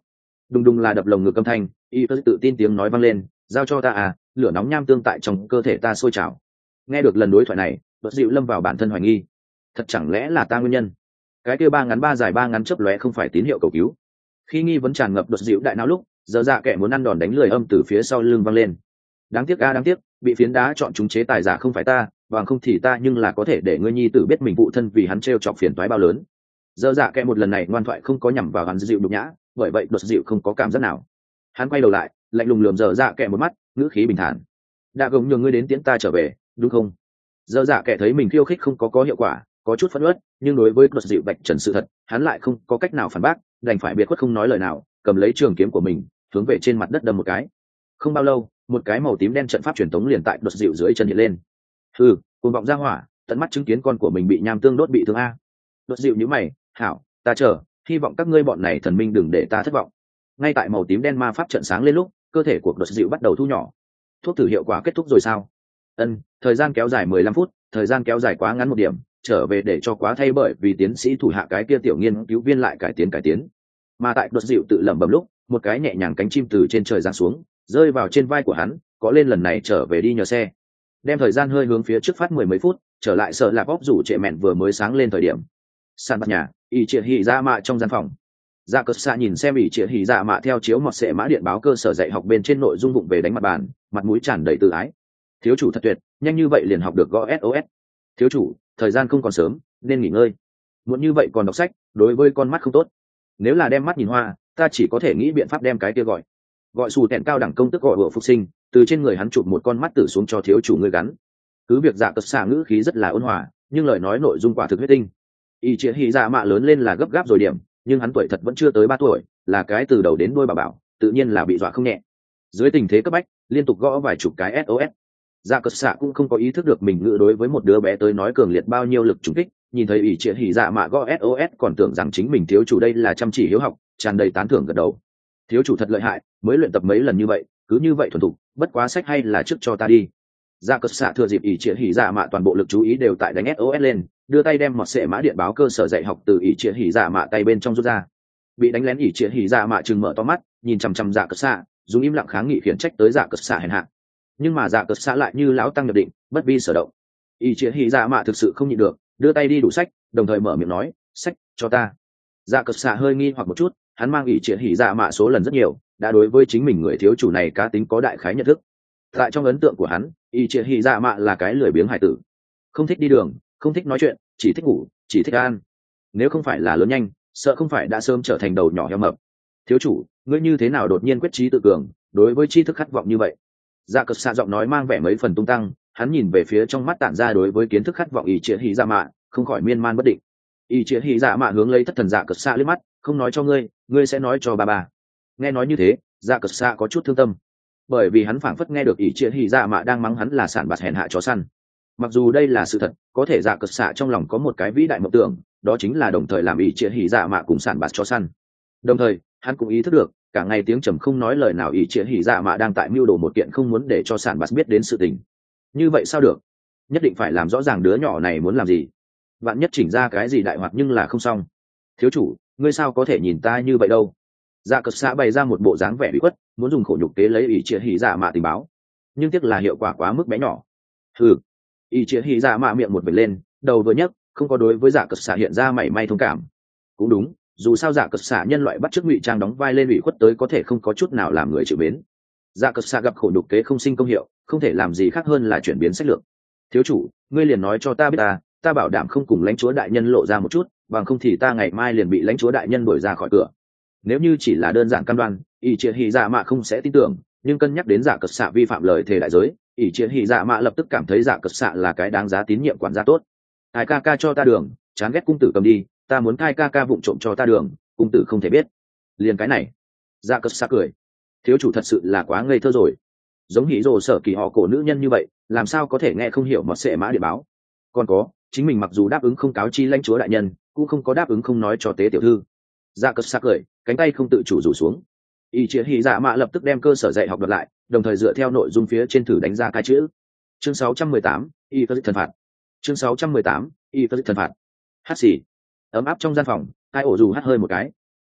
S1: Đùng đùng là đập lồng ngực âm thanh, y tự tin tiếng nói vang lên, giao cho ta à, lửa nóng nham tương tại trong cơ thể ta sôi trào. Nghe được lần đối thoại này, đột dịu lâm vào bản thân hoài nghi, thật chẳng lẽ là ta nguyên nhân? Cái kia ba ngắn ba dài ba ngắn chớp lóe không phải tín hiệu cầu cứu. Khi nghi vấn tràn ngập đột dịu đại não lúc, giờ dạ kẻ muốn ăn đòn đánh lười âm từ phía sau lưng vang lên. Đáng tiếc a đáng tiếc, bị phiến đá chọn chúng chế tài giả không phải ta, bằng không thì ta nhưng là có thể để ngươi nhi tử biết mình phụ thân vì hắn trêu chọc phiền toái bao lớn. Giờ dạ kẻ một lần này ngoan thoại không có nhằm vào hắn dịu nhục nhã, bởi vậy đột dịu không có cảm giác nào. Hắn quay đầu lại, lạnh lùng lườm giờ dạ kẻ một mắt, ngữ khí bình thản. Đã gồng nhường ngươi đến tiễn ta trở về, đúng không? Giờ dạ kẻ thấy mình khiêu khích không có có hiệu quả, có chút phẫn uất, nhưng đối với đột dịu bạch trần sự thật, hắn lại không có cách nào phản bác, đành phải biệt khuất không nói lời nào, cầm lấy trường kiếm của mình, hướng về trên mặt đất đâm một cái. Không bao lâu, một cái màu tím đen trận pháp truyền tống liền tại đột dịu dưới chân hiện lên. Hừ, cuồng vọng ra hỏa, tận mắt chứng kiến con của mình bị nham tương đốt bị thương a. Đột dịu nhíu mày, hảo, ta chờ, hy vọng các ngươi bọn này thần minh đừng để ta thất vọng. Ngay tại màu tím đen ma pháp trận sáng lên lúc, cơ thể của đột dịu bắt đầu thu nhỏ. Thuốc thử hiệu quả kết thúc rồi sao? Ân, thời gian kéo dài mười lăm phút, thời gian kéo dài quá ngắn một điểm, trở về để cho quá thay bởi vì tiến sĩ thủ hạ cái kia tiểu nghiên cứu viên lại cải tiến cải tiến. Mà tại đột dịu tự lẩm bẩm lúc, một cái nhẹ nhàng cánh chim từ trên trời giáng xuống, rơi vào trên vai của hắn, có lên lần này trở về đi nhờ xe. Đem thời gian hơi hướng phía trước phát mười mấy phút, trở lại sợ lạp óc rủ trệ mẹn vừa mới sáng lên thời điểm. Sàn bắt nhà, ỷ triệt hỉ dạ mạ trong gian phòng. Dạ cờ xạ nhìn xem ỷ triệt hỉ dạ mạ theo chiếu mọt sệ mã điện báo cơ sở dạy học bên trên nội dung vụng về đánh mặt bàn, mặt mũi tràn đầy tự ái. Thiếu chủ thật tuyệt, nhanh như vậy liền học được gõ ét ô ét. Thiếu chủ, thời gian không còn sớm, nên nghỉ ngơi. Muốn như vậy còn đọc sách, đối với con mắt không tốt. Nếu là đem mắt nhìn hoa, ta chỉ có thể nghĩ biện pháp đem cái kia gọi gọi xù tẹn cao đẳng công tức gọi vợ phục sinh, từ trên người hắn chụp một con mắt tử xuống cho thiếu chủ ngươi gắn. Cứ việc dạ cờ xạ ngữ khí rất là ôn hòa, nhưng lời nói nội dung quả thực huyết tinh. Y triệt hỉ dạ mạ lớn lên là gấp gáp rồi điểm, nhưng hắn tuổi thật vẫn chưa tới ba tuổi, là cái từ đầu đến đuôi bà bảo, tự nhiên là bị dọa không nhẹ. Dưới tình thế cấp bách, liên tục gõ vài chục cái ét ô ét. Dạ cờ xạ cũng không có ý thức được mình ngữ đối với một đứa bé tới nói cường liệt bao nhiêu lực trùng kích, nhìn thấy ỷ triệt hỉ dạ mạ gõ ét ô ét còn tưởng rằng chính mình thiếu chủ đây là chăm chỉ hiếu học, tràn đầy tán thưởng gật đầu. Thiếu chủ thật lợi hại, mới luyện tập mấy lần như vậy, cứ như vậy thuần thục, bất quá sách hay là trước cho ta đi. Dạ cờ xạ thừa dịp ỷ triệt hỉ dạ mạ toàn bộ lực chú ý đều tại đánh ét ô ét lên, đưa tay đem một sệ mã điện báo cơ sở dạy học từ ỷ triệt hỉ dạ mạ tay bên trong rút ra. Bị đánh lén ỷ triệt hỉ dạ mạ trừng mở to mắt, nhìn chằm chằm dạ cờ xạ, dùng im lặng kháng nghị khiển trách tới dạ cờ xạ hèn hạ. Nhưng mà dạ cờ xạ lại như lão tăng nhập định, bất vi sở động. ỷ triệt hỉ dạ mạ thực sự không nhịn được, đưa tay đi đủ sách, đồng thời mở miệng nói, sách cho ta. Dạ cờ xạ hơi nghi hoặc một chút, hắn mang ỷ triệt hỉ dạ mạ số lần rất nhiều, đã đối với chính mình người thiếu chủ này cá tính có đại khái nhận thức. Tại trong ấn tượng của hắn, ỷ triệt hỉ dạ mạ là cái lười biếng hải tử, không thích đi đường, không thích nói chuyện, chỉ thích ngủ, chỉ thích ăn. Nếu không phải là lớn nhanh, sợ không phải đã sớm trở thành đầu nhỏ heo mập. Thiếu chủ, ngươi như thế nào đột nhiên quyết trí tự cường, đối với tri thức khát vọng như vậy? Dạ cờ xạ giọng nói mang vẻ mấy phần tung tăng, hắn nhìn về phía trong mắt tản ra đối với kiến thức khát vọng ỷ triệt hỉ dạ mạ, không khỏi miên man bất định. ỷ triệt hỉ dạ mạ hướng lấy thất thần dạ cờ xạ liếc mắt, không nói cho ngươi, ngươi sẽ nói cho bà bà. Nghe nói như thế, dạ cờ xạ có chút thương tâm, bởi vì hắn phảng phất nghe được ỷ triệt hỉ dạ mạ đang mắng hắn là sản bạt hèn hạ chó săn. Mặc dù đây là sự thật, có thể dạ cờ xạ trong lòng có một cái vĩ đại mộng tưởng, đó chính là đồng thời làm ỷ triệt hỉ dạ mạ cùng sản bạt chó săn. Đồng thời, hắn cũng ý thức được, cả ngày tiếng trầm không nói lời nào ỷ triệt hỉ dạ mạ đang tại mưu đồ một kiện không muốn để cho sản bạt biết đến sự tình. Như vậy sao được? Nhất định phải làm rõ ràng đứa nhỏ này muốn làm gì. Vạn nhất chỉnh ra cái gì đại hoạt nhưng là không xong. Thiếu chủ, ngươi sao có thể nhìn ta như vậy đâu? Dạ cờ xạ bày ra một bộ dáng vẻ bị khuất, muốn dùng khổ nhục kế lấy ỷ triệt hỉ dạ mạ tình báo, nhưng tiếc là hiệu quả quá mức bé nhỏ. Hừ. ỷ triệt hỉ dạ mạ miệng một vệt lên, đầu vừa nhấc, không có đối với dạ cờ xạ hiện ra mảy may thông cảm. Cũng đúng, dù sao dạ cờ xạ nhân loại bắt chước ngụy trang đóng vai lên ủy khuất tới có thể không có chút nào làm người chịu mến. Dạ cờ xạ gặp khổ nhục kế không sinh công hiệu, không thể làm gì khác hơn là chuyển biến sách lược. Thiếu chủ, ngươi liền nói cho ta biết ta, ta bảo đảm không cùng lãnh chúa đại nhân lộ ra một chút, bằng không thì ta ngày mai liền bị lãnh chúa đại nhân đuổi ra khỏi cửa. Nếu như chỉ là đơn giản cam đoan, ỷ triệt hỉ dạ mạ không sẽ tin tưởng, nhưng cân nhắc đến dạ cờ xạ vi phạm lời thề đại giới, ỷ triệt hỉ dạ mạ lập tức cảm thấy dạ cờ xạ là cái đáng giá tín nhiệm quản gia tốt. Ai ca ca cho ta đường, chán ghét cung tử cầm đi, ta muốn thai ca ca vụng trộm cho ta đường, cung tử không thể biết. Liền cái này. Dạ cờ xạ cười. Thiếu chủ thật sự là quá ngây thơ rồi. Giống hỉ rồ sở kỳ họ cổ nữ nhân như vậy, làm sao có thể nghe không hiểu mọt sệ mã địa báo. Còn có, chính mình mặc dù đáp ứng không cáo chi lãnh chúa đại nhân, cũng không có đáp ứng không nói cho tế tiểu thư. Dạ cờ xạ cười, cánh tay không tự chủ rủ xuống. ỷ triệt hỉ dạ mạ lập tức đem cơ sở dạy học đợt lại, đồng thời dựa theo nội dung phía trên thử đánh ra cái chữ. Chương sáu trăm mười tám, y phật thần phạt. Chương sáu trăm mười tám, y phật thần phạt. Hát xì. Ấm áp trong gian phòng, hai ổ dù hát hơi một cái.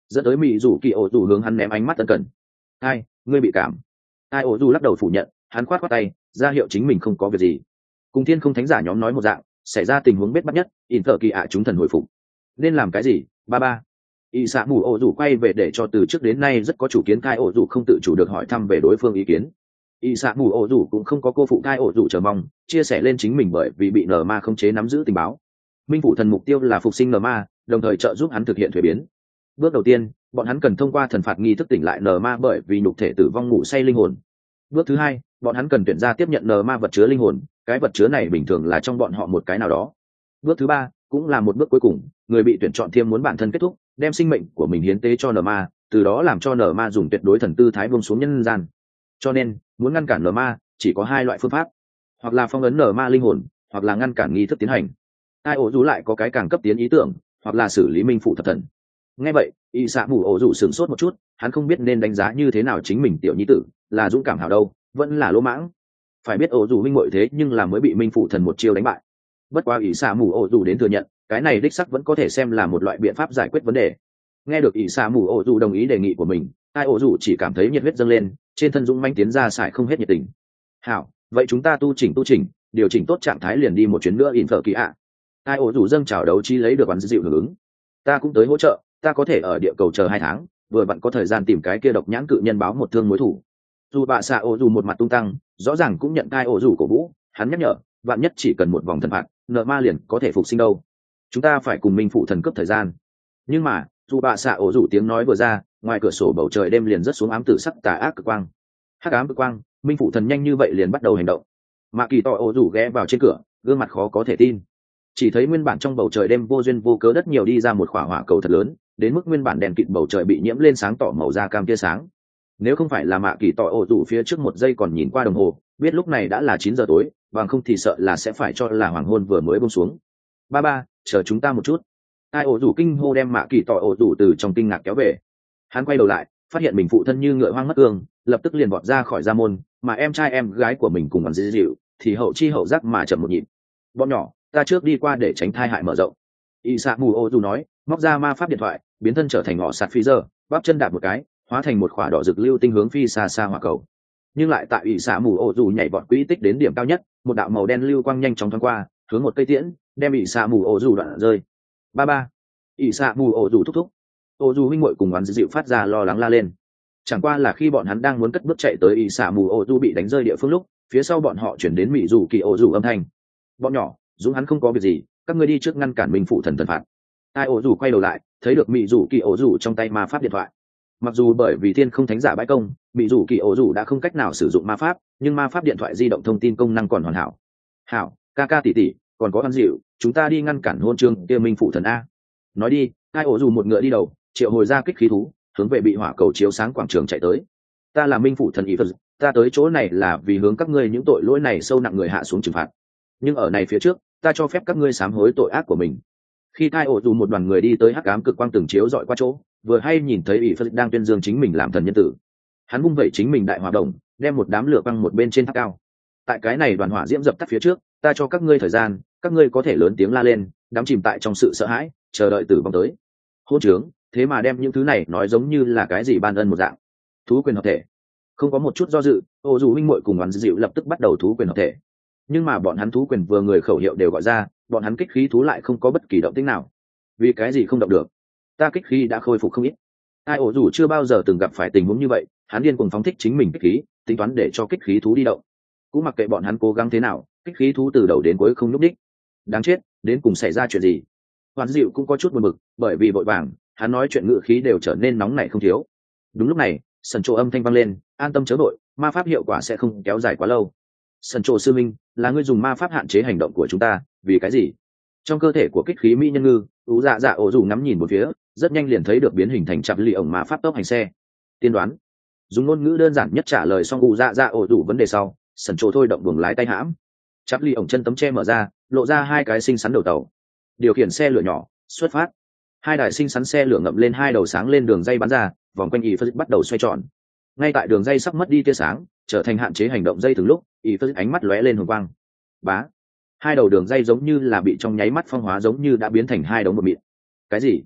S1: dẫn tới mỹ rủ kỳ ổ rủ hướng hắn ném ánh mắt tân cần. Ai, ngươi bị cảm? Ai ổ rủ lắc đầu phủ nhận, hắn khoát khoát tay ra hiệu chính mình không có việc gì. Cùng thiên không thánh giả nhóm nói một dạng, xảy ra tình huống bết bắt nhất, in thợ kỳ ạ chúng thần hồi phục. Nên làm cái gì? Ba ba. Y xạ mù ổ rủ quay về để cho từ trước đến nay rất có chủ kiến Kai ổ rủ không tự chủ được hỏi thăm về đối phương ý kiến. Y xạ mù ổ rủ cũng không có cô phụ Kai ổ rủ chờ mong, chia sẻ lên chính mình bởi vì bị nở ma không chế nắm giữ tình báo. Minh phủ thần mục tiêu là phục sinh nở ma, đồng thời trợ giúp hắn thực hiện thuế biến. Bước đầu tiên, bọn hắn cần thông qua thần phạt nghi thức tỉnh lại nở ma bởi vì nhục thể tử vong ngủ say linh hồn. Bước thứ hai, bọn hắn cần tuyển ra tiếp nhận nở ma vật chứa linh hồn, cái vật chứa này bình thường là trong bọn họ một cái nào đó. Bước thứ ba, cũng là một bước cuối cùng, người bị tuyển chọn thiêm muốn bản thân kết thúc, đem sinh mệnh của mình hiến tế cho nở ma, từ đó làm cho nở ma dùng tuyệt đối thần tư thái buông xuống nhân gian. Cho nên, muốn ngăn cản nở ma, chỉ có hai loại phương pháp, hoặc là phong ấn nở ma linh hồn, hoặc là ngăn cản nghi thức tiến hành. Ai ổ rủ lại có cái càng cấp tiến ý tưởng, hoặc là xử lý minh phụ thập thần. Nghe vậy, y xạ mù ổ rủ sửng sốt một chút, hắn không biết nên đánh giá như thế nào chính mình tiểu nhi tử, là dũng cảm hảo đâu, vẫn là lỗ mãng. Phải biết ổ rủ minh muội thế nhưng là mới bị minh phụ thần một chiêu đánh bại. Bất quá y xạ mù ổ rủ đến thừa nhận, cái này đích sắc vẫn có thể xem là một loại biện pháp giải quyết vấn đề. Nghe được y xạ mù ổ rủ đồng ý đề nghị của mình, ai ổ rủ chỉ cảm thấy nhiệt huyết dâng lên, trên thân dũng manh tiến ra xài không hết nhiệt tình. Hảo, vậy chúng ta tu chỉnh tu chỉnh, điều chỉnh tốt trạng thái liền đi một chuyến nữa in phở kỳ ạ. Ai ổ rủ dâng chào đấu chi lấy được bắn dịu hưởng ứng. Ta cũng tới hỗ trợ, ta có thể ở địa cầu chờ hai tháng, vừa vặn có thời gian tìm cái kia độc nhãn cự nhân báo một thương mối thủ. Dù bạ xạ ổ rủ một mặt tung tăng, rõ ràng cũng nhận ai ổ rủ cổ vũ, hắn nhắc nhở, vạn nhất chỉ cần một vòng thần phạt, nợ ma liền có thể phục sinh đâu. Chúng ta phải cùng minh phụ thần cướp thời gian. Nhưng mà, dù bạ xạ ổ rủ tiếng nói vừa ra, ngoài cửa sổ bầu trời đêm liền rớt xuống ám tử sắc tà ác cực quang. Hắc ám cực quang, minh phụ thần nhanh như vậy liền bắt đầu hành động. Mạ Kỳ tỏ ổ rủ ghé vào trên cửa, gương mặt khó có thể tin. Chỉ thấy nguyên bản trong bầu trời đêm vô duyên vô cớ đất nhiều đi ra một khỏa hỏa cầu thật lớn, đến mức nguyên bản đèn kịt bầu trời bị nhiễm lên sáng tỏ màu da cam tia sáng. Nếu không phải là Mạ Kỳ tỏ ổ rủ phía trước một giây còn nhìn qua đồng hồ, biết lúc này đã là chín giờ tối, bằng không thì sợ là sẽ phải cho là hoàng hôn vừa mới buông xuống. Ba ba, chờ chúng ta một chút. Ai ổ rủ kinh hô đem Mạ Kỳ tỏ ổ rủ từ trong kinh ngạc kéo về. Hắn quay đầu lại, phát hiện mình phụ thân như ngựa hoang mất ương, lập tức liền vọt ra khỏi gia môn, mà em trai em gái của mình cùng bằng dữ dịu thì hậu chi hậu giác mà chậm một nhịp. Bọn nhỏ, ta trước đi qua để tránh thai hại mở rộng. Y Sạ Mù Ô Dù nói, móc ra ma pháp điện thoại, biến thân trở thành ngọ sạt phi giờ, bắp chân đạp một cái, hóa thành một khỏa đỏ rực lưu tinh hướng phi xa xa hỏa cầu. Nhưng lại tại Y Sạ Mù Ô Dù nhảy vọt quỹ tích đến điểm cao nhất, một đạo màu đen lưu quang nhanh chóng thoáng qua, hướng một cây tiễn, đem Y Sạ Mù Ô Dù đoạn rơi. Ba ba. Y Sạ Mù Ô Dù thúc thúc. Ô Dù huynh muội cùng oán dịu phát ra lo lắng la lên. Chẳng qua là khi bọn hắn đang muốn cất bước chạy tới Y Sạ Mù Ô Dù bị đánh rơi địa phương lúc, phía sau bọn họ chuyển đến Mị Dù Kỳ Ô Dù âm thanh. Bọn nhỏ, dũng hắn không có việc gì, các ngươi đi trước ngăn cản minh phụ thần thần phạt. Ai ổ rủ quay đầu lại, thấy được Mị Dù Kỳ Ô Dù trong tay ma pháp điện thoại. Mặc dù bởi vì thiên không thánh giả bãi công, Mị Dù Kỳ Ô Dù đã không cách nào sử dụng ma pháp, nhưng ma pháp điện thoại di động thông tin công năng còn hoàn hảo. Hảo, ca ca tỷ tỷ, còn có ăn dịu, chúng ta đi ngăn cản hôn trương kia minh phụ thần a. Nói đi, ai ổ rủ một ngựa đi đầu, triệu hồi ra kích khí thú, hướng về bị hỏa cầu chiếu sáng quảng trường chạy tới. Ta là minh phụ thần ý phật, ta tới chỗ này là vì hướng các ngươi những tội lỗi này sâu nặng người hạ xuống trừng phạt. Nhưng ở này phía trước, ta cho phép các ngươi sám hối tội ác của mình. Khi tai ổ dù một đoàn người đi tới hắc ám cực quang từng chiếu dọi qua chỗ, vừa hay nhìn thấy ý phật đang tuyên dương chính mình làm thần nhân tử. Hắn vung vẩy chính mình đại hỏa đồng, đem một đám lửa quăng một bên trên tháp cao. Tại cái này đoàn hỏa diễm dập tắt phía trước, ta cho các ngươi thời gian, các ngươi có thể lớn tiếng la lên, đắm chìm tại trong sự sợ hãi, chờ đợi tử vong tới. Hôn trướng, thế mà đem những thứ này nói giống như là cái gì ban ân một dạng. Thú quyền hợp thể. Không có một chút do dự, ô dù huynh muội cùng oán dịu lập tức bắt đầu thú quyền hợp thể. Nhưng mà bọn hắn thú quyền vừa người khẩu hiệu đều gọi ra, bọn hắn kích khí thú lại không có bất kỳ động tĩnh nào. Vì cái gì không động được? Ta kích khí đã khôi phục không ít. Ai ổ dù chưa bao giờ từng gặp phải tình huống như vậy, hắn điên cuồng phóng thích chính mình kích khí, tính toán để cho kích khí thú đi động. Cũng mặc kệ bọn hắn cố gắng thế nào, kích khí thú từ đầu đến cuối không nhúc đích. Đáng chết, đến cùng xảy ra chuyện gì? Hoàn dịu cũng có chút buồn bực, bởi vì vội vàng, hắn nói chuyện ngữ khí đều trở nên nóng nảy không thiếu. Đúng lúc này, sần trộ âm thanh vang lên, an tâm chớ vội, ma pháp hiệu quả sẽ không kéo dài quá lâu. Sần trộ sư minh, là ngươi dùng ma pháp hạn chế hành động của chúng ta, vì cái gì? Trong cơ thể của kích khí mỹ nhân ngư, ú dạ dạ ổ dù ngắm nhìn một phía, rất nhanh liền thấy được biến hình thành chặp lì ổng ma pháp tốc hành xe. Tiên đoán, dùng ngôn ngữ đơn giản nhất trả lời xong ú dạ dạ ổ dù vấn đề sau, sần trộ thôi động buồng lái tay hãm, chặp lì ổng chân tấm che mở ra, lộ ra hai cái xinh xắn đầu tàu, điều khiển xe lửa nhỏ xuất phát. Hai đài xinh xắn xe lửa ngậm lên hai đầu sáng lên đường dây bắn ra, vòng quanh y phật bắt đầu xoay tròn. Ngay tại đường dây sắp mất đi tia sáng, trở thành hạn chế hành động dây từng lúc, y phật ánh mắt lóe lên hồng quang. Bá, hai đầu đường dây giống như là bị trong nháy mắt phong hóa, giống như đã biến thành hai đống bột mịn. Cái gì?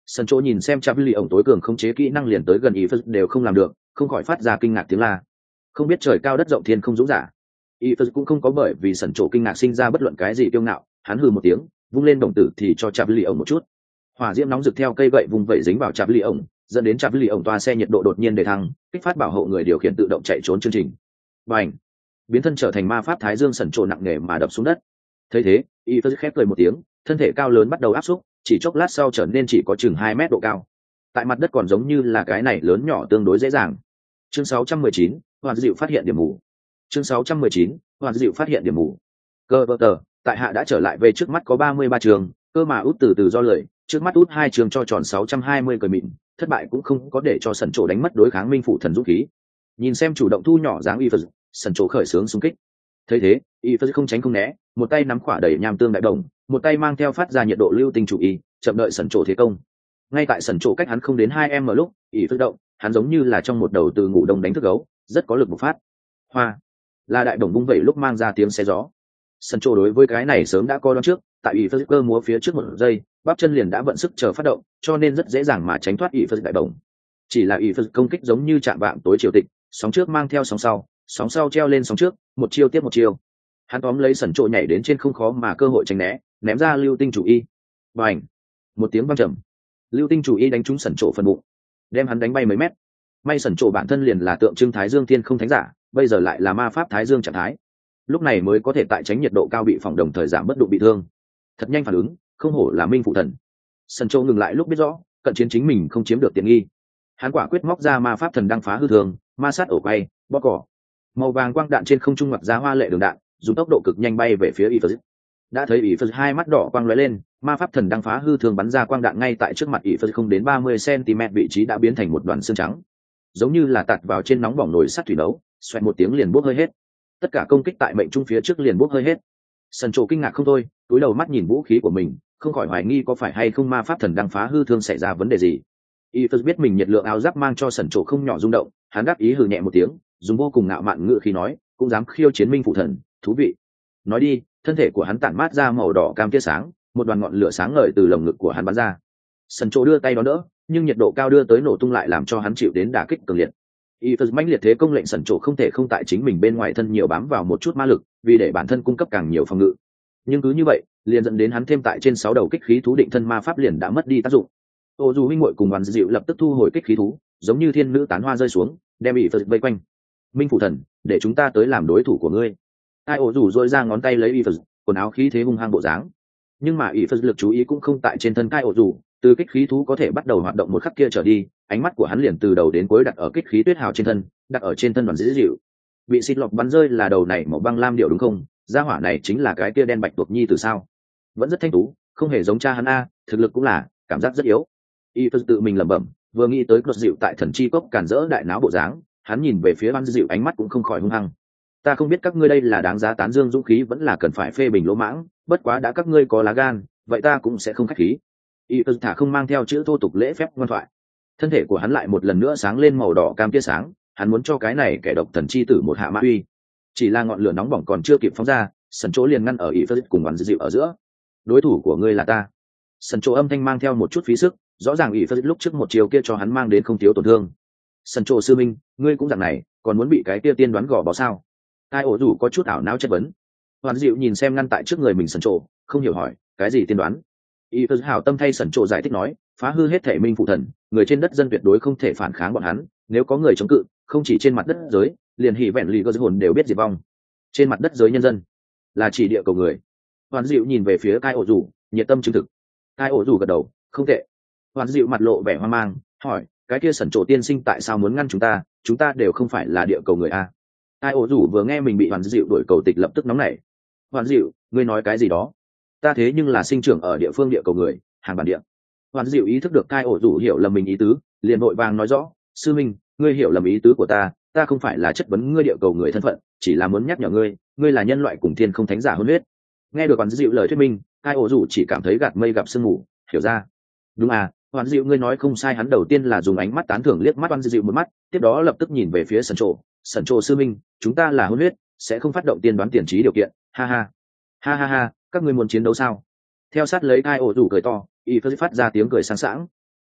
S1: Sân chỗ nhìn xem chạp lì ổng tối cường không chế kỹ năng liền tới gần ý phật đều không làm được, không khỏi phát ra kinh ngạc tiếng la. Không biết trời cao đất rộng thiên không dũng giả. Ý phật cũng không có bởi vì sân chỗ kinh ngạc sinh ra bất luận cái gì kiêu ngạo, hắn hừ một tiếng, vung lên đồng tử thì cho chạp lì ổng một chút. Hỏa diễm nóng rực theo cây gậy vung vẩy dính vào chạp lì ổng, dẫn đến chạp lì ổng toa xe nhiệt độ đột nhiên đề thăng, kích phát bảo hộ người điều khiển tự động chạy trốn chương trình. Bành! Biến thân trở thành ma pháp thái dương sần trộ nặng nề mà đập xuống đất. Thấy thế, y phật khép cười một tiếng, thân thể cao lớn bắt đầu áp xúc, chỉ chốc lát sau trở nên chỉ có chừng hai mét độ cao. Tại mặt đất còn giống như là cái này lớn nhỏ tương đối dễ dàng. Chương sáu trăm mười chín, Hoàn Dịu phát hiện điểm mù. Chương sáu trăm mười chín, Hoàn Dịu phát hiện điểm mù. Cơ vợ tờ, tại hạ đã trở lại về trước mắt có ba mươi ba trường, cơ mà út từ từ do lời, trước mắt út hai trường cho tròn sáu trăm hai mươi cười mịn, thất bại cũng không có để cho sần trộ đánh mất đối kháng minh phụ thần dũng khí. Nhìn xem chủ động thu nhỏ dáng y phật, sần trộ khởi sướng xung kích. Thấy thế, y phật không tránh không né, một tay nắm khỏa đẩy nham tương đại đồng, một tay mang theo phát ra nhiệt độ lưu tinh chủ y, chậm đợi sần trộ thế công. Ngay tại sần trộ cách hắn không đến hai m lúc, y phật động, hắn giống như là trong một đầu từ ngủ đông đánh thức gấu, rất có lực bộc phát. Hoa, là đại đồng bung vẩy lúc mang ra tiếng xé gió. Sần trộ đối với cái này sớm đã coi đoán trước, tại y phật cơ múa phía trước một giây, bắp chân liền đã vận sức chờ phát động, cho nên rất dễ dàng mà tránh thoát y phật đại đồng. Chỉ là y phật công kích giống như chạm vạng tối triều tịch, sóng trước mang theo sóng sau, sóng sau treo lên sóng trước, một chiêu tiếp một chiêu. Hắn tóm lấy sần trộ nhảy đến trên không khó mà cơ hội tránh né, ném ra lưu tinh chủ y. Bành! Một tiếng vang trầm, lưu tinh chủ y đánh trúng sần trộ phần bụng, đem hắn đánh bay mấy mét. May sần trộ bản thân liền là tượng trưng thái dương thiên không thánh giả, bây giờ lại là ma pháp thái dương trạng thái, lúc này mới có thể tại tránh nhiệt độ cao bị phòng đồng thời giảm bất độ bị thương. Thật nhanh phản ứng, không hổ là minh phụ thần. Sần trộ ngừng lại lúc biết rõ cận chiến chính mình không chiếm được tiện nghi, hắn quả quyết móc ra ma pháp thần đăng phá hư thường, ma sát ổ quay, bóp cỏ. Màu vàng quang đạn trên không trung ngoặt ra hoa lệ đường đạn, dùng tốc độ cực nhanh bay về phía Ifaz. Đã thấy Ifaz hai mắt đỏ quang lóe lên, ma pháp thần đăng phá hư thường bắn ra quang đạn ngay tại trước mặt Ifaz không đến ba mươi xăng-ti-mét vị trí đã biến thành một đoàn xương trắng, giống như là tạt vào trên nóng bỏng nồi sắt thủy nấu, xoẹt một tiếng liền bốc hơi hết. Tất cả công kích tại mệnh trung phía trước liền bốc hơi hết. Sần trộ kinh ngạc không thôi, cúi đầu mắt nhìn vũ khí của mình, không khỏi hoài nghi có phải hay không ma pháp thần đăng phá hư thương xảy ra vấn đề gì. Ifaz biết mình nhiệt lượng áo giáp mang cho sần trộ không nhỏ rung động, hắn đáp ý hừ nhẹ một tiếng, dùng vô cùng ngạo mạn ngữ khí nói, cũng dám khiêu chiến minh phụ thần, thú vị. Nói đi, thân thể của hắn tản mát ra màu đỏ cam tia sáng, một đoàn ngọn lửa sáng ngời từ lồng ngực của hắn bắn ra. Sần trộ đưa tay đón đỡ, nhưng nhiệt độ cao đưa tới nổ tung lại làm cho hắn chịu đến đả kích cường liệt. Ifaz mãnh liệt thế công lệnh sần trộ không thể không tại chính mình bên ngoài thân nhiều bám vào một chút ma lực, vì để bản thân cung cấp càng nhiều phòng ngự. Nhưng cứ như vậy, liền dẫn đến hắn thêm tại trên sáu đầu kích khí thú định thân ma pháp liền đã mất đi tác dụng. Ô dù huynh muội cùng Hoàn Dịu lập tức thu hồi kích khí thú, giống như thiên nữ tán hoa rơi xuống, đem Ifaz vây quanh. Minh phụ thần, để chúng ta tới làm đối thủ của ngươi. Ai ổ rủ dội ra ngón tay lấy Ifaz, quần áo khí thế hung hăng bộ dáng. Nhưng mà Ifaz lực chú ý cũng không tại trên thân Kai ổ rủ, từ kích khí thú có thể bắt đầu hoạt động một khắc kia trở đi, ánh mắt của hắn liền từ đầu đến cuối đặt ở kích khí tuyết hào trên thân, đặt ở trên thân đoàn dữ dịu. Bị xịt lọc bắn rơi là đầu này màu băng lam điệu đúng không? Gia hỏa này chính là cái kia đen bạch tuộc nhi từ sao? Vẫn rất thanh tú, không hề giống cha hắn a, thực lực cũng là, cảm giác rất yếu. Ifaz tự mình lẩm bẩm, vừa nghĩ tới cột dịu tại thần chi cốc càn rỡ đại náo bộ dáng, hắn nhìn về phía Văn Dịu ánh mắt cũng không khỏi hung hăng. Ta không biết các ngươi đây là đáng giá tán dương dũng khí vẫn là cần phải phê bình lỗ mãng, bất quá đã các ngươi có lá gan, vậy ta cũng sẽ không khách khí. Ifaz thả không mang theo chữ thô tục lễ phép ngoan thoại. Thân thể của hắn lại một lần nữa sáng lên màu đỏ cam tia sáng, hắn muốn cho cái này kẻ độc thần chi tử một hạ mã uy. Chỉ là ngọn lửa nóng bỏng còn chưa kịp phóng ra, sân chỗ liền ngăn ở Ifaz cùng Văn Dịu ở giữa. Đối thủ của ngươi là ta. Sân chỗ âm thanh mang theo một chút phí sức, rõ ràng Ifaz lúc trước một chiều kia cho hắn mang đến không thiếu tổn thương. Sân chỗ sư minh, ngươi cũng dạng này, còn muốn bị cái kia tiên đoán gò bó sao? Ai ổ rủ có chút ảo não chất vấn. Hoàn Dịu nhìn xem ngăn tại trước người mình sân chỗ, không hiểu hỏi, cái gì tiên đoán? Ifaz hảo tâm thay sân chỗ giải thích nói, phá hư hết thể minh phụ thần, người trên đất dân tuyệt đối không thể phản kháng bọn hắn, nếu có người chống cự, không chỉ trên mặt đất giới, liền hỉ vẹn lì cơ hồn đều biết diệt vong. Trên mặt đất giới nhân dân, là chỉ địa cầu người. Hoàn Dịu nhìn về phía Kai ổ rủ, nhiệt tâm chứng thực. Kai ổ rủ gật đầu, không tệ. Hoàn Dịu mặt lộ vẻ hoang mang, hỏi, cái kia sẩn trộ tiên sinh tại sao muốn ngăn chúng ta, chúng ta đều không phải là địa cầu người a. Kai ổ rủ vừa nghe mình bị Hoàn Dịu đuổi cầu tịch lập tức nóng nảy. Hoàn Dịu, ngươi nói cái gì đó? Ta thế nhưng là sinh trưởng ở địa phương địa cầu người, hàng bản địa. Hoàn Dịu ý thức được Kai ổ rủ hiểu lầm mình ý tứ, liền vội vàng nói rõ, sư minh, ngươi hiểu lầm ý tứ của ta, ta không phải là chất vấn ngươi địa cầu người thân phận, chỉ là muốn nhắc nhở ngươi, ngươi là nhân loại cùng thiên không thánh giả hôn huyết. Nghe được Hoàn Dịu lời thuyết minh, Kai ổ rủ chỉ cảm thấy gạt mây gặp sương mù, hiểu ra. Đúng à, Hoàn Dịu ngươi nói không sai, hắn đầu tiên là dùng ánh mắt tán thưởng liếc mắt Hoàn Dịu một mắt, tiếp đó lập tức nhìn về phía sân trộ, sân trộ sư minh, chúng ta là hôn huyết, sẽ không phát động tiên đoán tiền trí điều kiện, ha ha, ha ha ha, các ngươi muốn chiến đấu sao? Theo sát lấy Kai ổ rủ cười to, y phát ra tiếng cười sáng sảng.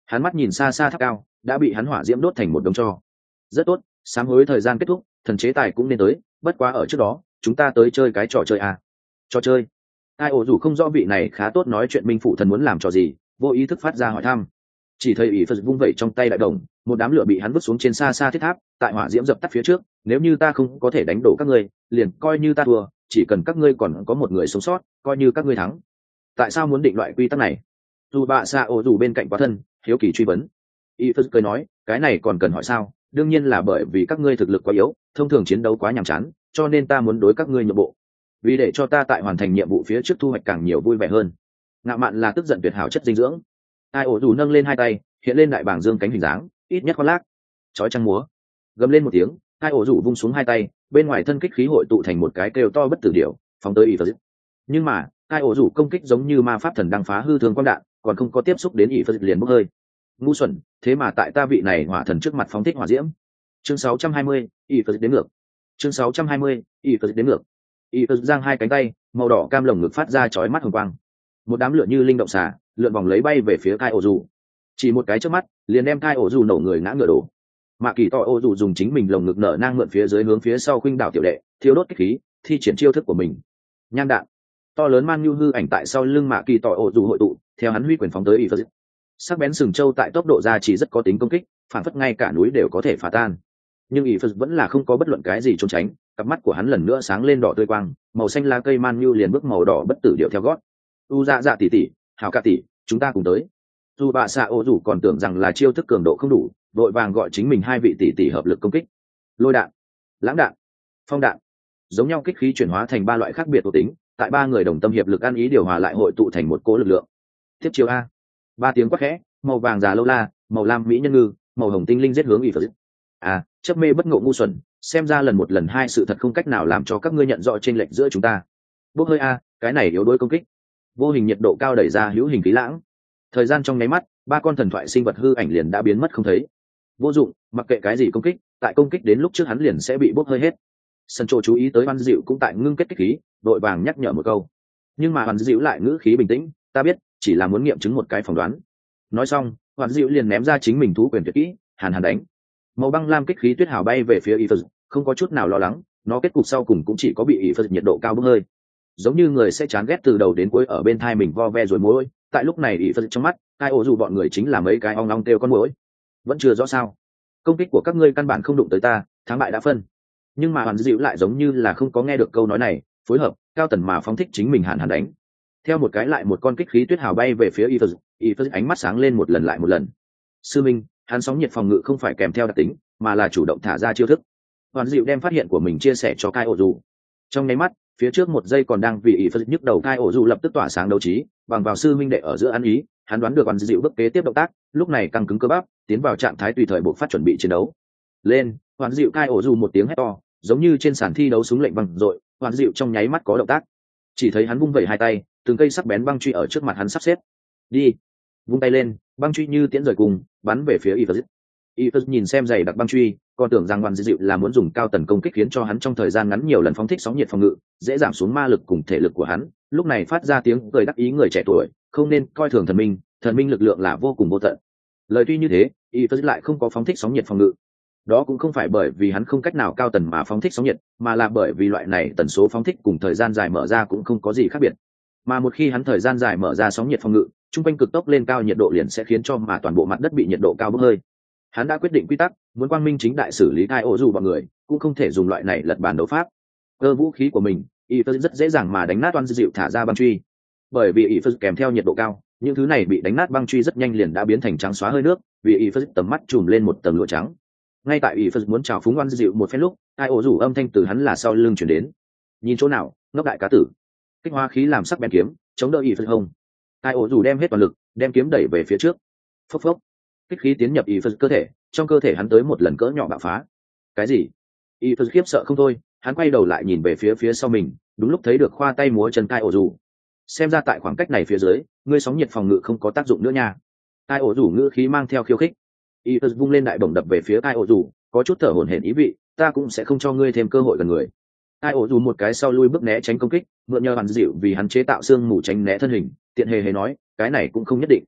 S1: Hắn mắt nhìn xa xa tháp cao đã bị hắn hỏa diễm đốt thành một đống tro. Rất tốt, sám hối thời gian kết thúc, thần chế tài cũng nên tới, bất quá ở trước đó chúng ta tới chơi cái trò chơi à. Trò chơi? Ai ổ rủ không rõ vị này khá tốt nói chuyện minh phụ thần muốn làm trò gì, vô ý thức phát ra hỏi thăm. Chỉ thấy ỷ phật vung vẩy trong tay đại đồng, một đám lửa bị hắn vứt xuống trên xa xa thiết tháp, tại hỏa diễm dập tắt phía trước, nếu như ta không có thể đánh đổ các ngươi, liền coi như ta thua, chỉ cần các ngươi còn có một người sống sót, coi như các ngươi thắng. Tại sao muốn định loại quy tắc này? Dù bạ xa ổ rủ bên cạnh quá thân, hiếu kỳ truy vấn. ỷ phật cười nói, cái này còn cần hỏi sao, đương nhiên là bởi vì các ngươi thực lực quá yếu, thông thường chiến đấu quá nhàm chán, cho nên ta muốn đối các ngươi nhượng bộ, vì để cho ta tại hoàn thành nhiệm vụ phía trước thu hoạch càng nhiều vui vẻ hơn. Ngạo mạn là tức giận tuyệt hảo chất dinh dưỡng. Ai ổ rủ nâng lên hai tay, hiện lên đại bảng dương cánh hình dáng, ít nhất khoác lác, chói trăng múa, gầm lên một tiếng, hai ổ rủ vung xuống hai tay, bên ngoài thân kích khí hội tụ thành một cái kêu to bất tử điểu, phóng tới ỷ phật. Nhưng mà hai ổ rủ công kích giống như ma pháp thần đang phá hư thương quang đạn, còn không có tiếp xúc đến ỷ phật liền bốc hơi. Ngu xuẩn, thế mà tại ta vị này hỏa thần trước mặt phóng thích hỏa diễm. Chương sáu trăm hai mươi, ỷ phật đến ngược. Chương sáu trăm hai mươi, ỷ phật đến ngược. ỷ phật giang hai cánh tay, màu đỏ cam lồng ngực phát ra chói mắt hồng quang, một đám lửa như linh động xà lượn vòng lấy bay về phía Kai ổ rủ. Chỉ một cái chớp mắt liền đem Kai ổ rủ nổ người ngã ngựa đổ. Mạ Kỳ to ổ rủ dùng chính mình lồng ngực nở nang mượn phía dưới hướng phía sau khuynh đảo tiểu đệ, thiêu đốt kích khí, thi triển chiêu thức của mình. Nham đạn to lớn man nhu hư ảnh tại sau lưng Mạ Kỳ to ổ rủ hội tụ, theo hắn huy quyền phóng tới ỷ phật. Sắc bén sừng châu tại tốc độ ra chỉ rất có tính công kích, phản phất ngay cả núi đều có thể phá tan. Nhưng ỷ phật vẫn là không có bất luận cái gì trốn tránh, cặp mắt của hắn lần nữa sáng lên đỏ tươi quang, màu xanh lá cây man nhu liền bước màu đỏ bất tử điệu theo gót. U dạ dạ tỷ tỷ, hảo ca tỷ, chúng ta cùng tới. Dù bà xạ ô rủ còn tưởng rằng là chiêu thức cường độ không đủ, vội vàng gọi chính mình hai vị tỷ tỷ hợp lực công kích. Lôi đạn, lãng đạn, phong đạn, giống nhau kích khí chuyển hóa thành ba loại khác biệt thuộc tính, tại ba người đồng tâm hiệp lực ăn ý điều hòa lại hội tụ thành một cỗ lực lượng. Tiếp chiêu a, ba tiếng quát khẽ, màu vàng già lâu la, màu lam mỹ nhân ngư, màu hồng tinh linh giết hướng ỷ phật. À, chấp mê bất ngộ ngu xuẩn, xem ra lần một lần hai sự thật không cách nào làm cho các ngươi nhận rõ chênh lệch giữa chúng ta. Bốc hơi a, cái này yếu đuối công kích. Vô hình nhiệt độ cao đẩy ra hữu hình khí lãng, thời gian trong nháy mắt ba con thần thoại sinh vật hư ảnh liền đã biến mất không thấy. Vô dụng, mặc kệ cái gì công kích, tại công kích đến lúc trước hắn liền sẽ bị bốc hơi hết. Sân trộ chú ý tới Hoàn Dịu cũng tại ngưng kết kích khí, đội vàng nhắc nhở một câu, nhưng mà Hoàn Dịu lại ngữ khí bình tĩnh, ta biết, chỉ là muốn nghiệm chứng một cái phỏng đoán. Nói xong Hoàn Dịu liền ném ra chính mình thú quyền tuyệt kỹ, hàn hàn đánh. Màu băng lam kích khí tuyết hào bay về phía y phật, không có chút nào lo lắng, nó kết cục sau cùng cũng chỉ có bị y phật nhiệt độ cao bốc hơi, giống như người sẽ chán ghét từ đầu đến cuối ở bên thai mình vo ve rồi mối. Tại lúc này y phật trong mắt hai ổ dù bọn người chính là mấy cái ong long kêu con muỗi. Vẫn chưa rõ sao, công kích của các ngươi căn bản không đụng tới ta, thắng bại đã phân. Nhưng mà Hoàn Dịu lại giống như là không có nghe được câu nói này, phối hợp cao tần mà phóng thích chính mình hàn hàn đánh. Theo một cái lại một con kích khí tuyết hào bay về phía y phật, y phật ánh mắt sáng lên một lần lại một lần. Sư minh, hắn sóng nhiệt phòng ngự không phải kèm theo đặc tính, mà là chủ động thả ra chiêu thức. Hoàn Dịu đem phát hiện của mình chia sẻ cho Kai ổ dù. Trong nháy mắt phía trước một giây còn đang vì ý phật nhức đầu Kai ổ dù lập tức tỏa sáng đấu trí, bằng vào sư minh đệ ở giữa ăn ý, hắn đoán được Hoàn Dịu bước kế tiếp động tác, lúc này căng cứng cơ bắp, tiến vào trạng thái tùy thời buộc phát chuẩn bị chiến đấu. Lên! Hoàn Dịu Kai ổ dù một tiếng hét to, giống như trên sàn thi đấu súng lệnh vang dội. Hoàn Dịu trong nháy mắt có động tác, chỉ thấy hắn vung vẩy hai tay, từng cây sắc bén băng truy ở trước mặt hắn sắp xếp. Đi! Vung tay lên, băng truy như tiễn rời cùng bắn về phía y phật. Y phật nhìn xem dày đặc băng truy, còn tưởng rằng Hoàn Dịu là muốn dùng cao tần công kích khiến cho hắn trong thời gian ngắn nhiều lần phóng thích sóng nhiệt phòng ngự, dễ giảm xuống ma lực cùng thể lực của hắn. Lúc này phát ra tiếng cười đắc ý người trẻ tuổi, không nên coi thường thần minh, thần minh lực lượng là vô cùng vô tận. Lời tuy như thế, Y phật lại không có phóng thích sóng nhiệt phòng ngự. Đó cũng không phải bởi vì hắn không cách nào cao tần mà phóng thích sóng nhiệt, mà là bởi vì loại này tần số phóng thích cùng thời gian dài mở ra cũng không có gì khác biệt. Mà một khi hắn thời gian dài mở ra sóng nhiệt phòng ngự, trung quanh cực tốc lên cao nhiệt độ liền sẽ khiến cho mà toàn bộ mặt đất bị nhiệt độ cao bốc hơi. Hắn đã quyết định quy tắc, muốn quang minh chính đại xử lý Kai ổ dù bọn người, cũng không thể dùng loại này lật bàn đấu pháp. Cơ vũ khí của mình, y phật rất dễ dàng mà đánh nát Hoàn Dịu thả ra băng truy. Bởi vì y phật kèm theo nhiệt độ cao, những thứ này bị đánh nát băng truy rất nhanh liền đã biến thành trắng xóa hơi nước, vì y phật tầm mắt trùm lên một tầng lụa trắng. Ngay tại y phật muốn chào phúng Hoàn Dịu một phen lúc, Kai ổ dù âm thanh từ hắn là sau lưng chuyển đến. Nhìn chỗ nào, ngốc đại cá tử. Kích hoa khí làm sắc bén kiếm, chống đỡ y phật hông. Kai ổ dù đem hết toàn lực, đem kiếm đẩy về phía trước. Phốc phốc, kích khí tiến nhập y phật cơ thể, trong cơ thể hắn tới một lần cỡ nhỏ bạo phá. Cái gì? Y phật khiếp sợ không thôi, hắn quay đầu lại nhìn về phía phía sau mình, đúng lúc thấy được khoa tay múa chân Kai ổ dù. Xem ra tại khoảng cách này phía dưới, ngươi sóng nhiệt phòng ngự không có tác dụng nữa nha. Kai ổ dù ngữ khí mang theo khiêu khích. Y phật vung lên đại bổng đập về phía Kai ổ dù, có chút thở hổn hển ý vị, ta cũng sẽ không cho ngươi thêm cơ hội gần người. Kai ổ dù một cái sau lui bước né tránh công kích, mượn nhờ Hoàn Dịu vì hắn chế tạo xương mù tránh né thân hình, tiện hề hề nói, cái này cũng không nhất định.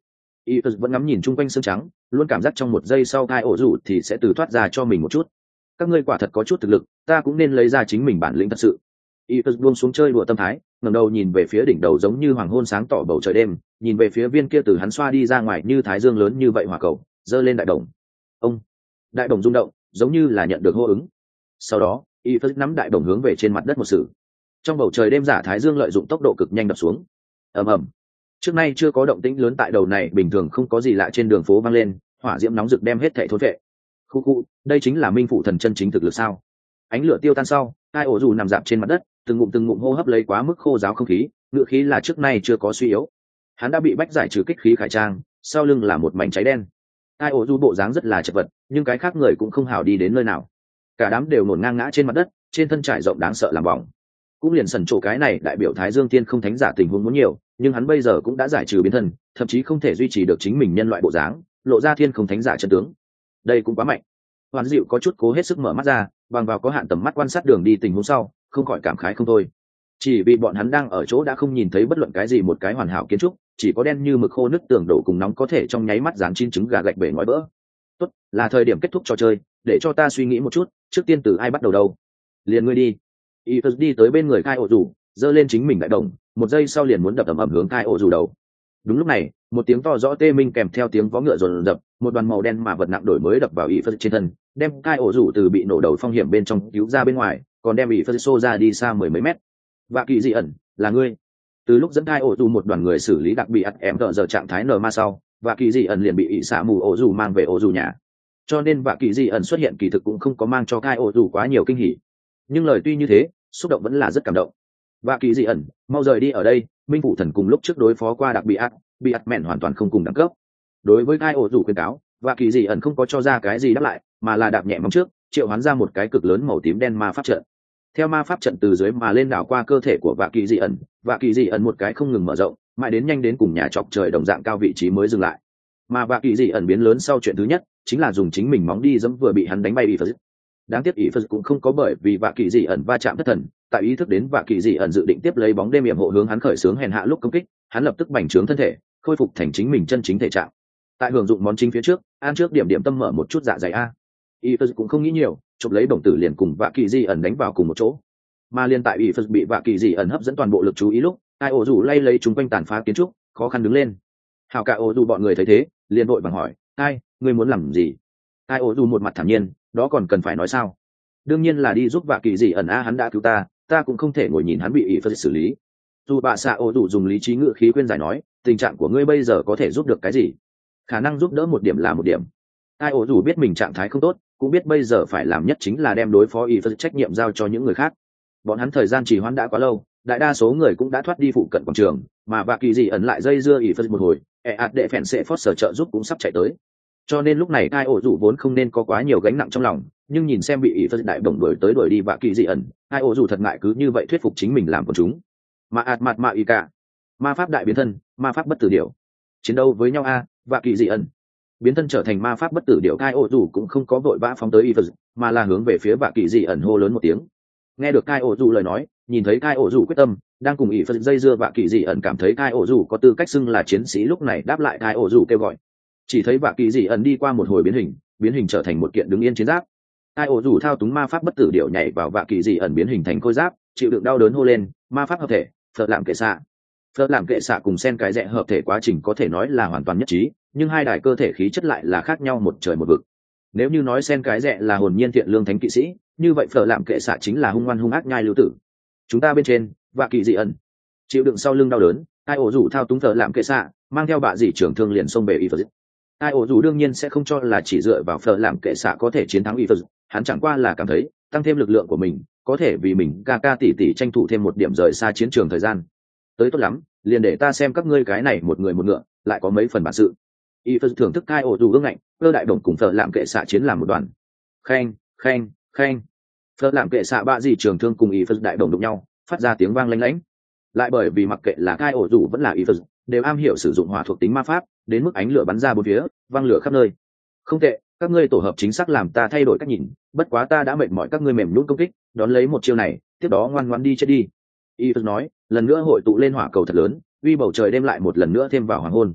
S1: y vẫn ngắm nhìn chung quanh xương trắng, luôn cảm giác trong một giây sau kai ổ rủ thì sẽ từ thoát ra cho mình một chút. Các ngươi quả thật có chút thực lực, ta cũng nên lấy ra chính mình bản lĩnh thật sự. Y buông xuống chơi đùa tâm thái, ngẩng đầu nhìn về phía đỉnh đầu giống như hoàng hôn sáng tỏ bầu trời đêm, nhìn về phía viên kia từ hắn xoa đi ra ngoài như thái dương lớn như vậy hỏa cầu, giơ lên đại đồng. Ông, đại đồng rung động, giống như là nhận được hô ứng. Sau đó, Y nắm đại đồng hướng về trên mặt đất một sự. Trong bầu trời đêm giả thái dương lợi dụng tốc độ cực nhanh đập xuống. Ầm ầm. Trước nay chưa có động tĩnh lớn tại đầu này bình thường không có gì lạ trên đường phố vang lên, hỏa diễm nóng rực đem hết thảy thôn vệ. Khu khu, đây chính là minh phụ thần chân chính thực lực sao? Ánh lửa tiêu tan sau, hai ổ dù nằm dạp trên mặt đất, từng ngụm từng ngụm hô hấp lấy quá mức khô giáo không khí, ngựa khí là trước nay chưa có suy yếu. Hắn đã bị bách giải trừ kích khí khải trang, sau lưng là một mảnh cháy đen. Hai ổ dù bộ dáng rất là chật vật, nhưng cái khác người cũng không hảo đi đến nơi nào. Cả đám đều ngổn ngang ngã trên mặt đất, trên thân trải rộng đáng sợ làm bỏng. Cũng liền sần chỗ cái này đại biểu Thái Dương Tiên không thánh giả tình huống muốn nhiều, nhưng hắn bây giờ cũng đã giải trừ biến thân, thậm chí không thể duy trì được chính mình nhân loại bộ dáng, lộ ra thiên không thánh giả chân tướng. Đây cũng quá mạnh. Hoàn Diệu có chút cố hết sức mở mắt ra, bằng vào có hạn tầm mắt quan sát đường đi tình huống sau, không khỏi cảm khái không thôi. Chỉ vì bọn hắn đang ở chỗ đã không nhìn thấy bất luận cái gì một cái hoàn hảo kiến trúc, chỉ có đen như mực khô nứt tường đổ cùng nóng có thể trong nháy mắt dán chín trứng gà gạch bể ngói vỡ. Tốt, là thời điểm kết thúc trò chơi, để cho ta suy nghĩ một chút, trước tiên từ ai bắt đầu đâu? Liền ngươi đi. Ifus đi tới bên người Kai ổ rủ, giơ lên chính mình đại đồng, một giây sau liền muốn đập ầm ầm hướng Kai ổ rủ đầu. Đúng lúc này, một tiếng to rõ tê minh kèm theo tiếng vó ngựa rồn rập, một đoàn màu đen mà vật nặng đổi mới đập vào Ifus trên thân, đem Kai ổ rủ từ bị nổ đầu phong hiểm bên trong cứu ra bên ngoài, còn đem Ifus xô ra đi xa mười mấy mét. Và kỳ dị ẩn, là ngươi. Từ lúc dẫn Kai ổ rủ một đoàn người xử lý đặc biệt em tợ giờ trạng thái nở ma sau, và kỳ dị ẩn liền bị ị xả mù ổ rủ mang về ổ rủ nhà. Cho nên và kỳ dị ẩn xuất hiện kỳ thực cũng không có mang cho Kai ổ rủ quá nhiều kinh hỉ. Nhưng lời tuy như thế, xúc động vẫn là rất cảm động. Và kỳ dị ẩn, mau rời đi ở đây, minh phụ thần cùng lúc trước đối phó qua đặc bị ác bị ác mẹn hoàn toàn không cùng đẳng cấp. Đối với Kai ổ rủ khuyên cáo, và kỳ dị ẩn không có cho ra cái gì đáp lại, mà là đạp nhẹ móng trước, triệu hoán ra một cái cực lớn màu tím đen ma pháp trận. Theo ma pháp trận từ dưới mà lên đảo qua cơ thể của vạ kỳ dị ẩn, vạ kỳ dị ẩn một cái không ngừng mở rộng, mãi đến nhanh đến cùng nhà chọc trời đồng dạng cao vị trí mới dừng lại. Mà vạ kỳ dị ẩn biến lớn sau chuyện thứ nhất chính là dùng chính mình móng đi dẫm vừa bị hắn đánh bay Ifus. Đáng tiếc Ifus cũng không có bởi vì vạ kỳ dị ẩn va chạm thất thần, tại ý thức đến vạ kỳ dị ẩn dự định tiếp lấy bóng đêm yểm hộ hướng hắn khởi xướng hèn hạ lúc công kích, hắn lập tức bành trướng thân thể, khôi phục thành chính mình chân chính thể trạng. Tại hưởng dụng món chính phía trước, ăn trước điểm điểm tâm mở một chút dạ dày a. Ifus cũng không nghĩ nhiều, chụp lấy bổng tử liền cùng vạ kỳ dị ẩn đánh vào cùng một chỗ. Mà liên tại Ifus bị vạ kỳ dị ẩn hấp dẫn toàn bộ lực chú ý lúc, ai ổ rủ lay lấy chúng quanh tàn phá kiến trúc, khó khăn đứng lên. Hảo cả ổ rủ bọn người thấy thế, liền vội vàng hỏi, ai, ngươi muốn làm gì? Ai ổ rủ một mặt thản nhiên, đó còn cần phải nói sao? Đương nhiên là đi giúp vạ kỳ dị ẩn a, hắn đã cứu ta, ta cũng không thể ngồi nhìn hắn bị Ifus xử lý. Dù bà xạ ổ rủ dùng lý trí ngữ khí khuyên giải nói, tình trạng của ngươi bây giờ có thể giúp được cái gì? Khả năng giúp đỡ một điểm là một điểm. Ai ổ rủ biết mình trạng thái không tốt, cũng biết bây giờ phải làm nhất chính là đem đối phó Ifus trách nhiệm giao cho những người khác. Bọn hắn thời gian trì hoãn đã quá lâu, đại đa số người cũng đã thoát đi phụ cận quảng trường, mà vạ kỳ dị ẩn lại dây dưa Ifus một hồi, e ạt đệ phèn sẽ phót sở trợ giúp cũng sắp chạy tới. Cho nên lúc này ai ổ rủ vốn không nên có quá nhiều gánh nặng trong lòng, nhưng nhìn xem bị Ifus đại đồng đuổi tới đuổi đi vạ kỳ dị ẩn, ai ổ rủ thật ngại cứ như vậy thuyết phục chính mình làm của chúng. Mà ạt mặt mạ y cả, ma pháp đại biến thân, ma pháp bất tử điểu, chiến đấu với nhau a, vạ kỳ dị ẩn biến thân trở thành ma pháp bất tử điểu, ai ổ rủ cũng không có vội vã phóng tới Ifus, mà là hướng về phía vạ kỳ dị ẩn hô lớn một tiếng. Nghe được Kai ổ rủ lời nói, nhìn thấy Kai ổ rủ quyết tâm, đang cùng ỷ phật dây dưa vạ kỳ dị ẩn cảm thấy Kai ổ rủ có tư cách xưng là chiến sĩ, lúc này đáp lại Kai ổ rủ kêu gọi. Chỉ thấy vạ kỳ dị ẩn đi qua một hồi biến hình, biến hình trở thành một kiện đứng yên chiến giáp. Kai ổ rủ thao túng ma pháp bất tử điệu nhảy vào vạ kỳ dị ẩn biến hình thành khôi giáp, chịu đựng đau đớn hô lên, ma pháp hợp thể, phật làm kệ xạ. Phật làm kệ xạ cùng sen cái rẽ hợp thể quá trình có thể nói là hoàn toàn nhất trí, nhưng hai đài cơ thể khí chất lại là khác nhau một trời một vực. Nếu như nói sen cái rẽ là hồn nhiên thiện lương thánh kỵ sĩ, như vậy phở làm kệ xạ chính là hung ngoan hung ác nhai lưu tử. Chúng ta bên trên, vạ kỳ dị ẩn chịu đựng sau lưng đau đớn, ai ổ rủ thao túng phở làm kệ xạ, mang theo bạ dị trưởng thương liền xông về y phật. Ai ổ rủ đương nhiên sẽ không cho là chỉ dựa vào phở làm kệ xạ có thể chiến thắng y phật, hắn chẳng qua là cảm thấy tăng thêm lực lượng của mình có thể vì mình ca ca tỉ tỉ tranh thủ thêm một điểm rời xa chiến trường thời gian. Tới tốt lắm, liền để ta xem các ngươi cái này một người một ngựa lại có mấy phần bản sự. Y phật thưởng thức Ai ổ rủ ương ngạnh, cơ đại đồng cùng phở làm kệ xạ chiến làm một đoàn. Khen, khen, khen. Phật làm kệ xạ bạ gì trường thương cùng ý phật đại đồng đụng nhau, phát ra tiếng vang lanh lảnh. Lại bởi vì mặc kệ là Kai ổ rủ vẫn là ý phật, đều am hiểu sử dụng hỏa thuộc tính ma pháp, đến mức ánh lửa bắn ra bốn phía, vang lửa khắp nơi. Không tệ, các ngươi tổ hợp chính xác làm ta thay đổi cách nhìn, bất quá ta đã mệt mỏi các ngươi mềm nhũn công kích, đón lấy một chiêu này, tiếp đó ngoan ngoãn đi chết đi. Ý phật nói, lần nữa hội tụ lên hỏa cầu thật lớn, uy bầu trời đêm lại một lần nữa thêm vào hoàng hôn.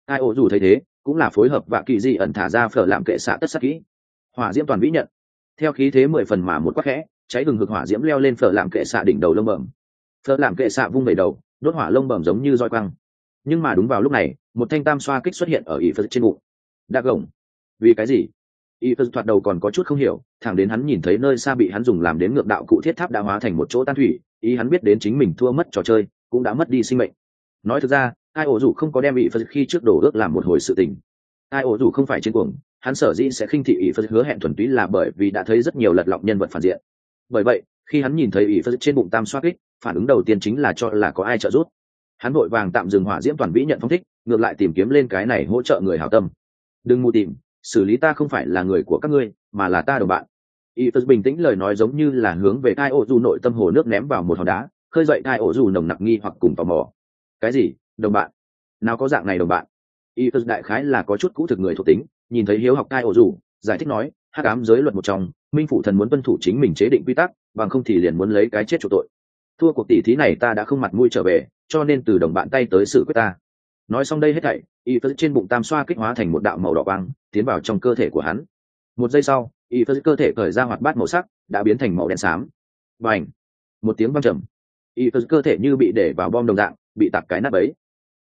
S1: Ai ổ dù thấy thế cũng là phối hợp và kỳ di ẩn thả ra phở làm kệ xạ tất sắc kỹ hỏa diễm toàn vĩ nhận theo khí thế mười phần mà một quắc khẽ cháy hừng hực hỏa diễm leo lên phở làm kệ xạ đỉnh đầu lông bẩm phở làm kệ xạ vung về đầu đốt hỏa lông bẩm giống như roi quăng nhưng mà đúng vào lúc này một thanh tam xoa kích xuất hiện ở ỷ phật trên bụng đa gồng vì cái gì ỷ phật thoạt đầu còn có chút không hiểu thẳng đến hắn nhìn thấy nơi xa bị hắn dùng làm đến ngược đạo cụ thiết tháp đã hóa thành một chỗ tan thủy ý hắn biết đến chính mình thua mất trò chơi cũng đã mất đi sinh mệnh. Nói thực ra ai ổ dù không có đem ỷ phật khi trước đổ ước làm một hồi sự tình. Ai ổ dù không phải trên cuồng hắn sở dĩ sẽ khinh thị ỷ phật hứa hẹn thuần túy là bởi vì đã thấy rất nhiều lật lọng nhân vật phản diện. Bởi vậy khi hắn nhìn thấy ỷ phật trên bụng tam xoa kích phản ứng đầu tiên chính là cho là có ai trợ giúp. Hắn vội vàng tạm dừng hỏa diễm toàn vĩ nhận phong thích ngược lại tìm kiếm lên cái này hỗ trợ người hảo tâm. Đừng mù tìm, xử lý ta không phải là người của các ngươi mà là ta đồng bạn. Y Phật bình tĩnh lời nói giống như là hướng về Kai ổ dù nội tâm hồ nước ném vào một hòn đá khơi dậy Kai ổ dù nồng nặc nghi hoặc cùng tò mò. Cái gì đồng bạn? Nào có dạng này đồng bạn? Y Phật đại khái là có chút cũ thực người thuộc tính nhìn thấy hiếu học Kai ổ dù giải thích nói hắc ám giới luật một trong minh phụ thần muốn tuân thủ chính mình chế định quy tắc bằng không thì liền muốn lấy cái chết chỗ tội. Thua cuộc tỷ thí này ta đã không mặt mũi trở về cho nên từ đồng bạn tay tới sự quyết ta. Nói xong đây hết thảy Y Phật trên bụng tam xoa kích hóa thành một đạo màu đỏ quang tiến vào trong cơ thể của hắn. Một giây sau Y Phật cơ thể cởi ra hoạt bát màu sắc đã biến thành màu đen xám. Bành! Một tiếng vang trầm. Y Phật cơ thể như bị để vào bom đồng dạng bị tạc cái nát bấy.